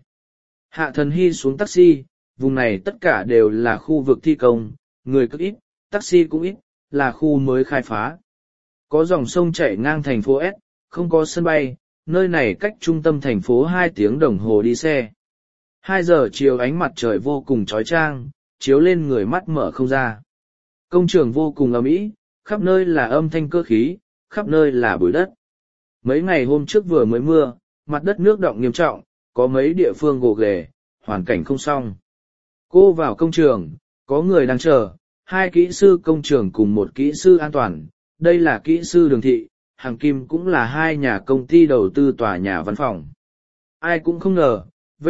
Hạ Thần Hy xuống taxi, vùng này tất cả đều là khu vực thi công, người cực ít, taxi cũng ít, là khu mới khai phá. Có dòng sông chảy ngang thành phố S, không có sân bay, nơi này cách trung tâm thành phố 2 tiếng đồng hồ đi xe. 2 giờ chiều ánh mặt trời vô cùng chói chang, chiếu lên người mắt mở không ra. Công trường vô cùng ầm ĩ, khắp nơi là âm thanh cơ khí, khắp nơi là bụi đất. Mấy ngày hôm trước vừa mới mưa, mặt đất nước đọng nghiêm trọng, có mấy địa phương gồ ghề, hoàn cảnh không xong. Cô vào công trường, có người đang chờ, 2 kỹ sư công trường cùng 1 kỹ sư an toàn, đây là kỹ sư Đường Thị, Hằng Kim cũng là 2 nhà công ty đầu tư tòa nhà văn phòng. Ai cũng không ngờ,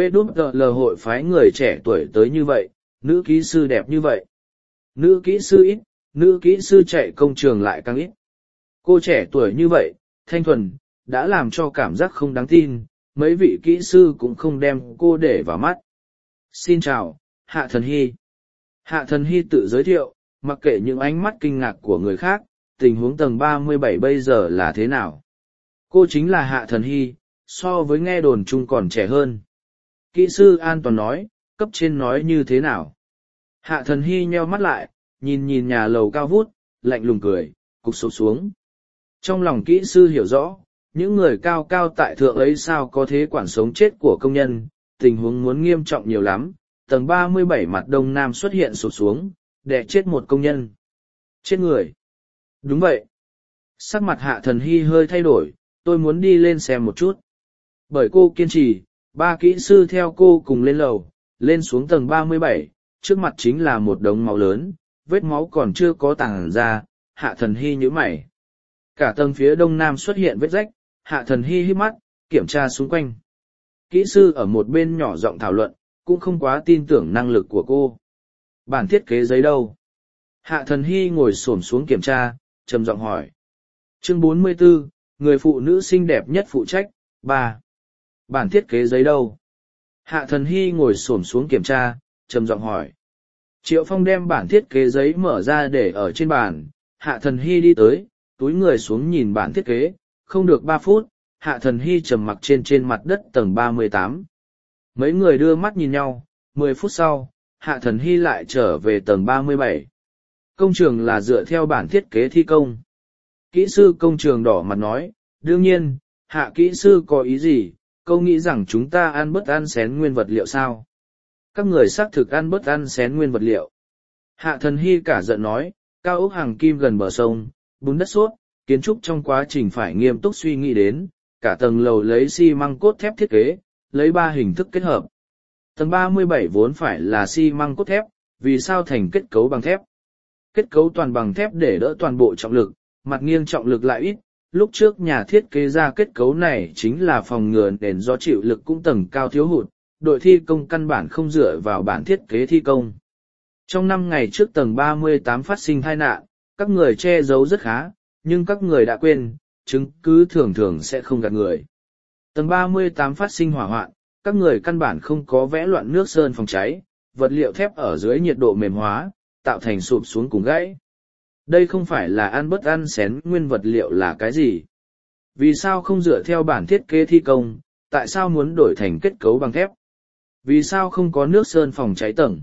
VWL hội phái người trẻ tuổi tới như vậy, nữ kỹ sư đẹp như vậy. Nữ kỹ sư ít, nữ kỹ sư chạy công trường lại càng ít. Cô trẻ tuổi như vậy, thanh thuần, đã làm cho cảm giác không đáng tin, mấy vị kỹ sư cũng không đem cô để vào mắt. Xin chào, Hạ Thần Hy. Hạ Thần Hy tự giới thiệu, mặc kệ những ánh mắt kinh ngạc của người khác, tình huống tầng 37 bây giờ là thế nào. Cô chính là Hạ Thần Hy, so với nghe đồn chung còn trẻ hơn. Kỹ sư an toàn nói, cấp trên nói như thế nào. Hạ Thần Hy nheo mắt lại, nhìn nhìn nhà lầu cao vút, lạnh lùng cười, cục sụp xuống. Trong lòng kỹ sư hiểu rõ, những người cao cao tại thượng ấy sao có thế quản sống chết của công nhân, tình huống muốn nghiêm trọng nhiều lắm. Tầng 37 mặt đông nam xuất hiện sụp xuống, đè chết một công nhân. Chết người. Đúng vậy. Sắc mặt Hạ Thần Hy hơi thay đổi, tôi muốn đi lên xem một chút. Bởi cô kiên trì, 3 kỹ sư theo cô cùng lên lầu, lên xuống tầng 37, trước mặt chính là một đống máu lớn, vết máu còn chưa có tàng ra, Hạ Thần Hy nhíu mày. Cả tầng phía đông nam xuất hiện vết rách, Hạ Thần Hy híp mắt, kiểm tra xung quanh. Kỹ sư ở một bên nhỏ giọng thảo luận, cũng không quá tin tưởng năng lực của cô. Bản thiết kế giấy đâu? Hạ Thần Hy ngồi xổm xuống kiểm tra, trầm giọng hỏi. Chương 44, người phụ nữ xinh đẹp nhất phụ trách, 3. Bản thiết kế giấy đâu? Hạ Thần Hy ngồi xổm xuống kiểm tra, trầm giọng hỏi. Triệu Phong đem bản thiết kế giấy mở ra để ở trên bàn, Hạ Thần Hy đi tới, túi người xuống nhìn bản thiết kế, không được 3 phút, Hạ Thần Hy trầm mặc trên mặt đất tầng 38. Mấy người đưa mắt nhìn nhau, 10 phút sau, Hạ Thần Hy lại trở về tầng 37. Công trường là dựa theo bản thiết kế thi công. Kỹ sư công trường đỏ mặt nói, đương nhiên, Hạ kỹ sư có ý gì, câu nghĩ rằng chúng ta ăn bớt ăn xén nguyên vật liệu sao? Các người xác thực ăn bớt ăn xén nguyên vật liệu. Hạ Thần Hy cả giận nói, Cao Úc Hằng Kim gần bờ sông, bùn đất suốt, kiến trúc trong quá trình phải nghiêm túc suy nghĩ đến, cả tầng lầu lấy xi măng cốt thép thiết kế, lấy 3 hình thức kết hợp. Tầng 37 vốn phải là xi măng cốt thép, vì sao thành kết cấu bằng thép? Kết cấu toàn bằng thép để đỡ toàn bộ trọng lực, mặt nghiêng trọng lực lại ít. Lúc trước nhà thiết kế ra kết cấu này chính là phòng ngừa nền do chịu lực cũng tầng cao thiếu hụt, đội thi công căn bản không dựa vào bản thiết kế thi công. Trong 5 ngày trước tầng 38 phát sinh tai nạn, các người che giấu rất khá, nhưng các người đã quên, chứng cứ thường thường sẽ không gạt người. Tầng 38 phát sinh hỏa hoạn, các người căn bản không có vẽ loạn nước sơn phòng cháy, vật liệu thép ở dưới nhiệt độ mềm hóa, tạo thành sụp xuống cùng gãy. Đây không phải là ăn bớt ăn xén nguyên vật liệu là cái gì? Vì sao không dựa theo bản thiết kế thi công, tại sao muốn đổi thành kết cấu bằng thép? Vì sao không có nước sơn phòng cháy tầng?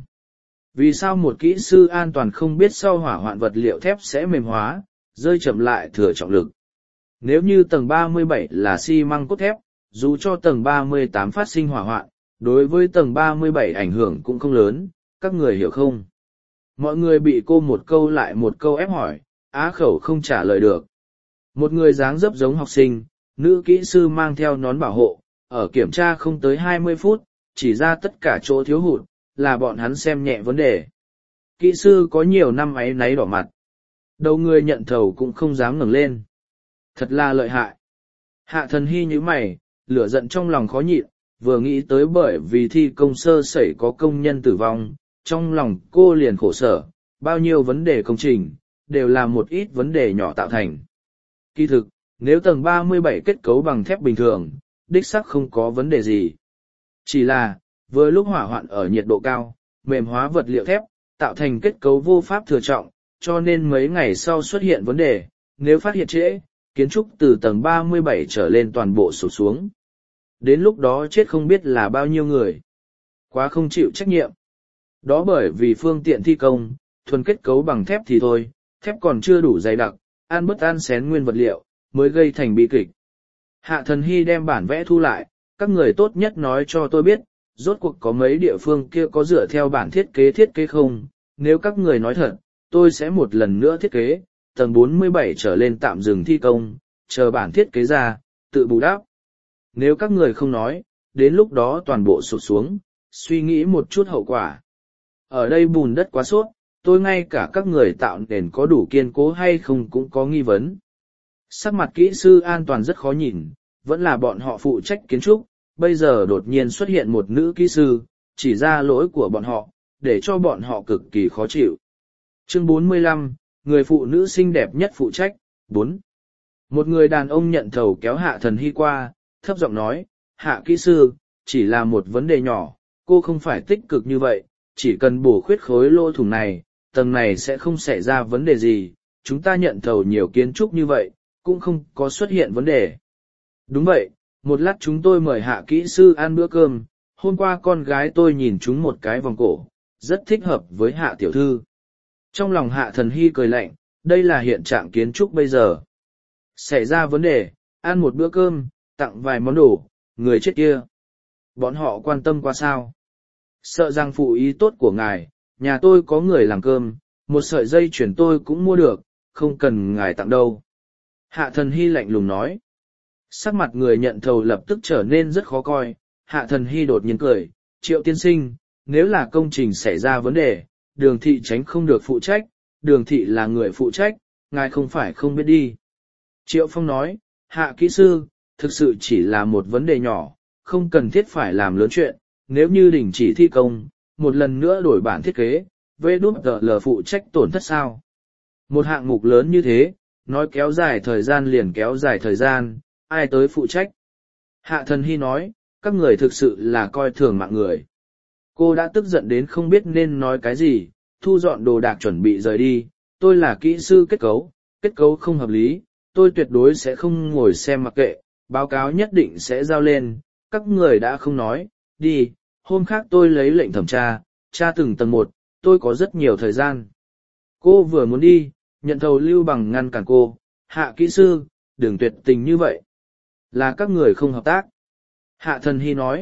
Vì sao một kỹ sư an toàn không biết sau hỏa hoạn vật liệu thép sẽ mềm hóa, rơi chậm lại thừa trọng lực? Nếu như tầng 37 là xi măng cốt thép, dù cho tầng 38 phát sinh hỏa hoạn, đối với tầng 37 ảnh hưởng cũng không lớn, các người hiểu không? Mọi người bị cô một câu lại một câu ép hỏi, á khẩu không trả lời được. Một người dáng dấp giống học sinh, nữ kỹ sư mang theo nón bảo hộ, ở kiểm tra không tới 20 phút, chỉ ra tất cả chỗ thiếu hụt, là bọn hắn xem nhẹ vấn đề. Kỹ sư có nhiều năm áy náy đỏ mặt. Đầu người nhận thầu cũng không dám ngẩng lên. Thật là lợi hại. Hạ Thần Hy như mày, lửa giận trong lòng khó nhịn, vừa nghĩ tới bởi vì thi công sơ sẩy có công nhân tử vong, trong lòng cô liền khổ sở, bao nhiêu vấn đề công trình, đều là một ít vấn đề nhỏ tạo thành. Kỳ thực, Nếu tầng 37 kết cấu bằng thép bình thường, đích xác không có vấn đề gì. Chỉ là, vừa lúc hỏa hoạn ở nhiệt độ cao, mềm hóa vật liệu thép, tạo thành kết cấu vô pháp thừa trọng, cho nên mấy ngày sau xuất hiện vấn đề, nếu phát hiện trễ, kiến trúc từ tầng 37 trở lên toàn bộ sụp xuống. Đến lúc đó chết không biết là bao nhiêu người. Quá không chịu trách nhiệm. Đó bởi vì phương tiện thi công, thuần kết cấu bằng thép thì thôi, thép còn chưa đủ dày đặc, ăn bất ăn xén nguyên vật liệu, mới gây thành bi kịch. Hạ Thần Hy đem bản vẽ thu lại, các người tốt nhất nói cho tôi biết, rốt cuộc có mấy địa phương kia có dựa theo bản thiết kế không, nếu các người nói thật, tôi sẽ một lần nữa thiết kế, tầng 47 trở lên tạm dừng thi công, chờ bản thiết kế ra, tự bù đắp. Nếu các người không nói, đến lúc đó toàn bộ sụp xuống, suy nghĩ một chút hậu quả. Ở đây bùn đất quá sốt, tôi ngay cả các người tạo nền có đủ kiên cố hay không cũng có nghi vấn. Sắc mặt kỹ sư an toàn rất khó nhìn, vẫn là bọn họ phụ trách kiến trúc, bây giờ đột nhiên xuất hiện một nữ kỹ sư, chỉ ra lỗi của bọn họ, để cho bọn họ cực kỳ khó chịu. Chương 45, người phụ nữ xinh đẹp nhất phụ trách, 4. Một người đàn ông nhận thầu kéo Hạ Thần Hy qua, thấp giọng nói, Hạ kỹ sư, chỉ là một vấn đề nhỏ, cô không phải tích cực như vậy, chỉ cần bổ khuyết khối lỗ thủng này, tầng này sẽ không xảy ra vấn đề gì, chúng ta nhận thầu nhiều kiến trúc như vậy, cũng không có xuất hiện vấn đề. Đúng vậy, một lát chúng tôi mời Hạ kỹ sư ăn bữa cơm, hôm qua con gái tôi nhìn chúng một cái vòng cổ, rất thích hợp với Hạ tiểu thư. Trong lòng Hạ Thần Hy cười lạnh, đây là hiện trạng kiến trúc bây giờ. Xảy ra vấn đề, ăn một bữa cơm, tặng vài món đồ, người chết kia. Bọn họ quan tâm qua sao? Sợ rằng phụ ý tốt của ngài, nhà tôi có người làm cơm, một sợi dây chuyền tôi cũng mua được, không cần ngài tặng đâu. Hạ Thần Hy lạnh lùng nói. Sắc mặt người nhận thầu lập tức trở nên rất khó coi, Hạ Thần Hy đột nhiên cười, Triệu tiên sinh, nếu là công trình xảy ra vấn đề, Đường thị tránh không được phụ trách, Đường thị là người phụ trách, ngài không phải không biết đi. Triệu Phong nói, Hạ kỹ sư, thực sự chỉ là một vấn đề nhỏ, không cần thiết phải làm lớn chuyện, nếu như đình chỉ thi công, một lần nữa đổi bản thiết kế, VđL phụ trách tổn thất sao. Một hạng mục lớn như thế, nói kéo dài thời gian liền kéo dài thời gian, ai tới phụ trách. Hạ Thần Hy nói, các người thực sự là coi thường mạng người. Cô đã tức giận đến không biết nên nói cái gì, thu dọn đồ đạc chuẩn bị rời đi, tôi là kỹ sư kết cấu không hợp lý, tôi tuyệt đối sẽ không ngồi xem mặc kệ, báo cáo nhất định sẽ giao lên, các người đã không nói, đi, hôm khác tôi lấy lệnh thẩm tra, tra từng tầng một, tôi có rất nhiều thời gian. Cô vừa muốn đi, nhận thầu Lưu Bằng ngăn cản cô, Hạ kỹ sư, đừng tuyệt tình như vậy. Là các người không hợp tác. Hạ Thần Hy nói,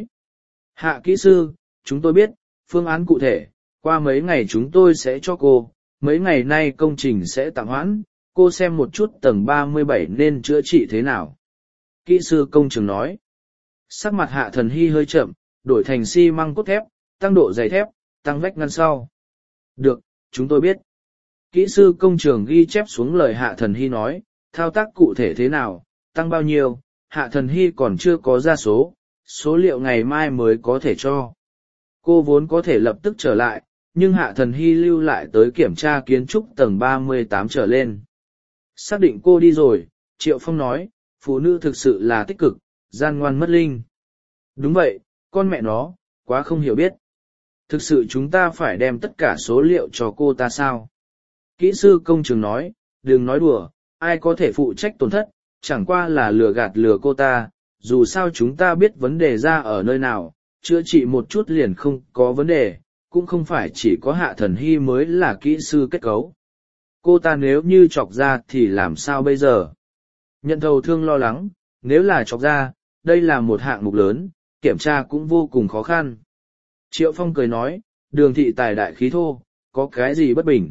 Hạ kỹ sư, chúng tôi biết, phương án cụ thể, qua mấy ngày chúng tôi sẽ cho cô, mấy ngày nay công trình sẽ tạm hoãn, cô xem một chút tầng 37 nên chữa trị thế nào. Kỹ sư công trường nói, sắc mặt Hạ Thần Hy hơi chậm, đổi thành xi măng cốt thép, tăng độ dày thép, tăng vách ngăn sau. Được, chúng tôi biết. Kỹ sư công trường ghi chép xuống lời Hạ Thần Hy nói, thao tác cụ thể thế nào, tăng bao nhiêu, Hạ Thần Hy còn chưa có ra số, số liệu ngày mai mới có thể cho. Cô vốn có thể lập tức trở lại, nhưng Hạ Thần Hy lưu lại tới kiểm tra kiến trúc tầng 38 trở lên. Xác định cô đi rồi, Triệu Phong nói, phụ nữ thực sự là tích cực, gian ngoan mất linh. Đúng vậy, con mẹ nó, quá không hiểu biết. Thực sự chúng ta phải đem tất cả số liệu cho cô ta sao? Kỹ sư công trường nói, đừng nói đùa, ai có thể phụ trách tổn thất, chẳng qua là lừa cô ta, dù sao chúng ta biết vấn đề ra ở nơi nào, chữa trị một chút liền không có vấn đề, cũng không phải chỉ có Hạ Thần Hy mới là kỹ sư kết cấu. Cô ta nếu như chọc ra thì làm sao bây giờ? Nhận thầu thương lo lắng, nếu là chọc ra, đây là một hạng mục lớn, kiểm tra cũng vô cùng khó khăn. Triệu Phong cười nói, Đường thị tài đại khí thô, có cái gì bất bình.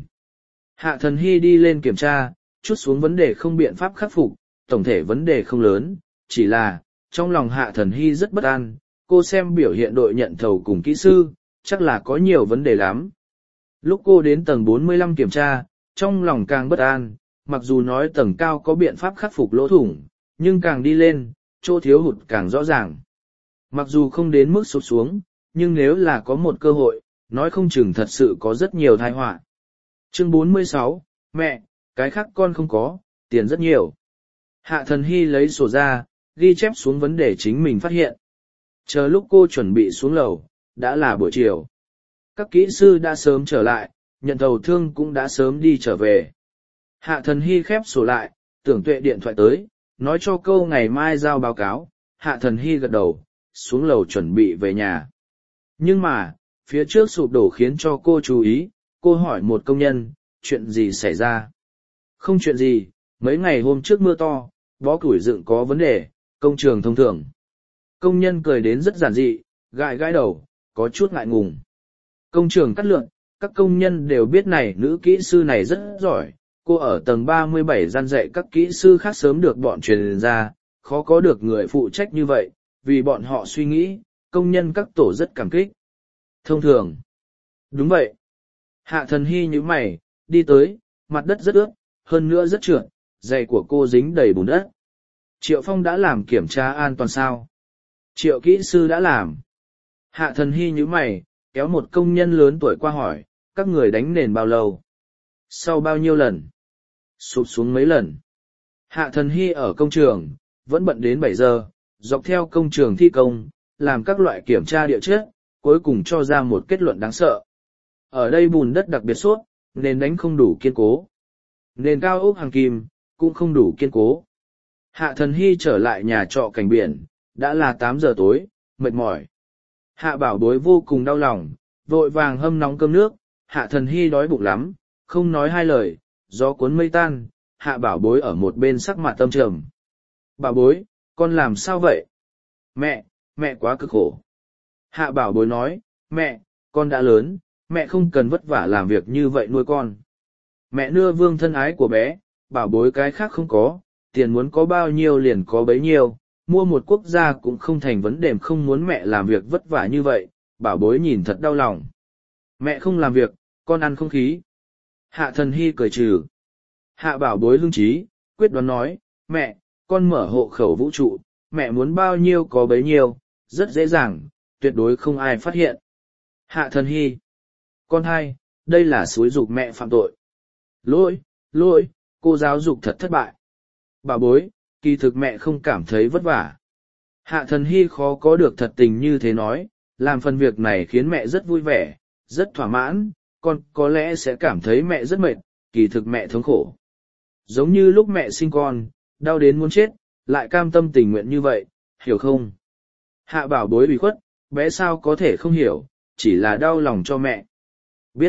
Hạ Thần Hy đi lên kiểm tra, chút xuống vấn đề không biện pháp khắc phục, tổng thể vấn đề không lớn, chỉ là, trong lòng Hạ Thần Hy rất bất an, cô xem biểu hiện đội nhận thầu cùng kỹ sư, chắc là có nhiều vấn đề lắm. Lúc cô đến tầng 45 kiểm tra, trong lòng càng bất an, mặc dù nói tầng cao có biện pháp khắc phục lỗ thủng, nhưng càng đi lên, chỗ thiếu hụt càng rõ ràng. Mặc dù không đến mức sụp xuống, nhưng nếu là có một cơ hội, nói không chừng thật sự có rất nhiều tai họa. Chương 46, mẹ, cái khác con không có, tiền rất nhiều. Hạ Thần Hy lấy sổ ra, ghi chép xuống vấn đề chính mình phát hiện. Chờ lúc cô chuẩn bị xuống lầu, đã là buổi chiều. Các kỹ sư đã sớm trở lại, nhận thầu thương cũng đã sớm đi trở về. Hạ Thần Hy khép sổ lại, Tưởng Tuệ điện thoại tới, nói cho câu ngày mai giao báo cáo. Hạ Thần Hy gật đầu, xuống lầu chuẩn bị về nhà. Nhưng mà, phía trước sụp đổ khiến cho cô chú ý, cô hỏi một công nhân, chuyện gì xảy ra? Không chuyện gì, mấy ngày hôm trước mưa to, bó củi dựng có vấn đề, công trường thông thường. Công nhân cười đến rất giản dị, gãi gãi đầu, có chút ngại ngùng. Công trường cắt lượn, các công nhân đều biết này nữ kỹ sư này rất giỏi, cô ở tầng 37 gian dạy các kỹ sư khác sớm được bọn truyền ra, khó có được người phụ trách như vậy, vì bọn họ suy nghĩ, công nhân các tổ rất cảm kích. Thông thường. Đúng vậy. Hạ Thần Hy nhíu mày, đi tới, mặt đất rất ướt, hơn nữa rất trượt, giày của cô dính đầy bùn đất. Triệu Phong đã làm kiểm tra an toàn sao? Triệu kỹ sư đã làm. Hạ Thần Hy nhíu mày, kéo một công nhân lớn tuổi qua hỏi, các người đánh nền bao lâu? Sau bao nhiêu lần? Sụp xuống mấy lần? Hạ Thần Hy ở công trường, vẫn bận đến 7 giờ, dọc theo công trường thi công, làm các loại kiểm tra địa chất, cuối cùng cho ra một kết luận đáng sợ. Ở đây bùn đất đặc biệt suốt, nền đánh không đủ kiên cố. Nền cao ốc hàng kim, cũng không đủ kiên cố. Hạ Thần Hy trở lại nhà trọ cảnh biển, đã là 8 giờ tối, mệt mỏi. Hạ Bảo Bối vô cùng đau lòng, vội vàng hâm nóng cơm nước, Hạ Thần Hy đói bụng lắm, không nói hai lời, gió cuốn mây tan, Hạ Bảo Bối ở một bên sắc mặt tâm trầm. Bảo Bối, con làm sao vậy? Mẹ quá cực khổ. Hạ Bảo Bối nói, mẹ, con đã lớn, mẹ không cần vất vả làm việc như vậy nuôi con. Mẹ nưa vương thân ái của bé, Bảo Bối cái khác không có, tiền muốn có bao nhiêu liền có bấy nhiêu, mua một quốc gia cũng không thành vấn đề, không muốn mẹ làm việc vất vả như vậy, Bảo Bối nhìn thật đau lòng. Mẹ không làm việc, con ăn không khí. Hạ Thần Hy cười trừ. Hạ Bảo Bối hưng trí, quyết đoán nói, mẹ, con mở hộ khẩu vũ trụ, mẹ muốn bao nhiêu có bấy nhiêu, rất dễ dàng, tuyệt đối không ai phát hiện. Hạ Thần Hy. Con hai, đây là xúi giục mẹ phạm tội. Lỗi, cô giáo dục thật thất bại. Bảo Bối, kỳ thực mẹ không cảm thấy vất vả. Hạ Thần Hy khó có được thật tình như thế nói, làm phần việc này khiến mẹ rất vui vẻ, rất thỏa mãn, con có lẽ sẽ cảm thấy mẹ rất mệt, kỳ thực mẹ thống khổ. Giống như lúc mẹ sinh con, đau đến muốn chết, lại cam tâm tình nguyện như vậy, hiểu không? Hạ Bảo Bối ủy khuất, bé sao có thể không hiểu, chỉ là đau lòng cho mẹ. Biết.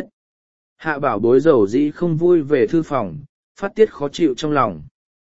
Hạ Bảo Bối dầu dĩ không vui về thư phòng, phát tiết khó chịu trong lòng.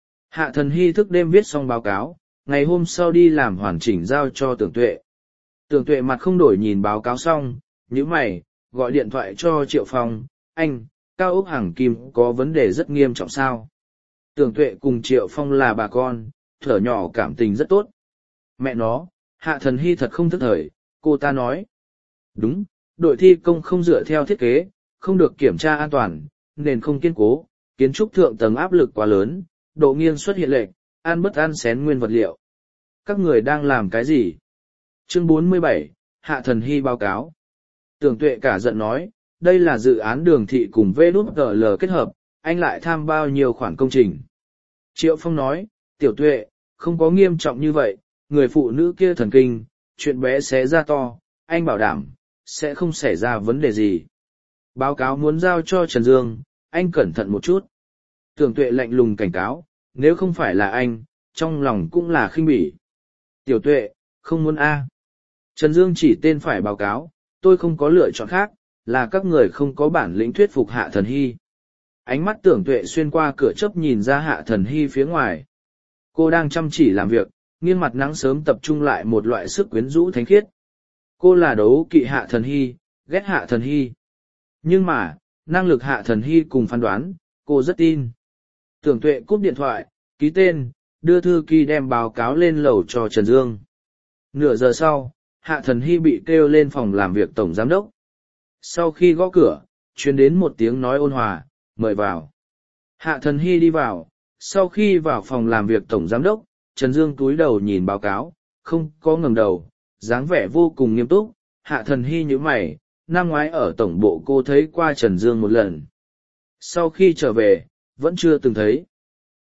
Hạ Thần Hy thức đêm viết xong báo cáo, ngày hôm sau đi làm hoàn chỉnh giao cho Tưởng Tuệ. Tưởng Tuệ mặt không đổi nhìn báo cáo xong, nhíu mày, gọi điện thoại cho Triệu Phong, anh, cao ốc hàng kim có vấn đề rất nghiêm trọng sao? Tưởng Tuệ cùng Triệu Phong là bà con, thở nhỏ cảm tình rất tốt. Mẹ nó, Hạ Thần Hy thật không thức thời, cô ta nói. Đúng, đội thi công không dựa theo thiết kế, không được kiểm tra an toàn, nền không kiên cố, kiến trúc thượng tầng áp lực quá lớn, độ nghiêng xuất hiện lệch, ăn bất ăn xén nguyên vật liệu. Các người đang làm cái gì? Chương 47, Hạ Thần Hy báo cáo. Tưởng Tuệ cả giận nói, đây là dự án đường thị cùng VNL kết hợp, anh lại tham bao nhiêu khoản công trình. Triệu Phong nói, Tiểu Tuệ, không có nghiêm trọng như vậy, người phụ nữ kia thần kinh, chuyện bé xé ra to, anh bảo đảm, sẽ không xảy ra vấn đề gì. Báo cáo muốn giao cho Trần Dương, anh cẩn thận một chút. Tưởng Tuệ lạnh lùng cảnh cáo, nếu không phải là anh, trong lòng cũng là khinh bỉ. Tiểu Tuệ, không muốn A. Trần Dương chỉ tên phải báo cáo, tôi không có lựa chọn khác, là các người không có bản lĩnh thuyết phục Hạ Thần Hy. Ánh mắt Tưởng Tuệ xuyên qua cửa chớp nhìn ra Hạ Thần Hy phía ngoài. Cô đang chăm chỉ làm việc, nghiêng mặt nắng sớm tập trung lại một loại sức quyến rũ thánh khiết. Cô là đấu kỵ Hạ Thần Hy, ghét Hạ Thần Hy. Nhưng mà, năng lực Hạ Thần Hy cùng phán đoán, cô rất tin. Tưởng Tuệ cúp điện thoại, ký tên, đưa thư ký đem báo cáo lên lầu cho Trần Dương. Nửa giờ sau, Hạ Thần Hy bị kêu lên phòng làm việc tổng giám đốc. Sau khi gõ cửa, truyền đến một tiếng nói ôn hòa, mời vào. Hạ Thần Hy đi vào, sau khi vào phòng làm việc tổng giám đốc, Trần Dương cúi đầu nhìn báo cáo, không có ngẩng đầu, dáng vẻ vô cùng nghiêm túc. Hạ Thần Hy nhíu mày, năm ngoái ở tổng bộ cô thấy qua Trần Dương một lần. Sau khi trở về, vẫn chưa từng thấy.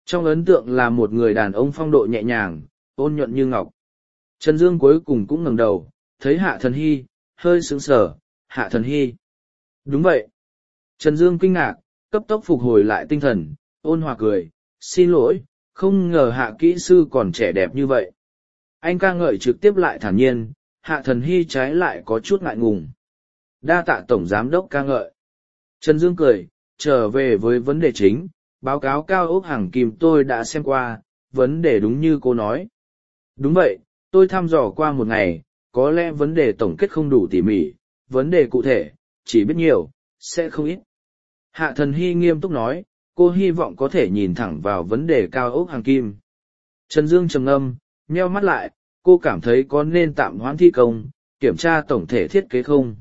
Trong ấn tượng là một người đàn ông phong độ nhẹ nhàng, ôn nhuận như ngọc. Trần Dương cuối cùng cũng ngẩng đầu, thấy Hạ Thần Hy, hơi sững sờ. Hạ Thần Hy. Đúng vậy. Trần Dương kinh ngạc, cấp tốc phục hồi lại tinh thần, ôn hòa cười, xin lỗi, không ngờ Hạ kỹ sư còn trẻ đẹp như vậy. Anh ca ngợi trực tiếp lại thản nhiên, Hạ Thần Hy trái lại có chút ngại ngùng. Đa tạ Tổng Giám đốc ca ngợi. Trần Dương cười, trở về với vấn đề chính, báo cáo cao ốc hàng kim tôi đã xem qua, vấn đề đúng như cô nói. Đúng vậy, tôi thăm dò qua một ngày, có lẽ vấn đề tổng kết không đủ tỉ mỉ, vấn đề cụ thể, chỉ biết nhiều, sẽ không ít. Hạ Thần Hy nghiêm túc nói, cô hy vọng có thể nhìn thẳng vào vấn đề cao ốc hàng kim. Trần Dương trầm ngâm, nheo mắt lại, cô cảm thấy có nên tạm hoãn thi công, kiểm tra tổng thể thiết kế không?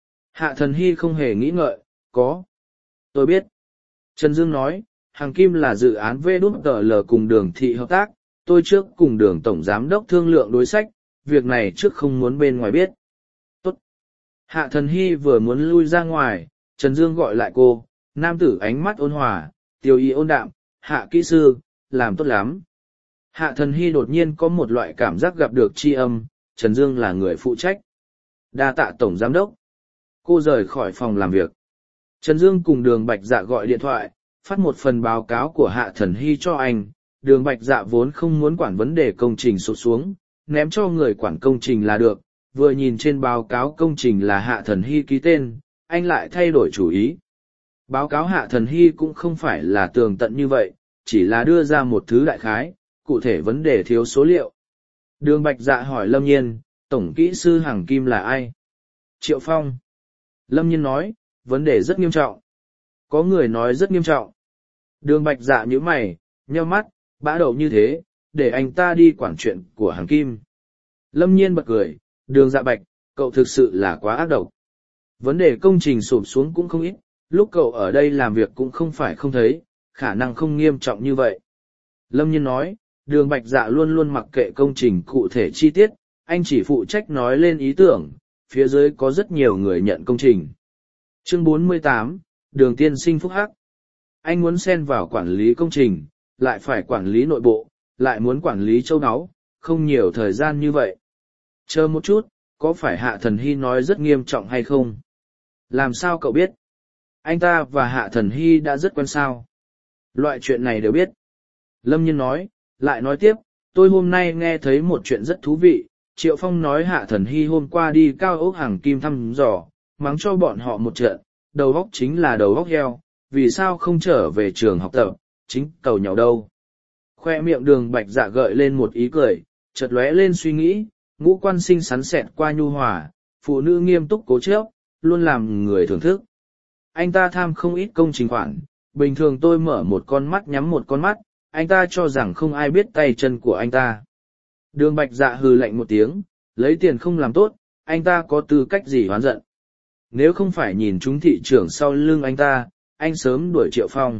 Hạ Thần Hy không hề nghĩ ngợi, có. Tôi biết. Trần Dương nói, hàng kim là dự án VĐL cùng đường thị hợp tác, tôi trước cùng đường tổng giám đốc thương lượng đối sách, việc này trước không muốn bên ngoài biết. Tốt. Hạ Thần Hy vừa muốn lui ra ngoài, Trần Dương gọi lại cô, nam tử ánh mắt ôn hòa, tiêu ý ôn đạm, Hạ kỹ sư, làm tốt lắm. Hạ Thần Hy đột nhiên có một loại cảm giác gặp được tri âm, Trần Dương là người phụ trách. Đa tạ tổng giám đốc. Cô rời khỏi phòng làm việc. Trần Dương cùng Đường Bạch Dạ gọi điện thoại, phát một phần báo cáo của Hạ Thần Hy cho anh. Đường Bạch Dạ vốn không muốn quản vấn đề công trình sụt xuống, ném cho người quản công trình là được. Vừa nhìn trên báo cáo công trình là Hạ Thần Hy ký tên, anh lại thay đổi chủ ý. Báo cáo Hạ Thần Hy cũng không phải là tường tận như vậy, chỉ là đưa ra một thứ đại khái, cụ thể vấn đề thiếu số liệu. Đường Bạch Dạ hỏi Lâm Nhiên, tổng kỹ sư hàng kim là ai? Triệu Phong. Lâm Nhiên nói, vấn đề rất nghiêm trọng. Có người nói rất nghiêm trọng. Đường Bạch Dạ nhíu mày, nheo mắt, bã đậu như thế, để anh ta đi quản chuyện của hàng kim. Lâm Nhiên bật cười, Đường Dạ Bạch, cậu thực sự là quá ác độc. Vấn đề công trình sụp xuống cũng không ít, lúc cậu ở đây làm việc cũng không phải không thấy, khả năng không nghiêm trọng như vậy. Lâm Nhiên nói, Đường Bạch Dạ luôn luôn mặc kệ công trình cụ thể chi tiết, anh chỉ phụ trách nói lên ý tưởng, phía dưới có rất nhiều người nhận công trình. Chương 48, Đường tiên sinh phúc hắc. Anh muốn xen vào quản lý công trình, lại phải quản lý nội bộ, lại muốn quản lý châu náu, không nhiều thời gian như vậy. Chờ một chút, có phải Hạ Thần Hy nói rất nghiêm trọng hay không? Làm sao cậu biết? Anh ta và Hạ Thần Hy đã rất quen sao? Loại chuyện này đều biết. Lâm Nhiên nói, lại nói tiếp, tôi hôm nay nghe thấy một chuyện rất thú vị. Triệu Phong nói Hạ Thần Hy hôm qua đi cao ốc hàng kim thăm dò, mắng cho bọn họ một trận, đầu óc chính là đầu óc heo, vì sao không trở về trường học tập, chính cầu nhau đâu. Khoe miệng Đường Bạch Dạ gợi lên một ý cười, chợt lóe lên suy nghĩ, ngũ quan xinh xắn xẹt qua nhu hòa, phụ nữ nghiêm túc cố chấp, luôn làm người thưởng thức. Anh ta tham không ít công trình khoản, bình thường tôi mở một con mắt nhắm một con mắt, anh ta cho rằng không ai biết tay chân của anh ta. Đường Bạch Dạ hừ lạnh một tiếng, lấy tiền không làm tốt, anh ta có tư cách gì hoán giận. Nếu không phải nhìn chúng thị trưởng sau lưng anh ta, anh sớm đuổi Triệu Phong.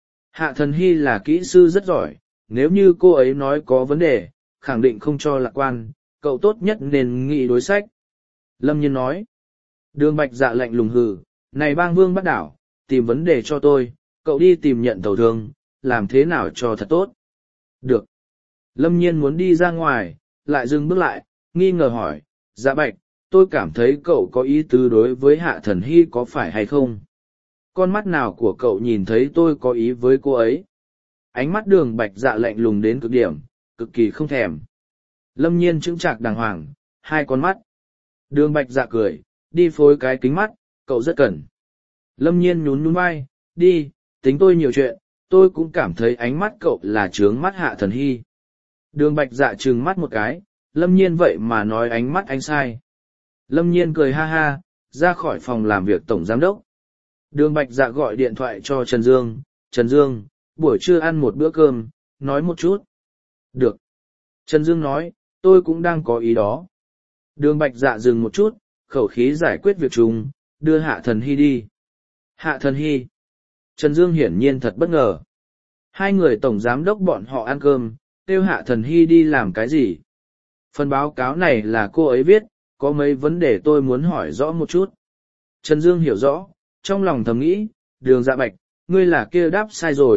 Hạ Thần Hy là kỹ sư rất giỏi, nếu như cô ấy nói có vấn đề, khẳng định không cho lạc quan, cậu tốt nhất nên nghĩ đối sách. Lâm Nhiên nói. Đường Bạch Dạ lạnh lùng hừ, này bang vương bắt đảo, tìm vấn đề cho tôi, cậu đi tìm nhận tàu thương, làm thế nào cho thật tốt. Được. Lâm Nhiên muốn đi ra ngoài, lại dừng bước lại, nghi ngờ hỏi, Dạ Bạch, tôi cảm thấy cậu có ý tứ đối với Hạ Thần Hy có phải hay không? Con mắt nào của cậu nhìn thấy tôi có ý với cô ấy? Ánh mắt Đường Bạch Dạ lạnh lùng đến cực điểm, cực kỳ không thèm. Lâm Nhiên chững chạc đàng hoàng, hai con mắt. Đường Bạch Dạ cười, đi phối cái kính mắt, cậu rất cần. Lâm Nhiên nhún nhún vai, đi, tính tôi nhiều chuyện, tôi cũng cảm thấy ánh mắt cậu là trướng mắt Hạ Thần Hy. Đường Bạch Dạ trừng mắt một cái, Lâm Nhiên vậy mà nói ánh mắt anh sai. Lâm Nhiên cười ha ha, ra khỏi phòng làm việc tổng giám đốc. Đường Bạch Dạ gọi điện thoại cho Trần Dương, Trần Dương, buổi trưa ăn một bữa cơm, nói một chút. Được. Trần Dương nói, tôi cũng đang có ý đó. Đường Bạch Dạ dừng một chút, khẩu khí giải quyết việc chung, đưa Hạ Thần Hy đi. Hạ Thần Hy. Trần Dương hiển nhiên thật bất ngờ. Hai người tổng giám đốc bọn họ ăn cơm, kêu Hạ Thần Hy đi làm cái gì? Phần báo cáo này là cô ấy viết, có mấy vấn đề tôi muốn hỏi rõ một chút. Trần Dương hiểu rõ, trong lòng thầm nghĩ, Đường Dạ Bạch, ngươi là kia đáp sai rồi,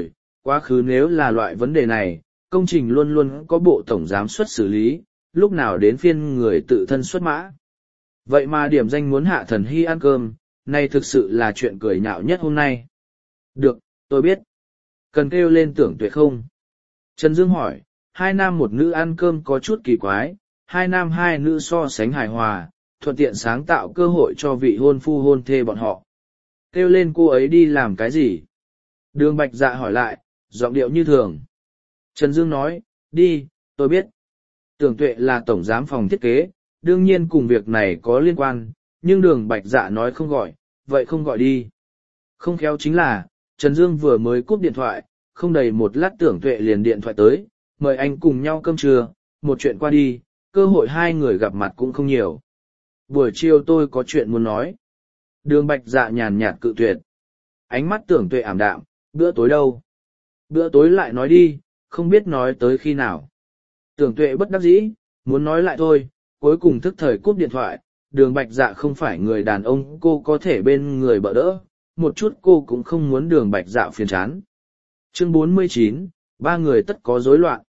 quá khứ nếu là loại vấn đề này, công trình luôn luôn có bộ tổng giám xuất xử lý, lúc nào đến phiên người tự thân xuất mã. Vậy mà điểm danh muốn Hạ Thần Hy ăn cơm, này thực sự là chuyện cười nhạo nhất hôm nay. Được, tôi biết. Cần kêu lên Tưởng Tuệ không? Trần Dương hỏi, hai nam một nữ ăn cơm có chút kỳ quái, hai nam hai nữ so sánh hài hòa, thuận tiện sáng tạo cơ hội cho vị hôn phu hôn thê bọn họ. Kêu lên cô ấy đi làm cái gì? Đường Bạch Dạ hỏi lại, giọng điệu như thường. Trần Dương nói, đi, tôi biết. Tưởng Tuệ là tổng giám phòng thiết kế, đương nhiên cùng việc này có liên quan, nhưng Đường Bạch Dạ nói không gọi, vậy không gọi đi. Không khéo chính là, Trần Dương vừa mới cúp điện thoại, không đầy một lát Tưởng Tuệ liền điện thoại tới, mời anh cùng nhau cơm trưa, một chuyện qua đi, cơ hội hai người gặp mặt cũng không nhiều. Buổi chiều tôi có chuyện muốn nói. Đường Bạch Dạ nhàn nhạt cự tuyệt. Ánh mắt Tưởng Tuệ ảm đạm, bữa tối đâu? Bữa tối lại nói đi, không biết nói tới khi nào. Tưởng Tuệ bất đắc dĩ, muốn nói lại thôi, cuối cùng thức thời cúp điện thoại. Đường Bạch Dạ không phải người đàn ông cô có thể bên người bỡ đỡ, một chút cô cũng không muốn Đường Bạch Dạ phiền chán. Chương 49, ba người tất có rối loạn.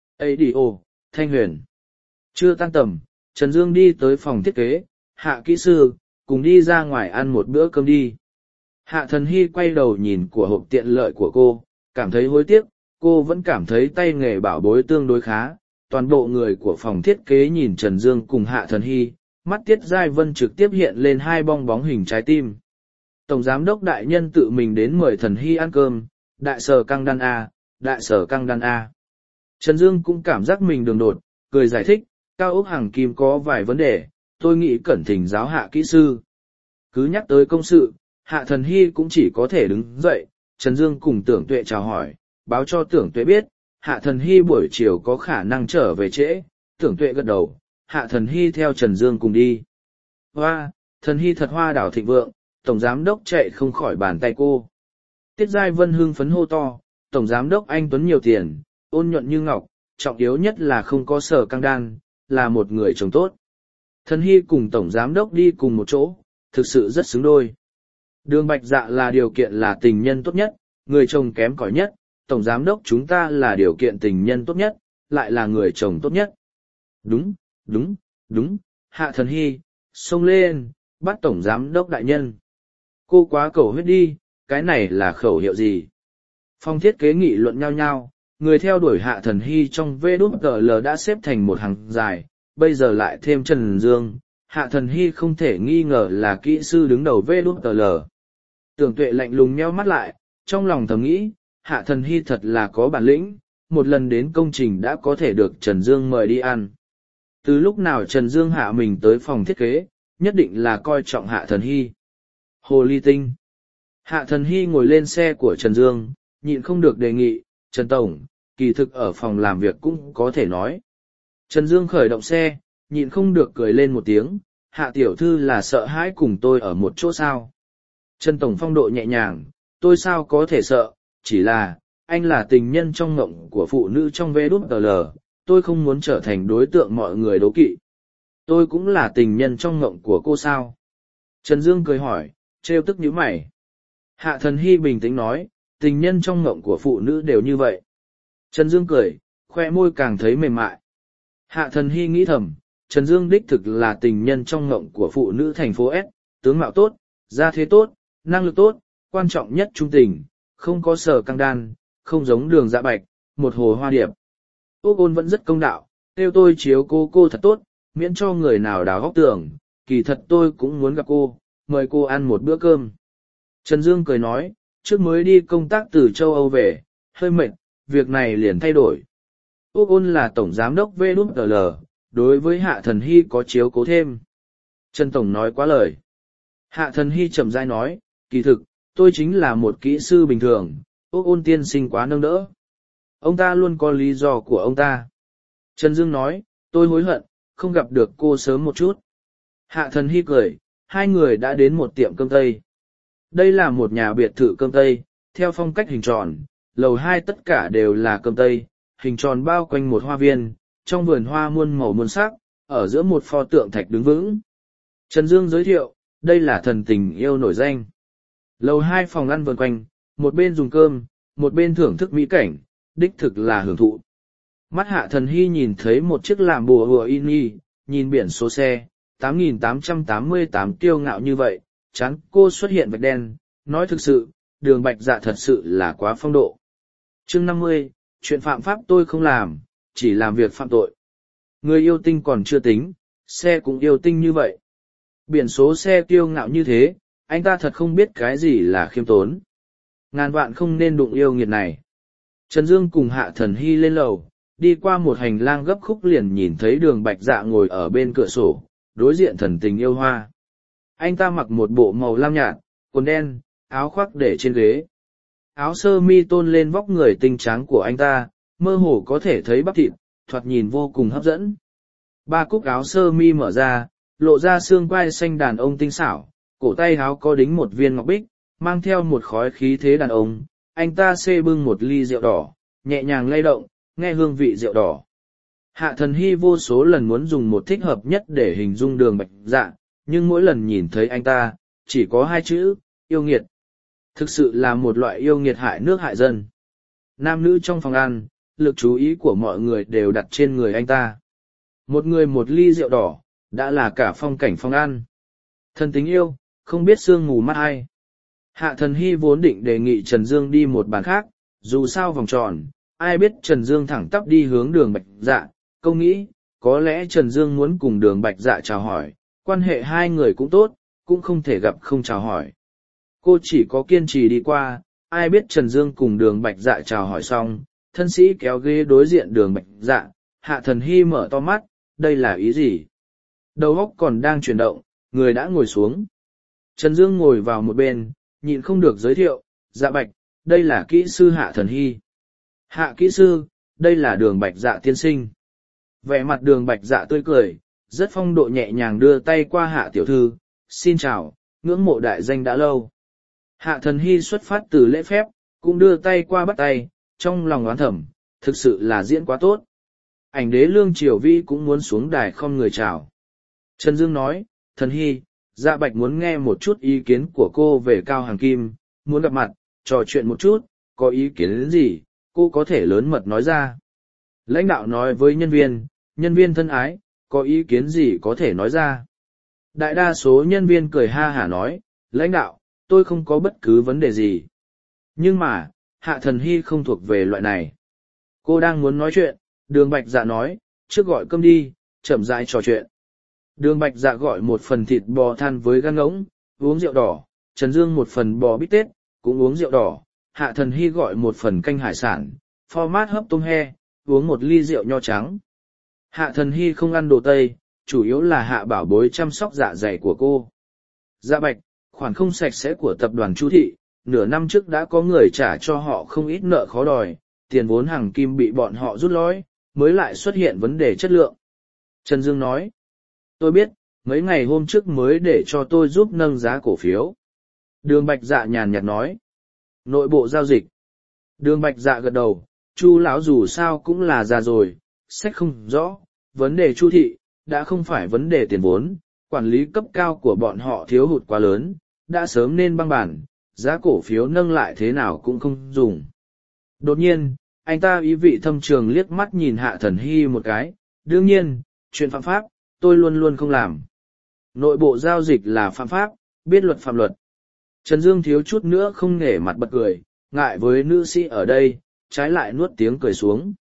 ADO, Thanh Huyền. Chưa tan tầm, Trần Dương đi tới phòng thiết kế, Hạ kỹ sư, cùng đi ra ngoài ăn một bữa cơm đi. Hạ Thần Hy quay đầu nhìn của hộp tiện lợi của cô, cảm thấy hối tiếc, cô vẫn cảm thấy tay nghề bảo bối tương đối khá. Toàn bộ người của phòng thiết kế nhìn Trần Dương cùng Hạ Thần Hy, mắt Tiết Giai Vân trực tiếp hiện lên hai bong bóng hình trái tim. Tổng giám đốc đại nhân tự mình đến mời Thần Hy ăn cơm, đại sở căng đan A, đại sở căng đan A. Trần Dương cũng cảm giác mình đường đột, cười giải thích, cao ốc hàng kim có vài vấn đề, tôi nghĩ cẩn thỉnh giáo Hạ kỹ sư. Cứ nhắc tới công sự, Hạ Thần Hy cũng chỉ có thể đứng dậy, Trần Dương cùng Tưởng Tuệ chào hỏi, báo cho Tưởng Tuệ biết, Hạ Thần Hy buổi chiều có khả năng trở về trễ, Tưởng Tuệ gật đầu, Hạ Thần Hy theo Trần Dương cùng đi. Hoa, Thần Hy thật hoa đảo thịnh vượng, Tổng Giám Đốc chạy không khỏi bàn tay cô. Tiết Giai Vân hưng phấn hô to, Tổng Giám Đốc anh Tuấn nhiều tiền, ôn nhuận như ngọc, trọng yếu nhất là không có sở căng đan, là một người chồng tốt. Thần Hy cùng Tổng Giám Đốc đi cùng một chỗ, thực sự rất xứng đôi. Đường Bạch Dạ là điều kiện là tình nhân tốt nhất, người chồng kém cỏi nhất, Tổng Giám Đốc chúng ta là điều kiện tình nhân tốt nhất, lại là người chồng tốt nhất. Đúng, đúng, đúng, Hạ Thần Hy, xông lên, bắt Tổng Giám Đốc đại nhân. Cô quá cầu huyết đi, cái này là khẩu hiệu gì? Phòng thiết kế nghị luận nhau nhau, người theo đuổi Hạ Thần Hy trong VđL đã xếp thành một hàng dài, bây giờ lại thêm Trần Dương. Hạ Thần Hy không thể nghi ngờ là kỹ sư đứng đầu VđL. Tưởng Tuệ lạnh lùng nheo mắt lại, trong lòng thầm nghĩ, Hạ Thần Hy thật là có bản lĩnh, một lần đến công trình đã có thể được Trần Dương mời đi ăn. Từ lúc nào Trần Dương hạ mình tới phòng thiết kế, nhất định là coi trọng Hạ Thần Hy. Hồ ly tinh. Hạ Thần Hy ngồi lên xe của Trần Dương, nhịn không được đề nghị, Trần Tổng, kỳ thực ở phòng làm việc cũng có thể nói. Trần Dương khởi động xe, nhịn không được cười lên một tiếng, Hạ tiểu thư là sợ hãi cùng tôi ở một chỗ sao. Trần Tổng phong độ nhẹ nhàng, tôi sao có thể sợ, chỉ là, anh là tình nhân trong mộng của phụ nữ trong VđL, tôi không muốn trở thành đối tượng mọi người đố kỵ. Tôi cũng là tình nhân trong mộng của cô sao? Trần Dương cười hỏi, trêu tức nhíu mày. Hạ Thần Hy bình tĩnh nói, tình nhân trong mộng của phụ nữ đều như vậy. Trần Dương cười, khoe môi càng thấy mềm mại. Hạ Thần Hy nghĩ thầm, Trần Dương đích thực là tình nhân trong mộng của phụ nữ thành phố S, tướng mạo tốt, gia thế tốt, năng lực tốt, quan trọng nhất trung tình, không có sở căng đan, không giống Đường Dạ Bạch, một hồ hoa điệp. Úc Ôn vẫn rất công đạo, kêu tôi chiếu cô thật tốt, miễn cho người nào đào góc tường, kỳ thật tôi cũng muốn gặp cô, mời cô ăn một bữa cơm. Trần Dương cười nói, trước mới đi công tác từ châu Âu về, hơi mệt, việc này liền thay đổi. Úc Ôn là tổng giám đốc VđL, đối với Hạ Thần Hy có chiếu cố thêm. Trần Tổng nói quá lời. Hạ Thần Hy chậm rãi nói, kỳ thực, tôi chính là một kỹ sư bình thường, Úc Ôn tiên sinh quá nâng đỡ. Ông ta luôn có lý do của ông ta. Trần Dương nói, tôi hối hận, không gặp được cô sớm một chút. Hạ Thần Hy cười, hai người đã đến một tiệm cơm Tây. Đây là một nhà biệt thự cơm Tây, theo phong cách hình tròn, lầu 2 tất cả đều là cơm Tây, hình tròn bao quanh một hoa viên, trong vườn hoa muôn màu muôn sắc, ở giữa một pho tượng thạch đứng vững. Trần Dương giới thiệu, đây là thần tình yêu nổi danh. Lầu 2 phòng ăn vườn quanh, một bên dùng cơm, một bên thưởng thức mỹ cảnh, đích thực là hưởng thụ. Mắt Hạ Thần Hy nhìn thấy một chiếc làm bùa hùa in y, nhìn biển số xe, 8.888 kiêu ngạo như vậy, chán cô xuất hiện vạch đen, nói thực sự, Đường Bạch Dạ thật sự là quá phong độ. Chương 50, chuyện phạm pháp tôi không làm, chỉ làm việc phạm tội. Người yêu tinh còn chưa tính, xe cũng yêu tinh như vậy. Biển số xe kiêu ngạo như thế, anh ta thật không biết cái gì là khiêm tốn. Ngàn vạn không nên đụng yêu nghiệt này. Trần Dương cùng Hạ Thần Hy lên lầu, đi qua một hành lang gấp khúc liền nhìn thấy Đường Bạch Dạ ngồi ở bên cửa sổ, đối diện thần tình yêu hoa. Anh ta mặc một bộ màu lam nhạt, quần đen, áo khoác để trên ghế. Áo sơ mi tôn lên vóc người tinh tráng của anh ta, mơ hồ có thể thấy bắp thịt, thoạt nhìn vô cùng hấp dẫn. Ba cúc áo sơ mi mở ra, lộ ra xương quai xanh đàn ông tinh xảo, cổ tay áo có đính một viên ngọc bích, mang theo một khói khí thế đàn ông. Anh ta xê bưng một ly rượu đỏ, nhẹ nhàng lay động, nghe hương vị rượu đỏ. Hạ Thần Hy vô số lần muốn dùng một thích hợp nhất để hình dung Đường Bạch Dạ, nhưng mỗi lần nhìn thấy anh ta, chỉ có hai chữ, yêu nghiệt. Thực sự là một loại yêu nghiệt hại nước hại dân. Nam nữ trong phòng ăn, lực chú ý của mọi người đều đặt trên người anh ta. Một người một ly rượu đỏ, đã là cả phong cảnh phòng ăn. Thần tình yêu, không biết sương mù mắt ai. Hạ Thần Hy vốn định đề nghị Trần Dương đi một bàn khác, dù sao vòng tròn, ai biết Trần Dương thẳng tắp đi hướng Đường Bạch Dạ, câu nghĩ, có lẽ Trần Dương muốn cùng Đường Bạch Dạ chào hỏi, quan hệ hai người cũng tốt, cũng không thể gặp không chào hỏi. Cô chỉ có kiên trì đi qua, ai biết Trần Dương cùng Đường Bạch Dạ chào hỏi xong, thân sĩ kéo ghế đối diện Đường Bạch Dạ, Hạ Thần Hy mở to mắt, đây là ý gì? Đầu óc còn đang chuyển động, người đã ngồi xuống. Trần Dương ngồi vào một bên, nhịn không được giới thiệu, Dạ Bạch, đây là kỹ sư Hạ Thần Hy. Hạ kỹ sư, đây là Đường Bạch Dạ tiên sinh. Vẻ mặt Đường Bạch Dạ tươi cười, rất phong độ nhẹ nhàng đưa tay qua Hạ tiểu thư, xin chào, ngưỡng mộ đại danh đã lâu. Hạ Thần Hy xuất phát từ lễ phép, cũng đưa tay qua bắt tay, trong lòng oán thầm, thực sự là diễn quá tốt. Ảnh đế Lương Triều Vi cũng muốn xuống đài không người chào. Trần Dương nói, Thần Hy, Dạ Bạch muốn nghe một chút ý kiến của cô về Cao Hàng Kim, muốn gặp mặt, trò chuyện một chút, có ý kiến gì, cô có thể lớn mật nói ra. Lãnh đạo nói với nhân viên thân ái, có ý kiến gì có thể nói ra. Đại đa số nhân viên cười ha hả nói, lãnh đạo, tôi không có bất cứ vấn đề gì. Nhưng mà, Hạ Thần Hy không thuộc về loại này. Cô đang muốn nói chuyện, Đường Bạch Dạ nói, trước gọi cơm đi, chậm rãi trò chuyện. Đường Bạch Dạ gọi một phần thịt bò than với gan ngỗng, uống rượu đỏ, Trần Dương một phần bò bít tết, cũng uống rượu đỏ, Hạ Thần Hy gọi một phần canh hải sản, format hấp tôm he, uống một ly rượu nho trắng. Hạ Thần Hy không ăn đồ Tây, chủ yếu là Hạ Bảo Bối chăm sóc dạ dày của cô. Dạ Bạch, khoản không sạch sẽ của tập đoàn Chu Thị, nửa năm trước đã có người trả cho họ không ít nợ khó đòi, tiền vốn Hàng Kim bị bọn họ rút lõi, mới lại xuất hiện vấn đề chất lượng. Trần Dương nói, tôi biết, mấy ngày hôm trước mới để cho tôi giúp nâng giá cổ phiếu. Đường Bạch Dạ nhàn nhạt nói, nội bộ giao dịch. Đường Bạch Dạ gật đầu, Chu lão dù sao cũng là già rồi, sách không rõ, vấn đề Chu Thị, đã không phải vấn đề tiền vốn, quản lý cấp cao của bọn họ thiếu hụt quá lớn, đã sớm nên băng bản, giá cổ phiếu nâng lại thế nào cũng không dùng. Đột nhiên, anh ta ý vị thâm trường liếc mắt nhìn Hạ Thần Hy một cái, đương nhiên, chuyện phạm pháp, tôi luôn luôn không làm. Nội bộ giao dịch là phạm pháp, biết luật phạm luật. Trần Dương thiếu chút nữa không nể mặt bật cười, ngại với nữ sĩ ở đây, trái lại nuốt tiếng cười xuống.